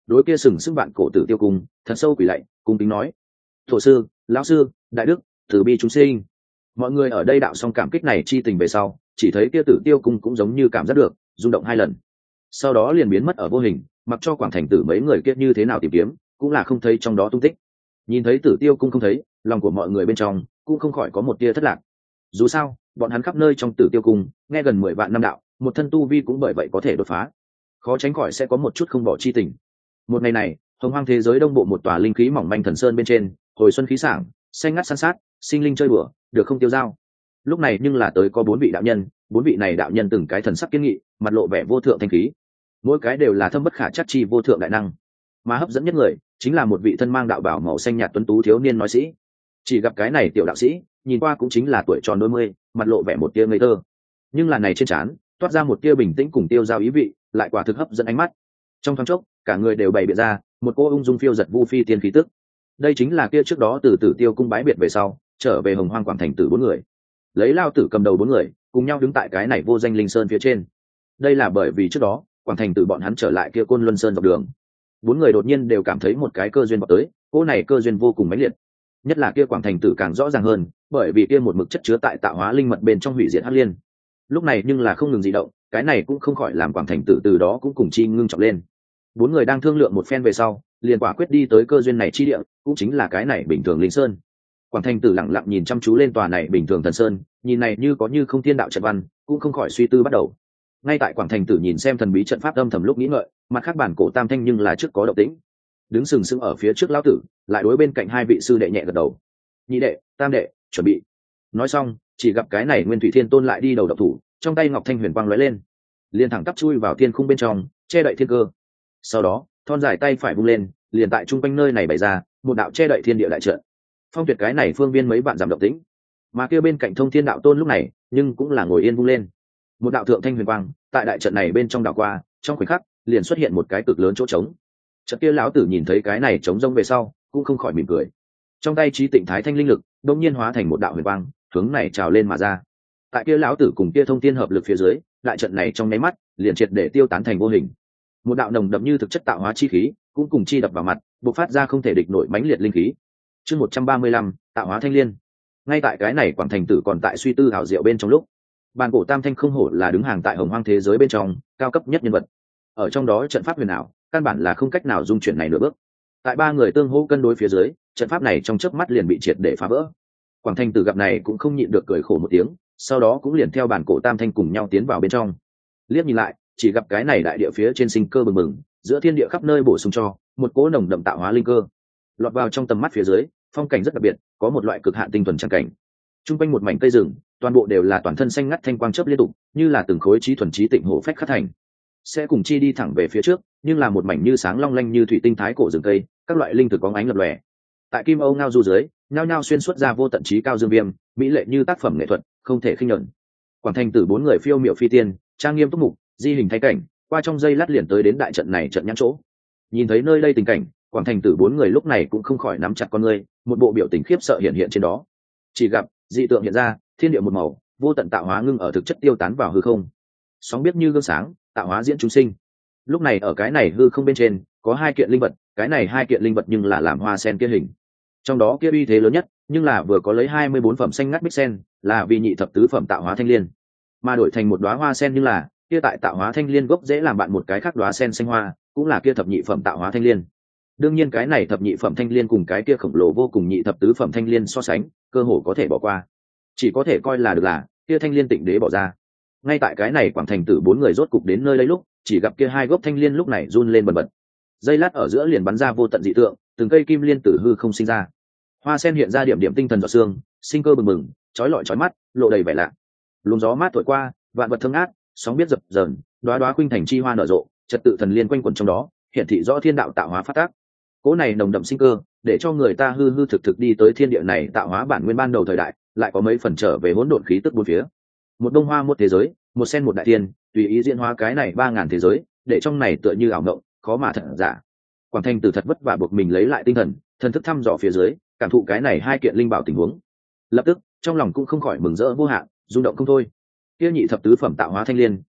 đối kia sừng sững vạn cổ tử tiêu cung thật sâu quỳ lạy, cung kính nói: "Tổ sư, lão sư, đại đức, từ bi chúng sinh." Mọi người ở đây đạo xong cảm kích này chi tình về sau, chỉ thấy kia tử tiêu cung cũng giống như cảm giác được rung động 2 lần, sau đó liền biến mất ở vô hình, mặc cho Quảng Thành Tử mấy người kia như thế nào tìm kiếm cũng là không thấy trong đó tung tích. Nhìn thấy tử tiêu cung không thấy, lòng của mọi người bên trong cũng không khỏi có một tia thất lạc. Dù sao bọn hắn khắp nơi trong tử tiêu cung nghe gần 10 vạn năm đạo, một thân tu vi cũng bởi vậy có thể đột phá, khó tránh khỏi sẽ có một chút không bỏ chi tình. Một ngày này, hồng hoang thế giới đông bộ một tòa linh khí mỏng manh thần sơn bên trên, hồi xuân khí sảng, xanh ngắt san sát, sinh linh chơi bừa, được không tiêu dao. Lúc này nhưng là tới có 4 vị đạo nhân, 4 vị này đạo nhân từng cái thần sắc kiên nghị, mặt lộ vẻ vô thượng thanh khí, mỗi cái đều là thâm bất khả chắc chi vô thượng đại năng. Mà hấp dẫn nhất người chính là một vị thân mang đạo bảo màu xanh nhạt tuấn tú thiếu niên nói sĩ. Chỉ gặp cái này tiểu đạo sĩ nhìn qua cũng chính là tuổi tròn đôi mươi, mặt lộ vẻ một tia ngây thơ, nhưng là này trên trán toát ra một tia bình tĩnh cùng tiêu dao ý vị, lại quả thực hấp dẫn ánh mắt. Trong thoáng chốc cả người đều bày biện ra một cô ung dung phiêu giật vu phi tiên khí tức. Đây chính là kia trước đó từ Tử Tiêu cung bái biệt về sau trở về hồng hoang Quảng Thành Tử 4 người, lấy Lao Tử cầm đầu 4 người cùng nhau đứng tại cái này vô danh linh sơn phía trên. Đây là bởi vì trước đó Quảng Thành Tử bọn hắn trở lại kia Côn Luân Sơn dọc đường, 4 người đột nhiên đều cảm thấy một cái cơ duyên vào tới, cô này cơ duyên vô cùng mãnh liệt, nhất là kia Quảng Thành Tử càng rõ ràng hơn, bởi vì kia một mực chất chứa tại tạo hóa linh mật bên trong hủy diệt hắc liên, lúc này nhưng là không ngừng dị động, cái này cũng không khỏi làm Quảng Thành Tử từ đó cũng cùng chi ngưng trọng lên. 4 người đang thương lượng một phen về sau, liền quả quyết đi tới cơ duyên này chi địa, cũng chính là cái này bình thường linh sơn. Quảng Thành Tử lặng lặng nhìn chăm chú lên tòa này bình thường thần sơn, nhìn này như có như không thiên đạo trận văn, cũng không khỏi suy tư bắt đầu. Ngay tại Quảng Thành Tử nhìn xem thần bí trận pháp âm thầm lúc nghĩ ngợi, mặt khác bản cổ tam thanh nhưng là trước có động tĩnh, đứng sừng sững ở phía trước lão tử, lại đối bên cạnh 2 vị sư đệ nhẹ gật đầu: "Nhị đệ, tam đệ, chuẩn bị." Nói xong, chỉ gặp cái này Nguyên Thủy Thiên Tôn lại đi đầu độc thủ, trong tay ngọc thanh huyền quang lóe lên, liền thẳng tắp chui vào thiên khung bên trong, che đậy thiên cơ. Sau đó thon dài tay phải vung lên, liền tại trung quanh nơi này bày ra một đạo che đậy thiên địa đại trận, phong tuyệt cái này phương viên mấy vạn dặm động tĩnh. Mà kia bên cạnh Thông Thiên đạo tôn lúc này nhưng cũng là ngồi yên vung lên một đạo thượng thanh huyền quang, tại đại trận này bên trong đảo qua, trong khoảnh khắc liền xuất hiện một cái cực lớn chỗ trống. Trận kia lão tử nhìn thấy cái này trống rông về sau cũng không khỏi mỉm cười, trong tay trí tịnh thái thanh linh lực đột nhiên hóa thành một đạo huyền quang, hướng này trào lên mà ra. Tại kia lão tử cùng kia Thông Thiên hợp lực phía dưới, đại trận này trong nháy mắt liền triệt để tiêu tán thành vô hình. Một đạo nồng đậm như thực chất tạo hóa chi khí cũng cùng chi đập vào mặt, bộc phát ra không thể địch nổi mãnh liệt linh khí. Chương 135, tạo hóa thanh liên. Ngay tại cái này Quảng Thành Tử còn tại suy tư hảo diệu bên trong lúc, bàn cổ tam thanh không hổ là đứng hàng tại hồng hoang thế giới bên trong cao cấp nhất nhân vật, ở trong đó trận pháp huyền ảo căn bản là không cách nào dung chuyển này nửa bước. Tại 3 người tương hỗ cân đối phía dưới, trận pháp này trong chớp mắt liền bị triệt để phá vỡ. Quảng Thành Tử gặp này cũng không nhịn được cười khổ một tiếng, sau đó cũng liền theo bàn cổ tam thanh cùng nhau tiến vào bên trong. Liếc nhìn lại, chỉ gặp cái này đại địa phía trên sinh cơ bừng bừng, giữa thiên địa khắp nơi bổ sung cho một cỗ nồng đậm tạo hóa linh cơ. Lọt vào trong tầm mắt phía dưới, phong cảnh rất đặc biệt, có một loại cực hạn tinh thuần trang cảnh. Trung quanh một mảnh cây rừng, toàn bộ đều là toàn thân xanh ngắt thanh quang chớp liên tục, như là từng khối trí thuần trí tịnh hổ phách khắc thành. Sẽ cùng chi đi thẳng về phía trước, nhưng là một mảnh như sáng long lanh như thủy tinh thái cổ rừng cây, các loại linh thực có ánh lập lòe. Tại kim âu ngao du dưới, nhao nhao xuyên suốt ra vô tận trí cao dương viêm, mỹ lệ như tác phẩm nghệ thuật, không thể khinh nhẫn. Quảng Thành Tử 4 người phiêu miệu phi tiên, trang nghiêm túc mục, di hình thay cảnh, qua trong giây lát liền tới đến đại trận này trận nhãn chỗ. Nhìn thấy nơi đây tình cảnh, Quảng Thành Tử 4 người lúc này cũng không khỏi nắm chặt con ngươi, một bộ biểu tình khiếp sợ hiện hiện trên đó. Chỉ gặp dị tượng hiện ra, thiên địa một màu, vô tận tạo hóa ngưng ở thực chất tiêu tán vào hư không, sóng biết như gương sáng, tạo hóa diễn chúng sinh. Lúc này ở cái này hư không bên trên có 2 kiện linh vật, cái này 2 kiện linh vật nhưng là làm hoa sen kia hình, trong đó kia uy thế lớn nhất nhưng là vừa có lấy 24 phẩm xanh ngắt bích sen, là vì nhị thập tứ phẩm tạo hóa thanh liên, mà đổi thành một đóa hoa sen nhưng là kia tại tạo hóa thanh liên gốc dễ làm bạn một cái khác đóa sen xanh hoa, cũng là kia thập nhị phẩm tạo hóa thanh liên. Đương nhiên cái này thập nhị phẩm thanh liên cùng cái kia khổng lồ vô cùng nhị thập tứ phẩm thanh liên so sánh, cơ hồ có thể bỏ qua, chỉ có thể coi là được là kia thanh liên tịnh đế bỏ ra. Ngay tại cái này Quảng Thành Tử 4 người rốt cục đến nơi đây lúc, chỉ gặp kia 2 gốc thanh liên lúc này run lên bần bật, dây lát ở giữa liền bắn ra vô tận dị tượng, từng cây kim liên tử hư không sinh ra. Hoa sen hiện ra điểm điểm tinh thần giọt xương, sinh cơ bừng bừng, chói lọi chói mắt, lộ đầy vẻ lạ. Luồng gió mát thổi qua, vạn vật thơm ngát, sóng biết dập dờn, đóa đóa khuynh thành chi hoa nở rộ, trật tự thần liên quanh quẩn trong đó, hiện thị rõ thiên đạo tạo hóa phát tác. Cỗ này nồng đậm sinh cơ, để cho người ta hư hư thực thực đi tới thiên địa này tạo hóa bản nguyên ban đầu thời đại, lại có mấy phần trở về hỗn độn khí tức bốn phía. Một đông hoa một thế giới, một sen một đại tiên, tùy ý diễn hóa cái này 3000 thế giới, để trong này tựa như ảo ngộng, khó mà thật giả. Quảng Thành Tử thật vất vả buộc mình lấy lại tinh thần, thần thức thăm dò phía dưới, cảm thụ cái này 2 kiện linh bảo tình huống. Lập tức, trong lòng cũng không khỏi mừng rỡ vô hạn, rung động không thôi. Kia nhị thập tứ phẩm tạo hóa thanh liên,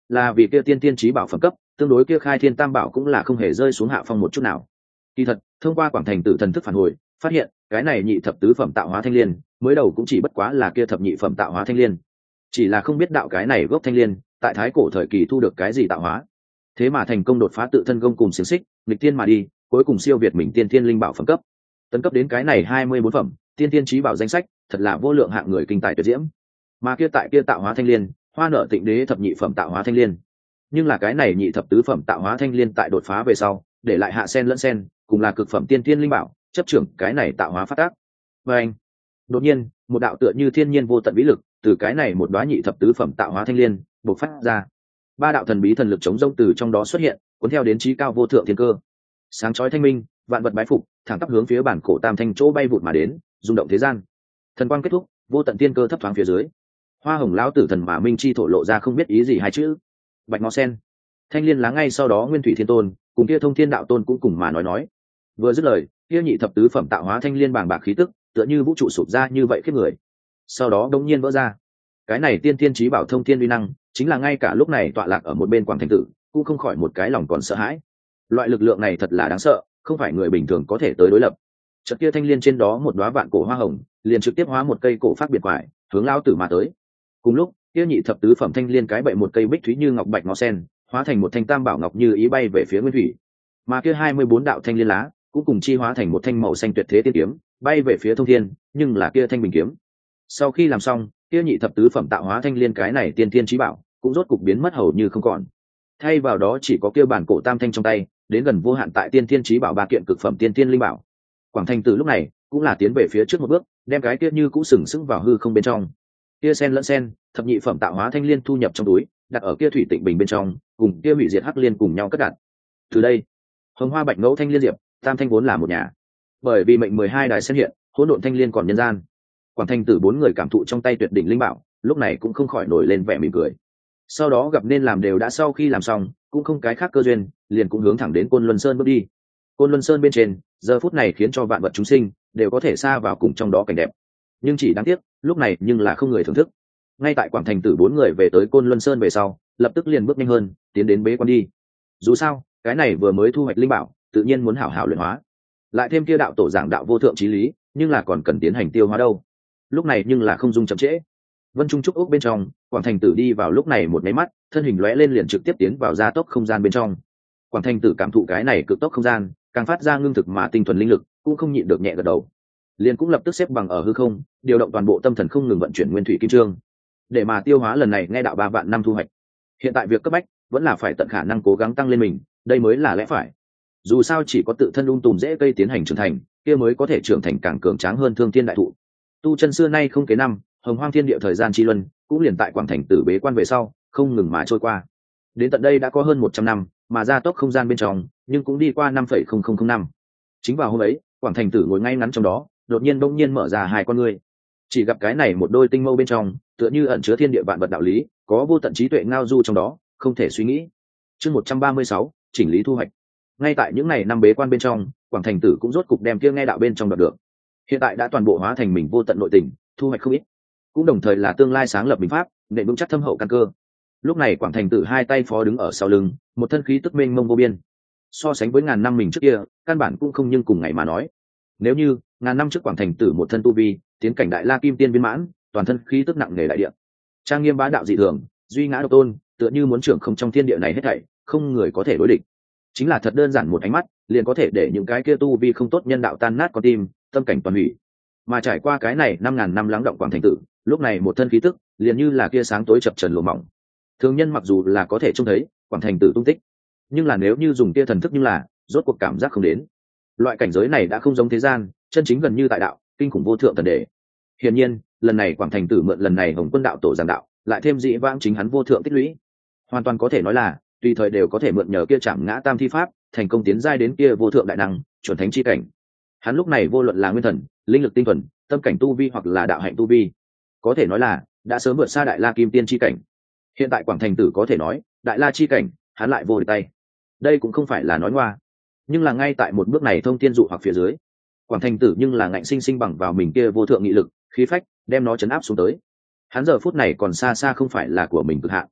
là vì kia tiên tiên trí bảo phẩm cấp tương đối kia khai thiên tam bảo cũng là không hề rơi xuống hạ phong một chút nào. Kỳ thật thông qua quảng thành tử thần thức phản hồi phát hiện cái này nhị thập tứ phẩm tạo hóa thanh liên mới đầu cũng chỉ bất quá là kia thập nhị phẩm tạo hóa thanh liên, chỉ là không biết đạo cái này gốc thanh liên tại thái cổ thời kỳ thu được cái gì tạo hóa, thế mà thành công đột phá tự thân gông cùng xiềng xích nghịch tiên mà đi, cuối cùng siêu việt mình tiên thiên linh bảo phẩm cấp, tấn cấp đến cái này 24 phẩm tiên thiên trí bảo danh sách, thật là vô lượng hạng người kinh tài tuyệt diễm. Mà kia tại kia tạo hóa thanh liên hoa nợ tịnh đế thập nhị phẩm tạo hóa thanh liên, nhưng là cái này nhị thập tứ phẩm tạo hóa thanh liên tại đột phá về sau để lại hạ sen lẫn sen cùng là cực phẩm tiên thiên linh bảo chấp trưởng cái này tạo hóa phát tác. Và anh đột nhiên một đạo tựa như thiên nhiên vô tận vĩ lực từ cái này một đóa nhị thập tứ phẩm tạo hóa thanh liên bộc phát ra, ba đạo thần bí thần lực chống rông từ trong đó xuất hiện, cuốn theo đến trí cao vô thượng thiên cơ, sáng chói thanh minh, vạn vật bái phục, thẳng tắp hướng phía bản cổ tam thanh chỗ bay vụt mà đến, rung động thế gian. Thần quang kết thúc, vô tận tiên cơ thấp thoáng phía dưới, hoa hồng lão tử thần mà minh chi thổ lộ ra không biết ý gì hai chữ bạch ngó sen. Thanh liên lá ngay sau đó nguyên thủy thiên tôn cùng kia thông thiên đạo tôn cũng cùng mà nói, vừa dứt lời kia nhị thập tứ phẩm tạo hóa thanh liên bàng bạc khí tức tựa như vũ trụ sụp ra như vậy khiếp người, sau đó đống nhiên vỡ ra. Cái này tiên thiên trí bảo thông thiên uy năng chính là ngay cả lúc này tọa lạc ở một bên quảng thành tử cũng không khỏi một cái lòng còn sợ hãi. Loại lực lượng này thật là đáng sợ, không phải người bình thường có thể tới đối lập. Chợt kia thanh liên trên đó một đóa vạn cổ hoa hồng liền trực tiếp hóa một cây cổ phát biệt quải hướng lão tử mà tới. Cùng lúc kia nhị thập tứ phẩm thanh liên cái bậy một cây bích thúy như ngọc bạch ngó sen hóa thành một thanh tam bảo ngọc như ý bay về phía nguyên thủy, mà kia 24 đạo thanh liên lá cũng cùng chi hóa thành một thanh màu xanh tuyệt thế tiên kiếm bay về phía thông thiên, nhưng là kia thanh bình kiếm. Sau khi làm xong kia nhị thập tứ phẩm tạo hóa thanh liên cái này tiên thiên trí bảo cũng rốt cục biến mất hầu như không còn, thay vào đó chỉ có kia bản cổ tam thanh trong tay đến gần vô hạn tại tiên thiên trí bảo ba kiện cực phẩm tiên thiên linh bảo. Quảng thành tử lúc này cũng là tiến về phía trước một bước, đem cái kia như cũ sừng sững vào hư không bên trong kia sen lẫn sen thập nhị phẩm tạo hóa thanh liên thu nhập trong túi, đặt ở kia thủy tịnh bình bên trong, cùng kia hủy diệt hắc liên cùng nhau cất đặt. Từ đây hồng hoa bạch ngẫu thanh liên diệp tam thanh vốn là một nhà, bởi vì mệnh 12 đài sen hiện hỗn độn thanh liên còn nhân gian. Quảng thành tử bốn người cảm thụ trong tay tuyệt đỉnh linh bảo lúc này cũng không khỏi nổi lên vẻ mỉm cười. Sau đó gặp nên làm đều đã sau khi làm xong cũng không cái khác cơ duyên, liền cũng hướng thẳng đến Côn Luân Sơn bước đi. Côn Luân Sơn bên trên giờ phút này khiến cho vạn vật chúng sinh đều có thể xa vào cùng trong đó cảnh đẹp, nhưng chỉ đáng tiếc lúc này nhưng là không người thưởng thức. Ngay tại quảng thành tử bốn người về tới Côn Luân Sơn về sau lập tức liền bước nhanh hơn tiến đến bế quan đi. Dù sao cái này vừa mới thu hoạch linh bảo tự nhiên muốn hảo hảo luyện hóa, lại thêm kia đạo tổ giảng đạo vô thượng chí lý, nhưng là còn cần tiến hành tiêu hóa đâu. Lúc này nhưng là không dung chậm trễ. Vân Trung Trúc ốc bên trong, Quảng Thành Tử đi vào lúc này một máy mắt, thân hình lóe lên liền trực tiếp tiến vào gia tốc không gian bên trong. Quảng Thành Tử cảm thụ cái này cực tốc không gian, càng phát ra ngưng thực mà tinh thuần linh lực, cũng không nhịn được nhẹ gật đầu. Liền cũng lập tức xếp bằng ở hư không, điều động toàn bộ tâm thần không ngừng vận chuyển nguyên thủy kim trương, để mà tiêu hóa lần này nghe đạo 3 vạn năm thu hoạch. Hiện tại việc cấp bách vẫn là phải tận khả năng cố gắng tăng lên mình, đây mới là lẽ phải. Dù sao chỉ có tự thân tùm dễ cây tiến hành trưởng thành, kia mới có thể trưởng thành càng cường tráng hơn thương thiên đại thụ. Tu chân xưa nay không kế năm, hồng hoang thiên địa thời gian chi luân cũng liền tại Quảng Thành Tử bế quan về sau không ngừng mà trôi qua. Đến tận đây đã có hơn 100 năm, mà gia tốc không gian bên trong nhưng cũng đi qua 5,0005 năm. Chính vào hôm ấy, Quảng Thành Tử ngồi ngay ngắn trong đó, đột nhiên bỗng nhiên mở ra hai con ngươi. Chỉ gặp cái này một đôi tinh mâu bên trong, tựa như ẩn chứa thiên địa vạn vật đạo lý, có vô tận trí tuệ ngao du trong đó, không thể suy nghĩ. Chương 136, chỉnh lý thu hoạch. Ngay tại những ngày năm bế quan bên trong, Quảng Thành Tử cũng rốt cục đem kia nghe đạo bên trong đoạt được. Hiện tại đã toàn bộ hóa thành mình vô tận nội tình, thu hoạch không ít, cũng đồng thời là tương lai sáng lập bình pháp, nền vững chắc thâm hậu căn cơ. Lúc này Quảng Thành Tử hai tay phó đứng ở sau lưng, một thân khí tức mênh mông vô biên. So sánh với ngàn năm mình trước kia, căn bản cũng không nhưng cùng ngày mà nói. Nếu như ngàn năm trước Quảng Thành Tử một thân tu vi, tiến cảnh đại la kim tiên viên mãn, toàn thân khí tức nặng nề đại địa, trang nghiêm bá đạo dị thường, duy ngã độc tôn, tựa như muốn trưởng không trong thiên địa này hết thảy, không người có thể đối địch. Chính là thật đơn giản một ánh mắt, liền có thể để những cái kia tu vi không tốt nhân đạo tan nát con tim, tâm cảnh toàn hủy. Mà trải qua cái này 5000 năm lắng động Quảng Thành Tử, lúc này một thân khí tức liền như là kia sáng tối chập trần lụa mỏng. Thường nhân mặc dù là có thể trông thấy Quảng Thành Tử tung tích, nhưng là nếu như dùng kia thần thức nhưng là rốt cuộc cảm giác không đến. Loại cảnh giới này đã không giống thế gian, chân chính gần như tại đạo, kinh khủng vô thượng tần đề. Hiển nhiên, lần này Quảng Thành Tử mượn lần này Hồng Quân đạo tổ giảng đạo, lại thêm dị vãng chính hắn vô thượng tích lũy, hoàn toàn có thể nói là tùy thời đều có thể mượn nhờ kia Trảm Ngã Tam Thi pháp, thành công tiến giai đến kia vô thượng đại năng, chuẩn thánh chi cảnh. Hắn lúc này vô luận là nguyên thần, linh lực tinh thuần, tâm cảnh tu vi hoặc là đạo hạnh tu vi, có thể nói là đã sớm vượt xa đại la kim tiên chi cảnh. Hiện tại Quảng Thành Tử có thể nói đại la chi cảnh hắn lại vô địch tay. Đây cũng không phải là nói ngoa, nhưng là ngay tại một bước này thông thiên dụ hoặc phía dưới, Quảng Thành Tử nhưng là ngạnh sinh sinh bằng vào mình kia vô thượng nghị lực, khí phách, đem nó chấn áp xuống tới. Hắn giờ phút này còn xa xa không phải là của mình cực hạn.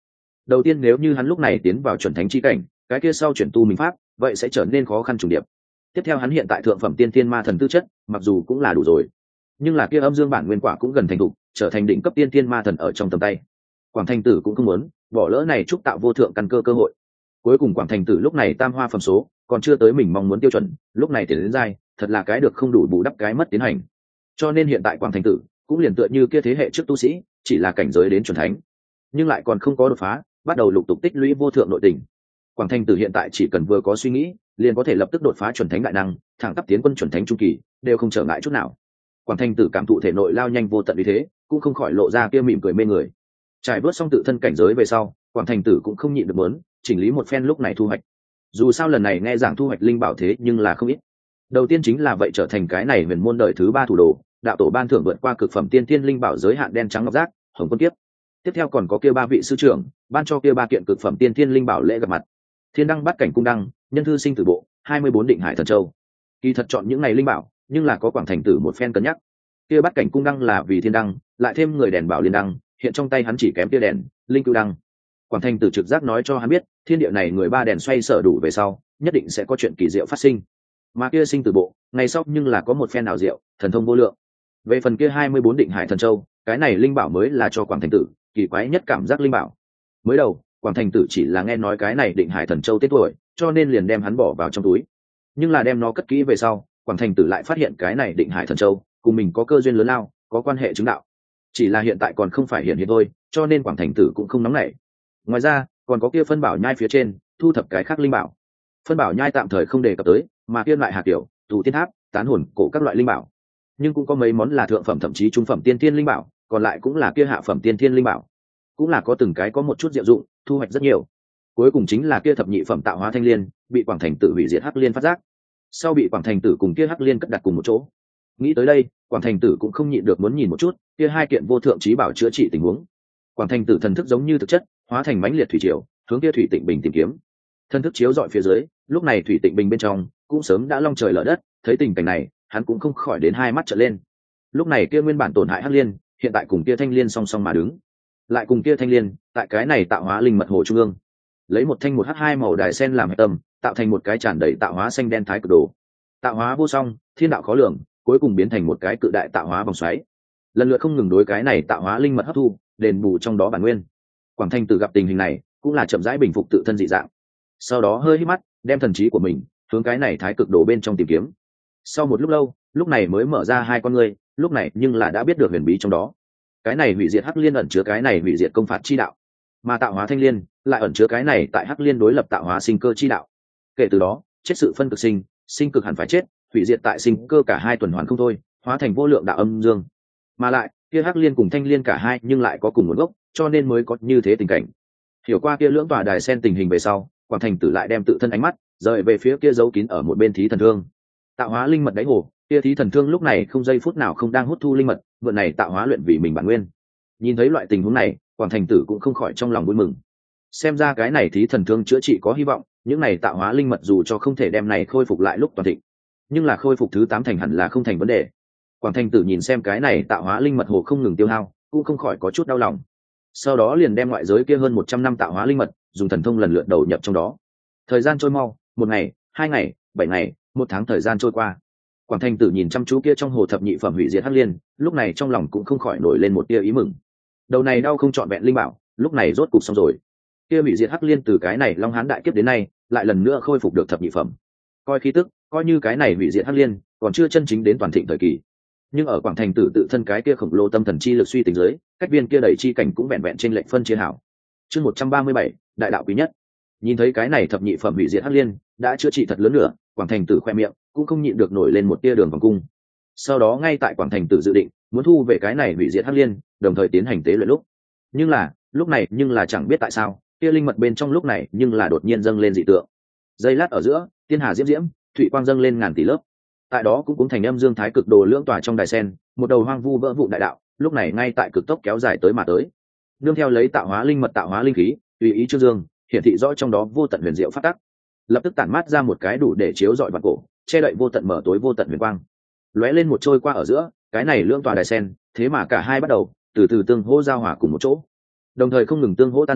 Đầu tiên nếu như hắn lúc này tiến vào chuẩn thánh chi cảnh, cái kia sau chuyển tu minh pháp vậy sẽ trở nên khó khăn trùng điệp. Tiếp theo hắn hiện tại thượng phẩm tiên thiên ma thần tư chất mặc dù cũng là đủ rồi, nhưng là kia âm dương bản nguyên quả cũng gần thành thục, trở thành đỉnh cấp tiên thiên ma thần ở trong tầm tay. Quảng Thành Tử cũng không muốn bỏ lỡ này chúc tạo vô thượng căn cơ cơ hội. Cuối cùng Quảng Thành Tử lúc này tam hoa phẩm số còn chưa tới mình mong muốn tiêu chuẩn, lúc này tiền đến giai thật là cái được không đủ bù đắp cái mất tiến hành. Cho nên hiện tại Quảng Thành Tử cũng liền tựa như kia thế hệ trước tu sĩ, chỉ là cảnh giới đến chuẩn thánh, nhưng lại còn không có đột phá, bắt đầu lục tục tích lũy vô thượng nội tình. Quảng Thành Tử hiện tại chỉ cần vừa có suy nghĩ, liền có thể lập tức đột phá chuẩn thánh đại năng, thẳng tắp tiến quân chuẩn thánh trung kỳ, đều không trở ngại chút nào. Quảng Thành Tử cảm thụ thể nội lao nhanh vô tận như thế, cũng không khỏi lộ ra kia mỉm cười mê người. Trải bớt xong tự thân cảnh giới về sau, Quảng Thành Tử cũng không nhịn được muốn chỉnh lý một phen lúc này thu hoạch. Dù sao lần này nghe giảng thu hoạch linh bảo thế nhưng là không ít. Đầu tiên chính là vậy trở thành cái này huyền môn đời thứ 3 thủ đồ, đạo tổ ban thưởng vượt qua cực phẩm tiên thiên linh bảo giới hạn đen trắng ngọc giác, hồng quân kiếp. Tiếp theo còn có kia 3 vị sư trưởng, ban cho kia 3 kiện cực phẩm tiên thiên linh bảo lễ gặp mặt. Thiên đăng bát cảnh cung đăng, nhân thư sinh tử bộ, 24 định hải thần châu. Kỳ thật chọn những này linh bảo, nhưng là có Quảng Thành Tử một phen cân nhắc. Kia bát cảnh cung đăng là vì thiên đăng, lại thêm người đèn bảo liên đăng, hiện trong tay hắn chỉ kém kia đèn linh cưu đăng. Quảng Thành Tử trực giác nói cho hắn biết, thiên địa này người 3 đèn xoay sở đủ về sau, nhất định sẽ có chuyện kỳ diệu phát sinh. Mà kia sinh tử bộ, ngày sau nhưng là có một phen nào diệu, thần thông vô lượng. Về phần kia 24 định hải thần châu, cái này linh bảo mới là cho Quảng Thành Tử kỳ quái nhất cảm giác linh bảo. Mới đầu Quảng Thành Tử chỉ là nghe nói cái này định hải thần châu tên tuổi, cho nên liền đem hắn bỏ vào trong túi. Nhưng là đem nó cất kỹ về sau, Quảng Thành Tử lại phát hiện cái này định hải thần châu cùng mình có cơ duyên lớn lao, có quan hệ chứng đạo. Chỉ là hiện tại còn không phải hiện thôi, cho nên Quảng Thành Tử cũng không nóng nảy. Ngoài ra còn có kia phân bảo nhai phía trên thu thập cái khác linh bảo. Phân bảo nhai tạm thời không đề cập tới, mà kia lại hạt tiểu, tụ tiên tháp, tán hồn cổ các loại linh bảo. Nhưng cũng có mấy món là thượng phẩm thậm chí trung phẩm tiên thiên linh bảo, còn lại cũng là kia hạ phẩm tiên thiên linh bảo, cũng là có từng cái có một chút diệu dụng, thu hoạch rất nhiều. Cuối cùng chính là kia thập nhị phẩm tạo hóa thanh liên, bị Quảng Thành Tử hủy diệt hắc liên phát giác, sau bị Quảng Thành Tử cùng kia hắc liên cất đặt cùng một chỗ. Nghĩ tới đây, Quảng Thành Tử cũng không nhịn được muốn nhìn một chút kia 2 kiện vô thượng trí bảo chữa trị tình huống. Quảng Thành Tử thần thức giống như thực chất, hóa thành mãnh liệt thủy triều, hướng kia thủy tịnh bình tìm kiếm. Thần thức chiếu dọi phía dưới, lúc này thủy tịnh bình bên trong cũng sớm đã long trời lở đất, thấy tình cảnh này, hắn cũng không khỏi đến 2 mắt trợn lên. Lúc này kia nguyên bản tổn hại hắc liên, hiện tại cùng kia thanh liên song song mà đứng, lại cùng kia thanh liên, tại cái này tạo hóa linh mật hồ trung ương, lấy một thanh một hắc 2 màu đài sen làm hệ tâm, tạo thành một cái tràn đầy tạo hóa xanh đen thái cực đồ. Tạo hóa vô song, thiên đạo khó lường, cuối cùng biến thành một cái cự đại tạo hóa vòng xoáy, lần lượt không ngừng đối cái này tạo hóa linh mật hấp thu, đền bù trong đó bản nguyên. Quảng Thành Tử gặp tình hình này, cũng là chậm rãi bình phục tự thân dị dạng, sau đó hơi hít mắt, đem thần trí của mình hướng cái này thái cực đồ bên trong tìm kiếm. Sau một lúc lâu, lúc này mới mở ra 2 con ngươi, lúc này nhưng là đã biết được huyền bí trong đó. Cái này hủy diệt hắc liên ẩn chứa cái này hủy diệt công phạt chi đạo, mà tạo hóa thanh liên lại ẩn chứa cái này tại hắc liên đối lập tạo hóa sinh cơ chi đạo. Kể từ đó, chết sự phân cực sinh, sinh cực hẳn phải chết, hủy diệt tại sinh cơ cả 2 tuần hoàn không thôi, hóa thành vô lượng đạo âm dương. Mà lại, kia hắc liên cùng thanh liên cả 2 nhưng lại có cùng nguồn gốc, cho nên mới có như thế tình cảnh. Hiểu qua kia lưỡng tòa đài sen tình hình về sau, Quảng Thành Tử lại đem tự thân ánh mắt rời về phía kia giấu kín ở một bên thí thần thương. Tạo hóa linh mật đáy hồ, kia thí thần thương lúc này không giây phút nào không đang hút thu linh mật, vượn này tạo hóa luyện vì mình bản nguyên. Nhìn thấy loại tình huống này, Quảng Thành Tử cũng không khỏi trong lòng vui mừng. Xem ra cái này thí thần thương chữa trị có hy vọng, những này tạo hóa linh mật dù cho không thể đem này khôi phục lại lúc toàn thịnh, nhưng là khôi phục thứ 8 thành hẳn là không thành vấn đề. Quảng Thành Tử nhìn xem cái này tạo hóa linh mật hồ không ngừng tiêu hao, cũng không khỏi có chút đau lòng. Sau đó liền đem ngoại giới kia hơn 100 năm tạo hóa linh mật, dùng thần thông lần lượt đầu nhập trong đó. Thời gian trôi mau, 1 ngày, 2 ngày, 7 ngày, 1 tháng thời gian trôi qua. Quảng Thành Tử nhìn chăm chú kia trong hồ thập nhị phẩm hủy diệt hắc liên, lúc này trong lòng cũng không khỏi nổi lên một tia ý mừng. Đầu này đau không trọn vẹn linh bảo, lúc này rốt cục xong rồi. Kia hủy diệt hắc liên từ cái này Long Hán đại kiếp đến nay, lại lần nữa khôi phục được thập nhị phẩm. Coi khí tức, coi như cái này hủy diệt hắc liên còn chưa chân chính đến toàn thịnh thời kỳ. Nhưng ở Quảng Thành Tử tự thân cái kia khổng lồ tâm thần chi lực suy tính dưới, cách viên kia đầy chi cảnh cũng vẹn vẹn trên lệnh phân chia hảo. Chương 137, đại đạo quý nhất. Nhìn thấy cái này thập nhị phẩm hủy diệt hắc liên đã chữa trị thật lớn nữa, Quảng Thành Tử khoe miệng cũng không nhịn được nổi lên một tia đường vòng cung. Sau đó ngay tại Quảng Thành Tử dự định muốn thu về cái này hủy diệt hắc liên, đồng thời tiến hành tế luyện lúc này nhưng là chẳng biết tại sao tia linh mật bên trong lúc này nhưng là đột nhiên dâng lên dị tượng. Giây lát ở giữa, tiên hà diễm diễm, thủy quang dâng lên ngàn tỷ lớp. Tại đó cũng thành âm dương thái cực đồ lưỡng tòa trong đài sen, một đầu hoang vu vỡ vụn đại đạo, lúc này ngay tại cực tốc kéo dài tới mà tới. Nương theo lấy tạo hóa linh mật tạo hóa linh khí, tùy ý chương dương, hiển thị rõ trong đó vô tận huyền diệu phát tắc. Lập tức tản mát ra một cái đủ để chiếu rọi vạn cổ, che đậy vô tận mở tối vô tận huyền quang. Lóe lên một trôi qua ở giữa, cái này lưỡng tòa đài sen, thế mà cả hai bắt đầu từ từ tương hỗ giao hòa cùng một chỗ, đồng thời không ngừng tương hỗ tan rã,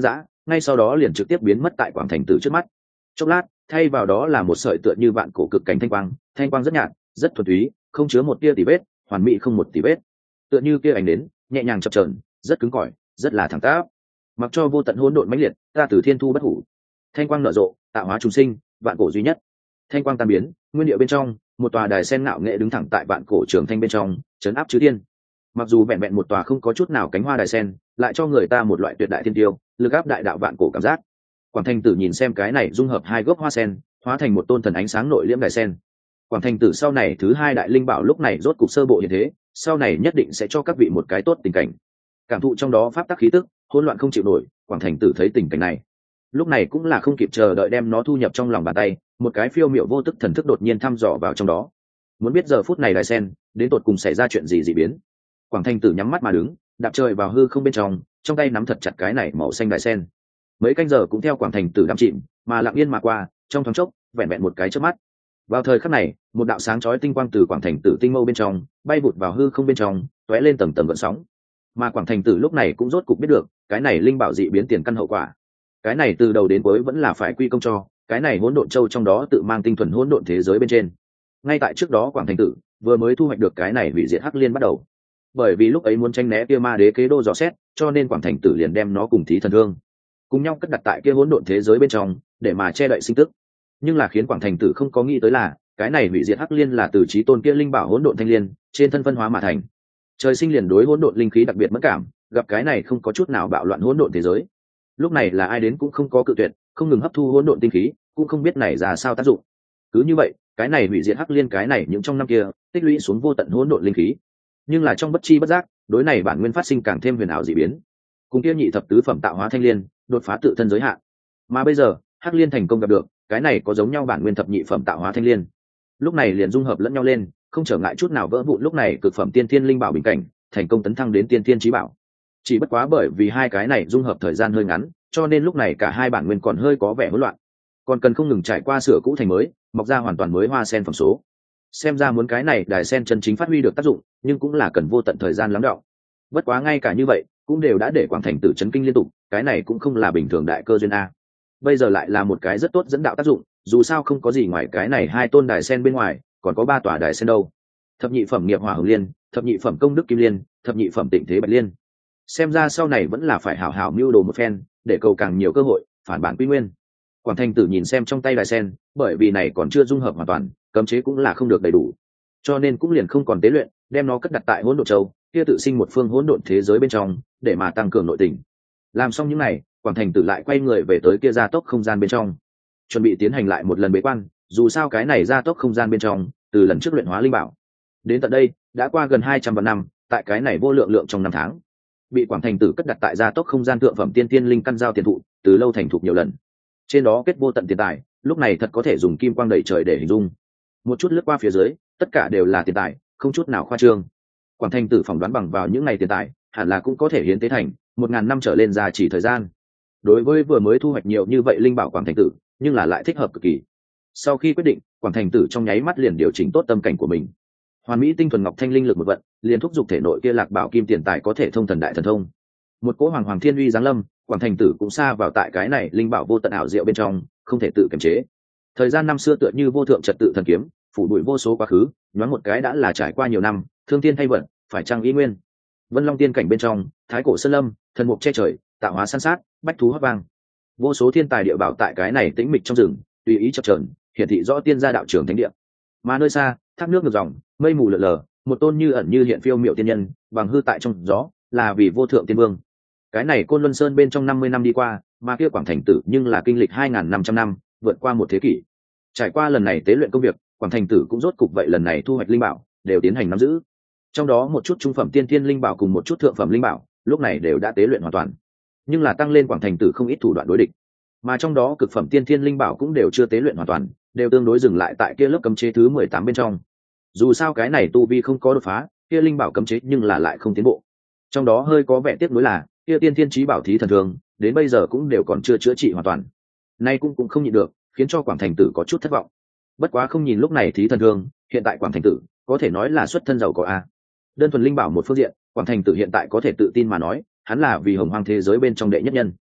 ngay sau đó liền trực tiếp biến mất tại quảng thành tử trước mắt. Chốc lát, thay vào đó là một sợi tựa như vạn cổ cực cảnh thanh quang rất nhạt, rất thuần túy, không chứa một tia tì vết, hoàn mỹ không một tì vết. Tựa như kia ảnh đến, nhẹ nhàng chập chờn, rất cứng cỏi, rất là thẳng tắp. Mặc cho vô tận hỗn độn mãnh liệt, ta từ thiên thu bất hủ. Thanh quang nở rộ, tạo hóa trùng sinh, vạn cổ duy nhất. Thanh quang tan biến, nguyên địa bên trong, một tòa đài sen ngạo nghệ đứng thẳng tại vạn cổ trường thanh bên trong, trấn áp chư thiên. Mặc dù vẹn vẹn một tòa không có chút nào cánh hoa đài sen, lại cho người ta một loại tuyệt đại thiên tiêu, lực áp đại đạo vạn cổ cảm giác. Quảng Thành Tử nhìn xem cái này dung hợp hai gốc hoa sen, hóa thành một tôn thần ánh sáng nội liễm đài sen. Quảng Thành Tử sau này thứ hai đại linh bảo lúc này rốt cục sơ bộ như thế, sau này nhất định sẽ cho các vị một cái tốt tình cảnh. Cảm thụ trong đó pháp tắc khí tức, hỗn loạn không chịu nổi, Quảng Thành Tử thấy tình cảnh này, lúc này cũng là không kịp chờ đợi đem nó thu nhập trong lòng bàn tay, một cái phiêu miểu vô tức thần thức đột nhiên thăm dò vào trong đó. Muốn biết giờ phút này đài sen đến tột cùng xảy ra chuyện gì dị biến. Quảng Thành Tử nhắm mắt mà đứng, đạp trời vào hư không bên trong tay nắm thật chặt cái này màu xanh đài sen. Mấy canh giờ cũng theo Quảng Thành Tử đắm chìm mà lặng yên mà qua, trong thoáng chốc vẹn vẹn một cái chớp mắt. Vào thời khắc này, một đạo sáng chói tinh quang từ Quảng Thành Tử tinh mâu bên trong bay vụt vào hư không bên trong, tóe lên tầng tầng gợn sóng. Mà Quảng Thành Tử lúc này cũng rốt cục biết được cái này linh bảo dị biến tiền căn hậu quả. Cái này từ đầu đến cuối vẫn là phải quy công cho cái này hỗn độn châu trong đó tự mang tinh thuần hỗn độn thế giới bên trên. Ngay tại trước đó Quảng Thành Tử vừa mới thu hoạch được cái này hủy diệt hắc liên bắt đầu, bởi vì lúc ấy muốn tranh né kia ma đế kế đô dò xét, cho nên Quảng Thành Tử liền đem nó cùng thí thần thương cùng nhau cất đặt tại kia hỗn độn thế giới bên trong để mà che đậy sinh tức. Nhưng là khiến Quảng Thành Tử không có nghĩ tới là cái này hủy diệt hắc liên là từ chí tôn kia linh bảo hỗn độn thanh liên trên thân phân hóa mà thành. Trời sinh liền đối hỗn độn linh khí đặc biệt mất cảm, gặp cái này không có chút nào bạo loạn hỗn độn thế giới, lúc này là ai đến cũng không có cự tuyệt, không ngừng hấp thu hỗn độn tinh khí, cũng không biết này ra sao tác dụng. Cứ như vậy, cái này hủy diệt hắc liên cái này những trong năm kia tích lũy xuống vô tận hỗn độn linh khí, nhưng là trong bất chi bất giác, đối này bản nguyên phát sinh càng thêm huyền ảo dị biến. Cùng kia nhị thập tứ phẩm tạo hóa thanh liên, đột phá tự thân giới hạn. Mà bây giờ, hắc liên thành công gặp được, cái này có giống nhau bản nguyên thập nhị phẩm tạo hóa thanh liên. Lúc này liền dung hợp lẫn nhau lên, không trở ngại chút nào vỡ vụn lúc này cực phẩm tiên thiên linh bảo bình cảnh, thành công tấn thăng đến tiên thiên chí bảo. Chỉ bất quá bởi vì hai cái này dung hợp thời gian hơi ngắn, cho nên lúc này cả hai bản nguyên còn hơi có vẻ hỗn loạn, còn cần không ngừng trải qua sửa cũ thành mới, mọc ra hoàn toàn mới hoa sen phẩm số. Xem ra muốn cái này đài sen chân chính phát huy được tác dụng, nhưng cũng là cần vô tận thời gian lắng đọng. Bất quá ngay cả như vậy, cũng đều đã để Quảng Thành Tử chấn kinh liên tục, cái này cũng không là bình thường đại cơ duyên a. Bây giờ lại là một cái rất tốt dẫn đạo tác dụng, dù sao không có gì ngoài cái này hai tôn đài sen bên ngoài, còn có ba tòa đài sen đâu. Thập nhị phẩm nghiệp hỏa hồng liên, thập nhị phẩm công đức kim liên, thập nhị phẩm tịnh thế bạch liên. Xem ra sau này vẫn là phải hảo hảo mưu đồ một phen, để cầu càng nhiều cơ hội phản bản quy nguyên. Quảng Thành Tử nhìn xem trong tay đài sen, bởi vì này còn chưa dung hợp hoàn toàn, cấm chế cũng là không được đầy đủ, cho nên cũng liền không còn tế luyện, đem nó cất đặt tại hỗn độn châu, kia tự sinh một phương hỗn độn thế giới bên trong, để mà tăng cường nội tình. Làm xong những này, Quảng Thành Tử lại quay người về tới kia gia tốc không gian bên trong, chuẩn bị tiến hành lại một lần bế quan. Dù sao cái này gia tốc không gian bên trong, từ lần trước luyện hóa linh bảo đến tận đây đã qua gần 200 vạn năm, tại cái này vô lượng lượng trong năm tháng, bị Quảng Thành Tử cất đặt tại gia tốc không gian thượng phẩm tiên tiên linh căn giao tiền thụ, từ lâu thành thục nhiều lần. Trên đó kết vô tận tiền tài, lúc này thật có thể dùng kim quang đầy trời để hình dung. Một chút lướt qua phía dưới, tất cả đều là tiền tài, không chút nào khoa trương. Quảng Thành Tử phỏng đoán bằng vào những ngày tiền tài, hẳn là cũng có thể hiến tế thành 1000 năm trở lên ra chỉ thời gian. Đối với vừa mới thu hoạch nhiều như vậy linh bảo Quảng Thành Tử, nhưng là lại thích hợp cực kỳ. Sau khi quyết định, Quảng Thành Tử trong nháy mắt liền điều chỉnh tốt tâm cảnh của mình. Hoàn mỹ tinh thuần ngọc thanh linh lực một vận, liền thúc giục thể nội kia lạc bảo kim tiền tài có thể thông thần đại thần thông. Một cỗ hoàng hoàng thiên uy giáng lâm, Quảng Thành Tử cũng xa vào tại cái này linh bảo vô tận ảo diệu bên trong, không thể tự kiềm chế. Thời gian năm xưa tựa như vô thượng trật tự thần kiếm, phủ đuổi vô số quá khứ, nhoáng một cái đã là trải qua nhiều năm, thương thiên thay vận, phải chăng ý nguyên. Vân Long tiên cảnh bên trong, thái cổ sơn lâm, thần mục che trời, tạo hóa san sát, bách thú hót vang. Vô số thiên tài địa bảo tại cái này tĩnh mịch trong rừng, tùy ý chập chờn, hiển thị rõ tiên gia đạo trưởng thánh địa. Mà nơi xa, thác nước ngược dòng, mây mù lờ lờ, một tôn như ẩn như hiện phiêu miệu tiên nhân, bằng hư tại trong gió, là vì vô thượng tiên vương. Cái này Côn Luân Sơn bên trong 50 năm đi qua, mà kia Quảng Thành Tử nhưng là kinh lịch 2500 năm, vượt qua một thế kỷ. Trải qua lần này tế luyện công việc, Quảng Thành Tử cũng rốt cục vậy lần này thu hoạch linh bảo, đều tiến hành nắm giữ. Trong đó một chút trung phẩm tiên thiên linh bảo cùng một chút thượng phẩm linh bảo, lúc này đều đã tế luyện hoàn toàn. Nhưng là tăng lên Quảng Thành Tử không ít thủ đoạn đối địch. Mà trong đó cực phẩm tiên thiên linh bảo cũng đều chưa tế luyện hoàn toàn, đều tương đối dừng lại tại kia lớp cấm chế thứ 18 bên trong. Dù sao cái này tu vi không có đột phá, kia linh bảo cấm chế nhưng là lại không tiến bộ. Trong đó hơi có vẻ tiếc nuối là, kia tiên thiên chí bảo thí thần thương, đến bây giờ cũng đều còn chưa chữa trị hoàn toàn. Nay cũng không nhịn được, khiến cho Quảng Thành Tử có chút thất vọng. Bất quá không nhìn lúc này thí thần thương, hiện tại Quảng Thành Tử có thể nói là xuất thân giàu có a. Đơn thuần linh bảo một phương diện, Quảng Thành Tử hiện tại có thể tự tin mà nói, hắn là vì hồng hoang thế giới bên trong đệ nhất nhân.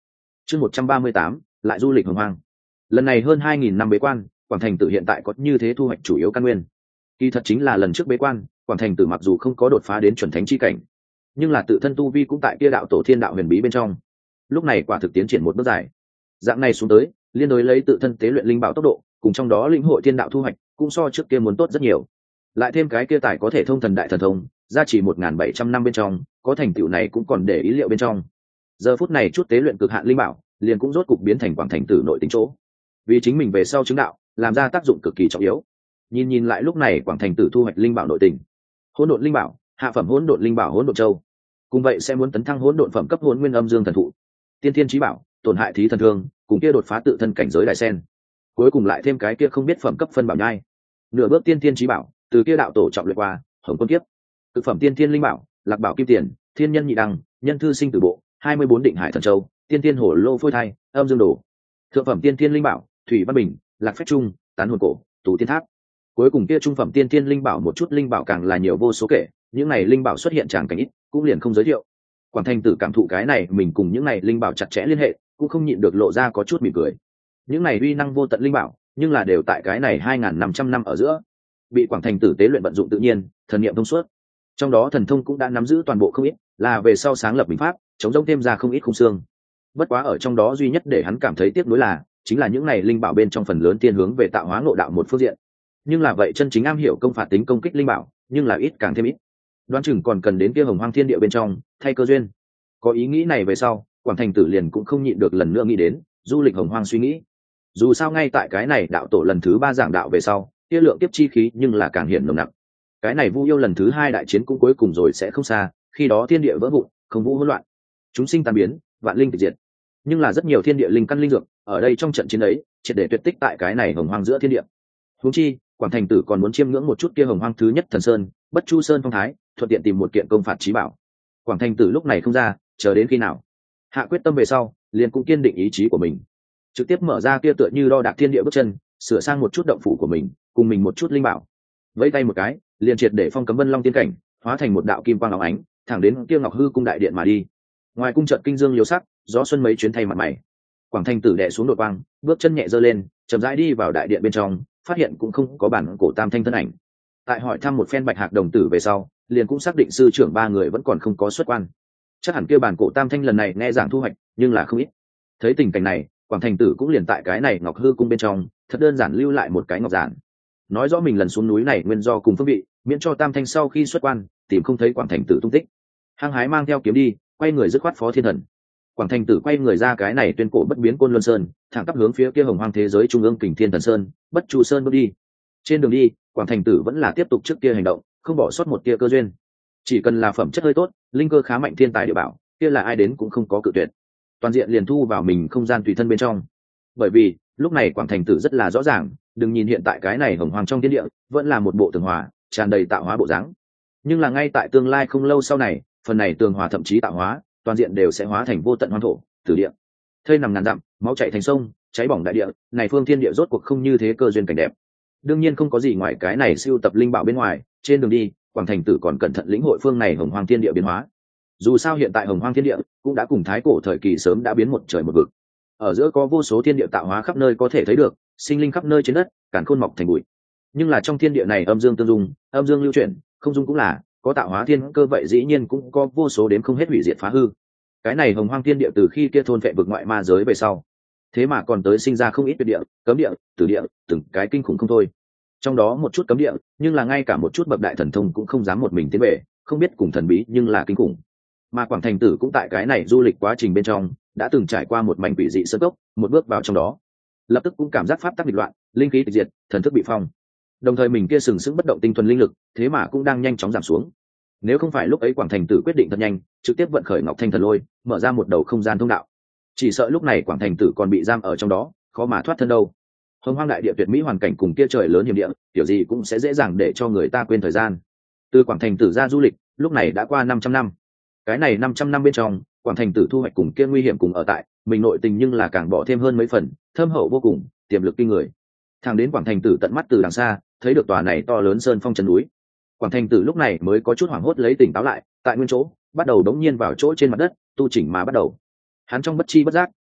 Chương 138, lại du lịch hồng hoang. Lần này hơn 2000 năm bế quan, Quảng Thành Tử hiện tại có như thế thu hoạch chủ yếu căn nguyên. Kỳ thật chính là lần trước bế quan, Quảng Thành Tử mặc dù không có đột phá đến chuẩn thánh chi cảnh, nhưng là tự thân tu vi cũng tại kia đạo tổ thiên đạo huyền bí bên trong. Lúc này quả thực tiến triển một bước dài. Dạng này xuống tới, liên đối lấy tự thân tế luyện linh bảo tốc độ, cùng trong đó linh hội thiên đạo thu hoạch, cũng so trước kia muốn tốt rất nhiều. Lại thêm cái kia tài có thể thông thần đại thần thông, gia trì 1700 năm bên trong, có thành tựu này cũng còn để ý liệu bên trong. Giờ phút này chút tế luyện cực hạn linh bảo, liền cũng rốt cục biến thành Quảng Thành Tử nội tính chỗ. Vì chính mình về sau chứng đạo, làm ra tác dụng cực kỳ trọng yếu. Nhìn lại lúc này Quảng Thành Tử thu hoạch linh bảo nội tình. Hỗn độn linh bảo, hạ phẩm hỗn độn linh bảo hỗn độn châu. Cùng vậy sẽ muốn tấn thăng hỗn độn phẩm cấp hỗn nguyên âm dương thần thụ. Tiên thiên chí bảo, tổn hại thí thần thương, cùng kia đột phá tự thân cảnh giới đại sen. Cuối cùng lại thêm cái kia không biết phẩm cấp phân bảo nhai. Nửa bước tiên thiên chí bảo, từ kia đạo tổ trọng luyện qua, hồng quân kiếp. Thực phẩm tiên thiên linh bảo, lạc bảo kim tiền, thiên nhân nhị đăng, nhân thư sinh tử bộ, 24 định hải thần châu, tiên thiên hổ lô phôi thai, âm dương đồ. Thượng phẩm tiên thiên linh bảo, thủy văn bình, lạc phách trung, tán hồn cổ, tụ tiên tháp. Cuối cùng kia trung phẩm tiên thiên linh bảo một chút linh bảo càng là nhiều vô số kể, những này linh bảo xuất hiện chẳng cảnh ít, cũng liền không giới thiệu. Quảng Thành Tử cảm thụ cái này, mình cùng những này linh bảo chặt chẽ liên hệ, cũng không nhịn được lộ ra có chút mỉm cười. Những này uy năng vô tận linh bảo, nhưng là đều tại cái này 2500 năm ở giữa, bị Quảng Thành Tử tế luyện vận dụng tự nhiên, thần niệm thông suốt. Trong đó thần thông cũng đã nắm giữ toàn bộ không ít, là về sau sáng lập bình pháp, chống rỗng thêm ra không ít khung xương. Bất quá ở trong đó duy nhất để hắn cảm thấy tiếc nuối là, chính là những này linh bảo bên trong phần lớn tiên hướng về tạo hóa ngộ đạo một phương diện. Nhưng là vậy chân chính am hiểu công phạt tính công kích linh bảo, nhưng là ít càng thêm ít. Đoán chừng còn cần đến kia hồng hoang thiên địa bên trong, thay cơ duyên. Có ý nghĩ này về sau, Quảng Thành Tử liền cũng không nhịn được lần nữa nghĩ đến du lịch hồng hoang suy nghĩ. Dù sao ngay tại cái này đạo tổ lần thứ 3 giảng đạo về sau, kia lượng tiếp chi khí nhưng là càng hiện nồng nặc. Cái này Vu Yêu lần thứ 2 đại chiến cũng cuối cùng rồi sẽ không xa, khi đó thiên địa vỡ vụn, không vũ hỗn loạn, chúng sinh tan biến, vạn linh tịch diệt. Nhưng là rất nhiều thiên địa linh căn linh dược, ở đây trong trận chiến ấy, triệt để tuyệt tích tại cái này hồng hoang giữa thiên địa. Huống chi, Quảng Thành Tử còn muốn chiêm ngưỡng một chút kia hồng hoang thứ nhất thần sơn, Bất Chu Sơn phong thái, thuận tiện tìm một kiện công phạt chí bảo. Quảng Thành Tử lúc này không ra, chờ đến khi nào? Hạ quyết tâm về sau, liền cũng kiên định ý chí của mình, trực tiếp mở ra kia tựa như đo đạc thiên địa bước chân, sửa sang một chút động phủ của mình, cùng mình một chút linh bảo. Vẫy tay một cái, liền triệt để phong cấm Vân Long tiên cảnh, hóa thành một đạo kim quang óng ánh, thẳng đến kia Ngọc Hư cung đại điện mà đi. Ngoài cung trận kinh dương liếu sắc, gió xuân mấy chuyến thay mặt mày. Quảng Thành Tử đè xuống đột quang, bước chân nhẹ giơ lên, chậm rãi đi vào đại điện bên trong, phát hiện cũng không có bản cổ tam thanh thân ảnh. Tại hỏi thăm một phen Bạch Hạc đồng tử về sau, liền cũng xác định sư trưởng 3 người vẫn còn không có xuất quan. Chắc hẳn kia bản cổ tam thanh lần này nghe giảng thu hoạch, nhưng là không ít. Thấy tình cảnh này, Quảng Thành Tử cũng liền tại cái này Ngọc Hư cung bên trong, thật đơn giản lưu lại một cái ngọc giản. Nói rõ mình lần xuống núi này nguyên do cùng phương vị, miễn cho tam thanh sau khi xuất quan, tìm không thấy Quảng Thành Tử tung tích. Hăng hái mang theo kiếm đi, quay người dứt khoát phó thiên thần. Quảng Thành Tử quay người ra cái này tuyên cổ bất biến Côn Luân Sơn, thẳng tắp hướng phía kia hồng hoang thế giới trung ương Kình Thiên Thần Sơn, Bất Chu Sơn bước đi. Trên đường đi, Quảng Thành Tử vẫn là tiếp tục trước kia hành động, không bỏ sót một tia cơ duyên. Chỉ cần là phẩm chất hơi tốt, linh cơ khá mạnh thiên tài địa bảo, kia là ai đến cũng không có cự tuyệt. Toàn diện liền thu vào mình không gian tùy thân bên trong. Bởi vì, lúc này Quảng Thành Tử rất là rõ ràng, đừng nhìn hiện tại cái này hồng hoang trong thiên địa, vẫn là một bộ tường hòa, tràn đầy tạo hóa bộ dáng. Nhưng là ngay tại tương lai không lâu sau này, phần này tường hòa thậm chí tạo hóa, toàn diện đều sẽ hóa thành vô tận hoang thổ, tử địa. Thây nằm ngàn dặm, máu chảy thành sông, cháy bỏng đại địa, này phương thiên địa rốt cuộc không như thế cơ duyên cảnh đẹp. Đương nhiên không có gì ngoài cái này siêu tập linh bảo bên ngoài, trên đường đi, Quảng Thành Tử còn cẩn thận lĩnh hội phương này hồng hoang thiên địa biến hóa. Dù sao hiện tại hồng hoang thiên địa cũng đã cùng thái cổ thời kỳ sớm đã biến một trời một vực. Ở giữa có vô số thiên địa tạo hóa khắp nơi có thể thấy được, sinh linh khắp nơi trên đất, càn khôn mọc thành bụi. Nhưng là trong thiên địa này âm dương tương dung, âm dương lưu chuyển, không dung cũng là, có tạo hóa thiên cơ vậy dĩ nhiên cũng có vô số đến không hết hủy diệt phá hư. Cái này hồng hoang thiên địa từ khi kia thôn vệ vực ngoại ma giới về sau, thế mà còn tới sinh ra không ít tuyệt địa, cấm địa, tử địa, từng cái kinh khủng không thôi. Trong đó một chút cấm địa, nhưng là ngay cả một chút bậc đại thần thông cũng không dám một mình tiến về, không biết cùng thần bí nhưng là kinh khủng. Mà Quảng Thành Tử cũng tại cái này du lịch quá trình bên trong, đã từng trải qua một mảnh quỷ dị sơn cốc, một bước vào trong đó, lập tức cũng cảm giác pháp tắc nghịch loạn, linh khí tịch diệt, thần thức bị phong. Đồng thời mình kia sừng sững bất động tinh thuần linh lực, thế mà cũng đang nhanh chóng giảm xuống. Nếu không phải lúc ấy Quảng Thành Tử quyết định thật nhanh, trực tiếp vận khởi Ngọc Thanh Thần Lôi, mở ra một đầu không gian thông đạo, chỉ sợ lúc này Quảng Thành Tử còn bị giam ở trong đó, khó mà thoát thân đâu. Hồng hoang đại địa tuyệt mỹ hoàn cảnh cùng kia trời lớn hiểm địa, kiểu gì cũng sẽ dễ dàng để cho người ta quên thời gian. Từ Quảng Thành Tử ra du lịch, lúc này đã qua 500 năm. Cái này 500 năm bên trong, Quảng Thành Tử thu hoạch cùng kia nguy hiểm cùng ở tại, mình nội tình nhưng là càng bỏ thêm hơn mấy phần, thâm hậu vô cùng, tiềm lực kinh người. Thẳng đến Quảng Thành Tử tận mắt từ đằng xa, thấy được tòa này to lớn sơn phong chân núi. Quảng Thành Tử lúc này mới có chút hoảng hốt lấy tỉnh táo lại, tại nguyên chỗ, bắt đầu đống nhiên vào chỗ trên mặt đất, tu chỉnh mà bắt đầu. Hắn trong bất chi bất giác,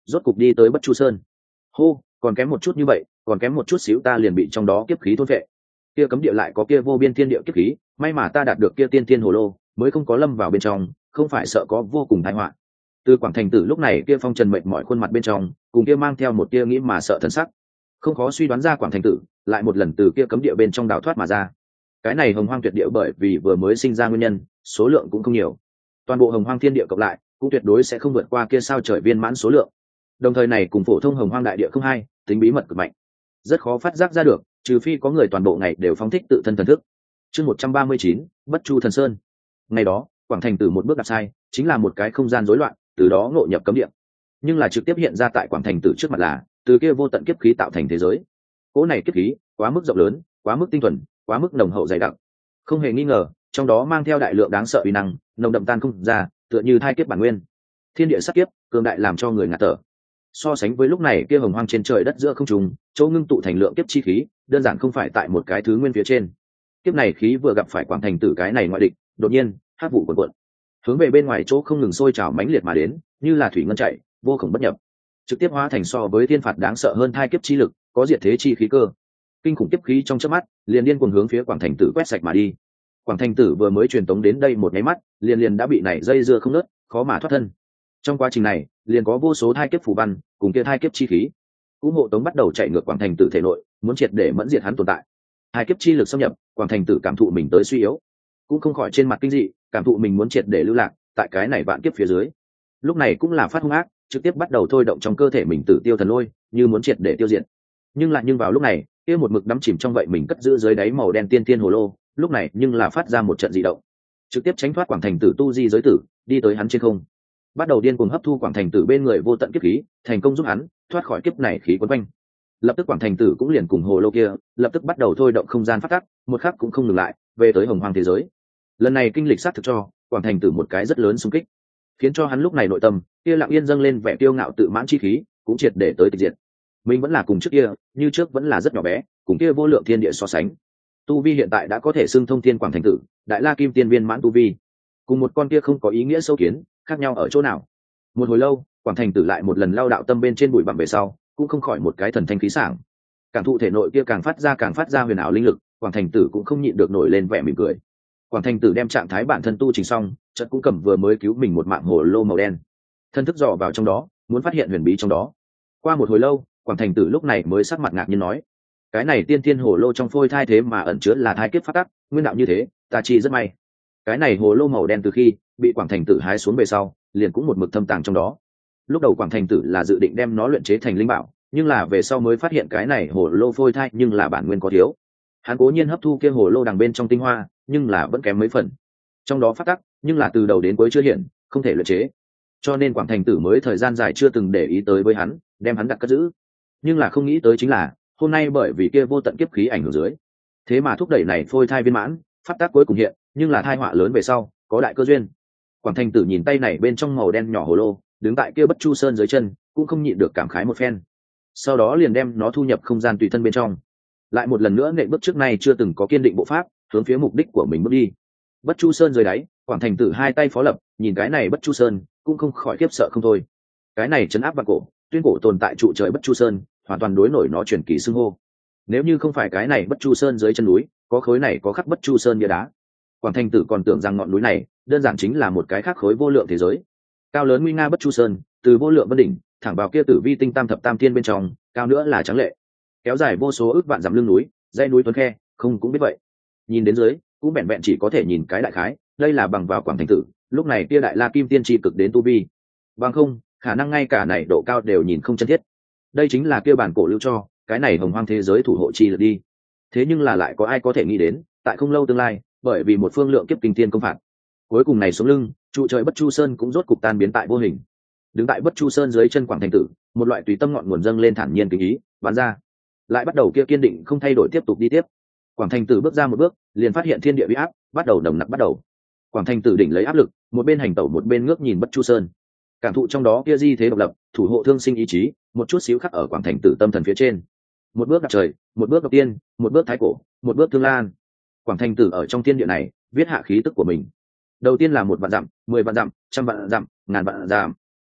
rốt cục đi tới Bất Chu Sơn. Hô, còn kém một chút như vậy, còn kém một chút xíu ta liền bị trong đó kiếp khí thôn vệ. Kia cấm địa lại có kia vô biên thiên địa kiếp khí, may mà ta đạt được kia tiên thiên hồ lô, mới không có lâm vào bên trong, không phải sợ có vô cùng tai họa. Từ Quảng Thành Tử lúc này kia phong trần mệt mỏi khuôn mặt bên trong, cùng kia mang theo một tia nghĩ mà sợ thần sắc. Không khó suy đoán ra Quảng Thành Tử lại một lần từ kia cấm địa bên trong đào thoát mà ra. Cái này hồng hoang tuyệt địa bởi vì vừa mới sinh ra nguyên nhân, số lượng cũng không nhiều. Toàn bộ hồng hoang thiên địa cộng lại, cũng tuyệt đối sẽ không vượt qua kia sao trời viên mãn số lượng. Đồng thời này cùng phổ thông hồng hoang đại địa không hai, tính bí mật cực mạnh, rất khó phát giác ra được, trừ phi có người toàn bộ ngày đều phóng thích tự thân thần thức. Chương 139, Bất Chu Thần Sơn. Ngày đó, Quảng Thành Tử một bước đạp sai, chính là một cái không gian rối loạn, từ đó ngộ nhập cấm địa. Nhưng là trực tiếp hiện ra tại Quảng Thành Tử trước mặt là từ kia vô tận kiếp khí tạo thành thế giới. Cỗ này kiếp khí quá mức rộng lớn, quá mức tinh thuần, quá mức nồng hậu dày đặc, không hề nghi ngờ, trong đó mang theo đại lượng đáng sợ uy năng, nồng đậm tan không ra, tựa như thai kiếp bản nguyên. Thiên địa sát kiếp, cường đại làm cho người ngạt thở. So sánh với lúc này kia hồng hoang trên trời đất giữa không trung, chỗ ngưng tụ thành lượng kiếp chi khí, đơn giản không phải tại một cái thứ nguyên phía trên. Kiếp này khí vừa gặp phải Quảng Thành Tử cái này ngoại địch, đột nhiên, hắc vụ cuộn cuộn, hướng về bên ngoài chỗ không ngừng sôi trào mãnh liệt mà đến, như là thủy ngân chảy, vô cùng bất nhập, trực tiếp hóa thành so với thiên phạt đáng sợ hơn thai kiếp chi lực, có diệt thế chi khí cơ. Kinh khủng kiếp khí trong chớp mắt, liền điên cuồng hướng phía Quảng Thành Tử quét sạch mà đi. Quảng Thành Tử vừa mới truyền tống đến đây một cái mắt, liền đã bị này dây dưa không ngớt, khó mà thoát thân. Trong quá trình này, liền có vô số thai kiếp phù văn, cùng kia thai kiếp chi khí, cũng hộ tống bắt đầu chạy ngược Quảng Thành Tử thể nội, muốn triệt để mẫn diệt hắn tồn tại. Hai kiếp chi lực xâm nhập, Quảng Thành Tử cảm thụ mình tới suy yếu, cũng không khỏi trên mặt kinh dị, cảm thụ mình muốn triệt để lưu lạc tại cái này vạn kiếp phía dưới. Lúc này cũng là phát hung ác, trực tiếp bắt đầu thôi động trong cơ thể mình Tử Tiêu Thần Lôi, như muốn triệt để tiêu diệt. Nhưng vào lúc này, kia một mực đắm chìm trong vậy mình cất giữ dưới đáy màu đen tiên tiên hồ lô, lúc này nhưng là phát ra một trận dị động, trực tiếp tránh thoát Quảng Thành Tử tu di giới tử, đi tới hắn trên không, bắt đầu điên cuồng hấp thu Quảng Thành Tử bên người vô tận kiếp khí, thành công giúp hắn thoát khỏi kiếp này khí quấn quanh. Lập tức Quảng Thành Tử cũng liền cùng hồ lô kia, lập tức bắt đầu thôi động không gian phát tắc, một khắc cũng không ngừng lại, về tới hồng hoang thế giới. Lần này kinh lịch sát thực cho Quảng Thành Tử một cái rất lớn xung kích, khiến cho hắn lúc này nội tâm kia lặng yên dâng lên vẻ kiêu ngạo tự mãn chi khí, cũng triệt để tới tịch diệt. Mình vẫn là cùng trước kia, như trước vẫn là rất nhỏ bé, cùng kia vô lượng thiên địa so sánh. Tu vi hiện tại đã có thể xưng thông thiên Quảng Thành Tử, đại la kim tiên viên mãn tu vi, cùng một con kia không có ý nghĩa sâu kiến, khác nhau ở chỗ nào? Một hồi lâu, Quảng Thành Tử lại một lần lao đạo tâm bên trên bụi bặm về sau, cũng không khỏi một cái thần thanh khí sảng. Cảm thụ thể nội kia càng phát ra huyền ảo linh lực, Quảng Thành Tử cũng không nhịn được nổi lên vẻ mỉm cười. Quảng Thành Tử đem trạng thái bản thân tu trình xong, chợt cũng cầm vừa mới cứu mình một mạng hồ lô màu đen, thân thức dò vào trong đó, muốn phát hiện huyền bí trong đó. Qua một hồi lâu, Quảng Thành Tử lúc này mới sắc mặt ngạc nhiên nói: cái này tiên thiên hồ lô trong phôi thai thế mà ẩn chứa là thai kiếp phát tắc, nguyên đạo như thế, ta chi rất may. Cái này hồ lô màu đen từ khi bị Quảng Thành Tử hái xuống về sau, liền cũng một mực thâm tàng trong đó. Lúc đầu Quảng Thành Tử là dự định đem nó luyện chế thành linh bảo, nhưng là về sau mới phát hiện cái này hồ lô phôi thai nhưng là bản nguyên có thiếu. Hắn cố nhiên hấp thu kia hồ lô đằng bên trong tinh hoa, nhưng là vẫn kém mấy phần. Trong đó phát tắc, nhưng là từ đầu đến cuối chưa hiện, không thể luyện chế. Cho nên Quảng Thành Tử mới thời gian dài chưa từng để ý tới với hắn, đem hắn đặt cất giữ. Nhưng là không nghĩ tới chính là, hôm nay bởi vì kia vô tận kiếp khí ảnh hưởng dưới, thế mà thúc đẩy này phôi thai viên mãn, phát tác cuối cùng hiện, nhưng là thai họa lớn về sau, có đại cơ duyên. Quảng Thành Tử nhìn tay này bên trong màu đen nhỏ hồ lô, đứng tại kia Bất Chu Sơn dưới chân, cũng không nhịn được cảm khái một phen. Sau đó liền đem nó thu nhập không gian tùy thân bên trong, lại một lần nữa nện bước trước nay chưa từng có kiên định bộ pháp, hướng phía mục đích của mình bước đi. Bất Chu Sơn dưới đáy, Quảng Thành Tử hai tay phó lập, nhìn cái này Bất Chu Sơn, cũng không khỏi khiếp sợ không thôi. Cái này chấn áp vạn cổ, tuyên cổ tồn tại trụ trời Bất Chu Sơn, hoàn toàn đối nổi nó truyền kỳ xưng hô. Nếu như không phải cái này Bất Chu Sơn dưới chân núi, có khối này có khắc Bất Chu Sơn bia đá, Quảng Thành Tử còn tưởng rằng ngọn núi này đơn giản chính là một cái khác khối vô lượng thế giới. Cao lớn nguy nga Bất Chu Sơn, từ vô lượng vân đỉnh thẳng vào kia Tử Vi tinh tam thập tam thiên bên trong, cao nữa là trắng lệ, kéo dài vô số ước vạn dặm lưng núi, dãy núi tuấn khe, không cũng biết vậy. Nhìn đến dưới, cũng vẹn vẹn chỉ có thể nhìn cái đại khái, đây là bằng vào Quảng Thành Tử, lúc này kia đại la kim tiên chi cực đến tu vi. Bằng không, khả năng ngay cả này độ cao đều nhìn không chân thiết. Đây chính là kia bản cổ lưu cho, cái này hồng hoang thế giới thủ hộ chi lực đi. Thế nhưng là lại có ai có thể nghĩ đến, tại không lâu tương lai, bởi vì một phương lượng kiếp kinh thiên công phạt, cuối cùng này xuống lưng, trụ trời Bất Chu Sơn cũng rốt cục tan biến tại vô hình. Đứng tại Bất Chu Sơn dưới chân Quảng Thành Tử, một loại tùy tâm ngọn nguồn dâng lên thản nhiên kính ý, bắn ra, lại bắt đầu kia kiên định không thay đổi tiếp tục đi tiếp. Quảng Thành Tử bước ra một bước, liền phát hiện thiên địa uy áp bắt đầu nồng nặc bắt đầu. Quảng Thành Tử đỉnh lấy áp lực, một bên hành tẩu một bên ngước nhìn Bất Chu Sơn, cảm thụ trong đó kia di thế độc lập, thủ hộ thương sinh ý chí, một chút xíu khắc ở Quảng Thành Tử tâm thần phía trên. Một bước đạp trời, một bước đầu tiên, một bước thái cổ, một bước thương lan. Quảng Thành Tử ở trong thiên địa này viết hạ khí tức của mình. Đầu tiên là 1 vạn dặm, 10 vạn dặm, 100 vạn dặm, ngàn vạn dặm.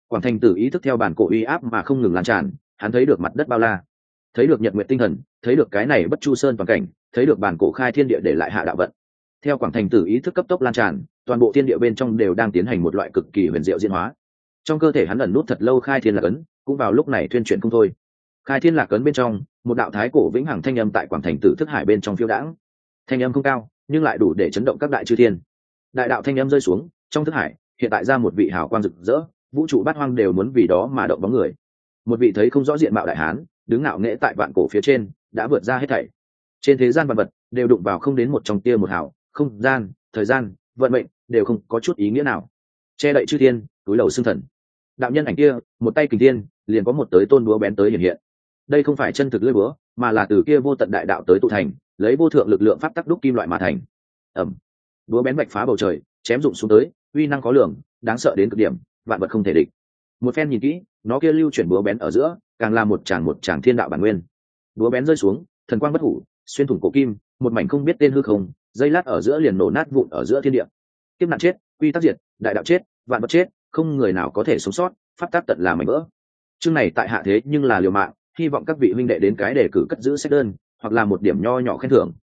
Quảng Thành Tử ý thức theo bản cổ uy áp mà không ngừng lan tràn, hắn thấy được mặt đất bao la, thấy được nhật nguyện tinh thần, thấy được cái này bất chu sơn toàn cảnh, thấy được bản cổ khai thiên địa để lại hạ đạo vận. Theo Quảng Thành Tử ý thức cấp tốc lan tràn, toàn bộ thiên địa bên trong đều đang tiến hành một loại cực kỳ huyền diệu diễn hóa. Trong cơ thể hắn ẩn nút thật lâu khai thiên lạc ấn, cũng vào lúc này thuyên chuyển không thôi. Khai thiên lạc ấn bên trong, một đạo thái cổ vĩnh hằng thanh âm tại Quảng Thành Tử thức hải bên trong phiêu đãng. Thanh âm không cao, nhưng lại đủ để chấn động các đại chư thiên. Đại đạo thanh âm rơi xuống, trong thức hải hiện tại ra một vị hào quang rực rỡ, vũ trụ bát hoang đều muốn vì đó mà động bóng người. Một vị thấy không rõ diện mạo đại hán, đứng ngạo nghễ tại vạn cổ phía trên, đã vượt ra hết thảy. Trên thế gian vạn vật đều đụng vào không đến một trong tia một hào, không gian, thời gian, vận mệnh đều không có chút ý nghĩa nào. Che đậy chư thiên, túi đầu xương thần. Đạo nhân ảnh kia, một tay kình thiên, liền có một tới tôn búa bén tới hiện hiện. Đây không phải chân thực lưỡi búa, mà là từ kia vô tận đại đạo tới tụ thành, lấy vô thượng lực lượng pháp tắc đúc kim loại mà thành. Ầm. Búa bén vạch phá bầu trời, chém rụng xuống tới, uy năng khó lường, đáng sợ đến cực điểm, vạn vật không thể địch. Một phen nhìn kỹ, nó kia lưu chuyển búa bén ở giữa, càng là một tràng thiên đạo bản nguyên. Búa bén rơi xuống, thần quang bất hủ, xuyên thủng cổ kim, một mảnh không biết tên hư không, dây lát ở giữa liền nổ nát vụn ở giữa thiên địa. Kiếp nạn chết, quy tắc diệt, đại đạo chết, vạn vật chết, không người nào có thể sống sót, pháp tắc tận là mảnh vỡ. Chương này tại hạ thế nhưng là liều mạng, hy vọng các vị huynh đệ đến cái đề cử cất giữ sách đơn, hoặc là một điểm nho nhỏ khen thưởng.